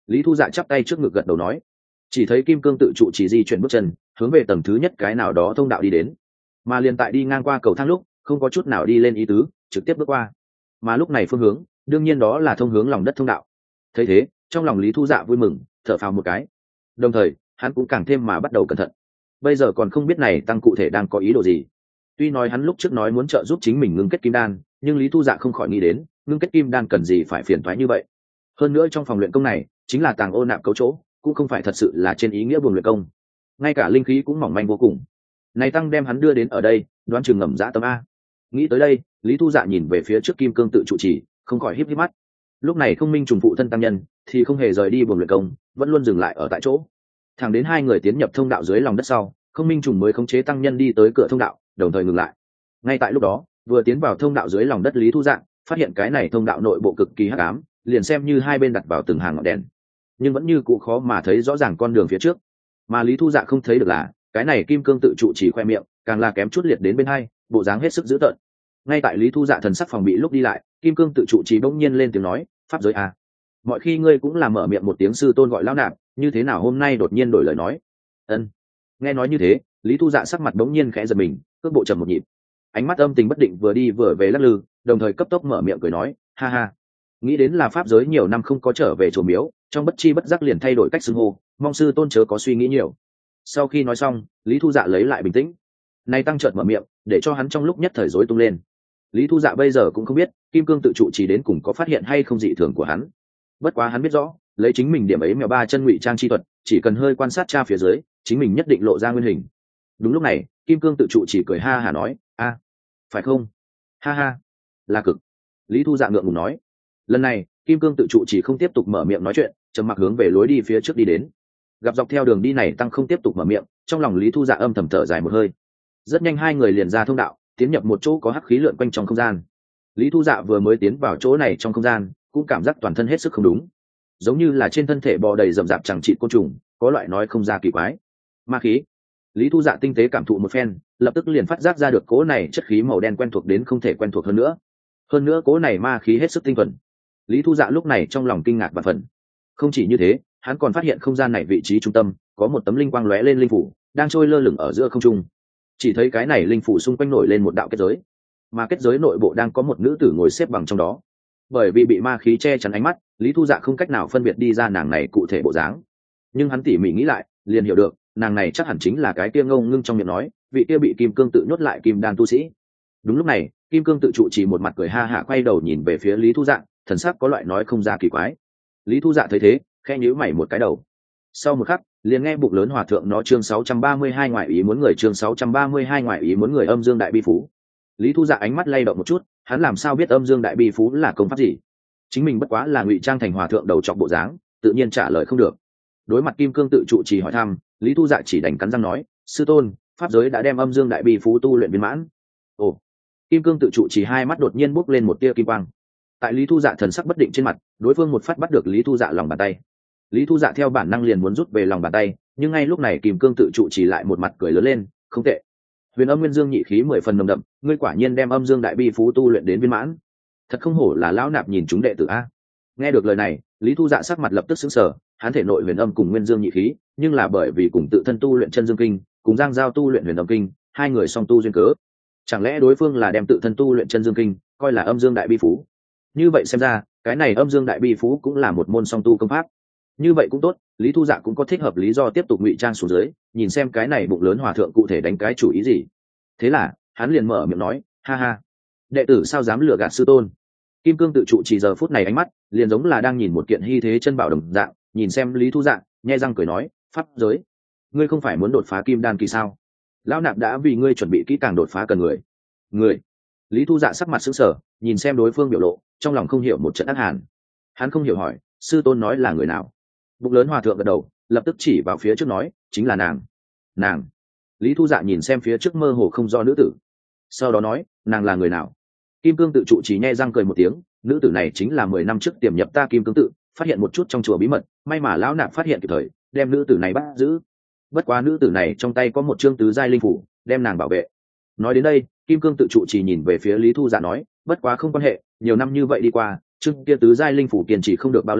Lý Thu Dạ chắp tay trước ngực gật đầu nói. Chỉ thấy kim cương tự trụ chỉ di chuyển bước chân hướng về tầng thứ nhất cái nào đó thông đạo đi đến, mà liền tại đi ngang qua cầu thang lúc không có chút nào đi lên ý tứ, trực tiếp bước qua. Mà lúc này phương hướng đương nhiên đó là thông hướng lòng đất thông đạo. Thấy thế, trong lòng Lý Thu Dạ vui mừng, thở phào một cái. Đồng thời hắn cũng càng thêm mà bắt đầu cẩn thận. Bây giờ còn không biết này tăng cụ thể đang có ý đồ gì. Tuy nói hắn lúc trước nói muốn trợ giúp chính mình ngưng kết kim đan, nhưng Lý Thu Dạ không khỏi nghĩ đến ngưng kết kim đan cần gì phải phiền toái như vậy. Hơn nữa trong phòng luyện công này chính là tàng ô nạp cấu chỗ, cũng không phải thật sự là trên ý nghĩa buồng luyện công, ngay cả linh khí cũng mỏng manh vô cùng. Này tăng đem hắn đưa đến ở đây, đoán chừng ngầm dã tâm a. Nghĩ tới đây, Lý Thu Dạ nhìn về phía trước kim cương tự trụ trì, không khỏi híp híp mắt. Lúc này Không Minh trùng phụ thân tăng nhân thì không hề rời đi buồng luyện công, vẫn luôn dừng lại ở tại chỗ. Thẳng đến hai người tiến nhập thông đạo dưới lòng đất sau, Không Minh trùng mới khống chế tăng nhân đi tới cửa thông đạo, đồng thời ngừng lại. Ngay tại lúc đó, vừa tiến vào thông đạo dưới lòng đất Lý Thu Dạ phát hiện cái này thông đạo nội bộ cực kỳ hắc ám, liền xem như hai bên đặt vào từng hàng ngọn đèn, nhưng vẫn như cũ khó mà thấy rõ ràng con đường phía trước. Mà Lý Thu Dạ không thấy được là cái này kim cương tự trụ chỉ khoe miệng càng là kém chút liệt đến bên hai, bộ dáng hết sức dữ tợn. Ngay tại Lý Thu Dạ thần sắc phòng bị lúc đi lại, kim cương tự trụ chỉ bỗng nhiên lên tiếng nói, pháp giới à, mọi khi ngươi cũng là mở miệng một tiếng sư tôn gọi lão nạp, như thế nào hôm nay đột nhiên đổi lời nói? Ân. Nghe nói như thế, Lý Thu Dạ sắc mặt bỗng nhiên khẽ giật mình, cước bộ trầm một nhịp, ánh mắt âm tình bất định vừa đi vừa về lắc lư, đồng thời cấp tốc mở miệng cười nói, ha ha, nghĩ đến là pháp giới nhiều năm không có trở về chùa miếu, trong bất chi bất giác liền thay đổi cách xưng hô, mong sư tôn chớ có suy nghĩ nhiều. Sau khi nói xong, Lý Thu Dạ lấy lại bình tĩnh. Này tăng chợt mở miệng, để cho hắn trong lúc nhất thời rối tung lên. Lý Thu Dạ bây giờ cũng không biết kim cương tự trụ chỉ đến cùng có phát hiện hay không dị thường của hắn. Bất quá hắn biết rõ, lấy chính mình điểm ấy mèo ba chân ngụy trang chi thuật, chỉ cần hơi quan sát tra phía dưới, chính mình nhất định lộ ra nguyên hình. Đúng lúc này, kim cương tự trụ chỉ cười ha hả nói, a, phải không? Ha ha, là cực. Lý Thu Dạ ngượng ngùng nói. Lần này, kim cương tự trụ chỉ không tiếp tục mở miệng nói chuyện, trầm mặc hướng về lối đi phía trước đi đến. Gặp dọc theo đường đi này tăng không tiếp tục mở miệng, trong lòng Lý Thu Dạ âm thầm thở dài một hơi. Rất nhanh hai người liền ra thông đạo, tiến nhập một chỗ có hắc khí lượn quanh trong không gian. Lý Thu Dạ vừa mới tiến vào chỗ này trong không gian, cũng cảm giác toàn thân hết sức không đúng, giống như là trên thân thể bò đầy rậm rạp chẳng trị côn trùng, có loại nói không ra kỳ quái. Ma khí. Lý Thu Dạ tinh tế cảm thụ một phen, lập tức liền phát giác ra được cỗ này chất khí màu đen quen thuộc đến không thể quen thuộc hơn nữa. Hơn nữa cỗ này ma khí hết sức tinh thuần. Lý Thu Dạ lúc này trong lòng kinh ngạc và phần. Không chỉ như thế, hắn còn phát hiện không gian này vị trí trung tâm có một tấm linh quang lóe lên linh phủ, đang trôi lơ lửng ở giữa không trung. Chỉ thấy cái này linh phủ xung quanh nổi lên một đạo kết giới, mà kết giới nội bộ đang có một nữ tử ngồi xếp bằng trong đó. Bởi vì bị ma khí che chắn ánh mắt, Lý Thu Dạ không cách nào phân biệt đi ra nàng này cụ thể bộ dáng. Nhưng hắn tỉ mỉ nghĩ lại, liền hiểu được, nàng này chắc hẳn chính là cái kia ngông ngưng trong miệng nói, vị kia bị kim cương tự nhốt lại kim đan tu sĩ. Đúng lúc này, kim cương tự trụ chỉ một mặt cười ha hả quay đầu nhìn về phía Lý Thu Dạ, thần sắc có loại nói không ra kỳ quái. Lý Thu Dạ thấy thế, khẽ nhíu mày một cái đầu. Sau một khắc, liền nghe bụng lớn hòa thượng nó chương sáu trăm ba mươi hai ngoại ý muốn người chương sáu trăm ba mươi hai ngoại ý muốn người âm dương đại bi phú. Lý Thu Dạ ánh mắt lay động một chút, hắn làm sao biết âm dương đại bi phú là công pháp gì? Chính mình bất quá là ngụy trang thành hòa thượng đầu trọc bộ dáng, tự nhiên trả lời không được. Đối mặt kim cương tự trụ trì hỏi thăm, Lý Thu Dạ chỉ đành cắn răng nói, sư tôn, pháp giới đã đem âm dương đại bi phú tu luyện viên mãn. Ồ. Kim cương tự trụ trì hai mắt đột nhiên bốc lên một tia kim quang. Tại Lý Thu Dạ thần sắc bất định trên mặt, đối phương một phát bắt được Lý Thu Dạ lòng bàn tay. Lý Thu Dạ theo bản năng liền muốn rút về lòng bàn tay, nhưng ngay lúc này kim cương tự trụ chỉ lại một mặt cười lớn lên, không tệ, huyền âm nguyên dương nhị khí mười phần nồng đậm, ngươi quả nhiên đem âm dương đại bi phú tu luyện đến viên mãn, thật không hổ là lão nạp nhìn chúng đệ tử a. Nghe được lời này, Lý Thu Dạ sắc mặt lập tức sững sờ, hắn thể nội huyền âm cùng nguyên dương nhị khí, nhưng là bởi vì cùng tự thân tu luyện chân dương kinh, cùng Giang Giao tu luyện huyền âm kinh, hai người song tu duyên cớ, chẳng lẽ đối phương là đem tự thân tu luyện chân dương kinh coi là âm dương đại bi phú? Như vậy xem ra, cái này âm dương đại bi phú cũng là một môn song tu công pháp. Như vậy cũng tốt, Lý Thu Dạ cũng có thích hợp lý do tiếp tục ngụy trang xuống dưới, nhìn xem cái này bụng lớn hòa thượng cụ thể đánh cái chủ ý gì. Thế là hắn liền mở miệng nói, ha ha, đệ tử sao dám lừa gạt sư tôn? Kim cương tự trụ chỉ giờ phút này ánh mắt liền giống là đang nhìn một kiện hy thế chân bảo đồng dạng, nhìn xem Lý Thu Dạ, nhẹ răng cười nói, pháp giới, ngươi không phải muốn đột phá kim đan kỳ sao? Lão nạp đã vì ngươi chuẩn bị kỹ càng đột phá cần người. Người? Lý Thu Dạ sắc mặt sững sờ, nhìn xem đối phương biểu lộ, trong lòng không hiểu một trận ác hàn. Hắn không hiểu hỏi, sư tôn nói là người nào? Bụng lớn hòa thượng gật đầu, lập tức chỉ vào phía trước nói, chính là nàng. Nàng? Lý Thu Dạ nhìn xem phía trước mơ hồ không do nữ tử, sau đó nói, nàng là người nào? Kim cương tự trụ chỉ nhe răng cười một tiếng, nữ tử này chính là mười năm trước tiềm nhập ta kim cương tự, phát hiện một chút trong chùa bí mật, may mà lão nạp phát hiện kịp thời, đem nữ tử này bắt giữ. Bất quá nữ tử này trong tay có một chương tứ giai linh phủ, đem nàng bảo vệ. Nói đến đây, kim cương tự trụ chỉ nhìn về phía Lý Thu Dạ nói, bất quá không quan hệ, nhiều năm như vậy đi qua, chương kia tứ giai linh phủ kiên trì không được bao lâu,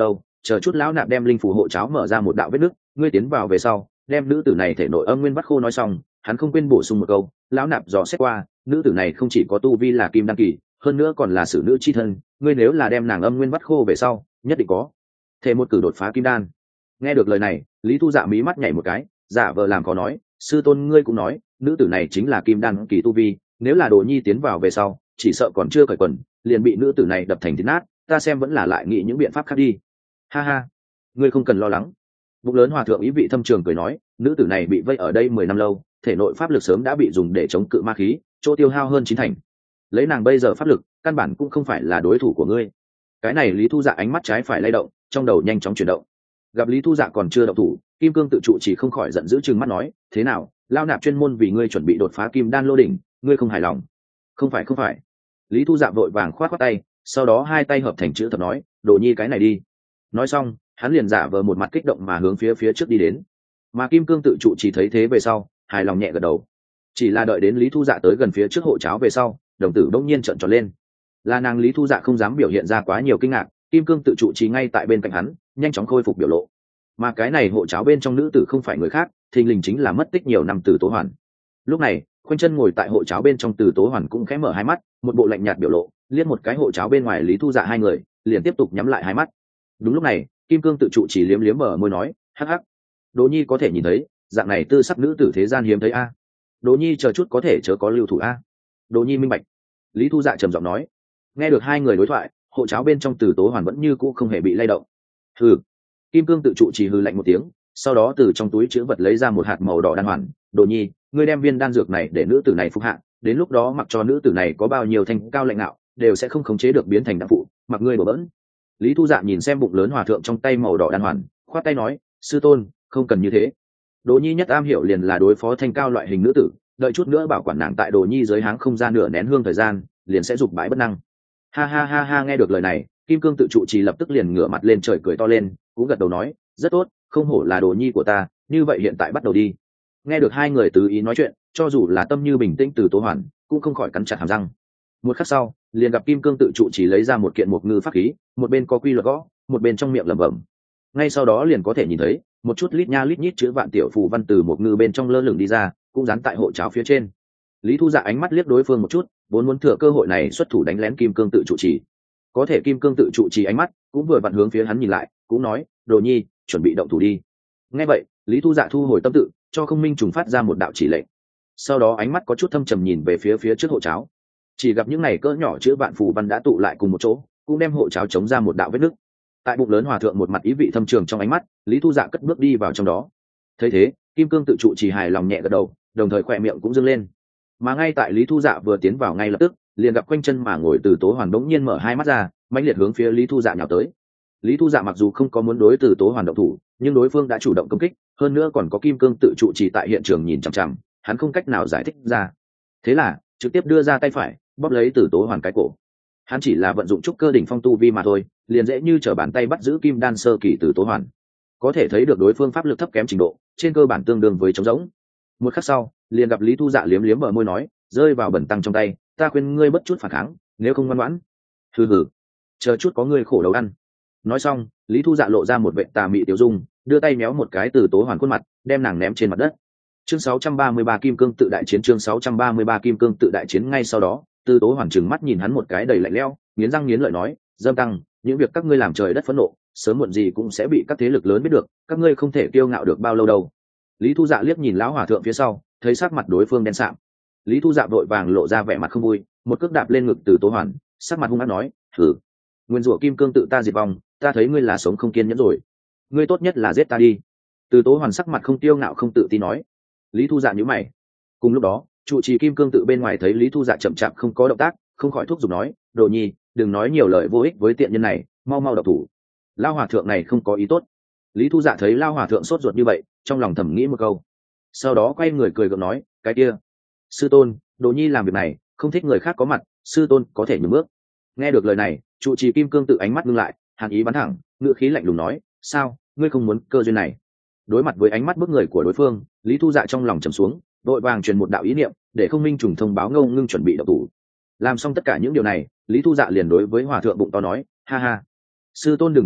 chờ chút lão nạp đem linh phù hộ cháo mở ra một đạo vết nứt, ngươi tiến vào về sau đem nữ tử này thể nội âm nguyên vắt khô. Nói xong hắn không quên bổ sung một câu, lão nạp dò xét qua, nữ tử này không chỉ có tu vi là kim đăng kỳ, hơn nữa còn là sử nữ chi thân, ngươi nếu là đem nàng âm nguyên vắt khô về sau nhất định có thể một cử đột phá kim đan. Nghe được lời này, Lý Thu Dạ mí mắt nhảy một cái, giả vờ làm khó nói, sư tôn ngươi cũng nói nữ tử này chính là kim đan kỳ tu vi, nếu là Đồ Nhi tiến vào về sau chỉ sợ còn chưa cởi quần liền bị nữ tử này đập thành thịt nát, ta xem vẫn là lại nghĩ những biện pháp khác đi. Ha ha, ngươi không cần lo lắng. Bụng lớn hòa thượng ý vị thâm trường cười nói, nữ tử này bị vây ở đây mười năm lâu, thể nội pháp lực sớm đã bị dùng để chống cự ma khí, chỗ tiêu hao hơn chín thành, lấy nàng bây giờ pháp lực căn bản cũng không phải là đối thủ của ngươi. Cái này Lý Thu Dạ ánh mắt trái phải lay động, trong đầu nhanh chóng chuyển động. Gặp Lý Thu Dạ còn chưa động thủ, Kim Cương tự trụ chỉ không khỏi giận dữ trừng mắt nói, thế nào, lao nạp chuyên môn vì ngươi chuẩn bị đột phá kim đan lô đỉnh, ngươi không hài lòng? Không phải không phải. Lý Thu Dạ vội vàng khoát khoát tay, sau đó hai tay hợp thành chữ thập nói, Đồ Nhi cái này đi. Nói xong hắn liền giả vờ một mặt kích động mà hướng phía phía trước đi đến. Mà Kim Cương tự trụ chỉ thấy thế về sau hài lòng nhẹ gật đầu. Chỉ là đợi đến Lý Thu Dạ tới gần phía trước hộ cháo về sau, đồng tử đông nhiên trợn tròn lên. Là nàng Lý Thu Dạ không dám biểu hiện ra quá nhiều kinh ngạc, Kim Cương tự trụ chỉ ngay tại bên cạnh hắn nhanh chóng khôi phục biểu lộ. Mà cái này hộ cháo bên trong nữ tử không phải người khác, thình lình chính là mất tích nhiều năm Từ Tố Hoàn. Lúc này khoanh chân ngồi tại hộ cháo bên trong Từ Tố Hoàn cũng khẽ mở hai mắt, một bộ lạnh nhạt biểu lộ, liếc một cái hộ cháo bên ngoài Lý Thu Dạ hai người, liền tiếp tục nhắm lại hai mắt. Đúng lúc này Kim Cương tự trụ chỉ liếm liếm mở môi nói, hắc hắc, Đỗ Nhi có thể nhìn thấy dạng này tư sắc nữ tử thế gian hiếm thấy a. Đỗ Nhi chờ chút có thể chớ có lưu thủ a. Đỗ Nhi minh bạch. Lý Thu Dạ trầm giọng nói. Nghe được hai người đối thoại, hộ cháo bên trong Từ Tố Hoàn vẫn như cũ không hề bị lay động. Hừ. Kim Cương tự trụ chỉ hừ lạnh một tiếng, sau đó từ trong túi chứa vật lấy ra một hạt màu đỏ đan hoàn, Đỗ Nhi, ngươi đem viên đan dược này để nữ tử này phục hạ, đến lúc đó mặc cho nữ tử này có bao nhiêu thanh cao lạnh nạo, đều sẽ không khống chế được biến thành đan phụ, mặc ngươi đổ bỡn. Lý Thu Dạ nhìn xem bụng lớn hòa thượng trong tay màu đỏ đan hoàn, khoát tay nói, sư tôn, không cần như thế. Đỗ Nhi nhất am hiểu liền là đối phó thanh cao loại hình nữ tử, đợi chút nữa bảo quản nàng tại Đồ Nhi dưới háng không gian nửa nén hương thời gian, liền sẽ dục bãi bất năng. Ha ha ha ha, nghe được lời này, Kim Cương tự trụ trì lập tức liền ngửa mặt lên trời cười to lên, cũng gật đầu nói, rất tốt, không hổ là Đồ Nhi của ta, như vậy hiện tại bắt đầu đi. Nghe được hai người tứ ý nói chuyện, cho dù là tâm như bình tĩnh Từ Tố Hoàn cũng không khỏi cắn chặt hàm răng. Một khắc sau, liền gặp Kim Cương tự trụ chỉ lấy ra một kiện mộc ngư pháp khí, một bên có quy luật gõ, một bên trong miệng lẩm bẩm. Ngay sau đó liền có thể nhìn thấy một chút lít nha lít nhít chữ vạn tiểu phù văn từ mộc ngư bên trong lơ lửng đi ra, cũng dán tại hộ cháo phía trên. Lý Thu Dạ ánh mắt liếc đối phương một chút, vốn muốn thừa cơ hội này xuất thủ đánh lén Kim Cương tự trụ chỉ. Có thể Kim Cương tự trụ chỉ ánh mắt cũng vừa vặn hướng phía hắn nhìn lại, cũng nói, Đồ Nhi, chuẩn bị động thủ đi. Nghe vậy, Lý Thu Dạ thu hồi tâm tự, cho Không Minh trùng phát ra một đạo chỉ lệnh. Sau đó ánh mắt có chút thâm trầm nhìn về phía phía trước hộ cháo. Chỉ gặp những này cỡ nhỏ chữ vạn phù văn đã tụ lại cùng một chỗ, cũng đem hộ cháo chống ra một đạo vết nứt. Tại bụng lớn hòa thượng một mặt ý vị thâm trường trong ánh mắt, Lý Thu Dạ cất bước đi vào trong đó. Thấy thế, Kim Cương tự trụ chỉ hài lòng nhẹ gật đầu, đồng thời khỏe miệng cũng dương lên. Mà ngay tại Lý Thu Dạ vừa tiến vào ngay lập tức, liền gặp quanh chân mà ngồi Từ Tố Hoàn đống nhiên mở hai mắt ra, mãnh liệt hướng phía Lý Thu Dạ nhào tới. Lý Thu Dạ mặc dù không có muốn đối Từ Tố Hoàn động thủ, nhưng đối phương đã chủ động công kích, hơn nữa còn có Kim Cương tự trụ chỉ tại hiện trường nhìn chằm chằm, hắn không cách nào giải thích ra. Thế là trực tiếp đưa ra tay phải, bóp lấy Từ Tố Hoàn cái cổ. Hắn chỉ là vận dụng trúc cơ đỉnh phong tu vi mà thôi, liền dễ như trở bàn tay bắt giữ kim đan sơ kỳ Từ Tố Hoàn. Có thể thấy được đối phương pháp lực thấp kém trình độ, trên cơ bản tương đương với trống rỗng. Một khắc sau, liền gặp Lý Thu Dạ liếm liếm bờ môi nói, rơi vào bẩn tăng trong tay, ta khuyên ngươi bất chút phản kháng, nếu không ngoan ngoãn, hừ hừ, chờ chút có ngươi khổ đầu ăn. Nói xong, Lý Thu Dạ lộ ra một vệt tà mị tiểu dung, đưa tay méo một cái Từ Tố Hoàn khuôn mặt, đem nàng ném trên mặt đất. Chương sáu trăm ba mươi ba Kim Cương tự đại chiến chương sáu trăm ba mươi ba Kim Cương tự đại chiến ngay sau đó, Từ Tố Hoàn trừng mắt nhìn hắn một cái đầy lạnh lẽo, nghiến răng nghiến lợi nói, dâm tăng, những việc các ngươi làm trời đất phẫn nộ, sớm muộn gì cũng sẽ bị các thế lực lớn biết được, các ngươi không thể kiêu ngạo được bao lâu đâu. Lý Thu Dạ liếc nhìn lão hòa thượng phía sau, thấy sắc mặt đối phương đen sạm. Lý Thu Dạ vội vàng lộ ra vẻ mặt không vui, một cước đạp lên ngực Từ Tố Hoàn, sắc mặt hung ác nói, thử, nguyên rủa Kim Cương tự ta diệt vong, ta thấy ngươi là sống không kiên nhẫn rồi, ngươi tốt nhất là giết ta đi. Từ Tố Hoàn sắc mặt không tiêu ngạo không tự tin nói. Lý Thu Dạ nhíu mày. Cùng lúc đó, trụ trì Kim Cương tự bên ngoài thấy Lý Thu Dạ chậm chạp không có động tác, không khỏi thúc giục nói, Đồ Nhi, đừng nói nhiều lời vô ích với tiện nhân này, mau mau động thủ. Lao hòa thượng này không có ý tốt. Lý Thu Dạ thấy Lao hòa thượng sốt ruột như vậy, trong lòng thầm nghĩ một câu, sau đó quay người cười gượng nói, cái kia, sư tôn, Đồ Nhi làm việc này không thích người khác có mặt, sư tôn có thể nhường bước. Nghe được lời này, trụ trì Kim Cương tự ánh mắt ngưng lại, hàn ý bắn thẳng, ngữ khí lạnh lùng nói, sao, ngươi không muốn cơ duyên này? Đối mặt với ánh mắt bức người của đối phương, Lý Thu Dạ trong lòng trầm xuống, đội vàng truyền một đạo ý niệm, để Không Minh trùng thông báo Ngô Ngưng chuẩn bị động thủ. Làm xong tất cả những điều này, Lý Thu Dạ liền đối với hòa thượng bụng to nói, ha ha, sư tôn đừng tức giận,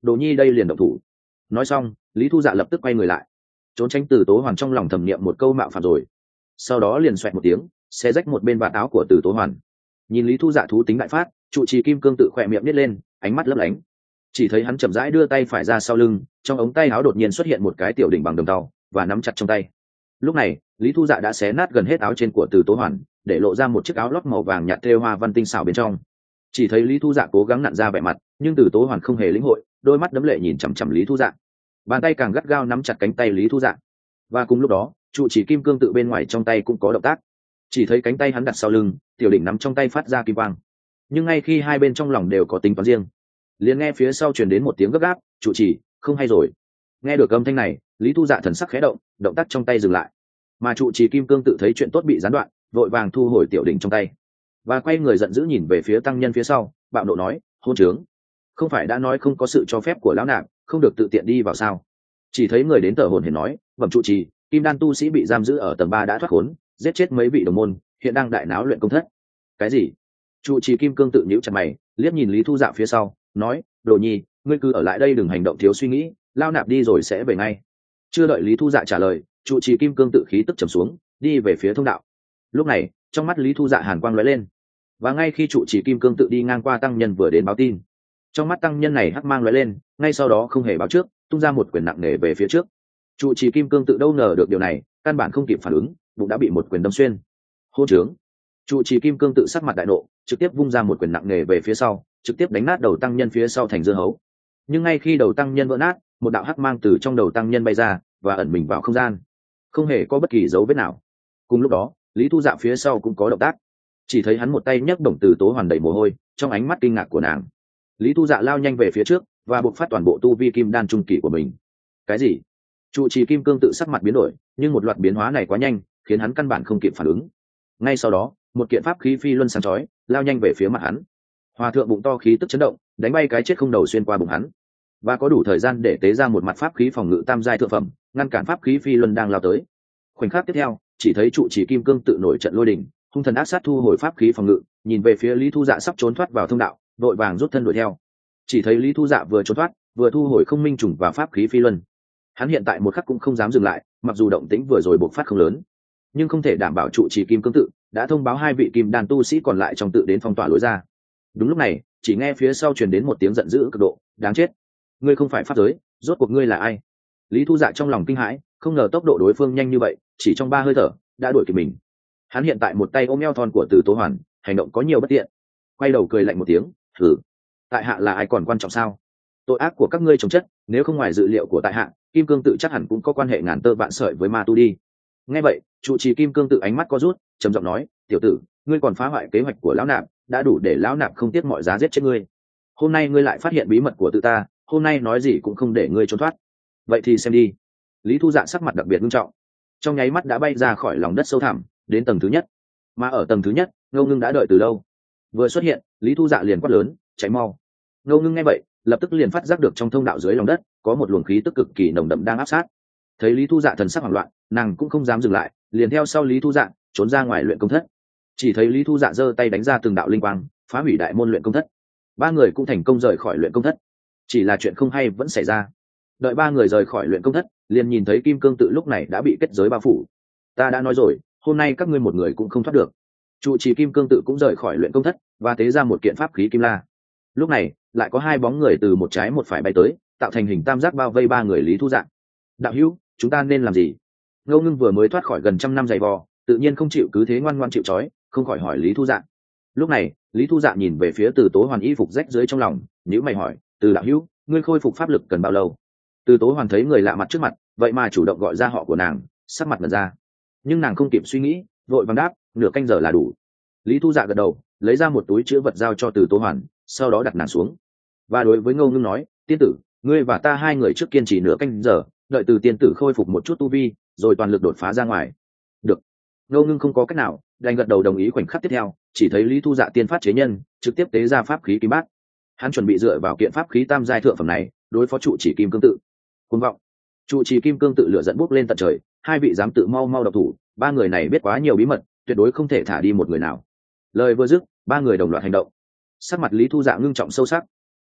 đồ nhi đây liền động thủ. Nói xong lý thu dạ lập tức quay người lại trốn tránh từ tố hoàn trong lòng thầm niệm một câu mạo phạm rồi, sau đó liền xoẹt một tiếng xé rách một bên vạt áo của từ tố hoàn. Nhìn lý thu dạ thú tính đại phát, trụ trì kim cương tự khỏe miệng nít lên, ánh mắt lấp lánh. Chỉ thấy hắn chậm rãi đưa tay phải ra sau lưng, trong ống tay áo đột nhiên xuất hiện một cái tiểu đỉnh bằng đồng tàu và nắm chặt trong tay. Lúc này lý thu dạ đã xé nát gần hết áo trên của từ tố hoàn, để lộ ra một chiếc áo lót màu vàng nhạt thêu hoa văn tinh xảo bên trong. Chỉ thấy lý thu dạ cố gắng nặn ra vẻ mặt, nhưng từ tố hoàn không hề lĩnh hội, đôi mắt đấm lệ nhìn chằm chằm lý thu dạ, bàn tay càng gắt gao nắm chặt cánh tay lý thu dạ. Và cùng lúc đó trụ chỉ kim cương tự bên ngoài trong tay cũng có động tác. Chỉ thấy cánh tay hắn đặt sau lưng, tiểu đỉnh nắm trong tay phát ra kim quang. Nhưng ngay khi hai bên trong lòng đều có tính toán riêng, liền nghe phía sau truyền đến một tiếng gấp gáp, trụ chỉ không hay rồi. Nghe được âm thanh này, lý thu dạ thần sắc khẽ động, động tác trong tay dừng lại. Mà trụ trì kim cương tự thấy chuyện tốt bị gián đoạn, vội vàng thu hồi tiểu đỉnh trong tay và quay người giận dữ nhìn về phía tăng nhân phía sau, bạo nộ nói: hôn trướng, không phải đã nói không có sự cho phép của lão nạp, không được tự tiện đi vào sao? Chỉ thấy người đến tờ hồn hển nói: bẩm trụ trì, kim đan tu sĩ bị giam giữ ở tầng ba đã thoát khốn, giết chết mấy vị đồng môn, hiện đang đại náo luyện công thất. Cái gì? Trụ trì kim cương tự nhíu chặt mày, liếc nhìn lý thu dạ phía sau, nói: đồ nhi, ngươi cứ ở lại đây đừng hành động thiếu suy nghĩ, lao nạp đi rồi sẽ về ngay. Chưa đợi lý thu dạ trả lời, trụ trì kim cương tự khí tức trầm xuống, đi về phía thông đạo. Lúc này trong mắt lý thu dạ hàn quang lóe lên, và ngay khi trụ trì kim cương tự đi ngang qua tăng nhân vừa đến báo tin, trong mắt tăng nhân này hắc mang lóe lên, ngay sau đó không hề báo trước tung ra một quyền nặng nề về phía trước. Trụ trì kim cương tự đâu ngờ được điều này, căn bản không kịp phản ứng, bụng đã bị một quyền đâm xuyên. Hôn trướng! Trụ trì kim cương tự sắc mặt đại nộ, trực tiếp vung ra một quyền nặng nề về phía sau, trực tiếp đánh nát đầu tăng nhân phía sau thành dưa hấu. Nhưng ngay khi đầu tăng nhân vỡ nát, một đạo hắc mang từ trong đầu tăng nhân bay ra và ẩn mình vào không gian, không hề có bất kỳ dấu vết nào. Cùng lúc đó lý thu dạ phía sau cũng có động tác, chỉ thấy hắn một tay nhấc bổng từ tố hoàn đầy mồ hôi, trong ánh mắt kinh ngạc của nàng, lý thu dạ lao nhanh về phía trước và buộc phát toàn bộ tu vi kim đan trung kỳ của mình. Cái gì? Trụ trì kim cương tự sắc mặt biến đổi, nhưng một loạt biến hóa này quá nhanh, khiến hắn căn bản không kịp phản ứng. Ngay sau đó một kiện pháp khí phi luân sáng chói lao nhanh về phía mặt hắn. Hòa thượng bụng to khí tức chấn động, đánh bay cái chết không đầu xuyên qua bụng hắn, và có đủ thời gian để tế ra một mặt pháp khí phòng ngự tam giai thượng phẩm, ngăn cản pháp khí phi luân đang lao tới. Khoảnh khắc tiếp theo chỉ thấy trụ trì kim cương tự nổi trận lôi đình, hung thần ác sát thu hồi pháp khí phòng ngự, nhìn về phía lý thu dạ sắp trốn thoát vào thông đạo, đội vàng rút thân đuổi theo. Chỉ thấy lý thu dạ vừa trốn thoát vừa thu hồi không minh trùng và pháp khí phi luân. Hắn hiện tại một khắc cũng không dám dừng lại, mặc dù động tĩnh vừa rồi bộc phát không lớn, nhưng không thể đảm bảo trụ trì kim cương tự đã thông báo hai vị kim đan tu sĩ còn lại trong tự đến phong tỏa lối ra. Đúng lúc này chỉ nghe phía sau truyền đến một tiếng giận dữ cực độ: đáng chết, ngươi không phải pháp giới, rốt cuộc ngươi là ai? Lý thu dạ trong lòng kinh hãi, không ngờ tốc độ đối phương nhanh như vậy, chỉ trong ba hơi thở đã đuổi kịp mình. Hắn hiện tại một tay ôm eo thon của từ tố hoàn, hành động có nhiều bất tiện, quay đầu cười lạnh một tiếng: thử, tại hạ là ai còn quan trọng sao? Tội ác của các ngươi chồng chất, nếu không ngoài dự liệu của tại hạ, kim cương tự chắc hẳn cũng có quan hệ ngàn tơ vạn sợi với ma tu đi. Nghe vậy trụ trì kim cương tự ánh mắt co rút, trầm giọng nói: tiểu tử, ngươi còn phá hoại kế hoạch của lão nạp, đã đủ để lão nạp không tiếc mọi giá giết chết ngươi. Hôm nay ngươi lại phát hiện bí mật của tự ta, hôm nay nói gì cũng không để ngươi trốn thoát. Vậy thì xem đi. Lý thu dạ sắc mặt đặc biệt nghiêm trọng, trong nháy mắt đã bay ra khỏi lòng đất sâu thẳm, đến tầng thứ nhất. Mà ở tầng thứ nhất ngô ngưng đã đợi từ lâu, vừa xuất hiện lý thu dạ liền quát lớn: cháy mau! Ngô ngưng nghe vậy lập tức liền phát giác được trong thông đạo dưới lòng đất có một luồng khí tức cực kỳ nồng đậm đang áp sát. Thấy lý thu dạ thần sắc hoảng loạn, nàng cũng không dám dừng lại, liền theo sau lý thu dạ trốn ra ngoài luyện công thất. Chỉ thấy lý thu dạ giơ tay đánh ra từng đạo linh quang, phá hủy đại môn luyện công thất. Ba người cũng thành công rời khỏi luyện công thất. Chỉ là chuyện không hay vẫn xảy ra. Đợi ba người rời khỏi luyện công thất, liền nhìn thấy kim cương tự lúc này đã bị kết giới bao phủ. Ta đã nói rồi, hôm nay các ngươi một người cũng không thoát được. Trụ trì kim cương tự cũng rời khỏi luyện công thất và tế ra một kiện pháp khí kim la. Lúc này lại có hai bóng người từ một trái một phải bay tới, tạo thành hình tam giác bao vây ba người lý thu dạ. Đạo hữu, chúng ta nên làm gì? Ngô ngưng vừa mới thoát khỏi gần trăm năm giày vò, tự nhiên không chịu cứ thế ngoan ngoan chịu trói, không khỏi hỏi lý thu dạ. Lúc này lý thu dạ nhìn về phía từ tố hoàn y phục rách dưới trong lòng, nếu mày hỏi: từ đạo hữu, ngươi khôi phục pháp lực cần bao lâu? Từ tố hoàn thấy người lạ mặt trước mặt, vậy mà chủ động gọi ra họ của nàng, sắc mặt ngẩn ra, nhưng nàng không kịp suy nghĩ, vội vàng đáp: nửa canh giờ là đủ. Lý thu dạ gật đầu, lấy ra một túi chứa vật giao cho từ tố hoàn, sau đó đặt nàng xuống và đối với ngô ngưng nói: tiên tử, ngươi và ta hai người trước kiên trì nửa canh giờ, đợi từ tiên tử khôi phục một chút tu vi rồi toàn lực đột phá ra ngoài. Được. Ngô ngưng không có cách nào, đành gật đầu đồng ý. Khoảnh khắc tiếp theo chỉ thấy lý thu dạ tiên phát chế nhân trực tiếp tế ra pháp khí kim bát. Hắn chuẩn bị dựa vào kiện pháp khí tam giai thượng phẩm này đối phó trụ chỉ kim cương tự. Cuồng vọng! Trụ trì kim cương tự lửa dẫn bốc lên tận trời, hai vị dám tự mau mau độc thủ, ba người này biết quá nhiều bí mật, tuyệt đối không thể thả đi một người nào. Lời vừa dứt, ba người đồng loạt hành động. Sắc mặt lý thu dạ ngưng trọng sâu sắc.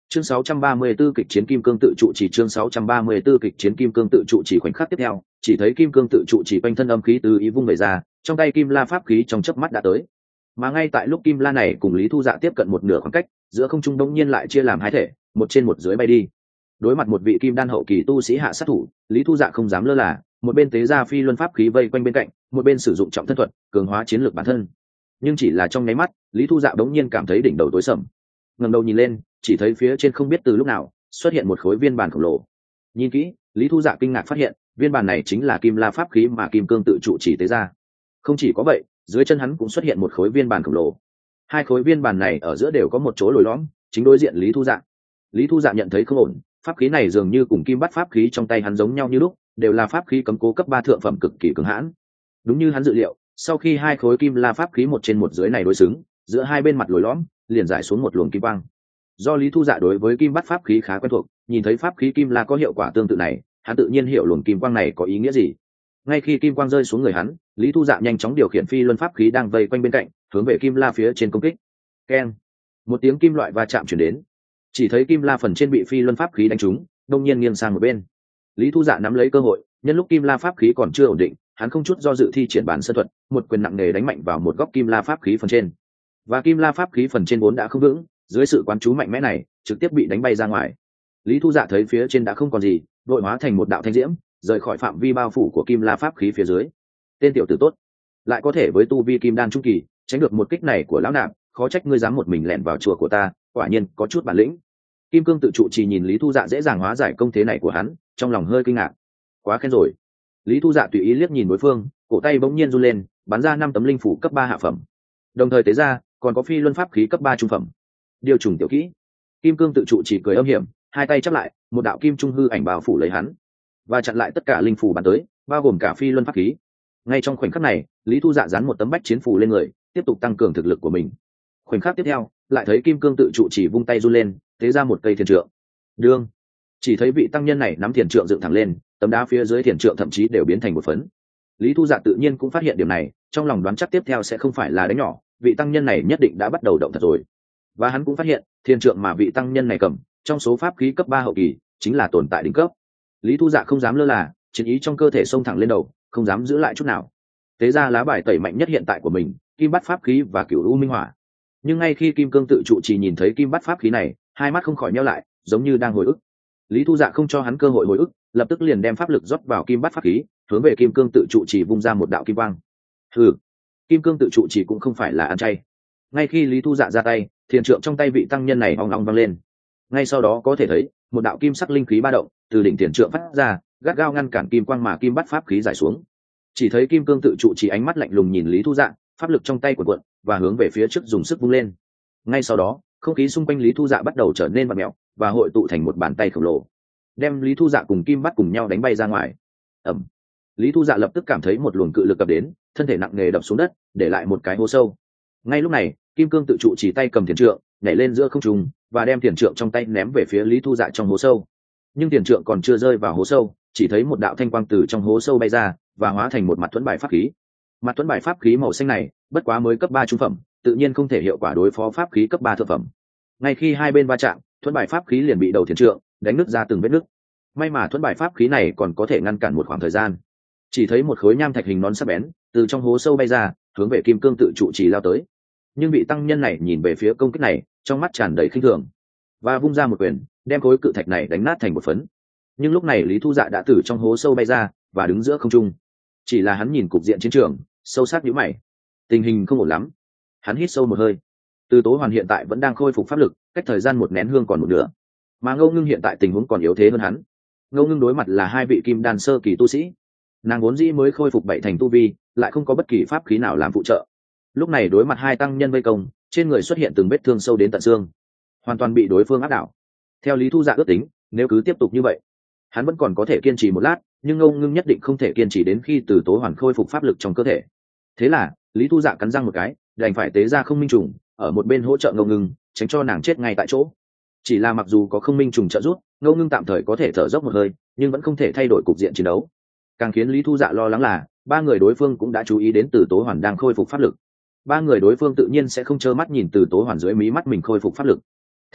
Chương sáu trăm ba mươi 44 kịch chiến kim cương tự trụ chỉ chương sáu trăm ba mươi 44 kịch chiến kim cương tự trụ chỉ khoảnh khắc tiếp theo, chỉ thấy kim cương tự trụ chỉ quanh thân âm khí từ ý vung về ra, trong tay kim la pháp khí trong chớp mắt đã tới. Mà ngay tại lúc kim la này cùng Lý Thu Dạ tiếp cận một nửa khoảng cách, giữa không trung đống nhiên lại chia làm hai thể, một trên một dưới bay đi. Đối mặt một vị kim đan hậu kỳ tu sĩ hạ sát thủ, Lý Thu Dạ không dám lơ là, một bên tế ra phi luân pháp khí vây quanh bên cạnh, một bên sử dụng trọng thân thuật, cường hóa chiến lược bản thân. Nhưng chỉ là trong nháy mắt, Lý Thu Dạ đống nhiên cảm thấy đỉnh đầu tối sầm. Ngẩng đầu nhìn lên, chỉ thấy phía trên không biết từ lúc nào xuất hiện một khối viên bàn khổng lồ. Nhìn kỹ, Lý Thu Dạ kinh ngạc phát hiện, viên bàn này chính là kim la pháp khí mà kim cương tự trụ chỉ tế ra. Không chỉ có vậy, dưới chân hắn cũng xuất hiện một khối viên bàn khổng lồ. Hai khối viên bàn này ở giữa đều có một chỗ lồi lõm, chính đối diện Lý Thu Dạ. Lý Thu Dạ nhận thấy không ổn, pháp khí này dường như cùng kim bắt pháp khí trong tay hắn giống nhau như lúc, đều là pháp khí cấm cố cấp ba thượng phẩm cực kỳ cứng hãn. Đúng như hắn dự liệu, sau khi hai khối kim la pháp khí một trên một dưới này đối xứng, giữa hai bên mặt lồi lõm liền giải xuống một luồng kim quang. Do Lý Thu Dạ đối với kim bắt pháp khí khá quen thuộc, nhìn thấy pháp khí kim la có hiệu quả tương tự này, hắn tự nhiên hiểu luồng kim quang này có ý nghĩa gì. Ngay khi kim quang rơi xuống người hắn, Lý Thu Dạ nhanh chóng điều khiển phi luân pháp khí đang vây quanh bên cạnh, hướng về kim la phía trên công kích. Keng! Một tiếng kim loại va chạm truyền đến. Chỉ thấy kim la phần trên bị phi luân pháp khí đánh trúng, đông nhiên nghiêng sang một bên. Lý Thu Dạ nắm lấy cơ hội, nhân lúc kim la pháp khí còn chưa ổn định, hắn không chút do dự thi triển bản sơn thuật, một quyền nặng nề đánh mạnh vào một góc kim la pháp khí phần trên. Và kim la pháp khí phần trên vốn đã không vững, dưới sự quán chú mạnh mẽ này, trực tiếp bị đánh bay ra ngoài. Lý Thu Dạ thấy phía trên đã không còn gì, đội hóa thành một đạo thanh diễm, rời khỏi phạm vi bao phủ của kim la pháp khí phía dưới. Tên tiểu tử tốt, lại có thể với tu vi kim đan trung kỳ tránh được một kích này của lão nạp, khó trách ngươi dám một mình lẻn vào chùa của ta, quả nhiên có chút bản lĩnh. Kim cương tự trụ chỉ nhìn Lý Thu Dạ dễ dàng hóa giải công thế này của hắn, trong lòng hơi kinh ngạc. Quá khen rồi. Lý Thu Dạ tùy ý liếc nhìn đối phương, cổ tay bỗng nhiên run lên, bắn ra năm tấm linh phủ cấp ba hạ phẩm, đồng thời tế ra còn có phi luân pháp khí cấp ba trung phẩm. Điều trùng tiểu kỹ. Kim cương tự trụ chỉ cười âm hiểm, hai tay chắp lại, một đạo kim trung hư ảnh bao phủ lấy hắn và chặn lại tất cả linh phủ bắn tới, bao gồm cả phi luân pháp khí. Ngay trong khoảnh khắc này, Lý Thu Dạ dán một tấm bách chiến phù lên người, tiếp tục tăng cường thực lực của mình. Khoảnh khắc tiếp theo, lại thấy kim cương tự trụ chỉ vung tay run lên, tế ra một cây thiền trượng. Đương, chỉ thấy vị tăng nhân này nắm thiền trượng dựng thẳng lên, tấm đá phía dưới thiền trượng thậm chí đều biến thành một phấn. Lý Thu Dạ tự nhiên cũng phát hiện điểm này, trong lòng đoán chắc tiếp theo sẽ không phải là đánh nhỏ, vị tăng nhân này nhất định đã bắt đầu động thật rồi. Và hắn cũng phát hiện, thiền trượng mà vị tăng nhân này cầm, trong số pháp khí cấp ba hậu kỳ, chính là tồn tại đỉnh cấp. Lý Thu Dạ không dám lơ là, chiến ý trong cơ thể xông thẳng lên đầu, không dám giữ lại chút nào. Tế ra lá bài tẩy mạnh nhất hiện tại của mình, kim bắt pháp khí và cửu u minh hỏa. Nhưng ngay khi kim cương tự trụ chỉ nhìn thấy kim bắt pháp khí này, hai mắt không khỏi nheo lại, giống như đang hồi ức. Lý Thu Dạ không cho hắn cơ hội hồi ức, lập tức liền đem pháp lực rót vào kim bắt pháp khí, hướng về kim cương tự trụ chỉ vung ra một đạo kim quang. Hừ, kim cương tự trụ chỉ cũng không phải là ăn chay. Ngay khi Lý Thu Dạ ra tay, thiền trượng trong tay vị tăng nhân này ong ong vang lên. Ngay sau đó có thể thấy một đạo kim sắc linh khí ba động từ đỉnh thiền trượng phát ra, gắt gao ngăn cản kim quang mà kim bắt pháp khí giải xuống. Chỉ thấy kim cương tự trụ chỉ ánh mắt lạnh lùng nhìn Lý Thu Dạ, pháp lực trong tay của cuộn và hướng về phía trước dùng sức vung lên. Ngay sau đó, không khí xung quanh Lý Thu Dạ bắt đầu trở nên vặn mèo và hội tụ thành một bàn tay khổng lồ, đem Lý Thu Dạ cùng kim bắt cùng nhau đánh bay ra ngoài. Ầm! Lý Thu Dạ lập tức cảm thấy một luồng cự lực ập đến, thân thể nặng nề đập xuống đất, để lại một cái hố sâu. Ngay lúc này, kim cương tự trụ chỉ tay cầm thiền trượng, nhảy lên giữa không trung và đem thiền trượng trong tay ném về phía Lý Thu Dạ trong hố sâu. Nhưng thiền trượng còn chưa rơi vào hố sâu, chỉ thấy một đạo thanh quang từ trong hố sâu bay ra và hóa thành một mặt thuẫn bài pháp khí. Mặt thuẫn bài pháp khí màu xanh này, bất quá mới cấp ba trung phẩm, tự nhiên không thể hiệu quả đối phó pháp khí cấp ba thượng phẩm. Ngay khi hai bên va chạm, thuẫn bài pháp khí liền bị đầu thiền trượng đánh nứt ra từng vết nứt. May mà thuẫn bài pháp khí này còn có thể ngăn cản một khoảng thời gian. Chỉ thấy một khối nham thạch hình nón sắc bén từ trong hố sâu bay ra, hướng về kim cương tự trụ chỉ lao tới. Nhưng vị tăng nhân này nhìn về phía công kích này, trong mắt tràn đầy khinh thường và vung ra một quyền, đem khối cự thạch này đánh nát thành một phấn. Nhưng lúc này Lý Thu Dạ đã từ trong hố sâu bay ra và đứng giữa không trung. Chỉ là hắn nhìn cục diện chiến trường, sâu sắc nhíu mày. Tình hình không ổn lắm. Hắn hít sâu một hơi. Từ Tố Hoàn hiện tại vẫn đang khôi phục pháp lực, cách thời gian một nén hương còn một nửa. Mà Ngô Ngưng hiện tại tình huống còn yếu thế hơn hắn. Ngô Ngưng đối mặt là hai vị kim đan sơ kỳ tu sĩ. Nàng vốn dĩ mới khôi phục bảy thành tu vi, lại không có bất kỳ pháp khí nào làm phụ trợ. Lúc này đối mặt hai tăng nhân vây công, trên người xuất hiện từng vết thương sâu đến tận xương, hoàn toàn bị đối phương áp đảo. Theo Lý Thu Dạ ước tính, nếu cứ tiếp tục như vậy, hắn vẫn còn có thể kiên trì một lát, nhưng Ngô Ngưng nhất định không thể kiên trì đến khi Từ Tố Hoàn khôi phục pháp lực trong cơ thể. Thế là Lý Thu Dạ cắn răng một cái, đành phải tế ra không minh trùng ở một bên hỗ trợ Ngô Ngưng, tránh cho nàng chết ngay tại chỗ. Chỉ là mặc dù có không minh trùng trợ giúp, Ngô Ngưng tạm thời có thể thở dốc một hơi, nhưng vẫn không thể thay đổi cục diện chiến đấu. Càng khiến Lý Thu Dạ lo lắng là ba người đối phương cũng đã chú ý đến Từ Tố Hoàn đang khôi phục pháp lực. Ba người đối phương tự nhiên sẽ không trơ mắt nhìn Từ Tố Hoàn dưới mí mắt mình khôi phục pháp lực. Thế là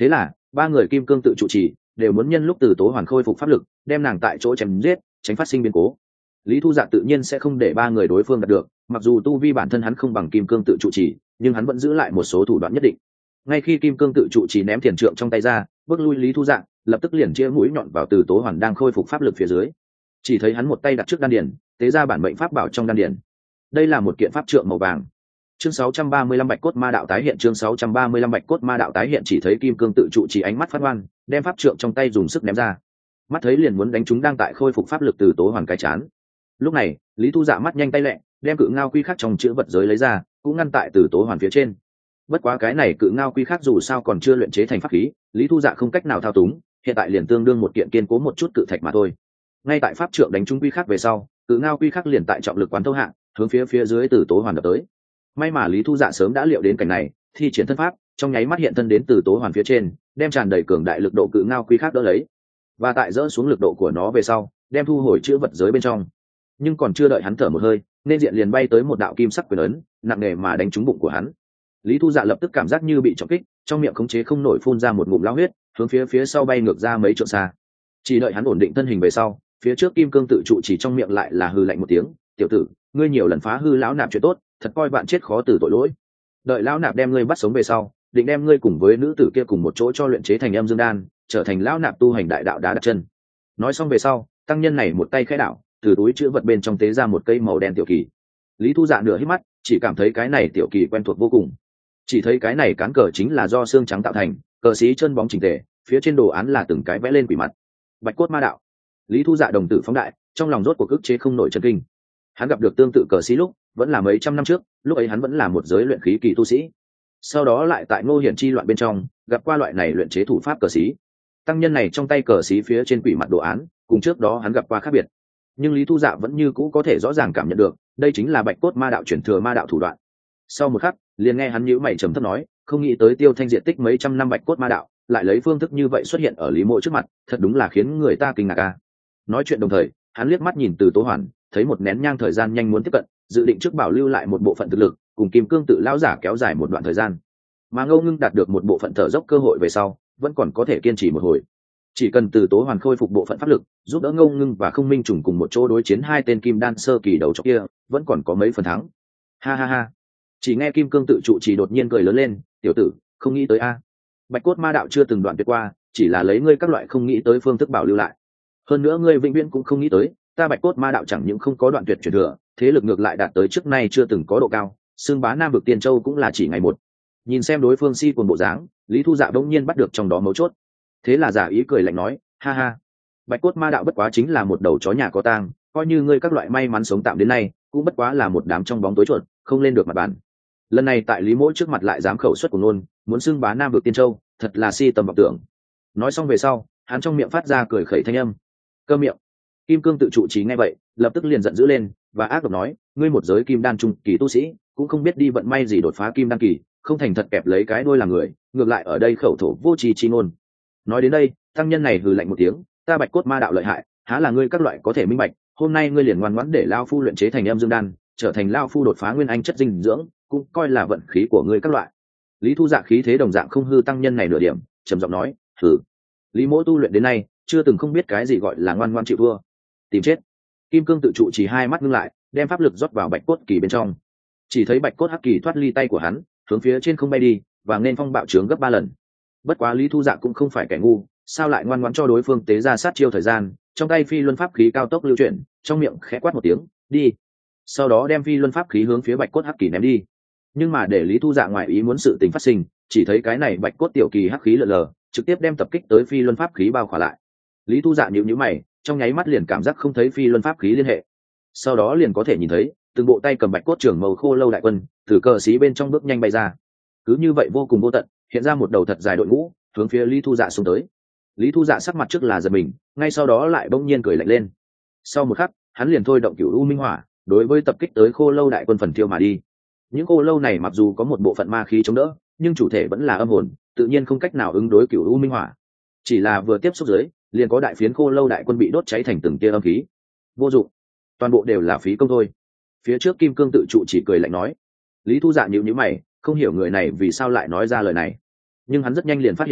ba người kim cương tự trụ trì đều muốn nhân lúc từ tố hoàn khôi phục pháp lực đem nàng tại chỗ chém giết, tránh phát sinh biến cố. Lý Thu Dạ tự nhiên sẽ không để ba người đối phương đạt được, mặc dù tu vi bản thân hắn không bằng kim cương tự trụ trì, nhưng hắn vẫn giữ lại một số thủ đoạn nhất định. Ngay khi kim cương tự trụ trì ném thiền trượng trong tay ra bước lui Lý Thu Dạ, lập tức liền chia mũi nhọn vào từ tố hoàn đang khôi phục pháp lực phía dưới. Chỉ thấy hắn một tay đặt trước đan điền, tế ra bản mệnh pháp bảo trong đan điền. Đây là một kiện pháp trượng màu vàng. Chương sáu trăm ba mươi lăm Bạch cốt ma đạo tái hiện, chương sáu trăm ba mươi lăm Bạch cốt ma đạo tái hiện. Chỉ thấy kim cương tự trụ trì ánh mắt phát ngoan, đem pháp trượng trong tay dùng sức ném ra. Mắt thấy liền muốn đánh chúng đang tại khôi phục pháp lực từ tố hoàn cái chán. Lúc này, Lý Thu Dạ mắt nhanh tay lẹ, đem cự ngao quy khắc trong chữ vật giới lấy ra, cũng ngăn tại từ tố hoàn phía trên. Bất quá cái này cự ngao quy khắc dù sao còn chưa luyện chế thành pháp khí, Lý Thu Dạ không cách nào thao túng, hiện tại liền tương đương một kiện kiên cố một chút cự thạch mà thôi. Ngay tại pháp trượng đánh trúng quy khắc về sau, cự ngao quy khắc liền tại trọng lực quán thâu hạ, hướng phía phía dưới từ tố hoàn đập tới. May mà Lý Thu Dạ sớm đã liệu đến cảnh này, thi triển thân pháp, trong nháy mắt hiện thân đến từ tố hoàn phía trên, đem tràn đầy cường đại lực độ cự ngao quy khắc đỡ lấy, và tại dỡ xuống lực độ của nó về sau, đem thu hồi chữ vật giới bên trong. Nhưng còn chưa đợi hắn thở một hơi, nên diện liền bay tới một đạo kim sắc quyền ấn, nặng nề mà đánh trúng bụng của hắn. Lý Thu Dạ lập tức cảm giác như bị trọng kích, trong miệng khống chế không nổi phun ra một ngụm lao huyết, hướng phía phía sau bay ngược ra mấy trượng xa. Chỉ đợi hắn ổn định thân hình về sau, phía trước kim cương tự trụ chỉ trong miệng lại là hừ lạnh một tiếng, "Tiểu tử, ngươi nhiều lần phá hư lão nạp chuyện tốt, thật coi bạn chết khó từ tội lỗi. Đợi lão nạp đem ngươi bắt sống về sau, định đem ngươi cùng với nữ tử kia cùng một chỗ cho luyện chế thành âm dương đan, trở thành lão nạp tu hành đại đạo đá đặt chân." Nói xong về sau, tăng nhân này một tay khẽ đảo, từ túi chữ vật bên trong tế ra một cây màu đen tiểu kỳ. Lý Thu Dạ nửa hít mắt, chỉ cảm thấy cái này tiểu kỳ quen thuộc vô cùng. Chỉ thấy cái này cán cờ chính là do xương trắng tạo thành, cờ xí chân bóng chỉnh tề, phía trên đồ án là từng cái vẽ lên quỷ mặt. Bạch cốt ma đạo. Lý Thu Dạ đồng tử phóng đại, trong lòng rốt cuộc ức chế không nổi chấn kinh. Hắn gặp được tương tự cờ xí lúc, vẫn là mấy trăm năm trước, lúc ấy hắn vẫn là một giới luyện khí kỳ tu sĩ. Sau đó lại tại Ngô Hiển chi loạn bên trong, gặp qua loại này luyện chế thủ pháp cờ xí. Tăng nhân này trong tay cờ xí phía trên quỷ mặt đồ án, cùng trước đó hắn gặp qua khác biệt. Nhưng Lý Thu Dạ vẫn như cũ có thể rõ ràng cảm nhận được, đây chính là Bạch cốt ma đạo chuyển thừa ma đạo thủ đoạn. Sau một khắc, liền nghe hắn nhíu mày trầm thấp nói, không nghĩ tới Tiêu Thanh diện tích mấy trăm năm Bạch cốt ma đạo, lại lấy phương thức như vậy xuất hiện ở Lý Mộ trước mặt, thật đúng là khiến người ta kinh ngạc a. Nói chuyện đồng thời, hắn liếc mắt nhìn từ Tố Hoàn, thấy một nén nhang thời gian nhanh muốn tiếp cận, dự định trước bảo lưu lại một bộ phận thực lực, cùng Kim Cương tự lão giả kéo dài một đoạn thời gian. Mà Ngô Ngưng đạt được một bộ phận thở dốc cơ hội về sau, vẫn còn có thể kiên trì một hồi. Chỉ cần từ Tố Hoàn khôi phục bộ phận pháp lực, giúp đỡ Ngô Ngưng và Không Minh trùng cùng một chỗ đối chiến hai tên kim đan sơ kỳ đầu trọc kia, vẫn còn có mấy phần thắng. Ha ha ha. Chỉ nghe Kim Cương tự trụ chỉ đột nhiên cười lớn lên, "Tiểu tử, không nghĩ tới a. Bạch cốt ma đạo chưa từng đoạn tuyệt qua, chỉ là lấy ngươi các loại không nghĩ tới phương thức bảo lưu lại. Hơn nữa ngươi vĩnh viễn cũng không nghĩ tới, ta Bạch cốt ma đạo chẳng những không có đoạn tuyệt truyền thừa, thế lực ngược lại đạt tới trước nay chưa từng có độ cao, xương bá Nam vực Tiên Châu cũng là chỉ ngày một." Nhìn xem đối phương si cuồng bộ dáng, Lý Thu Dạ bỗng nhiên bắt được trong đó mấu chốt. Thế là giả ý cười lạnh nói, "Ha ha, Bạch cốt ma đạo bất quá chính là một đầu chó nhà có tang, coi như ngươi các loại may mắn sống tạm đến nay, cũng bất quá là một đám trong bóng tối chuột, không lên được mặt bàn." Lần này tại Lý Mỗ trước mặt lại dám khẩu xuất của nôn, muốn xưng bá Nam vực Tiên Châu, thật là si tầm vọng tưởng. Nói xong về sau, hắn trong miệng phát ra cười khẩy thanh âm. Cơ miệng. Kim Cương tự trụ trí nghe vậy, lập tức liền giận dữ lên, và ác độc nói, "Ngươi một giới kim đan trung kỳ tu sĩ, cũng không biết đi vận may gì đột phá kim đan kỳ, không thành thật kẹp lấy cái đuôi làm người, ngược lại ở đây khẩu thổ vô tri chi ngôn." Nói đến đây, tăng nhân này hừ lạnh một tiếng, "Ta Bạch cốt ma đạo lợi hại, há là ngươi các loại có thể minh bạch, hôm nay ngươi liền ngoan ngoãn để lao phu luyện chế thành âm dương đan, trở thành lao phu đột phá nguyên anh chất dinh dưỡng, cũng coi là vận khí của ngươi các loại." Lý Thu Dạ khí thế đồng dạng không hư tăng nhân này nửa điểm, trầm giọng nói, "Thử. Lý Mỗ tu luyện đến nay, chưa từng không biết cái gì gọi là ngoan ngoan chịu thua. Tìm chết." Kim Cương tự trụ chỉ hai mắt ngưng lại, đem pháp lực rót vào Bạch cốt kỳ bên trong. Chỉ thấy Bạch cốt hắc kỳ thoát ly tay của hắn, hướng phía trên không bay đi, và nên phong bạo trướng gấp ba lần. Bất quá Lý Thu Dạ cũng không phải kẻ ngu, sao lại ngoan ngoãn cho đối phương tế ra sát chiêu thời gian, trong tay phi luân pháp khí cao tốc lưu chuyển, trong miệng khẽ quát một tiếng, "Đi." Sau đó đem phi luân pháp khí hướng phía Bạch cốt hắc kỳ ném đi. Nhưng mà để Lý Thu Dạ ngoài ý muốn sự tình phát sinh, chỉ thấy cái này Bạch cốt tiểu kỳ hắc khí lờ lờ, trực tiếp đem tập kích tới phi luân pháp khí bao khỏa lại. Lý Thu Dạ nhíu nhíu mày, trong nháy mắt liền cảm giác không thấy phi luân pháp khí liên hệ. Sau đó liền có thể nhìn thấy, từng bộ tay cầm Bạch cốt trường màu khô lâu đại quân, từ cờ xí bên trong bước nhanh bay ra. Cứ như vậy vô cùng vô tận, hiện ra một đầu thật dài đội ngũ, hướng phía Lý Thu Dạ xuống tới. Lý Thu Dạ sắc mặt trước là giật mình, ngay sau đó lại bỗng nhiên cười lạnh lên. Sau một khắc, hắn liền thôi động Cửu U Minh Hỏa, đối với tập kích tới khô lâu đại quân phần tiêu mà đi. Những khô lâu này mặc dù có một bộ phận ma khí chống đỡ, nhưng chủ thể vẫn là âm hồn, tự nhiên không cách nào ứng đối Cửu U Minh Hỏa. Chỉ là vừa tiếp xúc dưới, liền có đại phiến khô lâu đại quân bị đốt cháy thành từng tia âm khí. Vô dụng, toàn bộ đều là phí công thôi. Phía trước Kim Cương tự trụ chỉ cười lạnh nói. Lý Thu Dạ nhíu nhíu mày, không hiểu người này vì sao lại nói ra lời này. Nhưng hắn rất nhanh liền phát hiện ra,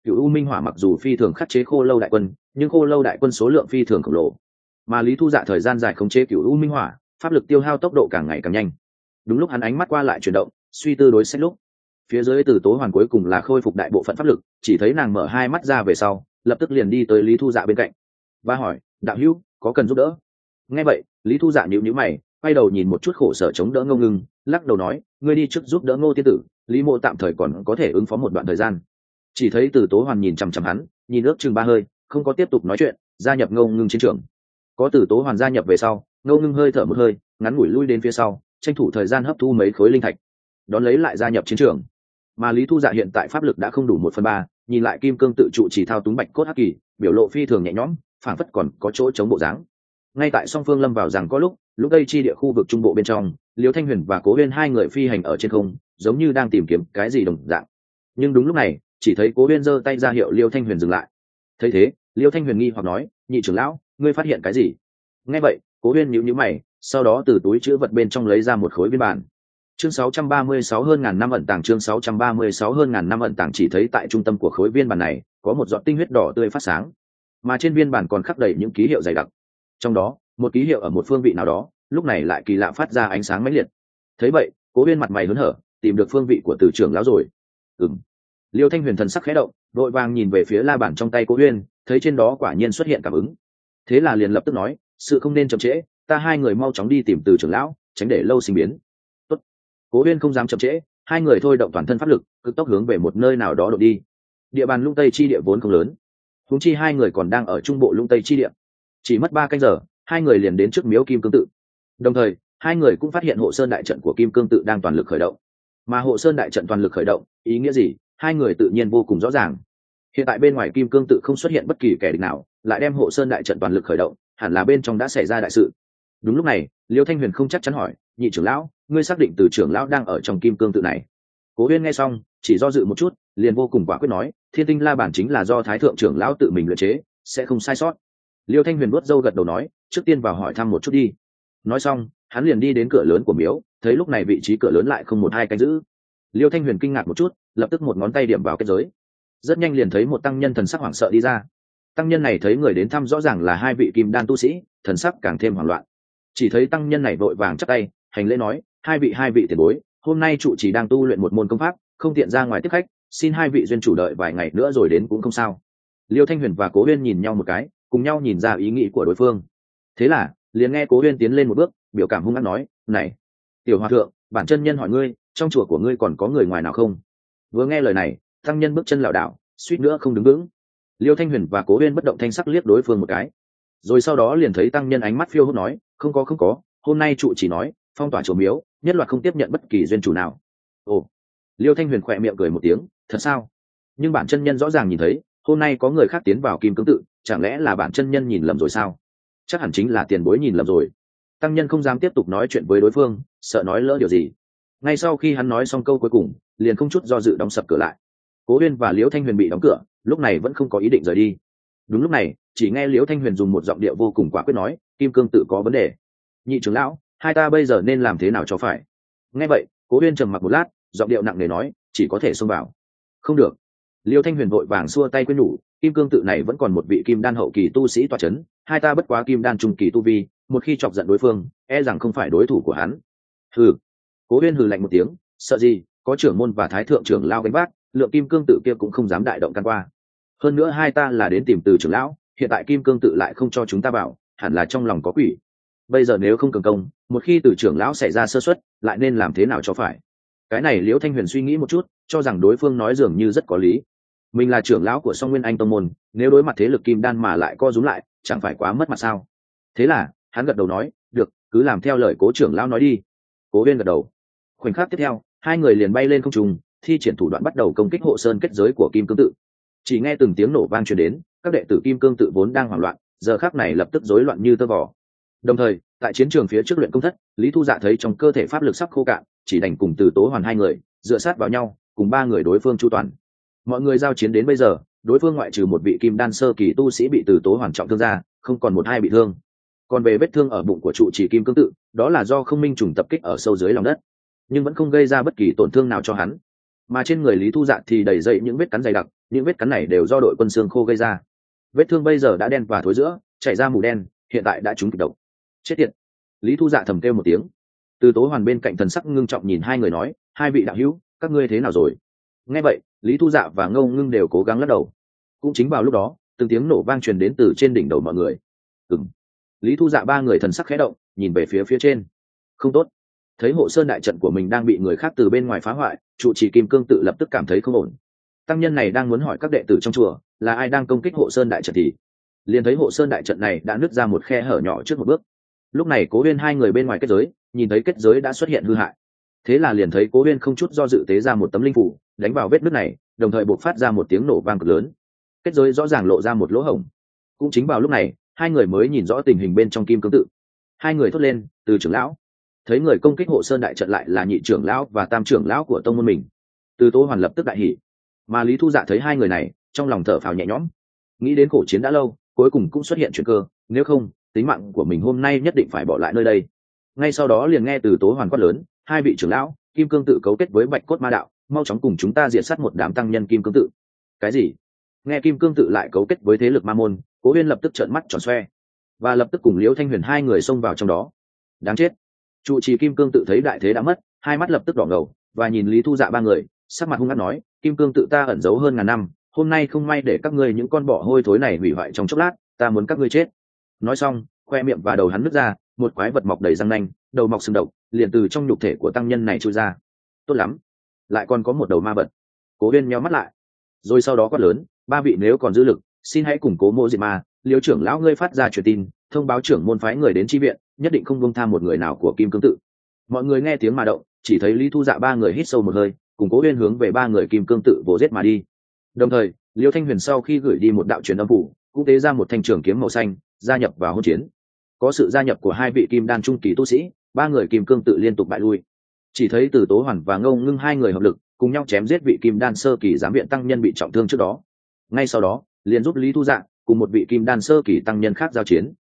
cựu u minh hỏa mặc dù phi thường khắc chế khô lâu đại quân, nhưng khô lâu đại quân số lượng phi thường khổng lồ, mà lý thu dạ thời gian dài khống chế cựu u minh hỏa, pháp lực tiêu hao tốc độ càng ngày càng nhanh. Đúng lúc hắn ánh mắt qua lại chuyển động, suy tư đối sách lúc, phía dưới Từ Tố Hoàn cuối cùng là khôi phục đại bộ phận pháp lực, chỉ thấy nàng mở hai mắt ra về sau, lập tức liền đi tới lý thu dạ bên cạnh và hỏi: đạo hữu, có cần giúp đỡ? Nghe vậy, lý thu dạ nhíu nhíu mày, quay đầu nhìn một chút khổ sở chống đỡ Ngô Ngưng, lắc đầu nói: ngươi đi trước giúp đỡ Ngô tiên tử, lý mộ tạm thời còn có thể ứng phó một đoạn thời gian. Chỉ thấy Từ Tố Hoàn nhìn chằm chằm hắn, nhìn ước chừng ba hơi, không có tiếp tục nói chuyện, gia nhập Ngô Ngưng chiến trường. Có Từ Tố Hoàn gia nhập về sau, Ngô Ngưng hơi thở một hơi, ngắn ngủi lui đến phía sau, tranh thủ thời gian hấp thu mấy khối linh thạch, đón lấy lại gia nhập chiến trường. Mà lý thu dạ hiện tại pháp lực đã không đủ một phần ba, nhìn lại kim cương tự trụ chỉ thao túng bạch cốt hắc kỳ, biểu lộ phi thường nhẹ nhõm, phảng phất còn có chỗ chống bộ dáng. Ngay tại song phương lâm vào rằng có lúc lúc đây chi địa khu vực trung bộ bên trong, Liêu Thanh Huyền và Cố Huyên hai người phi hành ở trên không, giống như đang tìm kiếm cái gì đồng dạng. Nhưng đúng lúc này, chỉ thấy Cố Huyên giơ tay ra hiệu Liêu Thanh Huyền dừng lại. Thấy thế, Liêu Thanh Huyền nghi hoặc nói: nhị trưởng lão, ngươi phát hiện cái gì? Nghe vậy, Cố Huyên nhíu nhíu mày, sau đó từ túi chữ vật bên trong lấy ra một khối biên bản. Chương sáu trăm ba mươi sáu hơn ngàn năm ẩn tàng, chương sáu trăm ba mươi sáu hơn ngàn năm ẩn tàng. Chỉ thấy tại trung tâm của khối viên bản này có một giọt tinh huyết đỏ tươi phát sáng, mà trên viên bản còn khắc đầy những ký hiệu dày đặc. Trong đó, một ký hiệu ở một phương vị nào đó, lúc này lại kỳ lạ phát ra ánh sáng mãnh liệt. Thấy vậy, Cố Huyên mặt mày hớn hở, tìm được phương vị của Từ trưởng lão rồi. Ừm. Liêu Thanh Huyền thần sắc khẽ động, đội vàng nhìn về phía la bản trong tay Cố Huyên, thấy trên đó quả nhiên xuất hiện cảm ứng. Thế là liền lập tức nói: sự không nên chậm trễ, ta hai người mau chóng đi tìm Từ trưởng lão, tránh để lâu sinh biến. Tốt. Cố Huyên không dám chậm trễ, hai người thôi động toàn thân pháp lực, cực tốc hướng về một nơi nào đó đột đi. Địa bàn Lũng Tây chi địa vốn không lớn, huống chi hai người còn đang ở trung bộ Lũng Tây chi địa. Chỉ mất ba canh giờ, hai người liền đến trước miếu Kim Cương tự. Đồng thời, hai người cũng phát hiện hộ sơn đại trận của Kim Cương tự đang toàn lực khởi động. Mà hộ sơn đại trận toàn lực khởi động, ý nghĩa gì, hai người tự nhiên vô cùng rõ ràng. Hiện tại bên ngoài Kim Cương tự không xuất hiện bất kỳ kẻ địch nào, lại đem hộ sơn đại trận toàn lực khởi động, hẳn là bên trong đã xảy ra đại sự. Đúng lúc này, Liêu Thanh Huyền không chắc chắn hỏi: nhị trưởng lão, ngươi xác định Từ trưởng lão đang ở trong Kim Cương tự này? Cố Huyên nghe xong, chỉ do dự một chút, liền vô cùng quả quyết nói: thiên tinh la bản chính là do thái thượng trưởng lão tự mình luyện chế, sẽ không sai sót. Liêu Thanh Huyền vuốt râu gật đầu nói: trước tiên vào hỏi thăm một chút đi. Nói xong, hắn liền đi đến cửa lớn của miếu, thấy lúc này vị trí cửa lớn lại không một hai canh giữ. Liêu Thanh Huyền kinh ngạc một chút, lập tức một ngón tay điểm vào kết giới. Rất nhanh liền thấy một tăng nhân thần sắc hoảng sợ đi ra. Tăng nhân này thấy người đến thăm rõ ràng là hai vị kim đan tu sĩ, thần sắc càng thêm hoảng loạn. Chỉ thấy tăng nhân này vội vàng chắp tay hành lễ nói: hai vị hai vị tiền bối, hôm nay trụ trì đang tu luyện một môn công pháp, không tiện ra ngoài tiếp khách, xin hai vị duyên chủ đợi vài ngày nữa rồi đến cũng không sao. Liêu Thanh Huyền và Cố Huyên nhìn nhau một cái, cùng nhau nhìn ra ý nghĩ của đối phương. Thế là liền nghe Cố Huyên tiến lên một bước, biểu cảm hung hăng nói: này tiểu hòa thượng, bản chân nhân hỏi ngươi, trong chùa của ngươi còn có người ngoài nào không? Vừa nghe lời này, tăng nhân bước chân lảo đảo, suýt nữa không đứng vững. Liêu Thanh Huyền và Cố Huyên bất động thanh sắc liếc đối phương một cái, rồi sau đó liền thấy tăng nhân ánh mắt phiêu hốt nói: không có không có, hôm nay trụ chỉ nói phong tỏa chùa miếu, nhất loạt không tiếp nhận bất kỳ duyên chủ nào. Ồ. Liêu Thanh Huyền khỏe miệng cười một tiếng: thật sao? Nhưng bản chân nhân rõ ràng nhìn thấy hôm nay có người khác tiến vào Kim Cương tự, chẳng lẽ là bản chân nhân nhìn lầm rồi sao? Chắc hẳn chính là tiền bối nhìn lầm rồi. Tăng nhân không dám tiếp tục nói chuyện với đối phương, sợ nói lỡ điều gì. Ngay sau khi hắn nói xong câu cuối cùng, liền không chút do dự đóng sập cửa lại. Cố Huyên và Liễu Thanh Huyền bị đóng cửa, lúc này vẫn không có ý định rời đi. Đúng lúc này, chỉ nghe Liễu Thanh Huyền dùng một giọng điệu vô cùng quả quyết nói: Kim Cương tự có vấn đề. Nhị trưởng lão, hai ta bây giờ nên làm thế nào cho phải? Nghe vậy, Cố Huyên trầm mặc một lát, giọng điệu nặng nề nói: chỉ có thể xông vào. Không được. Liêu Thanh Huyền vội vàng xua tay quên nhủ: Kim Cương tự này vẫn còn một vị kim đan hậu kỳ tu sĩ tọa chấn, hai ta bất quá kim đan trung kỳ tu vi, một khi chọc giận đối phương, e rằng không phải đối thủ của hắn. Hừ. Cố Huyên hừ lạnh một tiếng: sợ gì, có trưởng môn và thái thượng trưởng lão gánh vác, lượng Kim Cương tự kia cũng không dám đại động can qua. Hơn nữa hai ta là đến tìm Từ trưởng lão, hiện tại Kim Cương tự lại không cho chúng ta vào, hẳn là trong lòng có quỷ. Bây giờ nếu không cường công, một khi Từ trưởng lão xảy ra sơ suất, lại nên làm thế nào cho phải? Cái này Liễu Thanh Huyền suy nghĩ một chút, cho rằng đối phương nói dường như rất có lý. Mình là trưởng lão của Song Nguyên Anh tông môn, nếu đối mặt thế lực kim đan mà lại co rúm lại, chẳng phải quá mất mặt sao? Thế là hắn gật đầu nói: được, cứ làm theo lời Cố trưởng lão nói đi. Cố Huyên gật đầu. Khoảnh khắc tiếp theo, hai người liền bay lên không trung, thi triển thủ đoạn bắt đầu công kích hộ sơn kết giới của Kim Cương tự. Chỉ nghe từng tiếng nổ vang truyền đến, các đệ tử Kim Cương tự vốn đang hoảng loạn, giờ khắc này lập tức rối loạn như tơ vò. Đồng thời, tại chiến trường phía trước luyện công thất, Lý Thu Dạ thấy trong cơ thể pháp lực sắp khô cạn, chỉ đành cùng Từ Tố Hoàn hai người dựa sát vào nhau, cùng ba người đối phương chu toàn. Mọi người giao chiến đến bây giờ, đối phương ngoại trừ một vị kim đan sơ kỳ tu sĩ bị Từ Tố Hoàn trọng thương ra, không còn một hai bị thương. Còn về vết thương ở bụng của trụ trì Kim Cương tự, đó là do không minh trùng tập kích ở sâu dưới lòng đất, nhưng vẫn không gây ra bất kỳ tổn thương nào cho hắn. Mà trên người Lý Thu Dạ thì đầy dậy những vết cắn dày đặc, những vết cắn này đều do đội quân xương khô gây ra. Vết thương bây giờ đã đen và thối giữa, chảy ra mù đen, hiện tại đã trúng kịch độc. Chết tiệt! Lý Thu Dạ thầm kêu một tiếng. Từ Tố Hoàn bên cạnh thần sắc ngưng trọng nhìn hai người nói, hai vị đạo hữu, các ngươi thế nào rồi? Nghe vậy, Lý Thu Dạ và Ngô Ngưng đều cố gắng lắc đầu. Cũng chính vào lúc đó, từng tiếng nổ vang truyền đến từ trên đỉnh đầu mọi người. Ừm. Lý Thu Dạ ba người thần sắc khẽ động, nhìn về phía phía trên. Không tốt. Thấy hộ sơn đại trận của mình đang bị người khác từ bên ngoài phá hoại, trụ trì Kim Cương tự lập tức cảm thấy không ổn. Tăng nhân này đang muốn hỏi các đệ tử trong chùa là ai đang công kích hộ sơn đại trận thì liền thấy hộ sơn đại trận này đã nứt ra một khe hở nhỏ trước một bước. Lúc này Cố Huyên hai người bên ngoài kết giới, nhìn thấy kết giới đã xuất hiện hư hại, thế là liền thấy Cố Huyên không chút do dự tế ra một tấm linh phủ đánh vào vết nứt này, đồng thời buộc phát ra một tiếng nổ vang cực lớn. Kết giới rõ ràng lộ ra một lỗ hổng. Cũng chính vào lúc này, hai người mới nhìn rõ tình hình bên trong Kim Cương tự. Hai người thốt lên, từ trưởng lão. Thấy người công kích hộ sơn đại trận lại là nhị trưởng lão và tam trưởng lão của tông môn mình, Từ Tố Hoàn lập tức đại hỉ. Mà Lý Thu Dạ thấy hai người này, trong lòng thở phào nhẹ nhõm, nghĩ đến khổ chiến đã lâu, cuối cùng cũng xuất hiện chuyện cơ, nếu không tính mạng của mình hôm nay nhất định phải bỏ lại nơi đây. Ngay sau đó liền nghe Từ Tố Hoàn quát lớn, hai vị trưởng lão, Kim Cương tự cấu kết với Bạch Cốt Ma đạo, mau chóng cùng chúng ta diệt sát một đám tăng nhân Kim Cương tự. Cái gì? Nghe Kim Cương tự lại cấu kết với thế lực ma môn, Cố Huyên lập tức trợn mắt tròn xoe, và lập tức cùng Liễu Thanh Huyền hai người xông vào trong đó. Đáng chết! Trụ trì Kim Cương tự thấy đại thế đã mất, hai mắt lập tức đỏ ngầu, và nhìn Lý Thu Dạ ba người, sắc mặt hung hăng nói, Kim Cương tự ta ẩn giấu hơn ngàn năm, hôm nay không may để các ngươi những con bọ hôi thối này hủy hoại trong chốc lát, ta muốn các ngươi chết. Nói xong, khoe miệng và đầu hắn nứt ra, một quái vật mọc đầy răng nanh, đầu mọc sừng độc, liền từ trong nhục thể của tăng nhân này chui ra. Tốt lắm, lại còn có một đầu ma vật. Cố Huyên nhíu mắt lại, rồi sau đó quát lớn, ba vị nếu còn dư lực, xin hãy củng cố Mộ Diệt Ma, Liễu trưởng lão ngươi phát ra truyền tin, thông báo trưởng môn phái người đến chi viện, nhất định không buông tha một người nào của Kim Cương tự. Mọi người nghe tiếng mà động, chỉ thấy Lý Thu Dạ ba người hít sâu một hơi, cùng Cố Huyên hướng về ba người Kim Cương tự vồ giết mà đi. Đồng thời, Liễu Thanh Huyền sau khi gửi đi một đạo truyền âm phủ, cũng tế ra một thanh trường kiếm màu xanh, gia nhập vào hỗn chiến. Có sự gia nhập của hai vị kim đan trung kỳ tu sĩ, ba người Kim Cương tự liên tục bại lui. Chỉ thấy Từ Tố Hoàn và Ngô Ngưng hai người hợp lực, cùng nhau chém giết vị kim đan sơ kỳ giám viện tăng nhân bị trọng thương trước đó. Ngay sau đó, liền giúp Lý Thu Dạ cùng một vị kim đan sơ kỳ tăng nhân khác giao chiến.